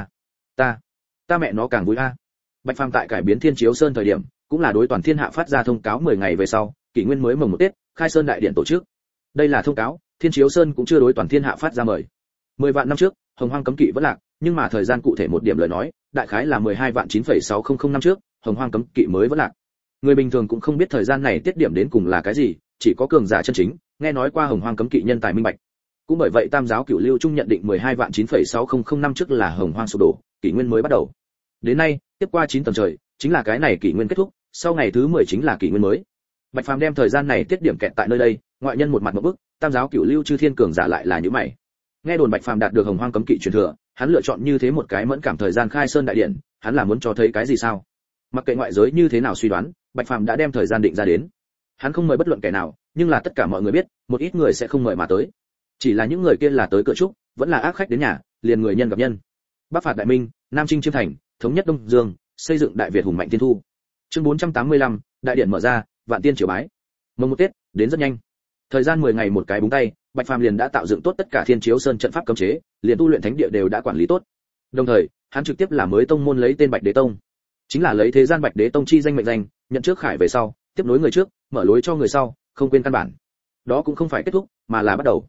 ta mẹ nó càng vui a. Bạch Phàm tại cải biến Thiên Chiếu Sơn thời điểm, cũng là đối toàn thiên hạ phát ra thông cáo 10 ngày về sau, kỷ nguyên mới mồng một Tết, khai sơn đại điện tổ chức. Đây là thông cáo, Thiên Chiếu Sơn cũng chưa đối toàn thiên hạ phát ra mời. 10 vạn năm trước, Hồng Hoang cấm kỵ vẫn lạc, nhưng mà thời gian cụ thể một điểm lời nói, đại khái là 12 vạn 9,600 năm trước, Hồng Hoang cấm kỵ mới vẫn lạc. Người bình thường cũng không biết thời gian này tiết điểm đến cùng là cái gì, chỉ có cường giả chân chính, nghe nói qua Hồng Hoang cấm kỵ nhân tài minh bạch. Cũng bởi vậy Tam giáo Cửu Lưu Trung nhận định 12 vạn 9,600 năm trước là Hồng Hoang sụp đổ, kỷ nguyên mới bắt đầu. Đến nay, tiếp qua 9 tầng trời, chính là cái này kỷ nguyên kết thúc, sau ngày thứ 10 chính là kỷ nguyên mới. Bạch Phàm đem thời gian này tiết điểm kẹt tại nơi đây, ngoại nhân một mặt ngộp bức, Tam giáo Cửu Lưu chư thiên cường giả lại là như mày. Nghe đồn Bạch Phàm đạt được Hồng Hoang cấm kỵ truyền thừa, hắn lựa chọn như thế một cái mẫn cảm thời gian khai sơn đại điện, hắn là muốn cho thấy cái gì sao? Mặc kệ ngoại giới như thế nào suy đoán, Bạch Phàm đã đem thời gian định ra đến. Hắn không mời bất luận kẻ nào, nhưng là tất cả mọi người biết, một ít người sẽ không mời mà tới. Chỉ là những người kia là tới cửa chúc, vẫn là ác khách đến nhà, liền người nhân gặp nhân. Bắc phạt Đại Minh, Nam chinh Chiêm Thành, thống nhất Đông Dương, xây dựng Đại Việt hùng mạnh thiên thu. Chương 485, đại điện mở ra, vạn tiên triều bái. Mồng một Tết, đến rất nhanh. Thời gian 10 ngày một cái búng tay, Bạch Phàm liền đã tạo dựng tốt tất cả Thiên Chiếu Sơn trận pháp cấm chế, liền tu luyện thánh địa đều đã quản lý tốt. Đồng thời, hắn trực tiếp làm mới tông môn lấy tên Bạch Đế Tông. Chính là lấy thế gian Bạch Đế Tông chi danh mệnh danh, nhận trước khải về sau, tiếp nối người trước, mở lối cho người sau, không quên căn bản. Đó cũng không phải kết thúc, mà là bắt đầu.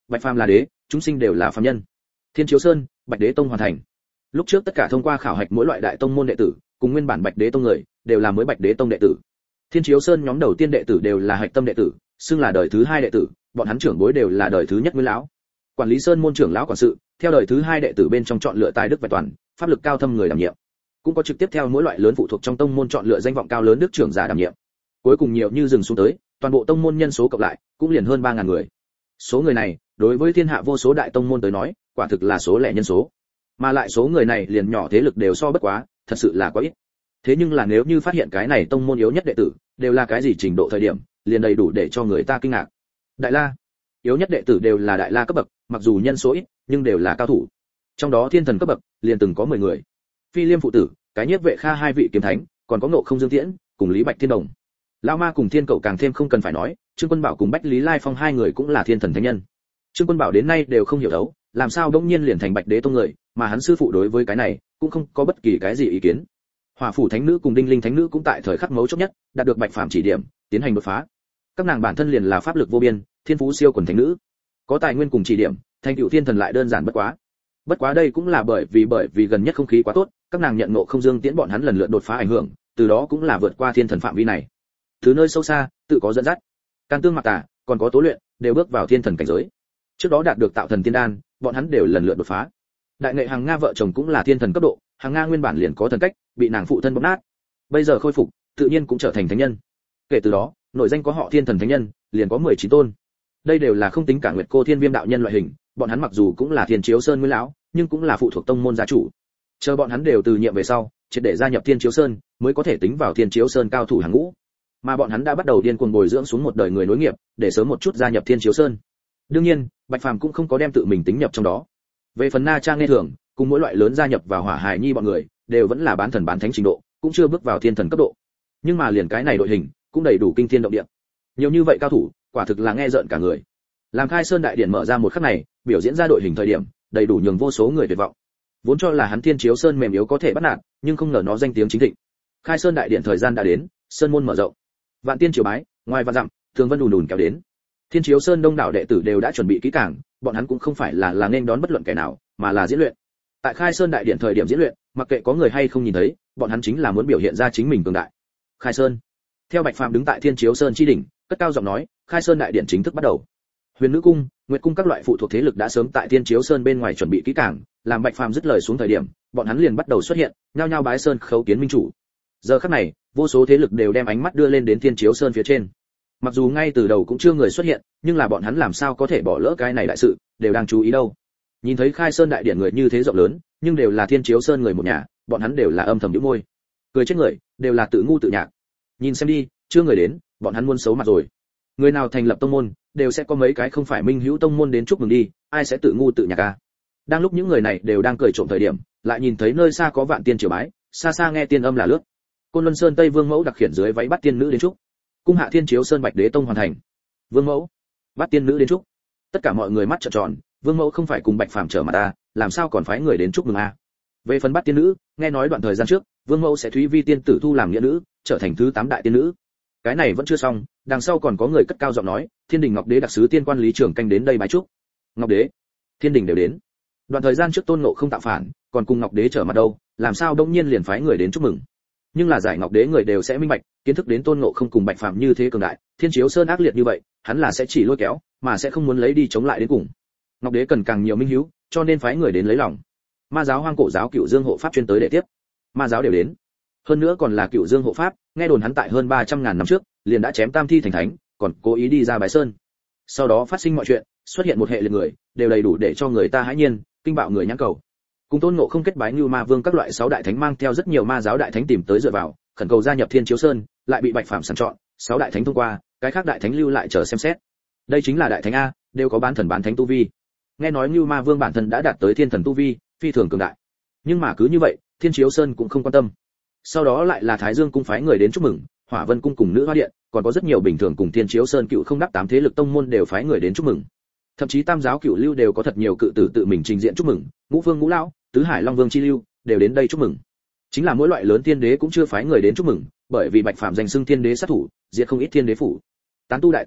Bạch phàm là đế, chúng sinh đều là phàm nhân. Thiên Chiếu Sơn, Bạch Đế Tông hoàn thành. Lúc trước tất cả thông qua khảo hạch mỗi loại đại tông môn đệ tử, cùng nguyên bản Bạch Đế Tông người, đều là mới Bạch Đế Tông đệ tử. Thiên Chiếu Sơn nhóm đầu tiên đệ tử đều là hạch tâm đệ tử, xưng là đời thứ 2 đệ tử, bọn hắn trưởng bối đều là đời thứ nhất Nguyên lão. Quản lý Sơn môn trưởng lão quản sự, theo đời thứ 2 đệ tử bên trong chọn lựa tài đức vẹn toàn, pháp lực cao thâm người đảm nhiệm. Cũng có trực tiếp theo mỗi loại lớn phụ thuộc trong tông môn chọn lựa danh vọng cao lớn đức trưởng giả đảm nhiệm. Cuối cùng nhiều như rừng xuống tới, toàn bộ tông môn nhân số cộng lại cũng liền hơn 3000 người. Số người này, đối với thiên hạ vô số đại tông môn tới nói, quả thực là số lẻ nhân số. Mà lại số người này liền nhỏ thế lực đều so bất quá, thật sự là quá ít. Thế nhưng là nếu như phát hiện cái này tông môn yếu nhất đệ tử, đều là cái gì trình độ thời điểm, liền đầy đủ để cho người ta kinh ngạc. Đại La, yếu nhất đệ tử đều là đại la cấp bậc, mặc dù nhân số ít, nhưng đều là cao thủ. Trong đó thiên thần cấp bậc, liền từng có 10 người. Phi Liêm phụ tử, cái nhiếp vệ Kha 2 vị kiếm thánh, còn có Ngộ Không Dương Tiễn, cùng Lý Bạch Thiên Đồng. Lão Ma cùng Thiên Cậu càng thêm không cần phải nói, Trương Quân Bảo cùng Bách Lý Lai Phong 2 người cũng là thiên thần thánh nhân. Trương Quân Bảo đến nay đều không hiểu đấu, làm sao đống nhiên liền thành Bạch Đế Tông người, mà hắn sư phụ đối với cái này cũng không có bất kỳ cái gì ý kiến. Hỏa Phủ Thánh Nữ cùng Đinh Linh Thánh Nữ cũng tại thời khắc mấu chốt nhất, đạt được Bạch Phàm chỉ điểm, tiến hành đột phá. Các nàng bản thân liền là pháp lực vô biên, thiên phú siêu quần thánh nữ, có tài nguyên cùng chỉ điểm, thành tựu thiên thần lại đơn giản bất quá. Bất quá đây cũng là bởi vì gần nhất không khí quá tốt, các nàng nhận Ngộ Không Dương Tiễn bọn hắn lần lượt đột phá ảnh hưởng, từ đó cũng là vượt qua thiên thần phạm vi này. Từ nơi sâu xa, tự có dẫn dắt. Can Tương Mặc Tà, còn có Tố Luyện, đều bước vào thiên thần cảnh giới. Trước đó đạt được Tạo Thần Tiên Đan, bọn hắn đều lần lượt đột phá. Đại Nghệ Hằng Nga vợ chồng cũng là thiên thần cấp độ, Hằng Nga nguyên bản liền có thần cách, bị nàng phụ thân bóp nát. Bây giờ khôi phục, tự nhiên cũng trở thành thánh nhân. Kể từ đó, nội danh có họ thiên thần thánh nhân, liền có 19 tôn. Đây đều là không tính cả Nguyệt Cô Thiên Viêm đạo nhân loại hình, bọn hắn mặc dù cũng là Thiên Chiếu Sơn Nguyên lão, nhưng cũng là phụ thuộc tông môn gia chủ. Chờ bọn hắn đều từ nhiệm về sau, triệt để gia nhập Thiên Chiếu Sơn, mới có thể tính vào Thiên Chiếu Sơn cao thủ hàng ngũ. Mà bọn hắn đã bắt đầu điên cuồng bồi dưỡng xuống một đời người nối nghiệp, để sớm một chút gia nhập Thiên Chiếu Sơn. Đương nhiên, Bạch Phàm cũng không có đem tự mình tính nhập trong đó. Về phần Na Trang Nghe Thường, cùng mỗi loại lớn gia nhập vào Hỏa Hải Nhi bọn người, đều vẫn là bán thần bán thánh trình độ, cũng chưa bước vào thiên thần cấp độ. Nhưng mà liền cái này đội hình, cũng đầy đủ kinh thiên động địa. Nhiều như vậy cao thủ, quả thực là nghe rợn cả người. Làm Khai Sơn đại điện mở ra một khắc này, biểu diễn ra đội hình thời điểm, đầy đủ nhường vô số người tuyệt vọng. Vốn cho là hắn Thiên Chiếu Sơn mềm yếu có thể bắt nạt, nhưng không ngờ nó danh tiếng chính thịnh. Khai Sơn đại điện thời gian đã đến, sơn môn mở rộng. Vạn tiên triều bái, ngoài vạn dặm, thường vân ùn ùn kéo đến. Thiên Chiếu Sơn đông đảo đệ tử đều đã chuẩn bị kỹ càng, bọn hắn cũng không phải là nên đón bất luận kẻ nào, mà là diễn luyện. Tại Khai Sơn đại điện thời điểm diễn luyện, mặc kệ có người hay không nhìn thấy, bọn hắn chính là muốn biểu hiện ra chính mình cường đại. Khai Sơn. Theo Bạch Phàm đứng tại Thiên Chiếu Sơn chi đỉnh, cất cao giọng nói, Khai Sơn đại điện chính thức bắt đầu. Huyền Nữ cung, Nguyệt cung các loại phụ thuộc thế lực đã sớm tại Thiên Chiếu Sơn bên ngoài chuẩn bị kỹ càng, làm Bạch Phàm dứt lời xuống thời điểm, bọn hắn liền bắt đầu xuất hiện, nhao nhao bái sơn khấu kiến minh chủ. Giờ khắc này, vô số thế lực đều đem ánh mắt đưa lên đến Thiên Chiếu Sơn phía trên. Mặc dù ngay từ đầu cũng chưa người xuất hiện, nhưng là bọn hắn làm sao có thể bỏ lỡ cái này đại sự, đều đang chú ý đâu. Nhìn thấy Khai Sơn đại điện người như thế rộng lớn, nhưng đều là Thiên Chiếu Sơn người một nhà, bọn hắn đều là âm thầm nhíu môi. Cười chết người, đều là tự ngu tự nhạc. Nhìn xem đi, chưa người đến, bọn hắn muốn xấu mặt rồi. Người nào thành lập tông môn, đều sẽ có mấy cái không phải minh hữu tông môn đến chúc mừng đi, ai sẽ tự ngu tự nhạc à? Đang lúc những người này đều đang cười trộm thời điểm, lại nhìn thấy nơi xa có vạn tiên triều bái, xa xa nghe tiên âm là lướt. Côn Luân Sơn Tây Vương Mẫu đặc khiển dưới váy bắt tiên nữ đến chúc. Cung hạ Thiên Chiếu Sơn Bạch Đế Tông hoàn thành. Vương Mẫu, bắt tiên nữ đến chúc. Tất cả mọi người mắt trợn tròn, Vương Mẫu không phải cùng Bạch Phàm trở mặt ta, làm sao còn phái người đến chúc mừng a? Về phần bắt tiên nữ, nghe nói đoạn thời gian trước, Vương Mẫu sẽ Thúy Vi tiên tử thu làm nghĩa nữ, trở thành thứ 8 đại tiên nữ. Cái này vẫn chưa xong, đằng sau còn có người cất cao giọng nói, Thiên Đình Ngọc Đế đặc sứ tiên quan Lý Trường Canh đến đây bái chúc. Ngọc Đế, Thiên Đình đều đến. Đoạn thời gian trước Tôn Ngộ không tạo phản, còn cùng Ngọc Đế trở mặt đâu, làm sao đông nhiên liền phái người đến chúc mừng? Nhưng là giải Ngọc Đế người đều sẽ minh bạch, kiến thức đến Tôn Ngộ không cùng Bạch Phàm như thế cường đại, Thiên Chiếu Sơn ác liệt như vậy, hắn là sẽ chỉ lôi kéo, mà sẽ không muốn lấy đi chống lại đến cùng. Ngọc Đế cần càng nhiều minh hiếu, cho nên phái người đến lấy lòng. Ma giáo Hoang Cổ giáo Cựu Dương hộ pháp chuyên tới để tiếp. Ma giáo đều đến. Hơn nữa còn là Cựu Dương hộ pháp, nghe đồn hắn tại hơn 300.000 năm trước, liền đã chém Tam Thi thành thánh, còn cố ý đi ra bái sơn. Sau đó phát sinh mọi chuyện, xuất hiện một hệ liệt người, đều đầy đủ để cho người ta hãi nhiên, kinh bạo người nhãn cầu. Cùng Tôn Ngộ không kết bái Như Ma Vương các loại 6 đại thánh mang theo rất nhiều ma giáo đại thánh tìm tới dựa vào, khẩn cầu gia nhập Thiên Chiếu Sơn, lại bị Bạch Phàm sàng chọn, 6 đại thánh thông qua, cái khác đại thánh lưu lại chờ xem xét. Đây chính là đại thánh a, đều có bán thần bán thánh tu vi. Nghe nói Như Ma Vương bản thân đã đạt tới thiên thần tu vi, phi thường cường đại. Nhưng mà cứ như vậy, Thiên Chiếu Sơn cũng không quan tâm. Sau đó lại là Thái Dương cung phái người đến chúc mừng, Hỏa Vân cung cùng Nữ Hoa điện, còn có rất nhiều bình thường cùng Thiên Chiếu Sơn cựu không đắc 8 thế lực tông môn đều phái người đến chúc mừng. Thậm chí Tam giáo cựu lưu đều có thật nhiều cự tử tự mình trình diện chúc mừng, Ngũ Vương Ngũ lão, Tứ Hải Long Vương chi lưu đều đến đây chúc mừng. Chính là mỗi loại lớn thiên đế cũng chưa phái người đến chúc mừng, bởi vì Bạch Phàm danh xưng thiên đế sát thủ, diệt không ít thiên đế phủ. Tán tu đại tiên nhóm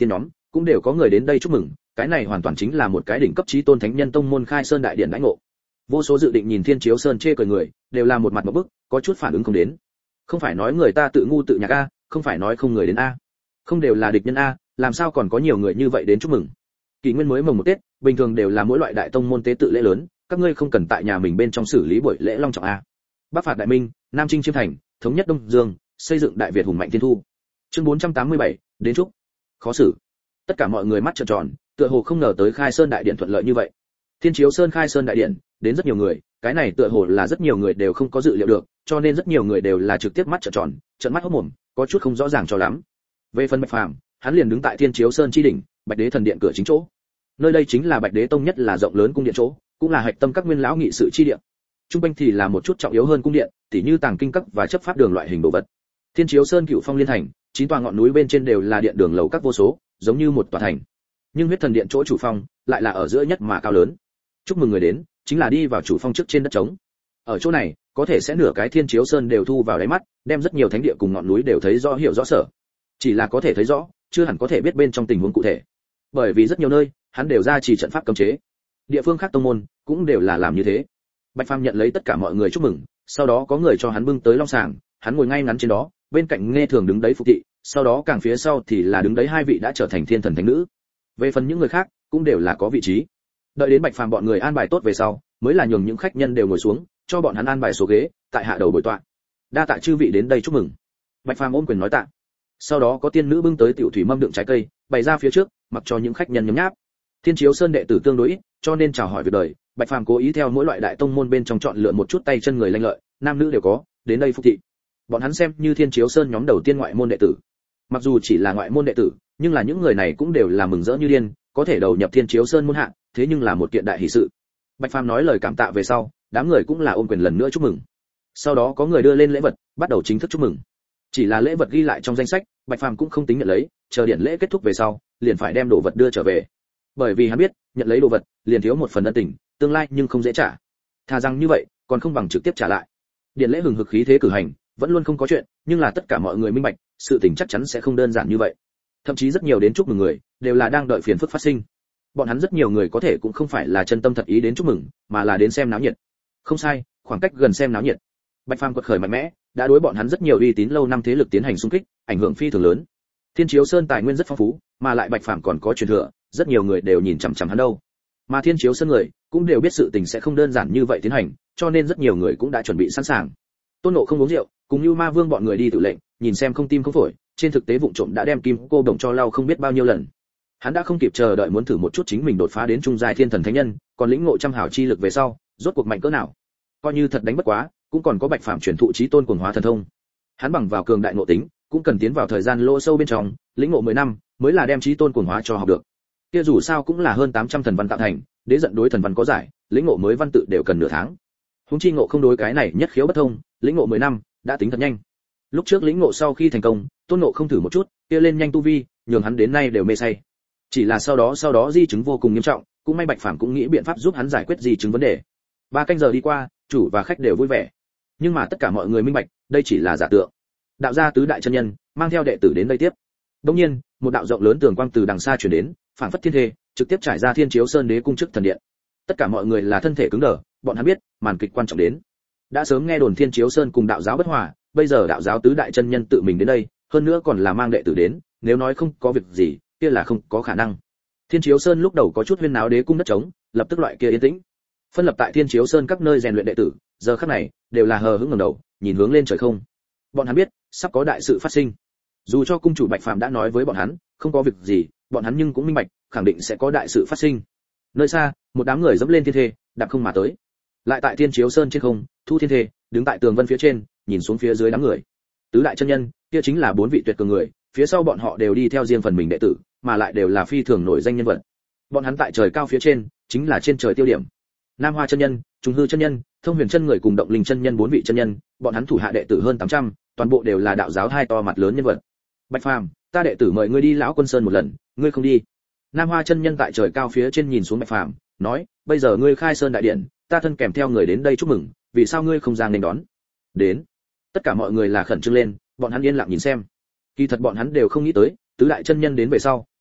cũng đều có người đến đây chúc mừng, cái này hoàn toàn chính là một cái đỉnh cấp chí tôn thánh nhân tông môn khai sơn đại điện đãi ngộ. Vô số dự định nhìn Thiên Chiếu Sơn chê cười người, đều là một mặt ngộp bức, có chút phản ứng không đến. Không phải nói người ta tự ngu tự nhạc a, không phải nói không người đến a, không đều là địch nhân a, làm sao còn có nhiều người như vậy đến chúc mừng. Kỷ Nguyên mới mồng một Tết, bình thường đều là mỗi loại đại tông môn tế tự lễ lớn, các ngươi không cần tại nhà mình bên trong xử lý buổi lễ long trọng a. Bắc phạt đại minh, Nam chinh chiêm thành, thống nhất Đông Dương, xây dựng đại Việt hùng mạnh thiên thu. Chương 487, đến chúc. Khó xử. Tất cả mọi người mắt trợn tròn, tựa hồ không ngờ tới Khai Sơn đại điện thuận lợi như vậy. Thiên Chiếu Sơn Khai Sơn đại điện, đến rất nhiều người, cái này tựa hồ là rất nhiều người đều không có dự liệu được, cho nên rất nhiều người đều là trực tiếp mắt trợn tròn, trợn mắt hốt mồm, có chút không rõ ràng cho lắm. Về phần Bạch Phàm, hắn liền đứng tại Thiên Chiếu Sơn chi đỉnh, Bạch Đế thần điện cửa chính chỗ. Nơi đây chính là Bạch Đế tông nhất là rộng lớn cung điện chỗ, cũng là hạch tâm các nguyên lão nghị sự chi điện. Trung quanh thì là một chút trọng yếu hơn cung điện, tỉ như tàng kinh các và chấp pháp đường loại hình đồ vật. Thiên Chiếu Sơn Cựu Phong liên thành, 9 tòa ngọn núi bên trên đều là điện đường lầu các vô số, giống như một tòa thành. Nhưng huyết thần điện chỗ chủ phong lại là ở giữa nhất mà cao lớn. Chúc mừng người đến, chính là đi vào chủ phong trước trên đất trống. Ở chỗ này, có thể sẽ nửa cái Thiên Chiếu Sơn đều thu vào đáy mắt, đem rất nhiều thánh địa cùng ngọn núi đều thấy rõ hiểu rõ sở. Chỉ là có thể thấy rõ, chưa hẳn có thể biết bên trong tình huống cụ thể. Bởi vì rất nhiều nơi, hắn đều ra chỉ trận pháp cấm chế. Địa phương khác tông môn cũng đều là làm như thế. Bạch Phàm nhận lấy tất cả mọi người chúc mừng, sau đó có người cho hắn bưng tới long sàng, hắn ngồi ngay ngắn trên đó, bên cạnh nghe thường đứng đấy phục thị, sau đó càng phía sau thì là đứng đấy hai vị đã trở thành thiên thần thánh nữ. Về phần những người khác, cũng đều là có vị trí. Đợi đến Bạch Phàm bọn người an bài tốt về sau, mới là nhường những khách nhân đều ngồi xuống, cho bọn hắn an bài số ghế, tại hạ đầu bồi tọa. Đa tạ chư vị đến đây chúc mừng. Bạch Phàm ôm quyền nói tạ. Sau đó có tiên nữ bưng tới tiểu thủy mâm đựng trái cây, bày ra phía trước, mặc cho những khách nhân nhấm nháp. Thiên Chiếu Sơn đệ tử tương đối ít, cho nên chào hỏi việc đời, Bạch Phàm cố ý theo mỗi loại đại tông môn bên trong chọn lựa một chút tay chân người lanh lợi, nam nữ đều có, đến đây phục thị. Bọn hắn xem như Thiên Chiếu Sơn nhóm đầu tiên ngoại môn đệ tử. Mặc dù chỉ là ngoại môn đệ tử, nhưng là những người này cũng đều là mừng rỡ như điên, có thể đầu nhập Thiên Chiếu Sơn môn hạ, thế nhưng là một kiện đại hỷ sự. Bạch Phàm nói lời cảm tạ về sau, đám người cũng là ôm quyền lần nữa chúc mừng. Sau đó có người đưa lên lễ vật, bắt đầu chính thức chúc mừng. Chỉ là lễ vật ghi lại trong danh sách, Bạch Phàm cũng không tính nhận lấy, chờ điện lễ kết thúc về sau, liền phải đem đồ vật đưa trở về. Bởi vì hắn biết, nhận lấy đồ vật, liền thiếu một phần ân tình, tương lai nhưng không dễ trả. Thà rằng như vậy, còn không bằng trực tiếp trả lại. Điện lễ hừng hực khí thế cử hành, vẫn luôn không có chuyện, nhưng là tất cả mọi người minh bạch, sự tình chắc chắn sẽ không đơn giản như vậy. Thậm chí rất nhiều đến chúc mừng người, đều là đang đợi phiền phức phát sinh. Bọn hắn rất nhiều người có thể cũng không phải là chân tâm thật ý đến chúc mừng, mà là đến xem náo nhiệt. Không sai, khoảng cách gần xem náo nhiệt. Bạch Phàm quật khởi mạnh mẽ, đã đối bọn hắn rất nhiều uy tín lâu năm thế lực tiến hành xung kích, ảnh hưởng phi thường lớn. Thiên Chiếu Sơn tài nguyên rất phong phú, mà lại Bạch Phàm còn có truyền thừa, rất nhiều người đều nhìn chằm chằm hắn đâu. Mà Thiên Chiếu Sơn người cũng đều biết sự tình sẽ không đơn giản như vậy tiến hành, cho nên rất nhiều người cũng đã chuẩn bị sẵn sàng. Tôn Ngộ không uống rượu, cùng Như Ma Vương bọn người đi tự lệnh, nhìn xem không tim không phổi, trên thực tế vụng trộm đã đem kim cô đồng cho lau không biết bao nhiêu lần. Hắn đã không kịp chờ đợi muốn thử một chút chính mình đột phá đến trung giai thiên thần thánh nhân, còn lĩnh ngộ trăm hào chi lực về sau, rốt cuộc mạnh cỡ nào. Coi như thật đánh bất quá, cũng còn có Bạch Phàm truyền thụ chí tôn cuồng hóa thần thông. Hắn bằng vào cường đại nội tính, cũng cần tiến vào thời gian lỗ sâu bên trong, lĩnh ngộ 10 năm, mới là đem chí tôn cuồng hóa cho học được. Kia dù sao cũng là hơn 800 thần văn tạo thành, đế giận đối thần văn có giải, lĩnh ngộ mới văn tự đều cần nửa tháng. Huống chi ngộ không đối cái này nhất khiếu bất thông, lĩnh ngộ 10 năm, đã tính thật nhanh. Lúc trước lĩnh ngộ sau khi thành công, Tôn Ngộ không thử một chút, kia lên nhanh tu vi, nhường hắn đến nay đều mê say. Chỉ là sau đó di chứng vô cùng nghiêm trọng, cũng may Bạch Phàm cũng nghĩ biện pháp giúp hắn giải quyết di chứng vấn đề. 3 canh giờ đi qua, chủ và khách đều vui vẻ. Nhưng mà tất cả mọi người minh bạch, đây chỉ là giả tượng. Đạo gia tứ đại chân nhân mang theo đệ tử đến đây tiếp. Đương nhiên, một đạo rộng lớn tường quang từ đằng xa truyền đến, phảng phất thiên thê, trực tiếp trải ra Thiên Chiếu Sơn đế cung trước thần điện. Tất cả mọi người là thân thể cứng đờ, bọn hắn biết, màn kịch quan trọng đến. Đã sớm nghe đồn Thiên Chiếu Sơn cùng đạo giáo bất hòa, bây giờ đạo giáo tứ đại chân nhân tự mình đến đây, hơn nữa còn là mang đệ tử đến, nếu nói không có việc gì, kia là không có khả năng. Thiên Chiếu Sơn lúc đầu có chút huyên náo đế cung đất trống, lập tức loại kia yên tĩnh. Phân lập tại Thiên Chiếu Sơn các nơi rèn luyện đệ tử, giờ khắc này đều là hờ hững ngẩng đầu, nhìn hướng lên trời không. Bọn hắn biết, sắp có đại sự phát sinh. Dù cho cung chủ Bạch Phàm đã nói với bọn hắn, không có việc gì, bọn hắn nhưng cũng minh bạch, khẳng định sẽ có đại sự phát sinh. Nơi xa, một đám người dẫm lên thiên thê, đạp không mà tới. Lại tại Thiên Chiếu Sơn trên không, Thu Thiên Thê đứng tại tường vân phía trên, nhìn xuống phía dưới đám người. Tứ đại chân nhân, kia chính là 4 vị tuyệt cường người, phía sau bọn họ đều đi theo riêng phần mình đệ tử, mà lại đều là phi thường nổi danh nhân vật. Bọn hắn tại trời cao phía trên, chính là trên trời tiêu điểm. Nam Hoa chân nhân, Trùng Hư chân nhân, Thông Huyền chân người cùng Động Linh chân nhân 4 vị chân nhân, bọn hắn thủ hạ đệ tử hơn 800, toàn bộ đều là đạo giáo hai to mặt lớn nhân vật. Bạch Phàm, ta đệ tử mời ngươi đi Lão Quân Sơn một lần, ngươi không đi. Nam Hoa chân nhân tại trời cao phía trên nhìn xuống Bạch Phàm, nói, bây giờ ngươi khai sơn đại điện, ta thân kèm theo người đến đây chúc mừng, vì sao ngươi không giang nên đón? Đến. Tất cả mọi người là khẩn trương lên, bọn hắn yên lặng nhìn xem. Kỳ thật bọn hắn đều không nghĩ tới, tứ đại chân nhân đến về sau,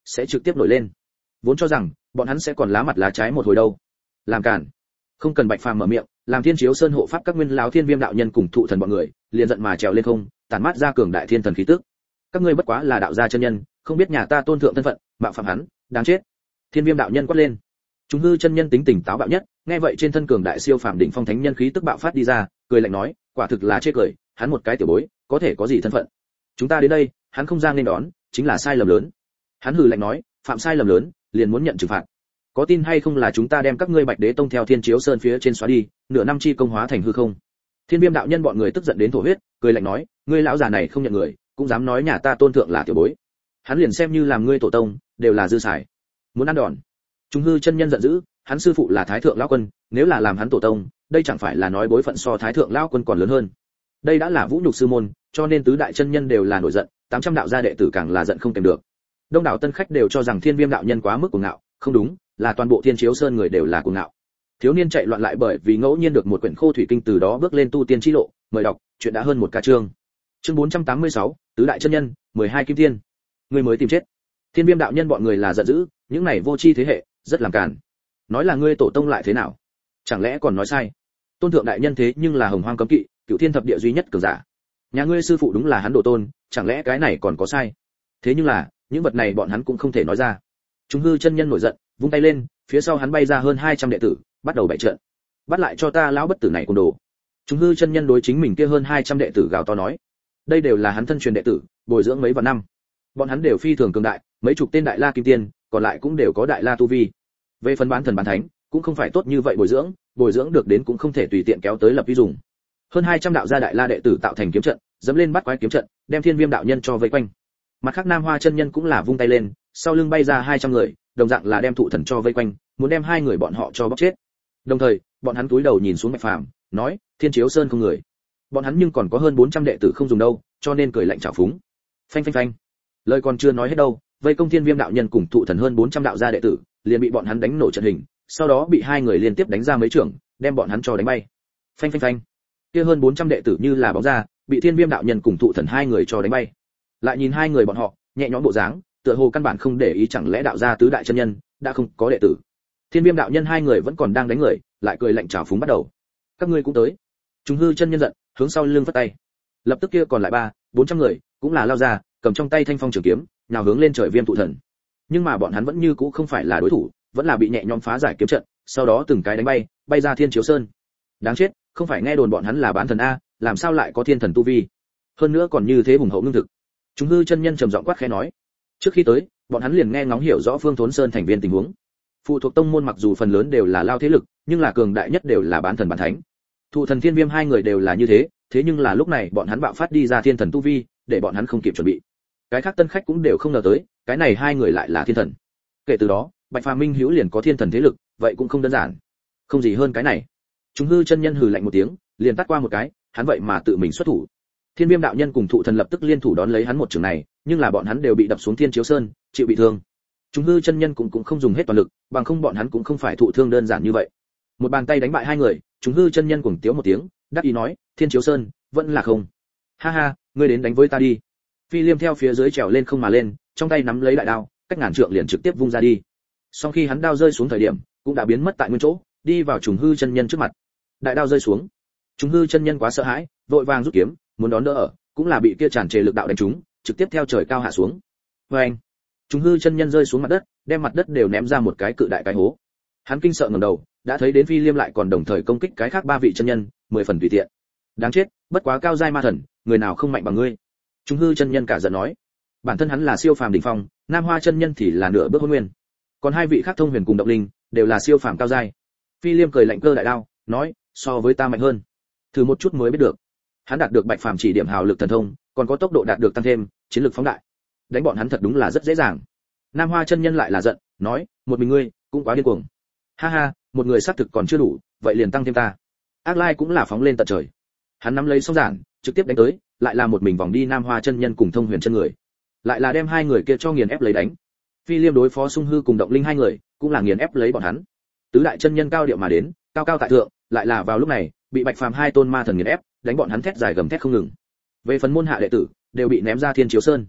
sẽ trực tiếp nổi lên. Vốn cho rằng bọn hắn sẽ còn lá mặt lá trái một hồi đâu. Làm cản. Không cần Bạch Phàm mở miệng, làm Thiên Chiếu Sơn hộ pháp các nguyên lão Thiên Viêm đạo nhân cùng thụ thần bọn người, liền giận mà trèo lên không, tản mát ra cường đại thiên thần khí tức. Các ngươi bất quá là đạo gia chân nhân, không biết nhà ta tôn thượng thân phận, mạo phạm hắn, đáng chết. Thiên Viêm đạo nhân quát lên. Chúng hư chân nhân tính tình táo bạo nhất, nghe vậy trên thân cường đại siêu phàm đỉnh phong thánh nhân khí tức bạo phát đi ra, cười lạnh nói, quả thực là chê cười, hắn một cái tiểu bối, có thể có gì thân phận? Chúng ta đến đây, hắn không ra nên đón, chính là sai lầm lớn. Hắn hừ lạnh nói, phạm sai lầm lớn, liền muốn nhận trừng phạt. Có tin hay không là chúng ta đem các ngươi Bạch Đế tông theo Thiên Chiếu Sơn phía trên xóa đi, nửa năm chi công hóa thành hư không. Thiên Viêm đạo nhân bọn người tức giận đến thổ huyết, cười lạnh nói, ngươi lão già này không nhận người, cũng dám nói nhà ta tôn thượng là tiểu bối. Hắn liền xem như làm ngươi tổ tông, đều là dư xài. Muốn ăn đòn. Trung hư chân nhân giận dữ, hắn sư phụ là Thái thượng lão quân, nếu là làm hắn tổ tông, đây chẳng phải là nói bối phận so Thái thượng lão quân còn lớn hơn. Đây đã là vũ nhục sư môn, cho nên tứ đại chân nhân đều là nổi giận, 800 đạo gia đệ tử càng là giận không kèm được. Đông đảo tân khách đều cho rằng Thiên Viêm đạo nhân quá mức cuồng ngạo, không đúng, là toàn bộ Thiên Chiếu Sơn người đều là cuồng ngạo. Thiếu niên chạy loạn lại bởi vì ngẫu nhiên được một quyển khô thủy kinh từ đó bước lên tu tiên chi lộ, mời đọc, chuyện đã hơn một ca chương. Chương 486, tứ đại chân nhân, 12 kim thiên. Người mới tìm chết. Thiên Viêm đạo nhân bọn người là giận dữ, những này vô tri thế hệ, rất làm càn. Nói là ngươi tổ tông lại thế nào? Chẳng lẽ còn nói sai? Tôn thượng đại nhân thế nhưng là hồng hoang cấm kỵ, cửu thiên thập địa duy nhất cường giả. Nhà ngươi sư phụ đúng là hắn độ tôn, chẳng lẽ cái này còn có sai? Thế nhưng là, những vật này bọn hắn cũng không thể nói ra. Chúng hư chân nhân nổi giận, vung tay lên, phía sau hắn bay ra hơn 200 đệ tử, bắt đầu bày trận. Bắt lại cho ta lão bất tử này côn đồ. Chúng hư chân nhân đối chính mình kia hơn 200 đệ tử gào to nói, đây đều là hắn thân truyền đệ tử, bồi dưỡng mấy vạn năm. Bọn hắn đều phi thường cường đại, mấy chục tên đại la kim tiên, còn lại cũng đều có đại la tu vi. Về phần bán thần bán thánh, cũng không phải tốt như vậy bồi dưỡng được đến cũng không thể tùy tiện kéo tới lập vi dùng. Hơn 200 đạo gia đại la đệ tử tạo thành kiếm trận, dẫm lên bắt quái kiếm trận, đem Thiên Viêm đạo nhân cho vây quanh. Mặt khác Nam Hoa chân nhân cũng là vung tay lên, sau lưng bay ra 200 người, đồng dạng là đem thụ thần cho vây quanh, muốn đem hai người bọn họ cho bóc chết. Đồng thời, bọn hắn cúi đầu nhìn xuống Bạch Phàm, nói, Thiên Chiếu Sơn không người. Bọn hắn nhưng còn có hơn 400 đệ tử không dùng đâu, cho nên cười lạnh chảo phúng. Phanh phanh phanh. Lời còn chưa nói hết đâu, vây công Thiên Viêm đạo nhân cùng thụ thần hơn 400 đạo gia đệ tử, liền bị bọn hắn đánh nổ trận hình, sau đó bị hai người liên tiếp đánh ra mấy trường, đem bọn hắn cho đánh bay. Phanh phanh phanh. Kia hơn 400 đệ tử như là bóng ra, bị Thiên Viêm đạo nhân cùng thụ thần hai người cho đánh bay. Lại nhìn hai người bọn họ, nhẹ nhõm bộ dáng, tựa hồ căn bản không để ý, chẳng lẽ đạo gia tứ đại chân nhân đã không có đệ tử. Thiên Viêm đạo nhân hai người vẫn còn đang đánh người, lại cười lạnh chảo phúng bắt đầu. Các ngươi cũng tới. Chúng hư chân nhân giận, hướng sau lưng vất tay. Lập tức kia còn lại 400 người, cũng là lao ra, cầm trong tay thanh phong trường kiếm, nhào hướng lên trời Viêm thụ thần. Nhưng mà bọn hắn vẫn như cũ không phải là đối thủ, vẫn là bị nhẹ nhõm phá giải kiếm trận, sau đó từng cái đánh bay ra Thiên Chiếu Sơn. Đáng chết, không phải nghe đồn bọn hắn là bán thần a, làm sao lại có thiên thần tu vi? Hơn nữa còn như thế hùng hậu ngưng thực. Chúng hư chân nhân trầm giọng quát khẽ nói. Trước khi tới, bọn hắn liền nghe ngóng hiểu rõ Phương Thốn Sơn thành viên tình huống. Phụ thuộc tông môn mặc dù phần lớn đều là lao thế lực, nhưng là cường đại nhất đều là bán thần bán thánh. Thụ thần Thiên Viêm hai người đều là như thế, thế nhưng là lúc này bọn hắn bạo phát đi ra thiên thần tu vi, để bọn hắn không kịp chuẩn bị. Cái khác tân khách cũng đều không ngờ tới, cái này hai người lại là thiên thần. Kể từ đó, Bạch Phàm Minh Hữu liền có thiên thần thế lực, vậy cũng không đơn giản. Không gì hơn cái này. Chúng hư chân nhân hừ lạnh một tiếng, liền tát qua một cái, hắn vậy mà tự mình xuất thủ. Thiên Viêm đạo nhân cùng thụ thần lập tức liên thủ đón lấy hắn một trường này, nhưng là bọn hắn đều bị đập xuống Thiên Chiếu Sơn, chịu bị thương. Chúng hư chân nhân cũng không dùng hết toàn lực, bằng không bọn hắn cũng không phải thụ thương đơn giản như vậy. Một bàn tay đánh bại hai người, chúng hư chân nhân cuồng tiếu một tiếng, đắc ý nói, Thiên Chiếu Sơn vẫn là không. Ha ha, ngươi đến đánh với ta đi. Phi Liêm theo phía dưới trèo lên không mà lên, trong tay nắm lấy đại đao, cách ngàn trượng liền trực tiếp vung ra đi. Sau khi hắn đao rơi xuống thời điểm, cũng đã biến mất tại nguyên chỗ, đi vào trùng hư chân nhân trước mặt. Đại đao rơi xuống, trùng hư chân nhân quá sợ hãi, vội vàng rút kiếm, muốn đón đỡ ở, cũng là bị kia tràn trề lực đạo đánh trúng, trực tiếp theo trời cao hạ xuống. Oeng! Trùng hư chân nhân rơi xuống mặt đất, đem mặt đất đều ném ra một cái cự đại cái hố. Hắn kinh sợ ngẩng đầu, đã thấy đến Phi Liêm lại còn đồng thời công kích cái khác ba vị chân nhân, 10 phần tùy tiện. Đáng chết, bất quá cao giai ma thần, người nào không mạnh bằng ngươi. Trùng hư chân nhân cả giận nói, bản thân hắn là siêu phàm đỉnh phong, Nam Hoa chân nhân thì là nửa bước hôn nguyên. Còn hai vị khác Thông Huyền cùng Động Linh đều là siêu phàm cao giai. Phi Liêm cười lạnh cơ đại đao, nói, so với ta mạnh hơn. Thử một chút mới biết được. Hắn đạt được Bạch Phàm chỉ điểm hào lực thần thông, còn có tốc độ đạt được tăng thêm, chiến lực phóng đại. Đánh bọn hắn thật đúng là rất dễ dàng. Nam Hoa chân nhân lại là giận, nói, một mình ngươi cũng quá điên cuồng. Ha ha, một người xác thực còn chưa đủ, vậy liền tăng thêm ta. Ác Lai cũng là phóng lên tận trời. Hắn nắm lấy song giản, trực tiếp đánh tới, lại là một mình vòng đi Nam Hoa chân nhân cùng Thông Huyền chân người, lại là đem hai người kia cho nghiền ép lấy đánh. Phi Liêm đối phó Sung Hư cùng Động Linh hai người, cũng là nghiền ép lấy bọn hắn. Tứ đại chân nhân cao điệu mà đến, cao cao tại thượng, lại là vào lúc này, bị Bạch Phàm hai tôn ma thần nghiền ép, đánh bọn hắn thét dài gầm thét không ngừng. Về phần môn hạ đệ tử, đều bị ném ra Thiên Chiếu Sơn.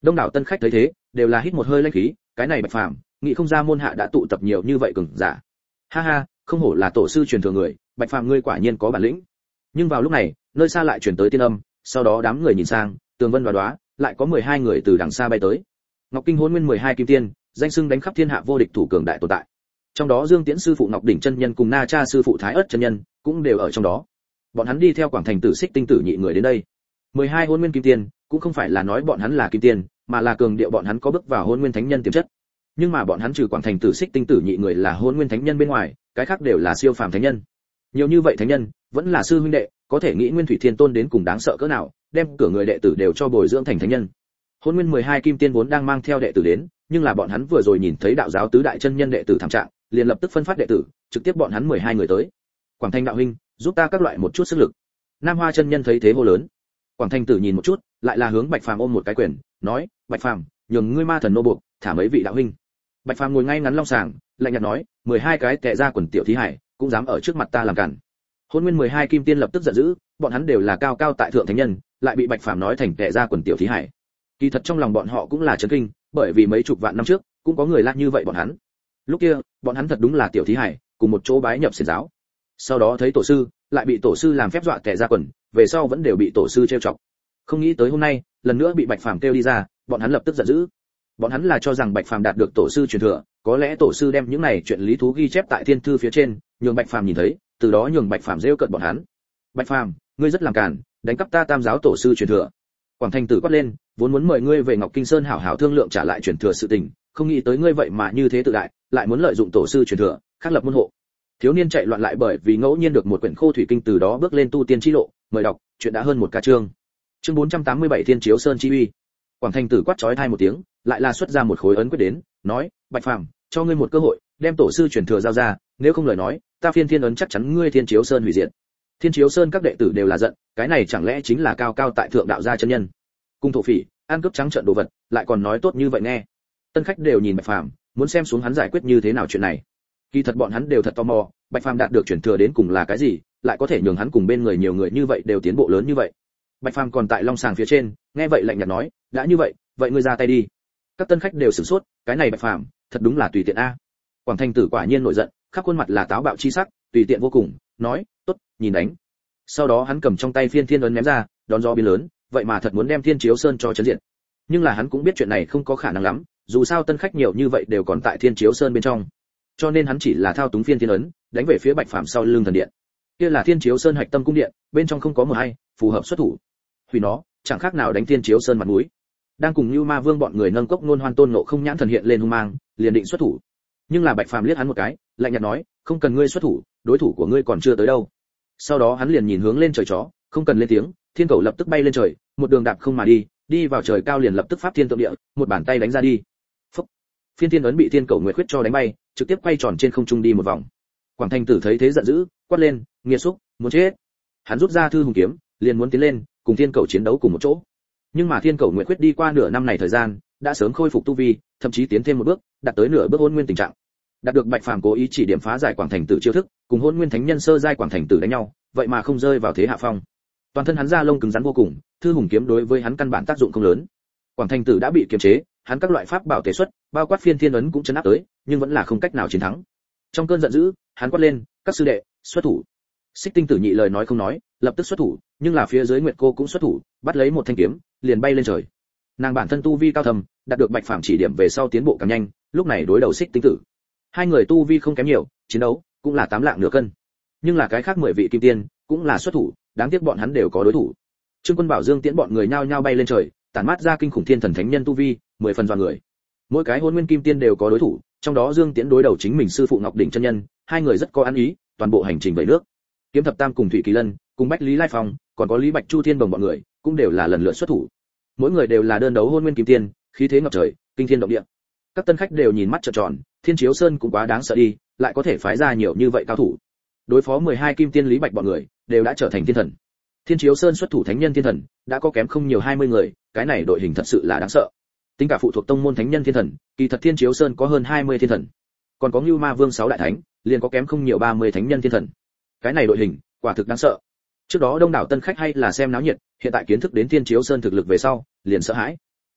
Đông đảo tân khách thấy thế, đều là hít một hơi lãnh khí, cái này Bạch Phàm, nghĩ không ra môn hạ đã tụ tập nhiều như vậy cường giả. Ha ha, không hổ là tổ sư truyền thừa người, Bạch Phàm ngươi quả nhiên có bản lĩnh. Nhưng vào lúc này, nơi xa lại truyền tới tiên âm, sau đó đám người nhìn sang, Tường Vân và Đóa, lại có 12 người từ đằng xa bay tới. Ngọc Kinh Hỗn Nguyên 12 kim tiên, danh xưng đánh khắp thiên hạ vô địch thủ cường đại tồn tại. Trong đó Dương Tiễn sư phụ Ngọc Đỉnh chân nhân cùng Na Cha sư phụ Thái Ức chân nhân cũng đều ở trong đó. Bọn hắn đi theo Quảng Thành Tử Xích Tinh Tử nhị người đến đây. 12 Hỗn Nguyên kim tiên, cũng không phải là nói bọn hắn là kim tiên, mà là cường điệu bọn hắn có bước vào Hỗn Nguyên thánh nhân tiềm chất. Nhưng mà bọn hắn trừ Quảng Thành Tử Xích Tinh Tử nhị người là Hỗn Nguyên thánh nhân bên ngoài, cái khác đều là siêu phàm thánh nhân. Nhiều như vậy thánh nhân, vẫn là sư huynh đệ, có thể nghĩ Nguyên Thủy Thiên Tôn đến cùng đáng sợ cỡ nào, đem cửa người đệ tử đều cho bồi dưỡng thành thánh nhân. Hỗn Nguyên 12 kim tiên vốn đang mang theo đệ tử đến, nhưng là bọn hắn vừa rồi nhìn thấy đạo giáo tứ đại chân nhân đệ tử thảm trạng, liền lập tức phân phát đệ tử, trực tiếp bọn hắn 12 người tới. Quảng Thanh đạo huynh, giúp ta các loại một chút sức lực. Nam Hoa chân nhân thấy thế hô lớn. Quảng Thanh Tử nhìn một chút, lại là hướng Bạch Phàm ôm một cái quyền, nói: "Bạch Phàm, nhường ngươi ma thần nô buộc, thả mấy vị đạo huynh." Bạch Phàm ngồi ngay ngắn long sàng, lạnh nhạt nói: "12 cái tệ ra quần tiểu thí hải, cũng dám ở trước mặt ta làm cản." Hỗn Nguyên 12 kim tiên lập tức giận dữ, bọn hắn đều là cao cao tại thượng thánh nhân, lại bị Bạch Phàm nói thành tệ ra quần tiểu thí hải. Kỳ thật trong lòng bọn họ cũng là chấn kinh, bởi vì mấy chục vạn năm trước, cũng có người la như vậy bọn hắn. Lúc kia, bọn hắn thật đúng là tiểu thí hải, cùng một chỗ bái nhập xiển giáo. Sau đó thấy tổ sư, lại bị tổ sư làm phép dọa tệ ra quần, về sau vẫn đều bị tổ sư trêu chọc. Không nghĩ tới hôm nay, lần nữa bị Bạch Phàm kêu đi ra, bọn hắn lập tức giận dữ. Bọn hắn là cho rằng Bạch Phàm đạt được tổ sư truyền thừa, có lẽ tổ sư đem những này chuyện lý thú ghi chép tại thiên thư phía trên, nhường Bạch Phàm nhìn thấy, từ đó nhường Bạch Phàm rêu cợt bọn hắn. Bạch Phàm, ngươi rất làm càn, đánh cắp ta Tam giáo tổ sư truyền thừa. Quảng Thành Tử quát lên, vốn muốn mời ngươi về Ngọc Kinh Sơn hảo hảo thương lượng trả lại truyền thừa sự tình, không nghĩ tới ngươi vậy mà như thế tự đại, lại muốn lợi dụng tổ sư truyền thừa, khác lập môn hộ. Thiếu niên chạy loạn lại bởi vì ngẫu nhiên được một quyển khô thủy kinh, từ đó bước lên tu tiên chi lộ, mời đọc, chuyện đã hơn một ca chương. Chương 487 Thiên Chiếu Sơn chi uy. Quảng Thành Tử quát chói tai một tiếng, lại là xuất ra một khối ấn quyết đến, nói: "Bạch Phàm, cho ngươi một cơ hội, đem tổ sư truyền thừa giao ra, nếu không lời nói, ta phiên thiên ấn chắc chắn ngươi Thiên Chiếu Sơn hủy diệt." Thiên Chiếu Sơn các đệ tử đều là giận, cái này chẳng lẽ chính là cao cao tại thượng đạo gia chân nhân? Cung thổ phỉ, ăn cướp trắng trợn đồ vật, lại còn nói tốt như vậy nghe. Tân khách đều nhìn Bạch Phàm, muốn xem xuống hắn giải quyết như thế nào chuyện này. Kỳ thật bọn hắn đều thật tò mò, Bạch Phàm đạt được truyền thừa đến cùng là cái gì, lại có thể nhường hắn cùng bên người nhiều người như vậy đều tiến bộ lớn như vậy. Bạch Phàm còn tại long sàng phía trên, nghe vậy lạnh nhạt nói: "đã như vậy, vậy ngươi ra tay đi." Các tân khách đều sửng sốt, cái này Bạch Phàm, thật đúng là tùy tiện a. Quảng Thành Tử quả nhiên nổi giận, khắp khuôn mặt là táo bạo chi sắc, tùy tiện vô cùng, nói: "Tốt, nhìn đánh." Sau đó hắn cầm trong tay phiên thiên ấn ném ra, đón gió biến lớn, vậy mà thật muốn đem Thiên Chiếu Sơn cho chấn diệt. Nhưng là hắn cũng biết chuyện này không có khả năng lắm, dù sao tân khách nhiều như vậy đều còn tại Thiên Chiếu Sơn bên trong, cho nên hắn chỉ là thao túng phiên thiên ấn, đánh về phía Bạch Phàm sau lưng thần điện. Kia là Thiên Chiếu Sơn hạch tâm cung điện, bên trong không có mờ hay, phù hợp xuất thủ. Hủy nó, chẳng khác nào đánh Thiên Chiếu Sơn mặt mũi. Đang cùng Nưu Ma Vương bọn người nâng cốc nôn hoan tôn nộ không nhãn thần hiện lên hung mang, liền định xuất thủ. Nhưng là Bạch Phàm liếc hắn một cái, lạnh nhạt nói: "không cần ngươi xuất thủ, đối thủ của ngươi còn chưa tới đâu." Sau đó hắn liền nhìn hướng lên trời chó, không cần lên tiếng, thiên cầu lập tức bay lên trời, một đường đạp không mà đi, đi vào trời cao liền lập tức pháp thiên tượng địa, một bàn tay đánh ra đi. Phúc. Phiên thiên ấn bị thiên cầu nguyệt khuyết cho đánh bay, trực tiếp quay tròn trên không trung đi một vòng. Quảng Thành Tử thấy thế giận dữ, quát lên: "Nghiệt xúc, muốn chết!" Hắn rút ra thư hùng kiếm, liền muốn tiến lên, cùng thiên cầu chiến đấu cùng một chỗ. Nhưng mà thiên cầu nguyệt khuyết đi qua nửa năm này thời gian, đã sớm khôi phục tu vi, thậm chí tiến thêm một bước, đạt tới nửa bước hôn nguyên tình trạng. Đạt được Bạch Phàm cố ý chỉ điểm phá giải Quảng Thành Tử chiêu thức, cùng hôn nguyên thánh nhân sơ giai Quảng Thành Tử đánh nhau, vậy mà không rơi vào thế hạ phong. Toàn thân hắn da lông cứng rắn vô cùng, thư hùng kiếm đối với hắn căn bản tác dụng không lớn. Quảng Thành Tử đã bị kiềm chế, hắn các loại pháp bảo tế xuất, bao quát phiên thiên ấn cũng chấn áp tới, nhưng vẫn là không cách nào chiến thắng. Trong cơn giận dữ, hắn quát lên: "các sư đệ, xuất thủ!" Xích Tinh Tử nhị lời nói không nói, lập tức xuất thủ, nhưng là phía dưới Nguyệt cô cũng xuất thủ, bắt lấy một thanh kiếm, liền bay lên trời. Nàng bản thân tu vi cao thầm, đạt được Bạch Phàm chỉ điểm về sau tiến bộ càng nhanh, lúc này đối đầu Xích Tinh Tử. Hai người tu vi không kém nhiều, chiến đấu cũng là 8 lạng nửa cân. Nhưng là cái khác 10 vị kim tiên cũng là xuất thủ, đáng tiếc bọn hắn đều có đối thủ. Trương Quân Bảo Dương Tiễn bọn người nhao nhao bay lên trời, tản mát ra kinh khủng thiên thần thánh nhân tu vi, 10 phần dọa người. Mỗi cái hôn nguyên kim tiên đều có đối thủ, trong đó Dương Tiễn đối đầu chính mình sư phụ Ngọc Đỉnh chân nhân, hai người rất có ăn ý, toàn bộ hành trình về nước. Kiếm Thập Tam cùng Thủy Kỳ Lân, cùng Bách Lý Lai Phong, còn có Lý Bạch Chu Thiên Bồng bọn người, cũng đều là lần lượt xuất thủ. Mỗi người đều là đơn đấu hôn nguyên kim tiên, khí thế ngập trời, kinh thiên động địa. Các tân khách đều nhìn mắt trợn tròn, Thiên Chiếu Sơn cũng quá đáng sợ đi, lại có thể phái ra nhiều như vậy cao thủ. Đối phó 12 kim tiên Lý Bạch bọn người, đều đã trở thành thiên thần. Thiên Chiếu Sơn xuất thủ thánh nhân thiên thần, đã có kém không nhiều 20 người, cái này đội hình thật sự là đáng sợ. Tính cả phụ thuộc tông môn thánh nhân thiên thần, kỳ thật Thiên Chiếu Sơn có hơn 20 thiên thần. Còn có Nưu Ma Vương 6 đại thánh, liền có kém không nhiều 30 thánh nhân thiên thần. Cái này đội hình, quả thực đáng sợ. Trước đó đông đảo tân khách hay là xem náo nhiệt, hiện tại kiến thức đến Thiên Chiếu Sơn thực lực về sau, liền sợ hãi.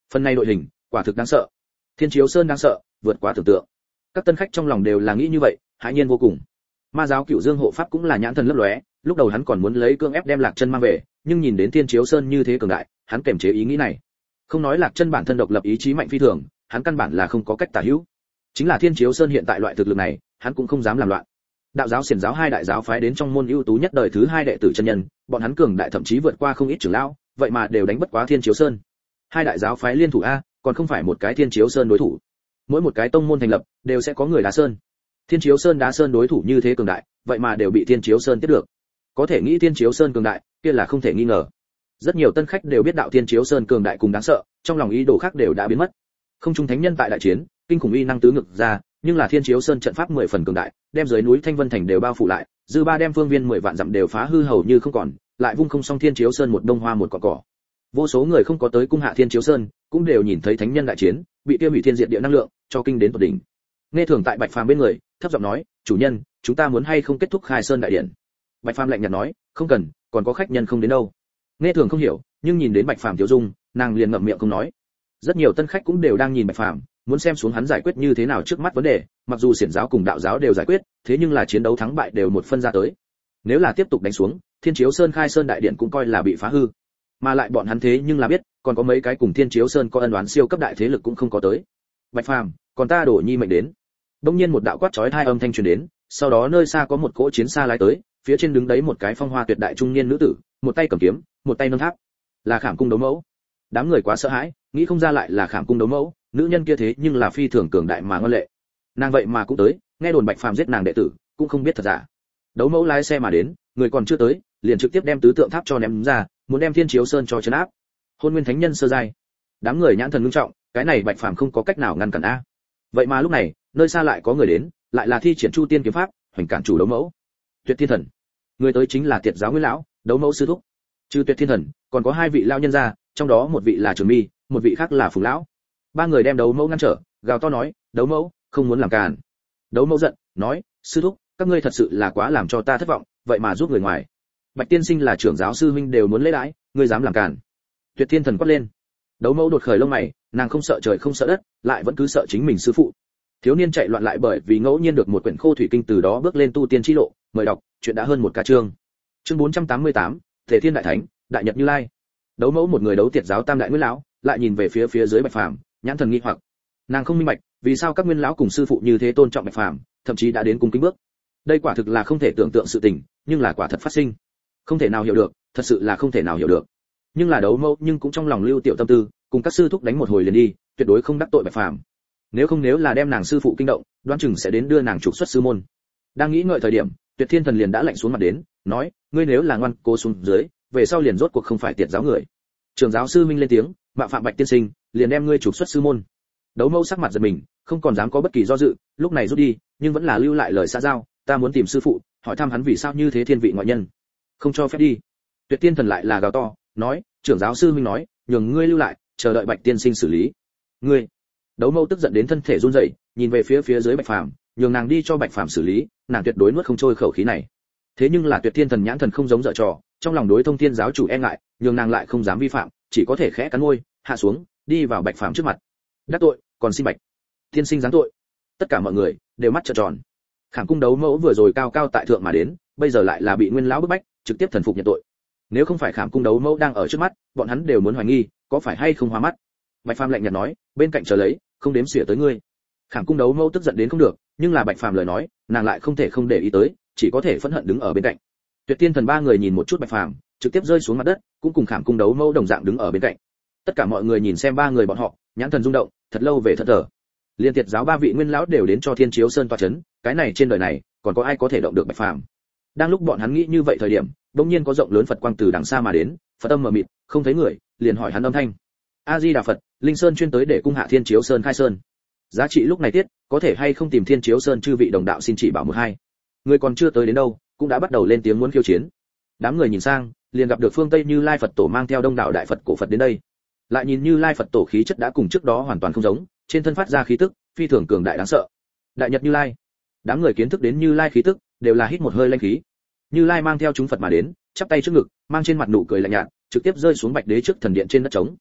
Phần này đội hình quả thực đáng sợ. Thiên Chiếu Sơn đáng sợ vượt quá tưởng tượng. Các tân khách trong lòng đều là nghĩ như vậy, hãi nhiên vô cùng. Ma giáo Cửu Dương hộ pháp cũng là nhãn thần lấp lóe, lúc đầu hắn còn muốn lấy cương ép đem Lạc Chân mang về, nhưng nhìn đến Thiên Chiếu Sơn như thế cường đại, hắn kềm chế ý nghĩ này. Không nói Lạc Chân bản thân độc lập ý chí mạnh phi thường, hắn căn bản là không có cách tả hữu. Chính là Thiên Chiếu Sơn hiện tại loại thực lực này, hắn cũng không dám làm loạn. Đạo giáo Xiển giáo hai đại giáo phái đến trong môn ưu tú nhất đời thứ hai đệ tử chân nhân, bọn hắn cường đại thậm chí vượt qua không ít trưởng lão, vậy mà đều đánh bất quá Thiên Chiếu Sơn. Hai đại giáo phái liên thủ a, còn không phải một cái Thiên Chiếu Sơn đối thủ. Mỗi một cái tông môn thành lập đều sẽ có người đá sơn. Thiên Chiếu Sơn đá sơn đối thủ như thế cường đại, vậy mà đều bị Thiên Chiếu Sơn tiếp được. Có thể nghĩ Thiên Chiếu Sơn cường đại, kia là không thể nghi ngờ. Rất nhiều tân khách đều biết đạo Thiên Chiếu Sơn cường đại cùng đáng sợ, trong lòng ý đồ khác đều đã biến mất. Không trung thánh nhân tại đại chiến, kinh khủng uy năng tứ ngực ra, nhưng là Thiên Chiếu Sơn trận pháp 10 phần cường đại, đem dưới núi Thanh Vân Thành đều bao phủ lại, dư ba đem phương viên 10 vạn dặm đều phá hư hầu như không còn, lại vung không xong Thiên Chiếu Sơn một đông hoa một cỏ cỏ. Vô số người không có tới cung hạ Thiên Chiếu Sơn, cũng đều nhìn thấy thánh nhân đại chiến, bị tiêu hủy thiên diệt địa năng lượng, cho kinh đến tột đỉnh. Nghe Thường tại Bạch Phàm bên người, thấp giọng nói, "Chủ nhân, chúng ta muốn hay không kết thúc Khai Sơn đại điện?" Bạch Phàm lạnh nhạt nói, "Không cần, còn có khách nhân không đến đâu." Nghe Thường không hiểu, nhưng nhìn đến Bạch Phàm tiêu dung, nàng liền ngậm miệng không nói. Rất nhiều tân khách cũng đều đang nhìn Bạch Phàm, muốn xem xuống hắn giải quyết như thế nào trước mắt vấn đề, mặc dù Xiển giáo cùng Đạo giáo đều giải quyết, thế nhưng là chiến đấu thắng bại đều một phân ra tới. Nếu là tiếp tục đánh xuống, Thiên Chiếu Sơn Khai Sơn đại điện cũng coi là bị phá hư. Mà lại bọn hắn thế nhưng là biết, còn có mấy cái cùng Thiên Chiếu Sơn có ân oán siêu cấp đại thế lực cũng không có tới. Bạch Phàm, còn ta đổ nhi mệnh đến. Đông nhiên một đạo quát chói tai âm thanh truyền đến, sau đó nơi xa có một cỗ chiến xa lái tới, phía trên đứng đấy một cái phong hoa tuyệt đại trung niên nữ tử, một tay cầm kiếm, một tay nâng tháp. Là Khảm Cung đấu mẫu. Đám người quá sợ hãi, nghĩ không ra lại là Khảm Cung đấu mẫu, nữ nhân kia thế nhưng là phi thường cường đại mà ngoan lệ. Nàng vậy mà cũng tới, nghe đồn Bạch Phàm giết nàng đệ tử, cũng không biết thật giả. Đấu mẫu lái xe mà đến, người còn chưa tới, liền trực tiếp đem tứ tượng tháp cho ném ra, muốn đem Thiên Chiếu Sơn cho trấn áp. Hôn Nguyên Thánh Nhân sơ giai. Đám người nhãn thần ngưng trọng, cái này Bạch Phàm không có cách nào ngăn cản a. Vậy mà lúc này, nơi xa lại có người đến, lại là thi triển Chu Tiên kiếm pháp, hoành cản chủ đấu mẫu. Tuyệt Thiên Thần. Người tới chính là Tiệt giáo Nguyên lão, đấu mẫu sư thúc. Trừ Tuyệt Thiên Thần, còn có hai vị lão nhân gia, trong đó một vị là Trường Mi, một vị khác là Phùng lão. Ba người đem đấu mẫu ngăn trở, gào to nói, "Đấu mẫu, không muốn làm càn." Đấu mẫu giận, nói, "Sư thúc, các ngươi thật sự là quá làm cho ta thất vọng, vậy mà giúp người ngoài. Bạch tiên sinh là trưởng giáo sư huynh đều muốn lễ đãi, ngươi dám làm càn." Tuyệt Thiên Thần quát lên. Đấu mẫu đột khởi lông mày, nàng không sợ trời không sợ đất, lại vẫn cứ sợ chính mình sư phụ. Thiếu niên chạy loạn lại bởi vì ngẫu nhiên được một quyển Khô Thủy Kinh, từ đó bước lên tu tiên chi lộ, mời đọc, chuyện đã hơn một ca chương. Chương 488, Thể Thiên Đại Thánh, Đại Nhật Như Lai. Đấu mẫu một người đấu Tiệt giáo Tam đại Nguyên lão, lại nhìn về phía dưới Bạch Phàm, nhãn thần nghi hoặc. Nàng không minh bạch, vì sao các nguyên lão cùng sư phụ như thế tôn trọng Bạch Phàm, thậm chí đã đến cung kính bước. Đây quả thực là không thể tưởng tượng sự tình, nhưng là quả thật phát sinh. Không thể nào hiểu được, thật sự là không thể nào hiểu được. Nhưng là đấu mẫu nhưng cũng trong lòng lưu tiểu tâm tư, cùng các sư thúc đánh một hồi liền đi, tuyệt đối không đắc tội Bạch Phàm. Nếu là đem nàng sư phụ kinh động, đoán chừng sẽ đến đưa nàng trục xuất sư môn. Đang nghĩ ngợi thời điểm, Tuyệt Thiên Thần liền đã lạnh xuống mặt đến, nói, ngươi nếu là ngoan cố xuống dưới, về sau liền rốt cuộc không phải Tiệt giáo người. Trưởng giáo sư minh lên tiếng, mạo phạm Bạch tiên sinh, liền đem ngươi trục xuất sư môn. Đấu mẫu sắc mặt giật mình, không còn dám có bất kỳ do dự, lúc này rút đi, nhưng vẫn là lưu lại lời xã giao, ta muốn tìm sư phụ, hỏi thăm hắn vì sao như thế thiên vị ngoại nhân. Không cho phép đi. Tuyệt Tiên Thần lại là gào to, nói, trưởng giáo sư minh nói, nhường ngươi lưu lại, chờ đợi Bạch tiên sinh xử lý. Ngươi. Đấu mẫu tức giận đến thân thể run rẩy, nhìn về phía dưới Bạch Phàm, nhường nàng đi cho Bạch Phàm xử lý, nàng tuyệt đối nuốt không trôi khẩu khí này. Thế nhưng là Tuyệt Thiên Thần nhãn thần không giống dở trò, trong lòng đối Thông Thiên giáo chủ e ngại, nhường nàng lại không dám vi phạm, chỉ có thể khẽ cắn môi, hạ xuống, đi vào Bạch Phàm trước mặt. Đắc tội, còn xin Bạch tiên sinh giáng tội. Tất cả mọi người đều mắt trợn tròn. Khảm Cung đấu mẫu vừa rồi cao cao tại thượng mà đến, bây giờ lại là bị Nguyên lão bức bách, trực tiếp thần phục nhận tội. Nếu không phải Khảm Cung đấu mẫu đang ở trước mắt, bọn hắn đều muốn hoài nghi, có phải hay không hoa mắt. Bạch Phàm lạnh nhạt nói, bên cạnh chờ lấy, không đếm xỉa tới ngươi. Khảm Cung đấu mẫu tức giận đến không được, nhưng là Bạch Phàm lời nói, nàng lại không thể không để ý tới, chỉ có thể phẫn hận đứng ở bên cạnh. Tuyệt Tiên Thần ba người nhìn một chút Bạch Phàm, trực tiếp rơi xuống mặt đất, cũng cùng Khảm Cung đấu mẫu đồng dạng đứng ở bên cạnh. Tất cả mọi người nhìn xem ba người bọn họ, nhãn thần rung động, thật lâu về thẫn thờ. Liên Tiệt giáo ba vị nguyên lão đều đến cho Thiên Chiếu Sơn tọa chấn, cái này trên đời này, còn có ai có thể động được Bạch Phàm? Đang lúc bọn hắn nghĩ như vậy thời điểm, đột nhiên có rộng lớn Phật quang từ đằng xa mà đến, Phật âm mờ mịt, không thấy người, liền hỏi hắn âm thanh. A Di Đà Phật, Linh Sơn chuyên tới để cung hạ Thiên Chiếu Sơn khai sơn. Giá trị lúc này tiết, có thể hay không tìm Thiên Chiếu Sơn chư vị đồng đạo xin chỉ bảo một hai. Người còn chưa tới đến đâu, cũng đã bắt đầu lên tiếng muốn khiêu chiến. Đám người nhìn sang, liền gặp được phương Tây Như Lai Phật Tổ mang theo đông đảo đại Phật cổ Phật đến đây. Lại nhìn Như Lai Phật Tổ khí chất đã cùng trước đó hoàn toàn không giống, trên thân phát ra khí tức phi thường cường đại đáng sợ. Đại Nhật Như Lai. Đám người kiến thức đến Như Lai khí tức, đều là hít một hơi linh khí. Như Lai mang theo chúng Phật mà đến, chắp tay trước ngực, mang trên mặt nụ cười lạnh nhạt, trực tiếp rơi xuống Bạch Đế trước thần điện trên đất trống.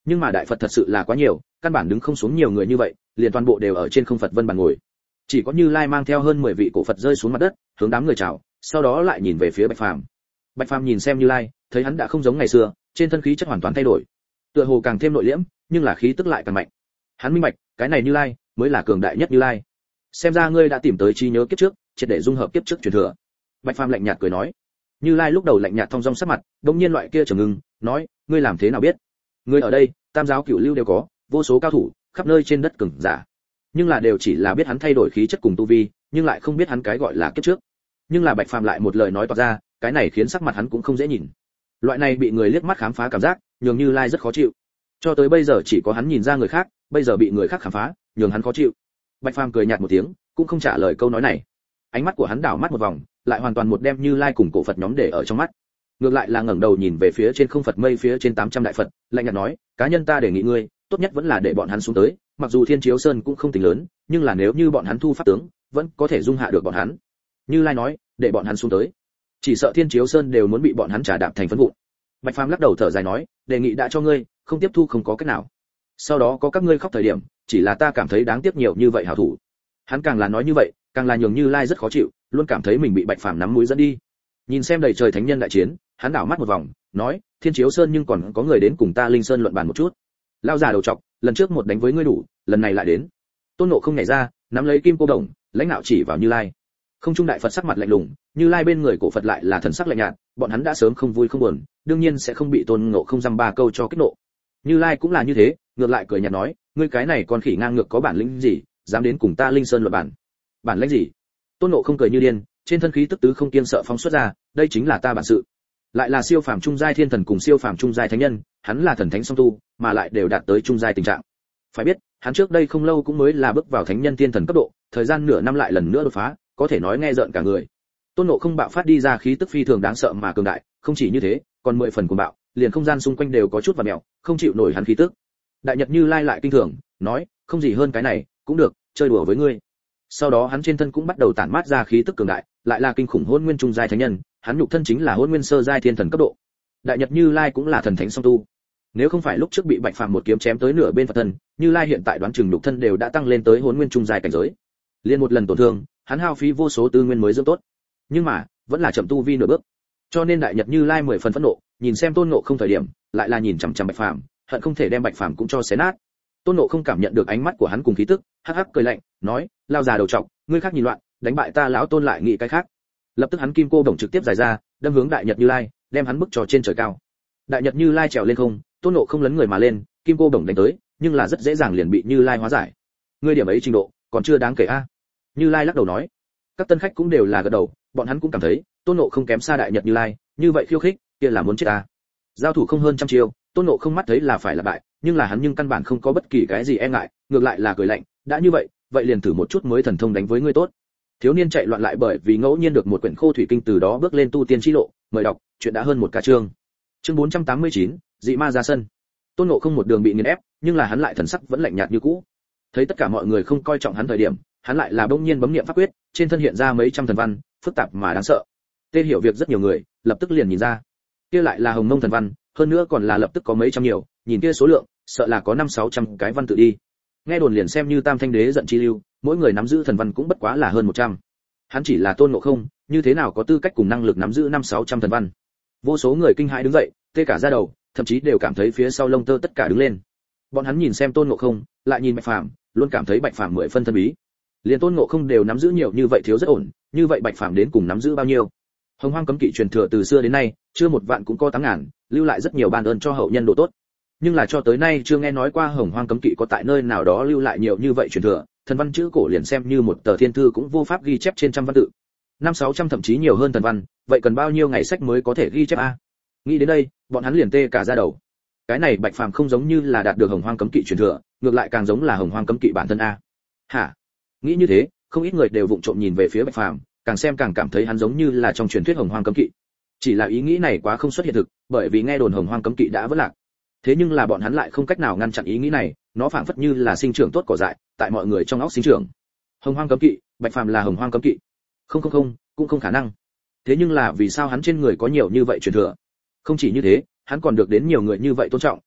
Nhưng mà đại Phật thật sự là quá nhiều, căn bản đứng không xuống nhiều người như vậy, liền toàn bộ đều ở trên không Phật vân bàn ngồi. Chỉ có Như Lai mang theo hơn 10 vị cổ Phật rơi xuống mặt đất, hướng đám người chào, sau đó lại nhìn về phía Bạch Phàm. Bạch Phàm nhìn xem Như Lai, thấy hắn đã không giống ngày xưa, trên thân khí chất hoàn toàn thay đổi, tựa hồ càng thêm nội liễm, nhưng là khí tức lại càng mạnh. Hắn minh bạch, cái này Như Lai mới là cường đại nhất Như Lai. Xem ra ngươi đã tìm tới trí nhớ kiếp trước, triệt để dung hợp kiếp trước truyền thừa. Bạch Phàm lạnh nhạt cười nói. Như Lai lúc đầu lạnh nhạt thong dong sắc mặt, đột nhiên loại kia trầm ngưng, nói, ngươi làm thế nào biết? Ngươi ở đây, tam giáo cửu lưu đều có, vô số cao thủ, khắp nơi trên đất cường giả. Nhưng là đều chỉ là biết hắn thay đổi khí chất cùng tu vi, nhưng lại không biết hắn cái gọi là kiếp trước. Nhưng là Bạch Phàm lại một lời nói toạc ra, cái này khiến sắc mặt hắn cũng không dễ nhìn. Loại này bị người liếc mắt khám phá cảm giác, nhường Như Lai rất khó chịu. Cho tới bây giờ chỉ có hắn nhìn ra người khác, bây giờ bị người khác khám phá, nhường hắn khó chịu. Bạch Phàm cười nhạt một tiếng, cũng không trả lời câu nói này. Ánh mắt của hắn đảo mắt một vòng, lại hoàn toàn một đem Như Lai cùng cổ Phật nhóm để ở trong mắt. Ngược lại là ngẩng đầu nhìn về phía trên không Phật mây phía trên 800 đại Phật, lạnh nhạt nói, cá nhân ta đề nghị ngươi, tốt nhất vẫn là để bọn hắn xuống tới, mặc dù Thiên Chiếu Sơn cũng không tính lớn, nhưng là nếu như bọn hắn thu pháp tướng, vẫn có thể dung hạ được bọn hắn. Như Lai nói, để bọn hắn xuống tới, chỉ sợ Thiên Chiếu Sơn đều muốn bị bọn hắn trả đạp thành phấn vụn. Bạch Phàm lắc đầu thở dài nói, đề nghị đã cho ngươi, không tiếp thu không có cách nào. Sau đó có các ngươi khóc thời điểm, chỉ là ta cảm thấy đáng tiếc nhiều như vậy hảo thủ. Hắn càng là nói như vậy, càng là nhường Như Lai rất khó chịu, luôn cảm thấy mình bị Bạch Phàm nắm mũi dẫn đi. Nhìn xem đầy trời thánh nhân đại chiến, hắn đảo mắt một vòng, nói, Thiên Chiếu Sơn nhưng còn có người đến cùng ta Linh Sơn luận bàn một chút. Lao già đầu trọc, lần trước một đánh với ngươi đủ, lần này lại đến. Tôn Ngộ không nhảy ra, nắm lấy kim cô đồng, lãnh đạo chỉ vào Như Lai. Không trung đại Phật sắc mặt lạnh lùng, Như Lai bên người cổ Phật lại là thần sắc lạnh nhạt, bọn hắn đã sớm không vui không buồn, đương nhiên sẽ không bị Tôn Ngộ không dăm ba câu cho kích nộ. Như Lai cũng là như thế, ngược lại cười nhạt nói, ngươi cái này con khỉ ngang ngược có bản lĩnh gì, dám đến cùng ta Linh Sơn luận bàn? Bản lĩnh gì? Tôn Ngộ không cười như điên, trên thân khí tức tứ không kiêng sợ phóng xuất ra, đây chính là ta bản sự. Lại là siêu phàm trung giai thiên thần cùng siêu phàm trung giai thánh nhân, hắn là thần thánh song tu, mà lại đều đạt tới trung giai tình trạng. Phải biết, hắn trước đây không lâu cũng mới là bước vào thánh nhân thiên thần cấp độ, thời gian nửa năm lại lần nữa đột phá, có thể nói nghe rợn cả người. Tôn Ngộ không bạo phát đi ra khí tức phi thường đáng sợ mà cường đại, không chỉ như thế, còn 10 phần cuồng bạo, liền không gian xung quanh đều có chút vặn mèo, không chịu nổi hắn khí tức. Đại Nhật Như Lai lại kinh thường, nói, không gì hơn cái này, cũng được, chơi đùa với ngươi. Sau đó hắn trên thân cũng bắt đầu tản mát ra khí tức cường đại, lại là kinh khủng hôn nguyên trung giai thánh nhân, hắn nhục thân chính là hôn nguyên sơ giai thiên thần cấp độ. Đại Nhật Như Lai cũng là thần thánh song tu. Nếu không phải lúc trước bị Bạch Phàm một kiếm chém tới nửa bên Phật thân, Như Lai hiện tại đoán chừng nhục thân đều đã tăng lên tới hôn nguyên trung giai cảnh giới. Liên một lần tổn thương, hắn hao phí vô số tư nguyên mới dưỡng tốt. Nhưng mà, vẫn là chậm tu vi nửa bước. Cho nên Đại Nhật Như Lai 10 phần phẫn nộ, nhìn xem Tôn Ngộ không thời điểm, lại là nhìn chằm chằm Bạch Phàm, hận không thể đem Bạch Phàm cũng cho xé nát. Tôn Ngộ không cảm nhận được ánh mắt của hắn cùng khí tức, hắc hắc cười lạnh, nói, lao già đầu trọc, ngươi khác nhìn loạn, đánh bại ta lão Tôn lại nghĩ cái khác. Lập tức hắn kim cô đồng trực tiếp giải ra, đâm hướng Đại Nhật Như Lai, đem hắn bức cho trên trời cao. Đại Nhật Như Lai trèo lên không, Tôn Ngộ không lấn người mà lên, kim cô đồng đánh tới, nhưng là rất dễ dàng liền bị Như Lai hóa giải. Ngươi điểm ấy trình độ, còn chưa đáng kể a. Như Lai lắc đầu nói. Các tân khách cũng đều là gật đầu, bọn hắn cũng cảm thấy, Tôn Ngộ không kém xa Đại Nhật Như Lai, như vậy khiêu khích, kia là muốn chết ta. Giao thủ không hơn trăm chiêu, Tôn Ngộ không mắt thấy là phải là bại, nhưng là hắn nhưng căn bản không có bất kỳ cái gì e ngại, ngược lại là cười lạnh, đã như vậy, vậy liền thử một chút mới thần thông đánh với ngươi tốt. Thiếu niên chạy loạn lại bởi vì ngẫu nhiên được một quyển khô thủy kinh, từ đó bước lên tu tiên chi lộ, mời đọc, chuyện đã hơn một ca chương. Chương 489, dị ma ra sân. Tôn Ngộ không một đường bị nghiền ép, nhưng là hắn lại thần sắc vẫn lạnh nhạt như cũ. Thấy tất cả mọi người không coi trọng hắn thời điểm, hắn lại là bỗng nhiên bấm niệm pháp quyết, trên thân hiện ra mấy trăm thần văn, phức tạp mà đáng sợ. Tê hiểu việc rất nhiều người, lập tức liền nhìn ra. Kia lại là Hồng Mông thần văn, hơn nữa còn là lập tức có mấy trăm nhiều, nhìn kia số lượng, sợ là có 500-600 cái văn tự đi. Nghe đồn liền xem như Tam Thanh Đế giận chi lưu, mỗi người nắm giữ thần văn cũng bất quá là hơn 100. Hắn chỉ là Tôn Ngộ không, như thế nào có tư cách cùng năng lực nắm giữ 500-600 thần văn. Vô số người kinh hãi đứng dậy, tê cả da đầu, thậm chí đều cảm thấy phía sau lông tơ tất cả đứng lên. Bọn hắn nhìn xem Tôn Ngộ không, lại nhìn Bạch Phàm, luôn cảm thấy Bạch Phàm 10 phân thân bí. Liền Tôn Ngộ không đều nắm giữ nhiều như vậy thiếu rất ổn, như vậy Bạch Phàm đến cùng nắm giữ bao nhiêu? Hồng Hoang cấm kỵ truyền thừa từ xưa đến nay, chưa một vạn cũng có 8.000, lưu lại rất nhiều ban ơn cho hậu nhân độ tốt. Nhưng là cho tới nay chưa nghe nói qua Hồng Hoang cấm kỵ có tại nơi nào đó lưu lại nhiều như vậy truyền thừa, thần văn chữ cổ liền xem như một tờ thiên thư cũng vô pháp ghi chép trên trăm văn tự. 500-600 thậm chí nhiều hơn thần văn, vậy cần bao nhiêu ngày sách mới có thể ghi chép a? Nghĩ đến đây, bọn hắn liền tê cả da đầu. Cái này Bạch Phàm không giống như là đạt được Hồng Hoang cấm kỵ truyền thừa, ngược lại càng giống là Hồng Hoang cấm kỵ bản thân a. Hả? Nghĩ như thế, không ít người đều vụng trộm nhìn về phía Bạch Phàm, càng xem càng cảm thấy hắn giống như là trong truyền thuyết Hồng Hoang cấm kỵ. Chỉ là ý nghĩ này quá không xuất hiện thực, bởi vì nghe đồn Hồng Hoang cấm kỵ đã vỡ lạc. Thế nhưng là bọn hắn lại không cách nào ngăn chặn ý nghĩ này, nó phảng phất như là sinh trưởng tốt cỏ dại, tại mọi người trong óc sinh trưởng. Hồng Hoang cấm kỵ, Bạch Phàm là Hồng Hoang cấm kỵ. Không, cũng không khả năng. Thế nhưng là vì sao hắn trên người có nhiều như vậy truyền thừa? Không chỉ như thế, hắn còn được đến nhiều người như vậy tôn trọng,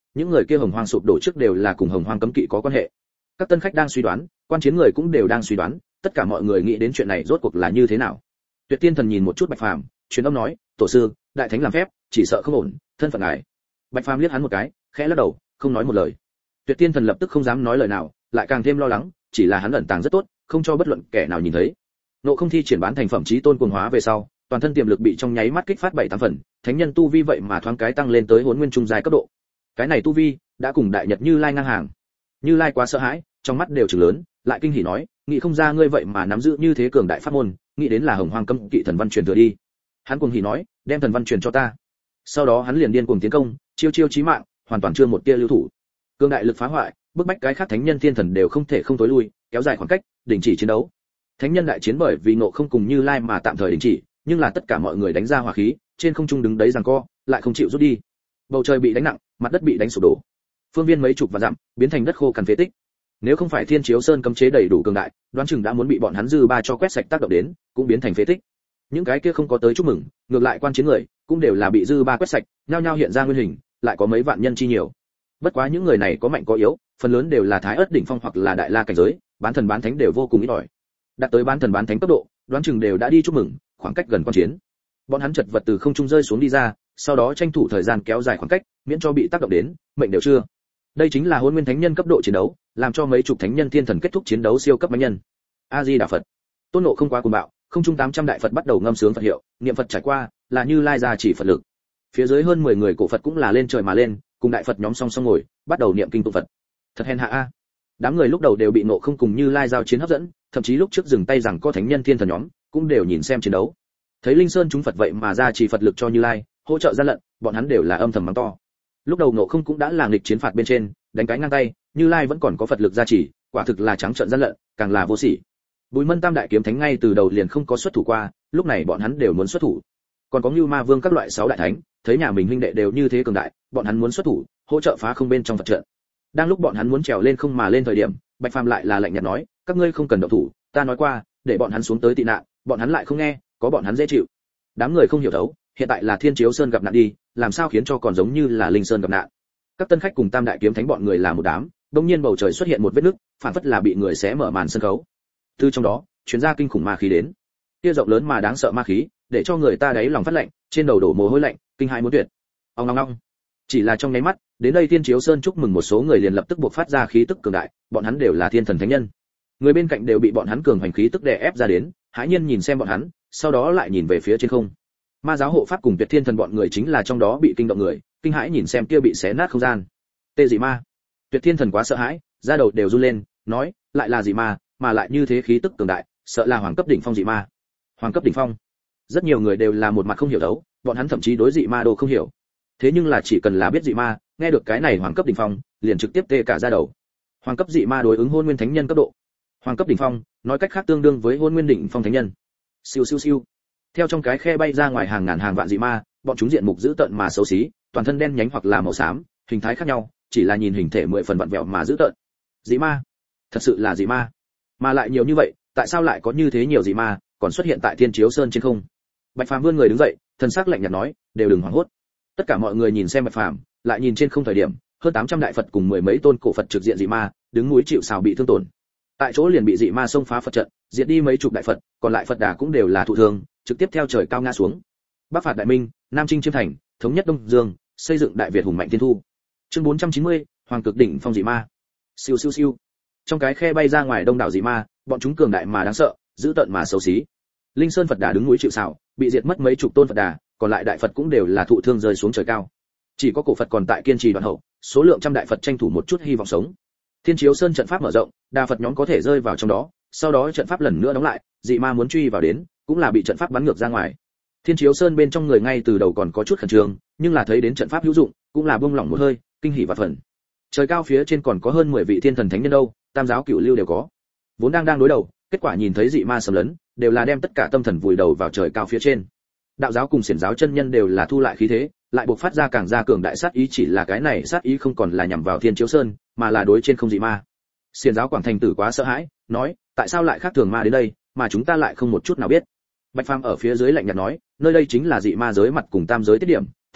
những người kia hồng hoang sụp đổ trước đều là cùng hồng hoang cấm kỵ có quan hệ. Các tân khách đang suy đoán, quan chiến người cũng đều đang suy đoán, tất cả mọi người nghĩ đến chuyện này rốt cuộc là như thế nào. Tuyệt Tiên Thần nhìn một chút Bạch Phàm, truyền âm nói, tổ sư, đại thánh làm phép, chỉ sợ không ổn, thân phận ngài. Bạch Phàm liếc hắn một cái, khẽ lắc đầu, không nói một lời. Tuyệt Tiên Thần lập tức không dám nói lời nào, lại càng thêm lo lắng, chỉ là hắn ẩn tàng rất tốt, không cho bất luận kẻ nào nhìn thấy. Nộ Không thi triển bán thành phẩm chí tôn cuồng hóa về sau, toàn thân tiềm lực bị trong nháy mắt kích phát 7-8 phần, thánh nhân tu vi vậy mà thoáng cái tăng lên tới Hỗn Nguyên trung giai cấp độ. Cái này tu vi đã cùng đại nhật Như Lai ngang hàng. Như Lai quá sợ hãi, trong mắt đều trừng lớn, lại kinh hỉ nói, nghĩ không ra ngươi vậy mà nắm giữ như thế cường đại pháp môn, nghĩ đến là hồng hoang cấm kỵ thần văn truyền thừa đi. Hắn cuồng hỉ nói, đem thần văn truyền cho ta. Sau đó hắn liền điên cuồng tiến công, chiêu chiêu chí mạng, hoàn toàn chưa một tia lưu thủ. Cường đại lực phá hoại, bức bách cái khác thánh nhân thiên thần đều không thể không tối lui, kéo dài khoảng cách, đình chỉ chiến đấu. Thánh nhân đại chiến bởi vì Ngộ Không cùng Như Lai mà tạm thời đình chỉ, nhưng là tất cả mọi người đánh ra hỏa khí, trên không trung đứng đấy giằng co, lại không chịu rút đi. Bầu trời bị đánh nặng, mặt đất bị đánh sụp đổ. Phương viên mấy chục vạn dặm, biến thành đất khô cằn phế tích. Nếu không phải Thiên Chiếu Sơn cấm chế đầy đủ cường đại, đoán chừng đã muốn bị bọn hắn dư ba cho quét sạch tác động đến, cũng biến thành phế tích. Những cái kia không có tới chúc mừng, ngược lại quan chiến người, cũng đều là bị dư ba quét sạch, nhao nhao hiện ra nguyên hình, lại có mấy vạn nhân chi nhiều. Bất quá những người này có mạnh có yếu, phần lớn đều là thái ớt đỉnh phong hoặc là đại la cảnh giới, bán thần bán thánh đều vô cùng ít ỏi. Đạt tới bán thần bán thánh cấp độ, đoán chừng đều đã đi chúc mừng, khoảng cách gần quan chiến. Bọn hắn chật vật từ không trung rơi xuống đi ra, sau đó tranh thủ thời gian kéo dài khoảng cách, miễn cho bị tác động đến, mệnh đều chưa. Đây chính là Hỗn Nguyên thánh nhân cấp độ chiến đấu, làm cho mấy chục thánh nhân thiên thần kết thúc chiến đấu siêu cấp thánh nhân. A Di Đà Phật. Tôn Ngộ không quá cuồng bạo, không trung 800 đại Phật bắt đầu ngâm sướng Phật hiệu, niệm Phật trải qua, là Như Lai gia chỉ Phật lực. Phía dưới hơn 10 người cổ Phật cũng là lên trời mà lên, cùng đại Phật nhóm song song ngồi, bắt đầu niệm kinh tụng Phật. Thật hèn hạ a. Đám người lúc đầu đều bị Ngộ không cùng Như Lai giao chiến hấp dẫn, thậm chí lúc trước dừng tay rằng có thánh nhân thiên thần nhóm, cũng đều nhìn xem chiến đấu. Thấy Linh Sơn chúng Phật vậy mà ra chỉ Phật lực cho Như Lai, hỗ trợ gian lận, bọn hắn đều là âm thầm mắng to. Lúc đầu Ngộ không cũng đã là nghịch chiến phạt bên trên, đánh cái ngang tay, Như Lai vẫn còn có Phật lực gia trì, quả thực là trắng trợn gian lận, càng là vô sỉ. Bùi Mân Tam đại kiếm thánh ngay từ đầu liền không có xuất thủ qua, lúc này bọn hắn đều muốn xuất thủ. Còn có Như Ma Vương các loại 6 đại thánh, thấy nhà mình huynh đệ đều như thế cường đại, bọn hắn muốn xuất thủ, hỗ trợ phá không bên trong Phật trận. Đang lúc bọn hắn muốn trèo lên không mà lên thời điểm, Bạch Phàm lại là lạnh nhạt nói, các ngươi không cần động thủ, ta nói qua, để bọn hắn xuống tới tị nạn, bọn hắn lại không nghe, có bọn hắn dễ chịu. Đám người không hiểu thấu, hiện tại là Thiên Chiếu Sơn gặp nạn đi, làm sao khiến cho còn giống như là Linh Sơn gặp nạn. Các tân khách cùng Tam đại kiếm thánh bọn người là một đám, đột nhiên bầu trời xuất hiện một vết nứt, phản phất là bị người xé mở màn sân khấu. Từ trong đó, truyền ra kinh khủng ma khí đến. Kia rộng lớn mà đáng sợ ma khí, để cho người ta đáy lòng phát lạnh, trên đầu đổ mồ hôi lạnh, kinh hãi muốn tuyệt. Ong ong ong. Chỉ là trong nháy mắt, đến đây Thiên Chiếu Sơn chúc mừng một số người liền lập tức buộc phát ra khí tức cường đại, bọn hắn đều là thiên thần thánh nhân. Người bên cạnh đều bị bọn hắn cường hành khí tức đè ép ra đến, hãi nhiên nhìn xem bọn hắn, sau đó lại nhìn về phía trên không. Ma giáo hộ pháp cùng Tuyệt Thiên thần bọn người chính là trong đó bị kinh động người, kinh hãi nhìn xem kia bị xé nát không gian. Tê dị ma. Tuyệt Thiên thần quá sợ hãi, da đầu đều run lên, nói, lại là dị ma, mà lại như thế khí tức cường đại, sợ là hoàng cấp đỉnh phong dị ma. Hoàng cấp đỉnh phong. Rất nhiều người đều là một mặt không hiểu đấu, bọn hắn thậm chí đối dị ma đồ không hiểu. Thế nhưng là chỉ cần là biết dị ma, nghe được cái này hoàng cấp đỉnh phong, liền trực tiếp tê cả da đầu. Hoàng cấp dị ma đối ứng Hôn Nguyên thánh nhân cấp độ. Hoàng cấp đỉnh phong, nói cách khác tương đương với Hôn Nguyên đỉnh phong thánh nhân. Siêu siêu siêu. Theo trong cái khe bay ra ngoài hàng ngàn hàng vạn dị ma, bọn chúng diện mục dữ tợn mà xấu xí, toàn thân đen nhánh hoặc là màu xám, hình thái khác nhau, chỉ là nhìn hình thể 10 phần vặn vẹo mà dữ tợn. Dị ma, thật sự là dị ma. Mà lại nhiều như vậy, tại sao lại có như thế nhiều dị ma, còn xuất hiện tại Thiên Chiếu Sơn trên không? Bạch Phàm vươn người đứng dậy, thần sắc lạnh nhạt nói, đều đừng hoảng hốt. Tất cả mọi người nhìn xem Bạch Phàm, lại nhìn trên không thời điểm, hơn 800 đại Phật cùng mười mấy tôn cổ Phật trực diện dị ma, đứng núi chịu sào bị thương tổn. Tại chỗ liền bị dị ma xông phá Phật trận, diệt đi mấy chục đại Phật, còn lại Phật đà cũng đều là thụ thương, trực tiếp theo trời cao ngã xuống. Bắc phạt đại minh, Nam chinh chiêm thành, thống nhất Đông Dương, xây dựng Đại Việt hùng mạnh thiên thu. Chương 490, Hoàng cực đỉnh phong dị ma. Siêu siêu siêu. Trong cái khe bay ra ngoài đông đảo dị ma, bọn chúng cường đại mà đáng sợ, dữ tợn mà xấu xí. Linh Sơn Phật đà đứng núi chịu sào, bị diệt mất mấy chục tôn Phật đà, còn lại đại Phật cũng đều là thụ thương rơi xuống trời cao. Chỉ có cổ Phật còn tại kiên trì đoạn hậu, số lượng trăm đại Phật tranh thủ một chút hy vọng sống. Thiên Chiếu Sơn trận pháp mở rộng, đa Phật nhóm có thể rơi vào trong đó, sau đó trận pháp lần nữa đóng lại, dị ma muốn truy vào đến, cũng là bị trận pháp bắn ngược ra ngoài. Thiên Chiếu Sơn bên trong người ngay từ đầu còn có chút khẩn trương, nhưng là thấy đến trận pháp hữu dụng, cũng là buông lỏng một hơi, kinh hỉ và phần. Trời cao phía trên còn có hơn 10 vị thiên thần thánh nhân đâu, tam giáo cửu lưu đều có. Vốn đang đối đầu, kết quả nhìn thấy dị ma xâm lấn, đều là đem tất cả tâm thần vùi đầu vào trời cao phía trên. Đạo giáo cùng xiển giáo chân nhân đều là thu lại khí thế, lại buộc phát ra càng ra cường đại sát ý, chỉ là cái này sát ý không còn là nhằm vào Thiên Chiếu Sơn, mà là đối trên không dị ma. Xiển giáo Quảng Thành Tử quá sợ hãi, nói, tại sao lại khác thường ma đến đây, mà chúng ta lại không một chút nào biết. Bạch Phàm ở phía dưới lạnh nhạt nói, nơi đây chính là dị ma giới mặt cùng tam giới tiết điểm,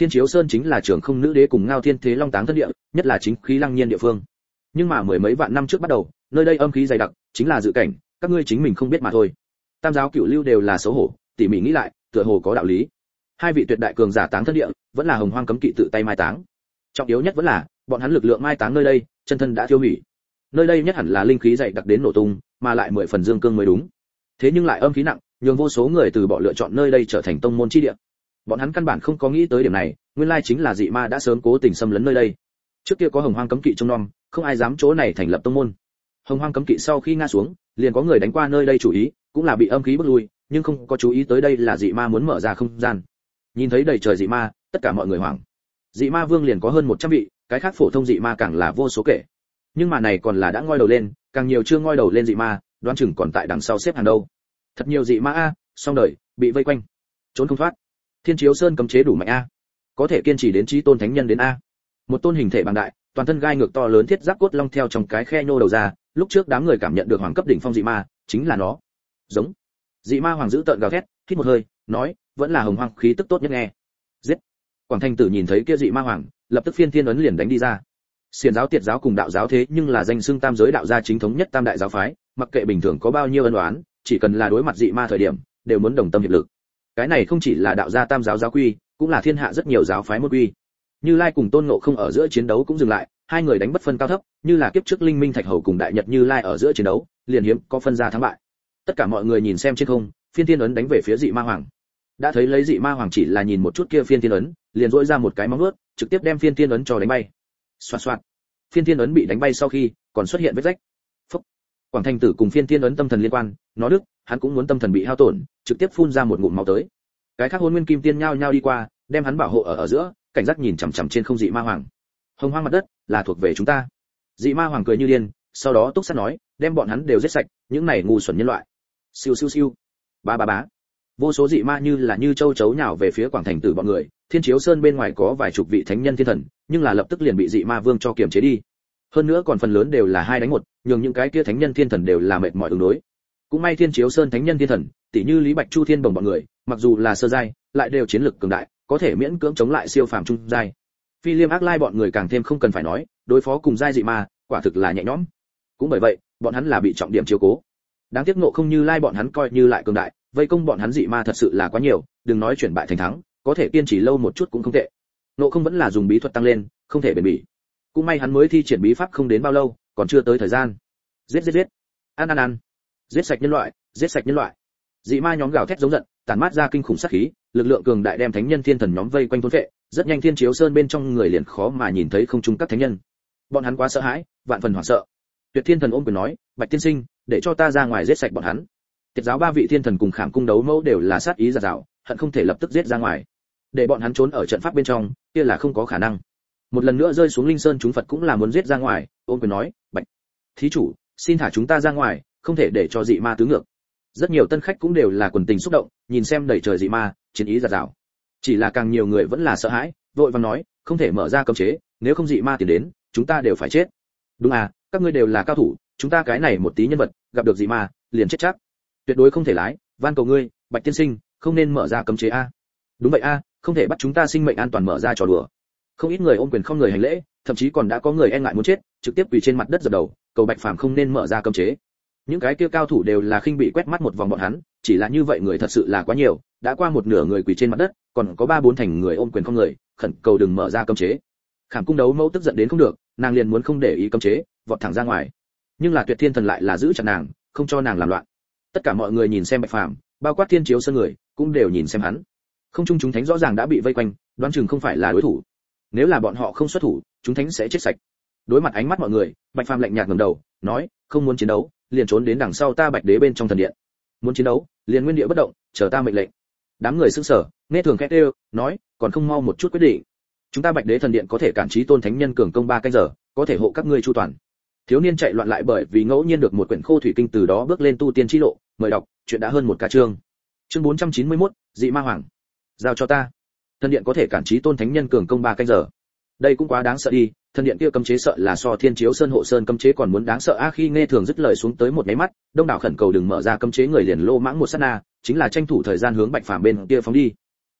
Thiên Chiếu Sơn chính là trưởng không nữ đế cùng Ngao Thiên Thế Long táng thân địa, nhất là chính khí lăng nhiên địa phương. Nhưng mà mười mấy vạn năm trước bắt đầu, nơi đây âm khí dày đặc, chính là dự cảnh, các ngươi chính mình không biết mà thôi. Tam giáo cửu lưu đều là xấu hổ, tỉ mỉ nghĩ lại, tựa hồ có đạo lý. Hai vị tuyệt đại cường giả táng thân địa, vẫn là Hồng Hoang cấm kỵ tự tay mai táng. Trọng yếu nhất vẫn là, bọn hắn lực lượng mai táng nơi đây, chân thân đã tiêu hủy. Nơi đây nhất hẳn là linh khí dày đặc đến nổ tung, mà lại 10 phần dương cương mới đúng. Thế nhưng lại âm khí nặng, nhường vô số người từ bỏ lựa chọn nơi đây trở thành tông môn chi địa. Bọn hắn căn bản không có nghĩ tới điểm này, nguyên lai chính là dị ma đã sớm cố tình xâm lấn nơi đây. Trước kia có Hồng Hoang cấm kỵ trông nom, không ai dám chỗ này thành lập tông môn. Hồng Hoang cấm kỵ sau khi ngã xuống, liền có người đánh qua nơi đây chủ ý, cũng là bị âm khí bức lui, nhưng không có chú ý tới đây là dị ma muốn mở ra không gian. Nhìn thấy đầy trời dị ma, tất cả mọi người hoảng. Dị ma vương liền có hơn 100 vị, cái khác phổ thông dị ma càng là vô số kể. Nhưng mà này còn là đã ngoi đầu lên, càng nhiều chưa ngoi đầu lên dị ma, đoán chừng còn tại đằng sau xếp hàng đâu. Thật nhiều dị ma a, xong đời, bị vây quanh, trốn không thoát. Thiên Chiếu Sơn cấm chế đủ mạnh a, có thể kiên trì đến chí tôn thánh nhân đến a. Một tôn hình thể bằng đại, toàn thân gai ngược to lớn thiết giáp cốt long theo trong cái khe nhô đầu ra, lúc trước đám người cảm nhận được hoàng cấp đỉnh phong dị ma, chính là nó. Giống. Dị ma hoàng giữ tợn gào thét, hít một hơi, nói, vẫn là Hồng Hoang khí tức tốt nhất nghe. Giết. Quảng Thanh Tử nhìn thấy kia dị ma hoàng, lập tức phiên thiên ấn liền đánh đi ra. Xiển giáo, Tiệt giáo cùng đạo giáo thế nhưng là danh xưng tam giới đạo gia chính thống nhất tam đại giáo phái, mặc kệ bình thường có bao nhiêu ân oán, chỉ cần là đối mặt dị ma thời điểm, đều muốn đồng tâm hiệp lực. Cái này không chỉ là đạo gia tam giáo giáo quy, cũng là thiên hạ rất nhiều giáo phái môn quy. Như Lai cùng Tôn Ngộ Không ở giữa chiến đấu cũng dừng lại, hai người đánh bất phân cao thấp, như là kiếp trước Linh Minh Thạch Hầu cùng Đại Nhật Như Lai ở giữa chiến đấu, liền hiếm có phân ra thắng bại. Tất cả mọi người nhìn xem trên không, phiên thiên ấn đánh về phía dị ma hoàng. Đã thấy lấy dị ma hoàng chỉ là nhìn một chút kia phiên thiên ấn, liền rỗi ra một cái móng vuốt, trực tiếp đem phiên thiên ấn cho đánh bay. Xoạt xoạt. Phiên thiên ấn bị đánh bay sau khi, còn xuất hiện vết rách. Phúc. Quảng Thanh Tử cùng phiên thiên ấn tâm thần liên quan, nó đứt, hắn cũng muốn tâm thần bị hao tổn, trực tiếp phun ra một ngụm máu tới. Cái khác Hôn Nguyên Kim Tiên nhao nhao đi qua, đem hắn bảo hộ ở giữa, cảnh giác nhìn chằm chằm trên không dị ma hoàng. Hồng Hoang mặt đất là thuộc về chúng ta. Dị ma hoàng cười như điên, sau đó túc sát nói, đem bọn hắn đều giết sạch, những này ngu xuẩn nhân loại. Siêu siêu siêu. Ba ba bá. Vô số dị ma như châu chấu nhào về phía Quảng Thành Tử bọn người, Thiên Chiếu Sơn bên ngoài có vài chục vị thánh nhân thiên thần, nhưng là lập tức liền bị dị ma vương cho kiềm chế đi. Hơn nữa còn phần lớn đều là 2 đánh 1, nhường những cái kia thánh nhân thiên thần đều là mệt mỏi ứng đối. Cũng may Thiên Chiếu Sơn thánh nhân thiên thần, tỷ như Lý Bạch Chu Thiên Bồng bọn người, mặc dù là sơ giai, lại đều chiến lực cường đại, có thể miễn cưỡng chống lại siêu phàm trung giai. Phi Liêm Ác Lai bọn người càng thêm không cần phải nói, đối phó cùng giai dị ma, quả thực là nhẹ nhõm. Cũng bởi vậy, bọn hắn là bị trọng điểm chiếu cố. Đáng tiếc Ngộ Không Như Lai bọn hắn coi như lại cường đại, vây công bọn hắn dị ma thật sự là quá nhiều, đừng nói chuyển bại thành thắng, có thể kiên trì lâu một chút cũng không tệ. Ngộ Không vẫn là dùng bí thuật tăng lên, không thể bền bỉ. Cũng may hắn mới thi triển bí pháp không đến bao lâu, còn chưa tới thời gian. Giết giết giết, ăn, giết sạch nhân loại, giết sạch nhân loại. Dị ma nhóm gào thét giống giận, tản mát ra kinh khủng sát khí, lực lượng cường đại đem thánh nhân thiên thần nhóm vây quanh thôn phệ, rất nhanh Thiên Chiếu Sơn bên trong người liền khó mà nhìn thấy không trung các thánh nhân. Bọn hắn quá sợ hãi, vạn phần hoảng sợ. Tuyệt Thiên Thần ôm quyền nói, Bạch tiên sinh, để cho ta ra ngoài giết sạch bọn hắn. Tiệt giáo 3 vị thiên thần cùng Khảm Cung Đấu Mẫu đều là sát ý dạt dào, hận không thể lập tức giết ra ngoài. Để bọn hắn trốn ở trận pháp bên trong, kia là không có khả năng. Một lần nữa rơi xuống Linh Sơn chúng Phật cũng là muốn giết ra ngoài, ôm quyền nói, Bạch thí chủ, xin thả chúng ta ra ngoài, không thể để cho dị ma tứ ngược. Rất nhiều tân khách cũng đều là quần tình xúc động, nhìn xem đầy trời dị ma, chiến ý dạt dào. Chỉ là càng nhiều người vẫn là sợ hãi, vội vàng nói, không thể mở ra cấm chế, nếu không dị ma tiến đến, chúng ta đều phải chết. Đúng à, các ngươi đều là cao thủ, chúng ta cái này một tí nhân vật, gặp được dị ma, liền chết chắc. Tuyệt đối không thể lái, van cầu ngươi, Bạch tiên sinh, không nên mở ra cấm chế a. Đúng vậy a, không thể bắt chúng ta sinh mệnh an toàn mở ra trò đùa. Không ít người ôm quyền không người hành lễ, thậm chí còn đã có người e ngại muốn chết, trực tiếp quỳ trên mặt đất dập đầu, cầu Bạch Phàm không nên mở ra cấm chế. Những cái kia cao thủ đều là khinh bị quét mắt một vòng bọn hắn, chỉ là như vậy người thật sự là quá nhiều, đã qua một nửa người quỳ trên mặt đất, còn có 3-4 thành người ôm quyền không người, khẩn cầu đừng mở ra cấm chế. Khảm Cung Đấu Mẫu tức giận đến không được, nàng liền muốn không để ý cấm chế, vọt thẳng ra ngoài. Nhưng là Tuyệt Thiên Thần lại là giữ chặt nàng, không cho nàng làm loạn. Tất cả mọi người nhìn xem Bạch Phàm, bao quát Thiên Chiếu Sơn người, cũng đều nhìn xem hắn. Không chung chúng thánh rõ ràng đã bị vây quanh, đoán chừng không phải là đối thủ. Nếu là bọn họ không xuất thủ, chúng thánh sẽ chết sạch. Đối mặt ánh mắt mọi người, Bạch Phàm lạnh nhạt ngẩng đầu, nói, không muốn chiến đấu, liền trốn đến đằng sau ta Bạch Đế bên trong thần điện. Muốn chiến đấu, liền nguyên địa bất động, chờ ta mệnh lệnh. Đám người sững sờ, nghe thường khẽ kêu, nói, còn không mau một chút quyết định. Chúng ta Bạch Đế thần điện có thể cản trí tôn thánh nhân cường công 3 canh giờ, có thể hộ các ngươi chu toàn. Thiếu niên chạy loạn lại bởi vì ngẫu nhiên được một quyển khô thủy kinh từ đó bước lên tu tiên chi lộ, mời đọc, chuyện đã hơn một ca chương. Chương 491, dị ma hoàng. Giao cho ta. Thần điện có thể cản trí tôn thánh nhân cường công 3 canh giờ. Đây cũng quá đáng sợ đi, thần điện kia cấm chế sợ là so Thiên Chiếu Sơn hộ sơn cấm chế còn muốn đáng sợ a. Khi nghe thường dứt lời xuống tới một cái mắt, đông đảo khẩn cầu đừng mở ra cấm chế người liền lô mãng một sát na, chính là tranh thủ thời gian hướng Bạch Phàm bên kia phóng đi.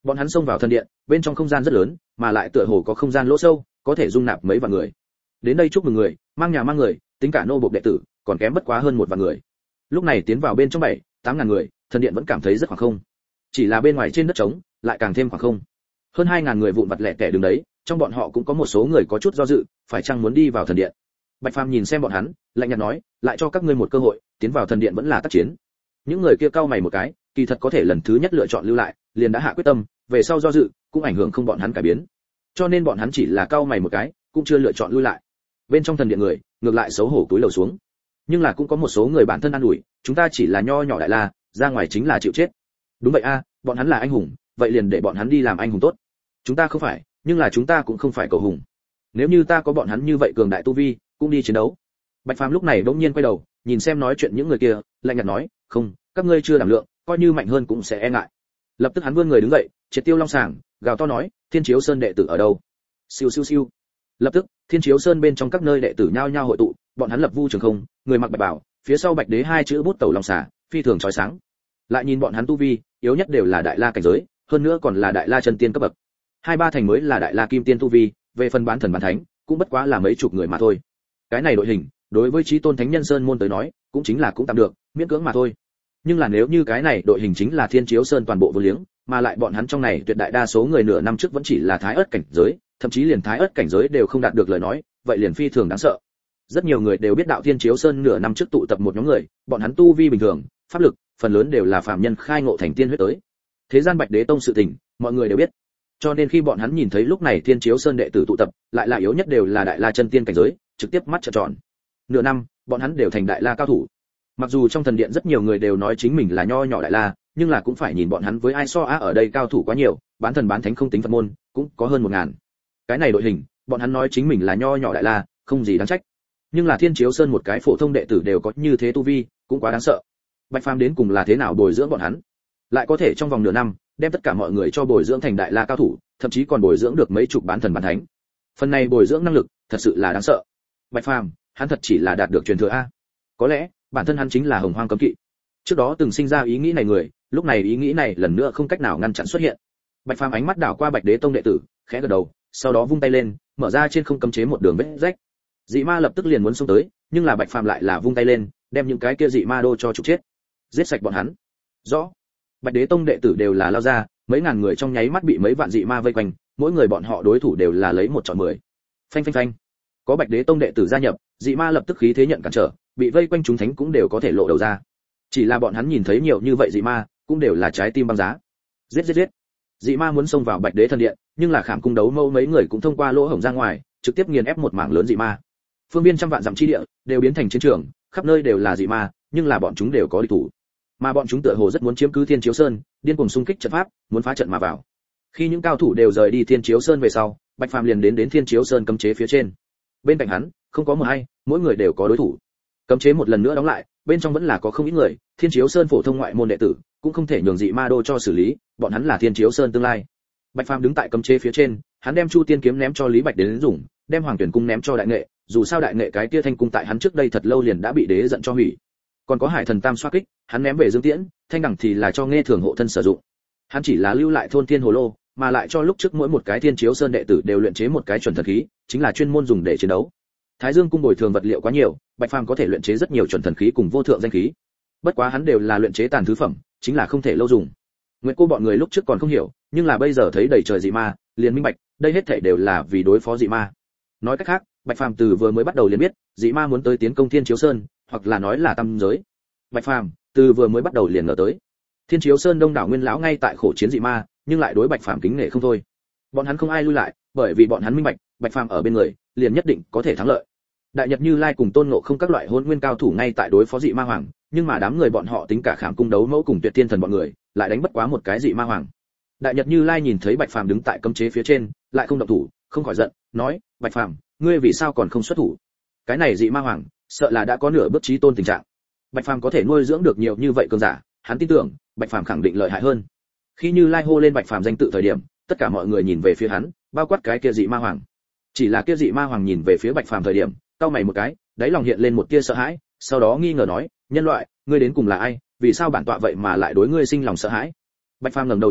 Bọn hắn xông vào thần điện, bên trong không gian rất lớn, mà lại tựa hồ có không gian lỗ sâu, có thể dung nạp mấy vạn người. Đến đây chúc mừng người, mang nhà mang người, tính cả nô bộc đệ tử, còn kém bất quá hơn 1 vạn người. Lúc này tiến vào bên trong 7-8 ngàn người, thần điện vẫn cảm thấy rất khoảng không. Chỉ là bên ngoài trên đất trống, lại càng thêm khoảng không. Hơn 2.000 người vụn vặt lẻ tẻ đứng đấy, trong bọn họ cũng có một số người có chút do dự, phải chăng muốn đi vào thần điện. Bạch Phàm nhìn xem bọn hắn, lạnh nhạt nói, lại cho các ngươi một cơ hội, tiến vào thần điện vẫn là tác chiến. Những người kia cau mày một cái, kỳ thật có thể lần thứ nhất lựa chọn lưu lại, liền đã hạ quyết tâm, về sau do dự, cũng ảnh hưởng không bọn hắn cải biến. Cho nên bọn hắn chỉ là cau mày một cái, cũng chưa lựa chọn lui lại. Bên trong thần điện người, ngược lại xấu hổ túi lầu xuống. Nhưng là cũng có một số người bản thân an ủi, chúng ta chỉ là nho nhỏ đại la, ra ngoài chính là chịu chết. Đúng vậy a, bọn hắn là anh hùng, vậy liền để bọn hắn đi làm anh hùng tốt. Chúng ta không phải, nhưng là chúng ta cũng không phải cầu hùng. Nếu như ta có bọn hắn như vậy cường đại tu vi, cũng đi chiến đấu. Bạch Phàm lúc này bỗng nhiên quay đầu, nhìn xem nói chuyện những người kia, lạnh nhạt nói, không, các ngươi chưa đảm lượng, coi như mạnh hơn cũng sẽ e ngại. Lập tức hắn vươn người đứng dậy, triệt tiêu long sàng, gào to nói, Thiên Chiếu Sơn đệ tử ở đâu? Siêu siêu siêu. Lập tức, Thiên Chiếu Sơn bên trong các nơi đệ tử nhao nhao hội tụ, bọn hắn lập vu trường không, người mặc bạch bào, phía sau bạch đế 2 chữ bút tẩu long xà, phi thường chói sáng. Lại nhìn bọn hắn tu vi, yếu nhất đều là đại la cảnh giới, hơn nữa còn là đại la chân tiên cấp bậc. 2-3 thành mới là đại la kim tiên tu vi, về phần bán thần bán thánh, cũng bất quá là mấy chục người mà thôi. Cái này đội hình, đối với chí tôn thánh nhân sơn môn tới nói, cũng chính là cũng tạm được, miễn cưỡng mà thôi. Nhưng là nếu như cái này đội hình chính là Thiên Chiếu Sơn toàn bộ vô liếng, mà lại bọn hắn trong này tuyệt đại đa số người nửa năm trước vẫn chỉ là thái ớt cảnh giới, thậm chí liền thái ớt cảnh giới đều không đạt được lời nói, vậy liền phi thường đáng sợ. Rất nhiều người đều biết đạo Thiên Chiếu Sơn nửa năm trước tụ tập một nhóm người, bọn hắn tu vi bình thường, pháp lực, phần lớn đều là phàm nhân khai ngộ thành tiên huyết tới. Thế gian Bạch Đế tông sự tình, mọi người đều biết. Cho nên khi bọn hắn nhìn thấy lúc này Thiên Chiếu Sơn đệ tử tụ tập, lại là yếu nhất đều là đại la chân tiên cảnh giới, trực tiếp mắt trợn tròn. Nửa năm, bọn hắn đều thành đại la cao thủ. Mặc dù trong thần điện rất nhiều người đều nói chính mình là nho nhỏ đại la, nhưng là cũng phải nhìn bọn hắn với ai so á, ở đây cao thủ quá nhiều, bán thần bán thánh không tính Phật môn, cũng có hơn 1000. Cái này đội hình, bọn hắn nói chính mình là nho nhỏ đại la, không gì đáng trách. Nhưng là Thiên Chiếu Sơn một cái phổ thông đệ tử đều có như thế tu vi, cũng quá đáng sợ. Bạch Phàm đến cùng là thế nào bồi dưỡng bọn hắn, lại có thể trong vòng nửa năm đem tất cả mọi người cho bồi dưỡng thành đại la cao thủ, thậm chí còn bồi dưỡng được mấy chục bán thần bán thánh. Phần này bồi dưỡng năng lực, thật sự là đáng sợ. Bạch Phàm, hắn thật chỉ là đạt được truyền thừa a? Có lẽ, bản thân hắn chính là Hồng Hoang cấm kỵ. Trước đó từng sinh ra ý nghĩ này người, lúc này ý nghĩ này lần nữa không cách nào ngăn chặn xuất hiện. Bạch Phàm ánh mắt đảo qua Bạch Đế tông đệ tử, khẽ gật đầu, sau đó vung tay lên, mở ra trên không cấm chế một đường vết rách. Dị ma lập tức liền muốn xông tới, nhưng là Bạch Phàm lại là vung tay lên, đem những cái kia dị ma đô cho trục chết. Giết sạch bọn hắn. Rõ. Bạch Đế tông đệ tử đều là lao ra, mấy ngàn người trong nháy mắt bị mấy vạn dị ma vây quanh, mỗi người bọn họ đối thủ đều là lấy 1 chọi 10. Phanh phanh phanh. Có Bạch Đế tông đệ tử gia nhập, dị ma lập tức khí thế nhận cản trở, bị vây quanh chúng thánh cũng đều có thể lộ đầu ra. Chỉ là bọn hắn nhìn thấy nhiều như vậy dị ma, cũng đều là trái tim băng giá. Giết giết giết. Dị ma muốn xông vào Bạch Đế thần điện, nhưng là Khảm Cung đấu mâu mấy người cũng thông qua lỗ hổng ra ngoài, trực tiếp nghiền ép một mảng lớn dị ma. Phương biên trăm vạn dặm chi địa đều biến thành chiến trường, khắp nơi đều là dị ma, nhưng là bọn chúng đều có địch thủ. Mà bọn chúng tựa hồ rất muốn chiếm cứ Thiên Chiếu Sơn, điên cuồng xung kích trận pháp, muốn phá trận mà vào. Khi những cao thủ đều rời đi Thiên Chiếu Sơn về sau, Bạch Phàm liền đến Thiên Chiếu Sơn cấm chế phía trên. Bên cạnh hắn, không có một ai, mỗi người đều có đối thủ. Cấm chế một lần nữa đóng lại, bên trong vẫn là có không ít người, Thiên Chiếu Sơn phổ thông ngoại môn đệ tử, cũng không thể nhường dị ma đô cho xử lý, bọn hắn là Thiên Chiếu Sơn tương lai. Bạch Phàm đứng tại cấm chế phía trên, hắn đem Chu Tiên kiếm ném cho Lý Bạch đến dùng, đem Hoàng Tuyển cung ném cho Đại Nghệ, dù sao Đại Nghệ cái kia thanh cung tại hắn trước đây thật lâu liền đã bị đế giận cho hủy. Còn có Hải Thần Tam xoa kích, hắn ném về Dương Tiễn, thanh đẳng thì là cho Nghe Thường hộ thân sử dụng. Hắn chỉ là lưu lại thôn Thiên Hồ Lô, mà lại cho lúc trước mỗi một cái Thiên Chiếu Sơn đệ tử đều luyện chế một cái chuẩn thần khí, chính là chuyên môn dùng để chiến đấu. Thái Dương cung bồi thường vật liệu quá nhiều, Bạch Phàm có thể luyện chế rất nhiều chuẩn thần khí cùng vô thượng danh khí. Bất quá hắn đều là luyện chế tàn thứ phẩm, chính là không thể lâu dùng. Nguyệt cô bọn người lúc trước còn không hiểu, nhưng là bây giờ thấy đầy trời dị ma, liền minh bạch, đây hết thảy đều là vì đối phó dị ma. Nói cách khác, Bạch Phàm từ vừa mới bắt đầu liền biết, dị ma muốn tới tiến công Thiên Chiếu Sơn, hoặc là nói là tam giới. Bạch Phàm từ vừa mới bắt đầu liền ngờ tới, Thiên Chiếu Sơn đông đảo nguyên lão ngay tại khổ chiến dị ma, nhưng lại đối Bạch Phàm kính nể không thôi. Bọn hắn không ai lui lại, bởi vì bọn hắn minh bạch, Bạch Phàm ở bên người, liền nhất định có thể thắng lợi. Đại Nhật Như Lai cùng Tôn Ngộ Không các loại hôn nguyên cao thủ ngay tại đối phó dị ma hoàng, nhưng mà đám người bọn họ tính cả Khảm Cung đấu mẫu cùng Tuyệt Thiên Thần bọn người, lại đánh bất quá một cái dị ma hoàng. Đại Nhật Như Lai nhìn thấy Bạch Phàm đứng tại cấm chế phía trên, lại không động thủ, không khỏi giận, nói: "Bạch Phàm, ngươi vì sao còn không xuất thủ? Cái này dị ma hoàng, sợ là đã có nửa bước chí tôn tình trạng." Bạch Phàm có thể nuôi dưỡng được nhiều như vậy cường giả, hắn tin tưởng, Bạch Phàm khẳng định lợi hại hơn. Khi Như Lai hô lên Bạch Phàm danh tự thời điểm, tất cả mọi người nhìn về phía hắn, bao quát cái kia dị ma hoàng. Chỉ là kia dị ma hoàng nhìn về phía Bạch Phàm thời điểm, cau mày một cái, đáy lòng hiện lên một tia sợ hãi, sau đó nghi ngờ nói: "Nhân loại, ngươi đến cùng là ai, vì sao bản tọa vậy mà lại đối ngươi sinh lòng sợ hãi?" Bạch Phàm ngẩng đầu nhìn nó,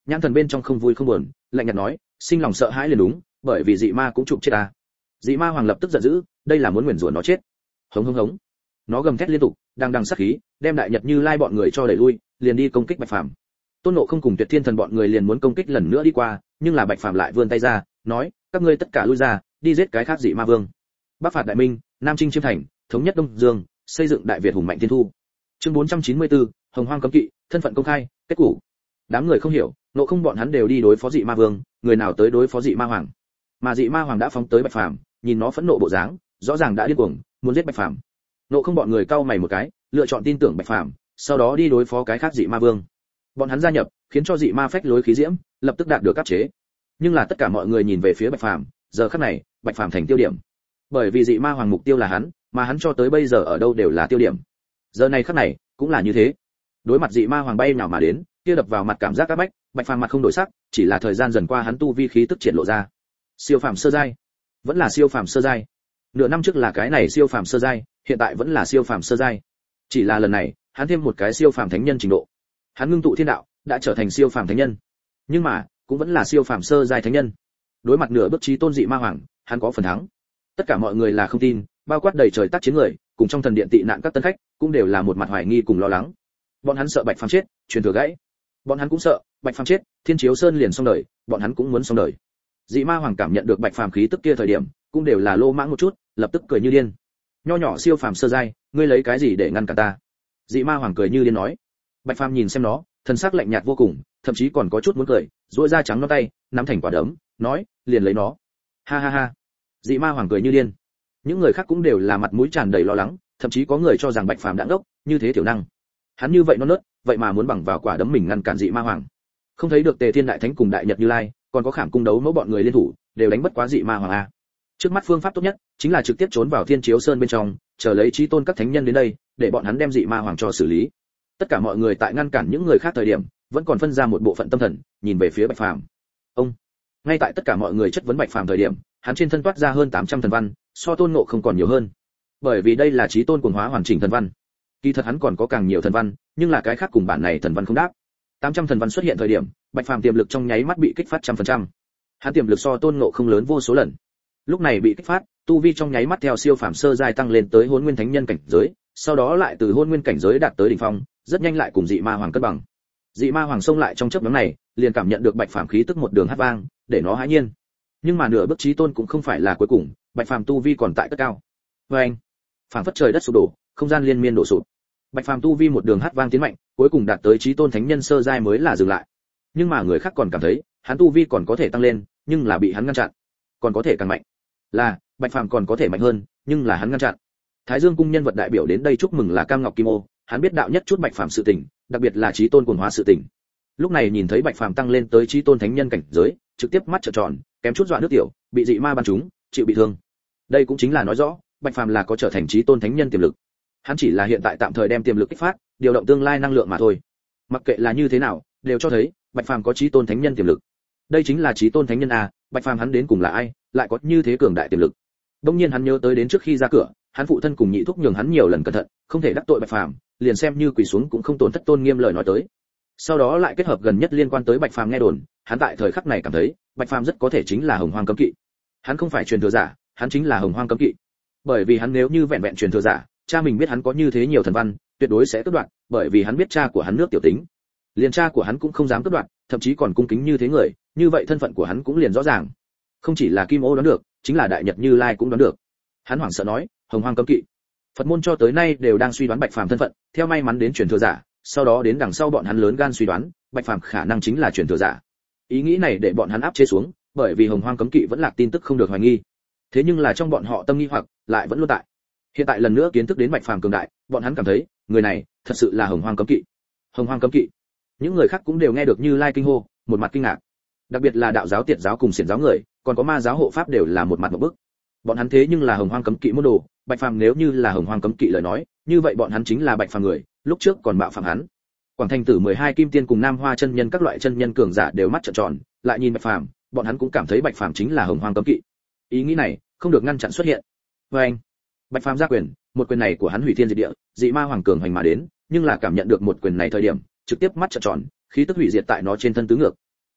nhãn thần bên trong không vui không buồn, lạnh nhạt nói, sinh lòng sợ hãi liền đúng, bởi vì dị ma cũng chụp chết ta. Dị ma hoàng lập tức giận dữ, đây là muốn nguyền rủa nó chết. Hống hống hống. Nó gầm thét liên tục, đang đằng sát khí, đem Đại Nhật Như Lai bọn người cho đẩy lui, liền đi công kích Bạch Phàm. Tôn Ngộ Không cùng Tuyệt Thiên Thần bọn người liền muốn công kích lần nữa đi qua, nhưng là Bạch Phàm lại vươn tay ra, nói, các ngươi tất cả lui ra, đi giết cái khác dị ma vương. Bắc phạt Đại Minh, Nam chinh Chiêm Thành, thống nhất Đông Dương, xây dựng Đại Việt hùng mạnh thiên thu. Chương 494, Hồng Hoang cấm kỵ, thân phận công khai, kết cục. Đám người không hiểu, Ngộ Không bọn hắn đều đi đối phó dị ma vương, người nào tới đối phó dị ma hoàng. Mà dị ma hoàng đã phóng tới Bạch Phàm, nhìn nó phẫn nộ bộ dáng, rõ ràng đã điên cuồng, muốn giết Bạch Phàm. Ngộ Không bọn người cau mày một cái, lựa chọn tin tưởng Bạch Phàm, sau đó đi đối phó cái khác dị ma vương. Bọn hắn gia nhập, khiến cho dị ma phách lối khí diễm, lập tức đạt được áp chế. Nhưng là tất cả mọi người nhìn về phía Bạch Phàm, giờ khắc này, Bạch Phàm thành tiêu điểm. Bởi vì dị ma hoàng mục tiêu là hắn, mà hắn cho tới bây giờ ở đâu đều là tiêu điểm. Giờ này khắc này, cũng là như thế. Đối mặt dị ma hoàng bay nào mà đến, kia đập vào mặt cảm giác áp bách, Bạch Phàm mặt không đổi sắc, chỉ là thời gian dần qua hắn tu vi khí tức triển lộ ra. Siêu phàm sơ giai, vẫn là siêu phàm sơ giai. Nửa năm trước là cái này siêu phàm sơ giai, hiện tại vẫn là siêu phàm sơ giai. Chỉ là lần này, hắn thêm một cái siêu phàm thánh nhân trình độ. Hắn ngưng tụ thiên đạo, đã trở thành siêu phàm thánh nhân. Nhưng mà, cũng vẫn là siêu phàm sơ giai thánh nhân. Đối mặt nửa bước chí tôn dị ma hoàng, hắn có phần thắng. Tất cả mọi người là không tin, bao quát đầy trời tác chiến người, cùng trong thần điện tị nạn các tân khách, cũng đều là một mặt hoài nghi cùng lo lắng. Bọn hắn sợ Bạch Phàm chết, truyền thừa gãy. Bọn hắn cũng sợ, Bạch Phàm chết, Thiên Chiếu Sơn liền xong đời, bọn hắn cũng muốn xong đời. Dị ma hoàng cảm nhận được Bạch Phàm khí tức kia thời điểm, cũng đều là lô mãng một chút, lập tức cười như điên. Nho nhỏ siêu phàm sơ giai, ngươi lấy cái gì để ngăn cản ta? Dị ma hoàng cười như điên nói. Bạch Phàm nhìn xem nó, thần sắc lạnh nhạt vô cùng, thậm chí còn có chút muốn cười, duỗi ra trắng non tay, nắm thành quả đấm, nói, liền lấy nó. Ha ha ha. Dị ma hoàng cười như điên. Những người khác cũng đều là mặt mũi tràn đầy lo lắng, thậm chí có người cho rằng Bạch Phàm đã ngốc, như thế thiểu năng. Hắn như vậy non nớt, vậy mà muốn bằng vào quả đấm mình ngăn cản dị ma hoàng. Không thấy được Tề Thiên Đại Thánh cùng Đại Nhật Như Lai, còn có Khảm Cung đấu mẫu bọn người liên thủ, đều đánh bất quá dị ma hoàng a. Trước mắt phương pháp tốt nhất chính là trực tiếp trốn vào Thiên Chiếu Sơn bên trong, chờ lấy chí tôn các thánh nhân đến đây, để bọn hắn đem dị ma hoàng cho xử lý. Tất cả mọi người tại ngăn cản những người khác thời điểm, vẫn còn phân ra một bộ phận tâm thần, nhìn về phía Bạch Phàm. Ông, ngay tại tất cả mọi người chất vấn Bạch Phàm thời điểm, hắn trên thân toát ra hơn 800 thần văn, so Tôn Ngộ không còn nhiều hơn. Bởi vì đây là chí tôn cuồng hóa hoàn chỉnh thần văn. Kỳ thật hắn còn có càng nhiều thần văn, nhưng là cái khác cùng bản này thần văn không đáp. 800 thần văn xuất hiện thời điểm, Bạch Phàm tiềm lực trong nháy mắt bị kích phát 100%. Hắn tiềm lực so Tôn Ngộ không lớn vô số lần. Lúc này bị kích phát, tu vi trong nháy mắt theo siêu phàm sơ giai tăng lên tới Hỗn Nguyên Thánh Nhân cảnh giới, sau đó lại từ Hỗn Nguyên cảnh giới đạt tới đỉnh phong, rất nhanh lại cùng dị ma hoàng cân bằng. Dị ma hoàng xông lại trong chớp nhoáng này, liền cảm nhận được Bạch Phàm khí tức một đường hát vang, để nó hãi nhiên. Nhưng mà nửa bước chí tôn cũng không phải là cuối cùng, Bạch Phàm tu vi còn tại cất cao. Oeng, phảng phất trời đất sụp đổ, không gian liên miên đổ sụp. Bạch Phàm tu vi một đường hát vang tiến mạnh, cuối cùng đạt tới chí tôn thánh nhân sơ giai mới là dừng lại. Nhưng mà người khác còn cảm thấy, hắn tu vi còn có thể tăng lên, nhưng là bị hắn ngăn chặn. Còn có thể càng mạnh. Là, Bạch Phàm còn có thể mạnh hơn, nhưng là hắn ngăn chặn. Thái Dương cung nhân vật đại biểu đến đây chúc mừng là Cam Ngọc Kim Ô, hắn biết đạo nhất chút Bạch Phàm sự tình, đặc biệt là chí tôn cuồng hóa sự tình. Lúc này nhìn thấy Bạch Phàm tăng lên tới chí tôn thánh nhân cảnh giới, trực tiếp mắt trợn tròn, kém chút dọa nước tiểu, bị dị ma bắn trúng, chịu bị thương. Đây cũng chính là nói rõ, Bạch Phàm là có trở thành chí tôn thánh nhân tiềm lực. Hắn chỉ là hiện tại tạm thời đem tiềm lực kích phát, điều động tương lai năng lượng mà thôi. Mặc kệ là như thế nào, đều cho thấy Bạch Phàm có chí tôn thánh nhân tiềm lực. Đây chính là chí tôn thánh nhân a, Bạch Phàm hắn đến cùng là ai, lại có như thế cường đại tiềm lực. Đương nhiên hắn nhớ tới đến trước khi ra cửa, hắn phụ thân cùng nhị thúc nhường hắn nhiều lần cẩn thận, không thể đắc tội Bạch Phàm, liền xem như quỳ xuống cũng không tổn thất tôn nghiêm lời nói tới. Sau đó lại kết hợp gần nhất liên quan tới Bạch Phàm nghe đồn, hắn tại thời khắc này cảm thấy, Bạch Phàm rất có thể chính là Hồng Hoang cấm kỵ. Hắn không phải truyền thừa giả, hắn chính là Hồng Hoang cấm kỵ. Bởi vì hắn nếu như vẹn vẹn truyền thừa giả, cha mình biết hắn có như thế nhiều thần văn, tuyệt đối sẽ cắt đoạn, bởi vì hắn biết cha của hắn nước tiểu tính. Liền cha của hắn cũng không dám cắt đoạn, thậm chí còn cung kính như thế người, như vậy thân phận của hắn cũng liền rõ ràng. Không chỉ là Kim Ô đoán được, chính là Đại Nhật Như Lai cũng đoán được. Hắn hoảng sợ nói, Hồng Hoang cấm kỵ. Phật môn cho tới nay đều đang suy đoán Bạch Phàm thân phận, theo may mắn đến truyền thừa giả, sau đó đến đằng sau bọn hắn lớn gan suy đoán, Bạch Phàm khả năng chính là truyền thừa giả. Ý nghĩ này để bọn hắn áp chế xuống, bởi vì Hồng Hoang cấm kỵ vẫn là tin tức không được hoài nghi. Thế nhưng là trong bọn họ tâm nghi hoặc lại vẫn luôn tại. Hiện tại lần nữa kiến thức đến Bạch Phàm cường đại, bọn hắn cảm thấy, người này thật sự là Hồng Hoang cấm kỵ. Hồng Hoang cấm kỵ. Những người khác cũng đều nghe được Như Lai kinh hô, một mặt kinh ngạc. Đặc biệt là đạo giáo tiệt giáo cùng xiển giáo người, còn có ma giáo hộ pháp đều là một mặt một bức. Bọn hắn thế nhưng là Hồng Hoang cấm kỵ môn đồ, Bạch Phàm nếu như là Hồng Hoang cấm kỵ lời nói, như vậy bọn hắn chính là Bạch Phàm người, lúc trước còn mạo phạm hắn. Quảng Thành Tử 12 kim tiên cùng Nam Hoa chân nhân các loại chân nhân cường giả đều mắt trợn tròn, lại nhìn Bạch Phàm, bọn hắn cũng cảm thấy Bạch Phàm chính là Hồng Hoang cấm kỵ. Ý nghĩ này không được ngăn chặn xuất hiện. Oeng, Bạch Phàm ra quyền, một quyền này của hắn hủy thiên diệt địa, dị ma hoàng cường hành mà đến, nhưng là cảm nhận được một quyền này thời điểm, trực tiếp mắt trợn tròn, khí tức hủy diệt tại nó trên thân tứ ngược.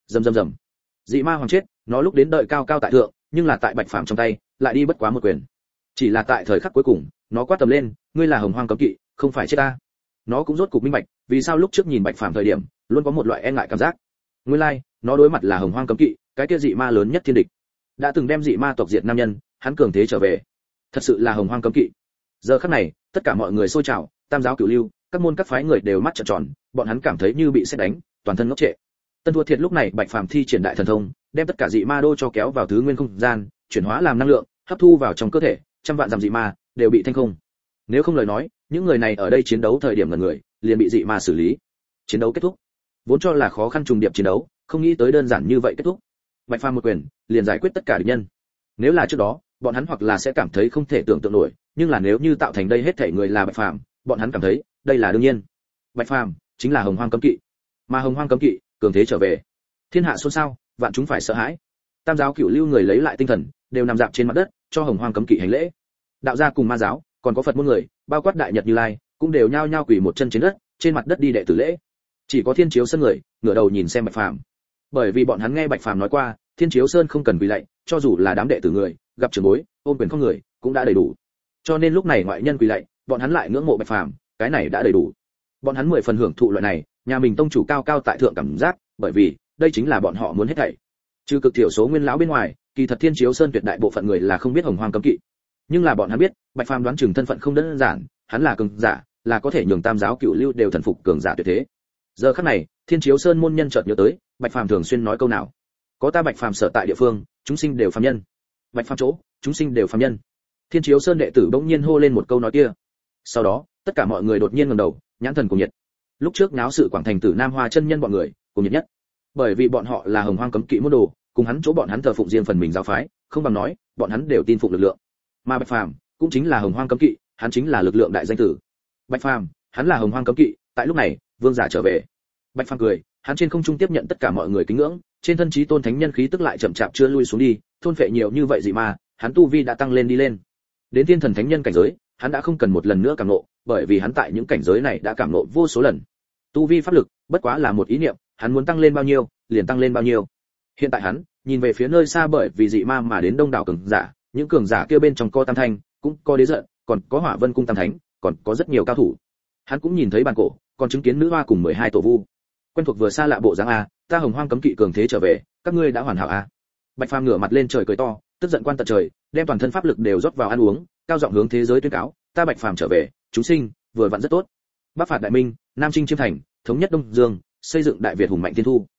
Rầm rầm rầm. Dị ma hoàng chết, nó lúc đến đợi cao cao tại thượng, nhưng là tại Bạch Phàm trong tay, lại đi bất quá một quyền. Chỉ là tại thời khắc cuối cùng, nó quát tầm lên, ngươi là Hồng Hoang cấm kỵ, không phải chết ta. Nó cũng rốt cục minh bạch, vì sao lúc trước nhìn Bạch Phàm thời điểm, luôn có một loại e ngại cảm giác. Nguyên lai, nó đối mặt là Hồng Hoang cấm kỵ, cái kia dị ma lớn nhất thiên địch. Đã từng đem dị ma tộc diệt nam nhân, hắn cường thế trở về. Thật sự là Hồng Hoang cấm kỵ. Giờ khắc này, tất cả mọi người sôi trào, tam giáo cửu lưu, các môn các phái người đều mắt trợn tròn, bọn hắn cảm thấy như bị sét đánh, toàn thân ngốc trệ. Tân Thua Thiệt lúc này Bạch Phàm thi triển đại thần thông, đem tất cả dị ma đô cho kéo vào thứ nguyên không gian, chuyển hóa làm năng lượng, hấp thu vào trong cơ thể, trăm vạn dặm dị ma đều bị thanh không. Nếu không lời nói, những người này ở đây chiến đấu thời điểm là người, liền bị dị ma xử lý. Chiến đấu kết thúc. Vốn cho là khó khăn trùng điệp chiến đấu, không nghĩ tới đơn giản như vậy kết thúc. Bạch Phàm một quyền, liền giải quyết tất cả địch nhân. Nếu là trước đó, bọn hắn hoặc là sẽ cảm thấy không thể tưởng tượng nổi, nhưng là nếu như tạo thành đây hết thảy người là Bạch Phàm, bọn hắn cảm thấy, đây là đương nhiên. Bạch Phàm chính là Hồng Hoang cấm kỵ. Mà Hồng Hoang cấm kỵ, cường thế trở về. Thiên hạ xôn xao, vạn chúng phải sợ hãi. Tam giáo cửu lưu người lấy lại tinh thần, đều nằm dạp trên mặt đất, cho Hồng Hoang cấm kỵ hành lễ. Đạo gia cùng ma giáo, còn có Phật môn người, bao quát Đại Nhật Như Lai, cũng đều nhao nhao quỳ một chân trên đất, trên mặt đất đi đệ tử lễ. Chỉ có Thiên Chiếu Sơn người, ngửa đầu nhìn xem Bạch Phàm. Bởi vì bọn hắn nghe Bạch Phàm nói qua, Thiên Chiếu Sơn không cần quỳ lạy, cho dù là đám đệ tử người, gặp trưởng bối, ôm quyền không người, cũng đã đầy đủ. Cho nên lúc này ngoại nhân quỳ lạy, bọn hắn lại ngưỡng mộ Bạch Phàm, cái này đã đầy đủ. Bọn hắn 10 phần hưởng thụ loại này, nhà mình tông chủ cao cao tại thượng cảm giác, bởi vì đây chính là bọn họ muốn hết thảy. Trừ cực thiểu số nguyên lão bên ngoài, kỳ thật Thiên Chiếu Sơn tuyệt đại bộ phận người là không biết Hồng Hoang cấm kỵ. Nhưng là bọn hắn biết, Bạch Phàm đoán chừng thân phận không đơn giản, hắn là cường giả, là có thể nhường tam giáo cửu lưu đều thần phục cường giả tuyệt thế. Giờ khắc này, Thiên Chiếu Sơn môn nhân chợt nhớ tới, Bạch Phàm thường xuyên nói câu nào: có ta Bạch Phàm sở tại địa phương, chúng sinh đều phàm nhân. Bạch Phàm chỗ, chúng sinh đều phàm nhân. Thiên Chiếu Sơn đệ tử bỗng nhiên hô lên một câu nói kia. Sau đó, tất cả mọi người đột nhiên ngẩng đầu, nhãn thần cùng nhiệt. Lúc trước náo sự Quảng Thành Tử Nam Hoa chân nhân bọn người, cùng nhiệt nhất. Bởi vì bọn họ là Hồng Hoang cấm kỵ môn đồ, cùng hắn chỗ bọn hắn thờ phụng riêng phần mình giáo phái, không bằng nói, bọn hắn đều tin phụng lực lượng. Mà Bạch Phàm cũng chính là Hồng Hoang cấm kỵ, hắn chính là lực lượng đại danh tử. Bạch Phàm, hắn là Hồng Hoang cấm kỵ, tại lúc này, vương giả trở về. Bạch Phàm cười, hắn trên không trung tiếp nhận tất cả mọi người kính ngưỡng, trên thân chí tôn thánh nhân khí tức lại chậm chạp chưa lui xuống đi, thôn phệ nhiều như vậy gì mà, hắn tu vi đã tăng lên đi lên. Đến thiên thần thánh nhân cảnh giới, hắn đã không cần một lần nữa cảm ngộ, bởi vì hắn tại những cảnh giới này đã cảm ngộ vô số lần. Tu vi pháp lực, bất quá là một ý niệm, hắn muốn tăng lên bao nhiêu, liền tăng lên bao nhiêu. Hiện tại hắn, nhìn về phía nơi xa bởi vì dị ma mà đến đông đảo cường giả, những cường giả kia bên trong có Tam Thanh, cũng có Đế Giận, còn có Hỏa Vân cung Tam Thánh, còn có rất nhiều cao thủ. Hắn cũng nhìn thấy bàn cổ, còn chứng kiến nữ hoa cùng 12 tổ vu. Quen thuộc vừa xa lạ bộ dáng a, ta Hồng Hoang cấm kỵ cường thế trở về, các ngươi đã hoàn hảo a. Bạch Phàm ngửa mặt lên trời cười to, tức giận quan tận trời, đem toàn thân pháp lực đều rót vào ăn uống, cao giọng hướng thế giới tuyên cáo, ta Bạch Phàm trở về, chúng sinh, vừa vặn rất tốt. Bắc phạt Đại Minh, Nam chinh chiêm thành, thống nhất Đông Dương, xây dựng Đại Việt hùng mạnh thiên thu.